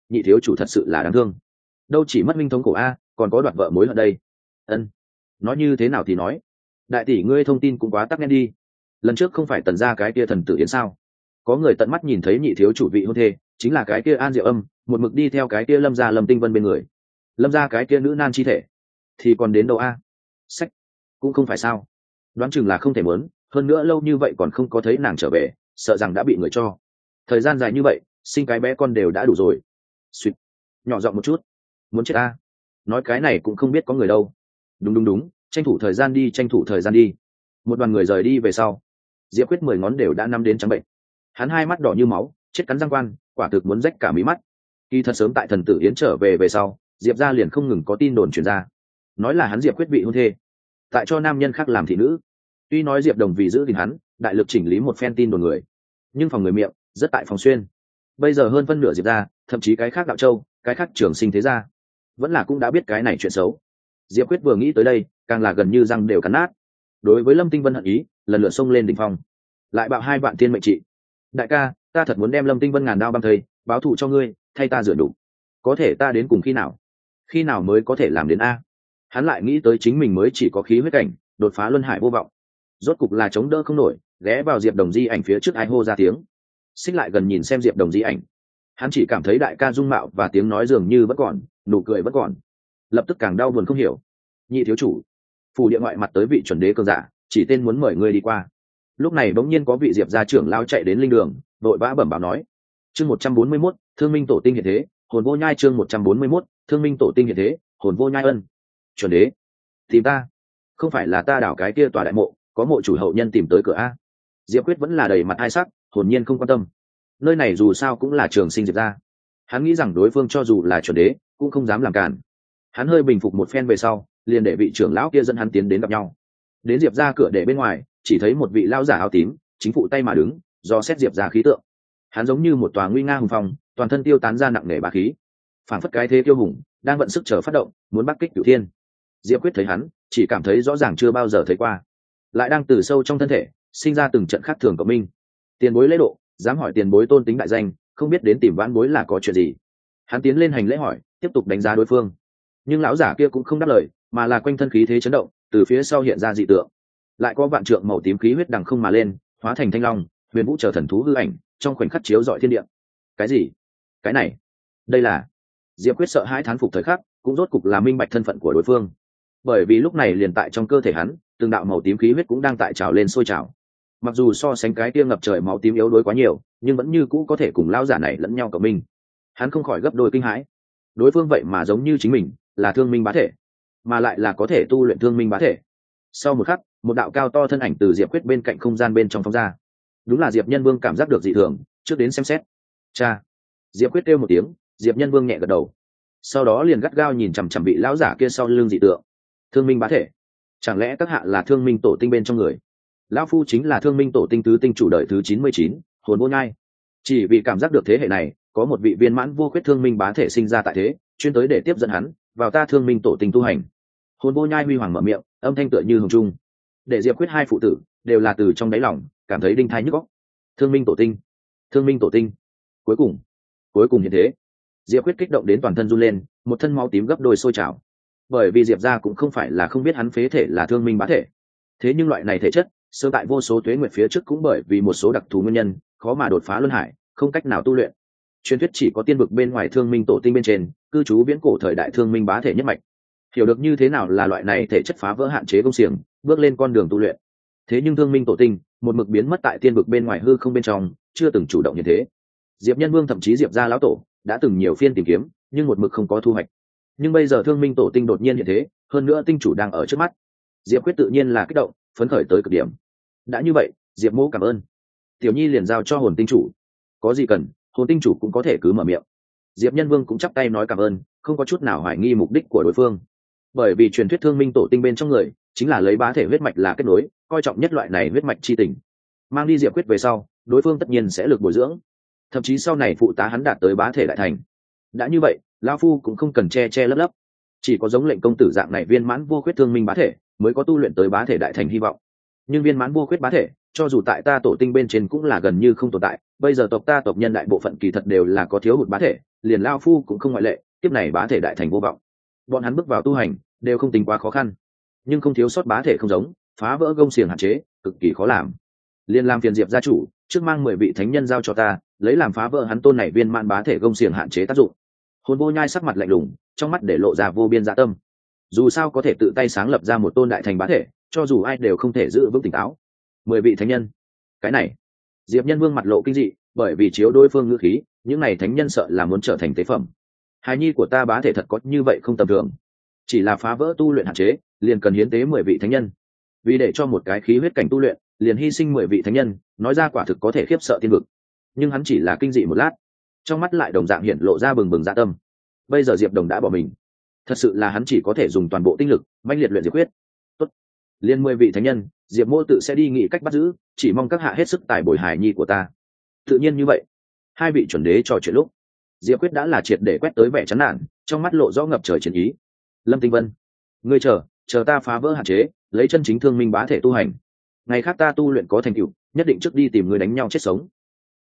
nhị thiếu chủ thật sự là đáng thương. Đâu chỉ mất minh thống cổ a, còn có đoạt vợ mối ở đây. Ân, nói như thế nào thì nói, đại tỷ ngươi thông tin cũng quá tắc nghẽn đi. Lần trước không phải tần ra cái kia thần tử yến sao, có người tận mắt nhìn thấy nhị thiếu chủ vị hôn thê chính là cái kia An Diệu Âm, một mực đi theo cái kia Lâm gia Lâm Tinh Vân bên người. Lâm gia cái kia nữ nan chi thể thì còn đến đâu a? Sách cũng không phải sao, đoán chừng là không thể muốn, hơn nữa lâu như vậy còn không có thấy nàng trở về, sợ rằng đã bị người cho. Thời gian dài như vậy, sinh cái bé con đều đã đủ rồi. Suýt, nhỏ giọng một chút, muốn chết a. Nói cái này cũng không biết có người đâu. Đúng đúng đúng, tranh thủ thời gian đi, tranh thủ thời gian đi. Một đoàn người rời đi về sau, Diệp Quyết mười ngón đều đã năm đến trắng bệnh. Hắn hai mắt đỏ như máu, chết cắn răng quan, quả thực muốn rách cả mí mắt. Khi thật sớm tại thần tử yến trở về về sau, Diệp gia liền không ngừng có tin đồn truyền ra, nói là hắn Diệp Quyết bị hôn thê, tại cho nam nhân khác làm thị nữ. Tuy nói Diệp Đồng vì giữ gìn hắn, đại lực chỉnh lý một phen tin đồn người, nhưng phòng người miệng rất tại phòng xuyên. Bây giờ hơn phân nửa Diệp gia, thậm chí cái khác đạo châu, cái khác trường sinh thế gia, vẫn là cũng đã biết cái này chuyện xấu. Diệp Quyết vừa nghĩ tới đây, càng là gần như răng đều cắn nát. Đối với Lâm Tinh Vân hận ý lần lượt xông lên đỉnh phong, lại bạo hai vạn tiên mệnh trị. Đại ca, ta thật muốn đem Lâm Tinh Vân ngàn đao băm thây, báo thù cho ngươi, thay ta rửa đủ. Có thể ta đến cùng khi nào? Khi nào mới có thể làm đến a? Hắn lại nghĩ tới chính mình mới chỉ có khí huyết cảnh, đột phá luân hải vô vọng, rốt cục là chống đỡ không nổi, ghé vào Diệp Đồng di ảnh phía trước ai hô ra tiếng. Xích lại gần nhìn xem Diệp Đồng di ảnh, hắn chỉ cảm thấy đại ca dung mạo và tiếng nói dường như vẫn còn, nụ cười vẫn còn, lập tức càng đau buồn không hiểu. Nhị thiếu chủ, phủ địa ngoại mặt tới vị chuẩn đế cường giả, chỉ tên muốn mời ngươi đi qua. Lúc này bỗng nhiên có vị Diệp gia trưởng lao chạy đến linh đường, vội vã bẩm báo nói. Chương một trăm bốn mươi mốt, Thương Minh tổ tinh hiện thế, hồn vô nhai. Chương một trăm bốn mươi mốt, Thương Minh tổ tinh hiện thế, hồn vô nhai. Ân, chuẩn đế tìm ta? Không phải là ta đảo cái kia tòa đại mộ, có mộ chủ hậu nhân tìm tới cửa a? Diệp Quyết vẫn là đầy mặt hai sắc, hồn nhiên không quan tâm. Nơi này dù sao cũng là trường sinh Diệp gia, hắn nghĩ rằng đối phương cho dù là chuẩn đế cũng không dám làm cản. Hắn hơi bình phục một phen về sau, liền để vị trưởng lão kia dẫn hắn tiến đến gặp nhau. Đến Diệp gia cửa để bên ngoài, chỉ thấy một vị lão giả áo tím chính phụ tay mà đứng, do xét Diệp gia khí tượng. Hắn giống như một tòa nguy nga hùng phong, toàn thân tiêu tán ra nặng nề bá khí, phản phất cái thế tiêu hùng đang vận sức chờ phát động, muốn bắc kích cửu thiên. Diệp Quyết thấy hắn, chỉ cảm thấy rõ ràng chưa bao giờ thấy qua, lại đang từ sâu trong thân thể sinh ra từng trận khác thường cộng minh. Tiền bối lễ độ, dám hỏi tiền bối tôn tính đại danh, không biết đến tìm vãn bối là có chuyện gì? Hắn tiến lên hành lễ hỏi, tiếp tục đánh giá đối phương. Nhưng lão giả kia cũng không đáp lời, mà là quanh thân khí thế chấn động, từ phía sau hiện ra dị tượng, lại có vạn trượng màu tím khí huyết đằng không mà lên, hóa thành thanh long, huyền vũ chờ thần thú hư ảnh, trong khoảnh khắc chiếu rọi thiên địa. Cái gì? Cái này, đây là... Diệp Quyết sợ hãi thán phục thời khắc, cũng rốt cục là minh bạch thân phận của đối phương. Bởi vì lúc này liền tại trong cơ thể hắn, từng đạo màu tím khí huyết cũng đang tại trào lên sôi trào. Mặc dù so sánh cái kia ngập trời máu tím yếu đuối quá nhiều, nhưng vẫn như cũ có thể cùng lão giả này lẫn nhau cộng minh. Hắn không khỏi gấp đôi kinh hãi. Đối phương vậy mà giống như chính mình, là thương minh bá thể, mà lại là có thể tu luyện thương minh bá thể. Sau một khắc, một đạo cao to thân ảnh từ Diệp Quyết bên cạnh không gian bên trong phóng ra. Đúng là Diệp Nhân Vương cảm giác được dị thường, trước đến xem xét. Cha! Diệp Quyết kêu một tiếng, Diệp Nhân Vương nhẹ gật đầu, sau đó liền gắt gao nhìn chằm chằm vị lão giả kia sau lưng dị tượng. Thương minh bá thể, chẳng lẽ các hạ là thương minh tổ tinh bên trong người? Lão phu chính là thương minh tổ tinh tứ tinh chủ đời thứ chín mươi chín, hồn vô nhai. Chỉ vì cảm giác được thế hệ này có một vị viên mãn vô khuyết thương minh bá thể sinh ra tại thế, chuyên tới để tiếp dẫn hắn vào ta thương minh tổ tinh tu hành. Hồn vô nhai huy hoàng mở miệng, âm thanh tựa như hồng trung, để Diệp Quyết hai phụ tử đều là từ trong đáy lòng cảm thấy đinh thái nhức óc. Thương minh tổ tinh, thương minh tổ tinh, cuối cùng cuối cùng như thế. Diệp Quyết kích động đến toàn thân run lên, một thân máu tím gấp đôi sôi trào. Bởi vì Diệp gia cũng không phải là không biết hắn phế thể là thương minh bá thể, thế nhưng loại này thể chất sơ tại vô số tuế nguyệt phía trước cũng bởi vì một số đặc thù nguyên nhân khó mà đột phá luân hải, không cách nào tu luyện. Truyền thuyết chỉ có tiên vực bên ngoài thương minh tổ tinh bên trên cư trú viễn cổ thời đại thương minh bá thể nhất mạch hiểu được như thế nào là loại này thể chất phá vỡ hạn chế công xiềng, bước lên con đường tu luyện. Thế nhưng thương minh tổ tinh một mực biến mất tại tiên vực bên ngoài hư không bên trong, chưa từng chủ động như thế. Diệp Nhân Vương thậm chí Diệp gia lão tổ đã từng nhiều phiên tìm kiếm, nhưng một mực không có thu hoạch. Nhưng bây giờ thương minh tổ tinh đột nhiên như thế, hơn nữa tinh chủ đang ở trước mắt, Diệp Quyết tự nhiên là kích động phấn khởi tới cực điểm. Đã như vậy, Diệp mỗ cảm ơn. Tiểu nhi liền giao cho hồn tinh chủ, có gì cần hồn tinh chủ cũng có thể cứ mở miệng. Diệp Nhân Vương cũng chắp tay nói cảm ơn, không có chút nào hoài nghi mục đích của đối phương. Bởi vì truyền thuyết thương minh tổ tinh bên trong người chính là lấy bá thể huyết mạch là kết nối, coi trọng nhất loại này huyết mạch chi tình. Mang đi Diệp Quyết về sau, đối phương tất nhiên sẽ lực bồi dưỡng, thậm chí sau này phụ tá hắn đạt tới bá thể đại thành. Đã như vậy, lão phu cũng không cần che che lấp lấp, chỉ có giống lệnh công tử dạng này viên mãn vô khuyết thương minh bá thể mới có tu luyện tới bá thể đại thành hy vọng. Nhưng viên mãn vô khuyết bá thể cho dù tại ta tổ tinh bên trên cũng là gần như không tồn tại. Bây giờ tộc ta tộc nhân đại bộ phận kỳ thật đều là có thiếu hụt bá thể, liền lao phu cũng không ngoại lệ, tiếp này bá thể đại thành vô vọng. Bọn hắn bước vào tu hành đều không tính quá khó khăn, nhưng không thiếu sót bá thể không giống, phá vỡ gông xiềng hạn chế cực kỳ khó làm. Liên làm phiền Diệp gia chủ trước mang mười vị thánh nhân giao cho ta, lấy làm phá vỡ hắn tôn này viên mãn bá thể gông xiềng hạn chế tác dụng. Hồn Vô Nhai sắc mặt lạnh lùng, trong mắt để lộ ra vô biên dạ tâm. Dù sao có thể tự tay sáng lập ra một tôn đại thành bá thể, cho dù ai đều không thể giữ vững tỉnh táo. Mười vị thánh nhân, cái này Diệp Nhân Vương mặt lộ kinh dị, bởi vì chiếu đối phương ngữ khí, những này thánh nhân sợ là muốn trở thành tế phẩm. Hài nhi của ta bá thể thật có như vậy không tầm thường, chỉ là phá vỡ tu luyện hạn chế liền cần hiến tế mười vị thánh nhân, vì để cho một cái khí huyết cảnh tu luyện liền hy sinh mười vị thánh nhân, nói ra quả thực có thể khiếp sợ thiên vực. Nhưng hắn chỉ là kinh dị một lát, trong mắt lại đồng dạng hiện lộ ra bừng bừng dạ tâm. Bây giờ Diệp Đồng đã bỏ mình, thật sự là hắn chỉ có thể dùng toàn bộ tinh lực manh liệt luyện diệp quyết. Tốt, liên mười vị thánh nhân Diệp Mô tự sẽ đi nghĩ cách bắt giữ, chỉ mong các hạ hết sức tài bồi hài nhi của ta. Tự nhiên như vậy. Hai vị chuẩn đế trò chuyện lúc, Diệp Quyết đã là triệt để quét tới vẻ chán nản, trong mắt lộ rõ ngập trời chiến ý. Lâm Tinh Vân, ngươi chờ chờ ta phá vỡ hạn chế, lấy chân chính thương minh bá thể tu hành, ngày khác ta tu luyện có thành tựu, nhất định trước đi tìm người đánh nhau chết sống.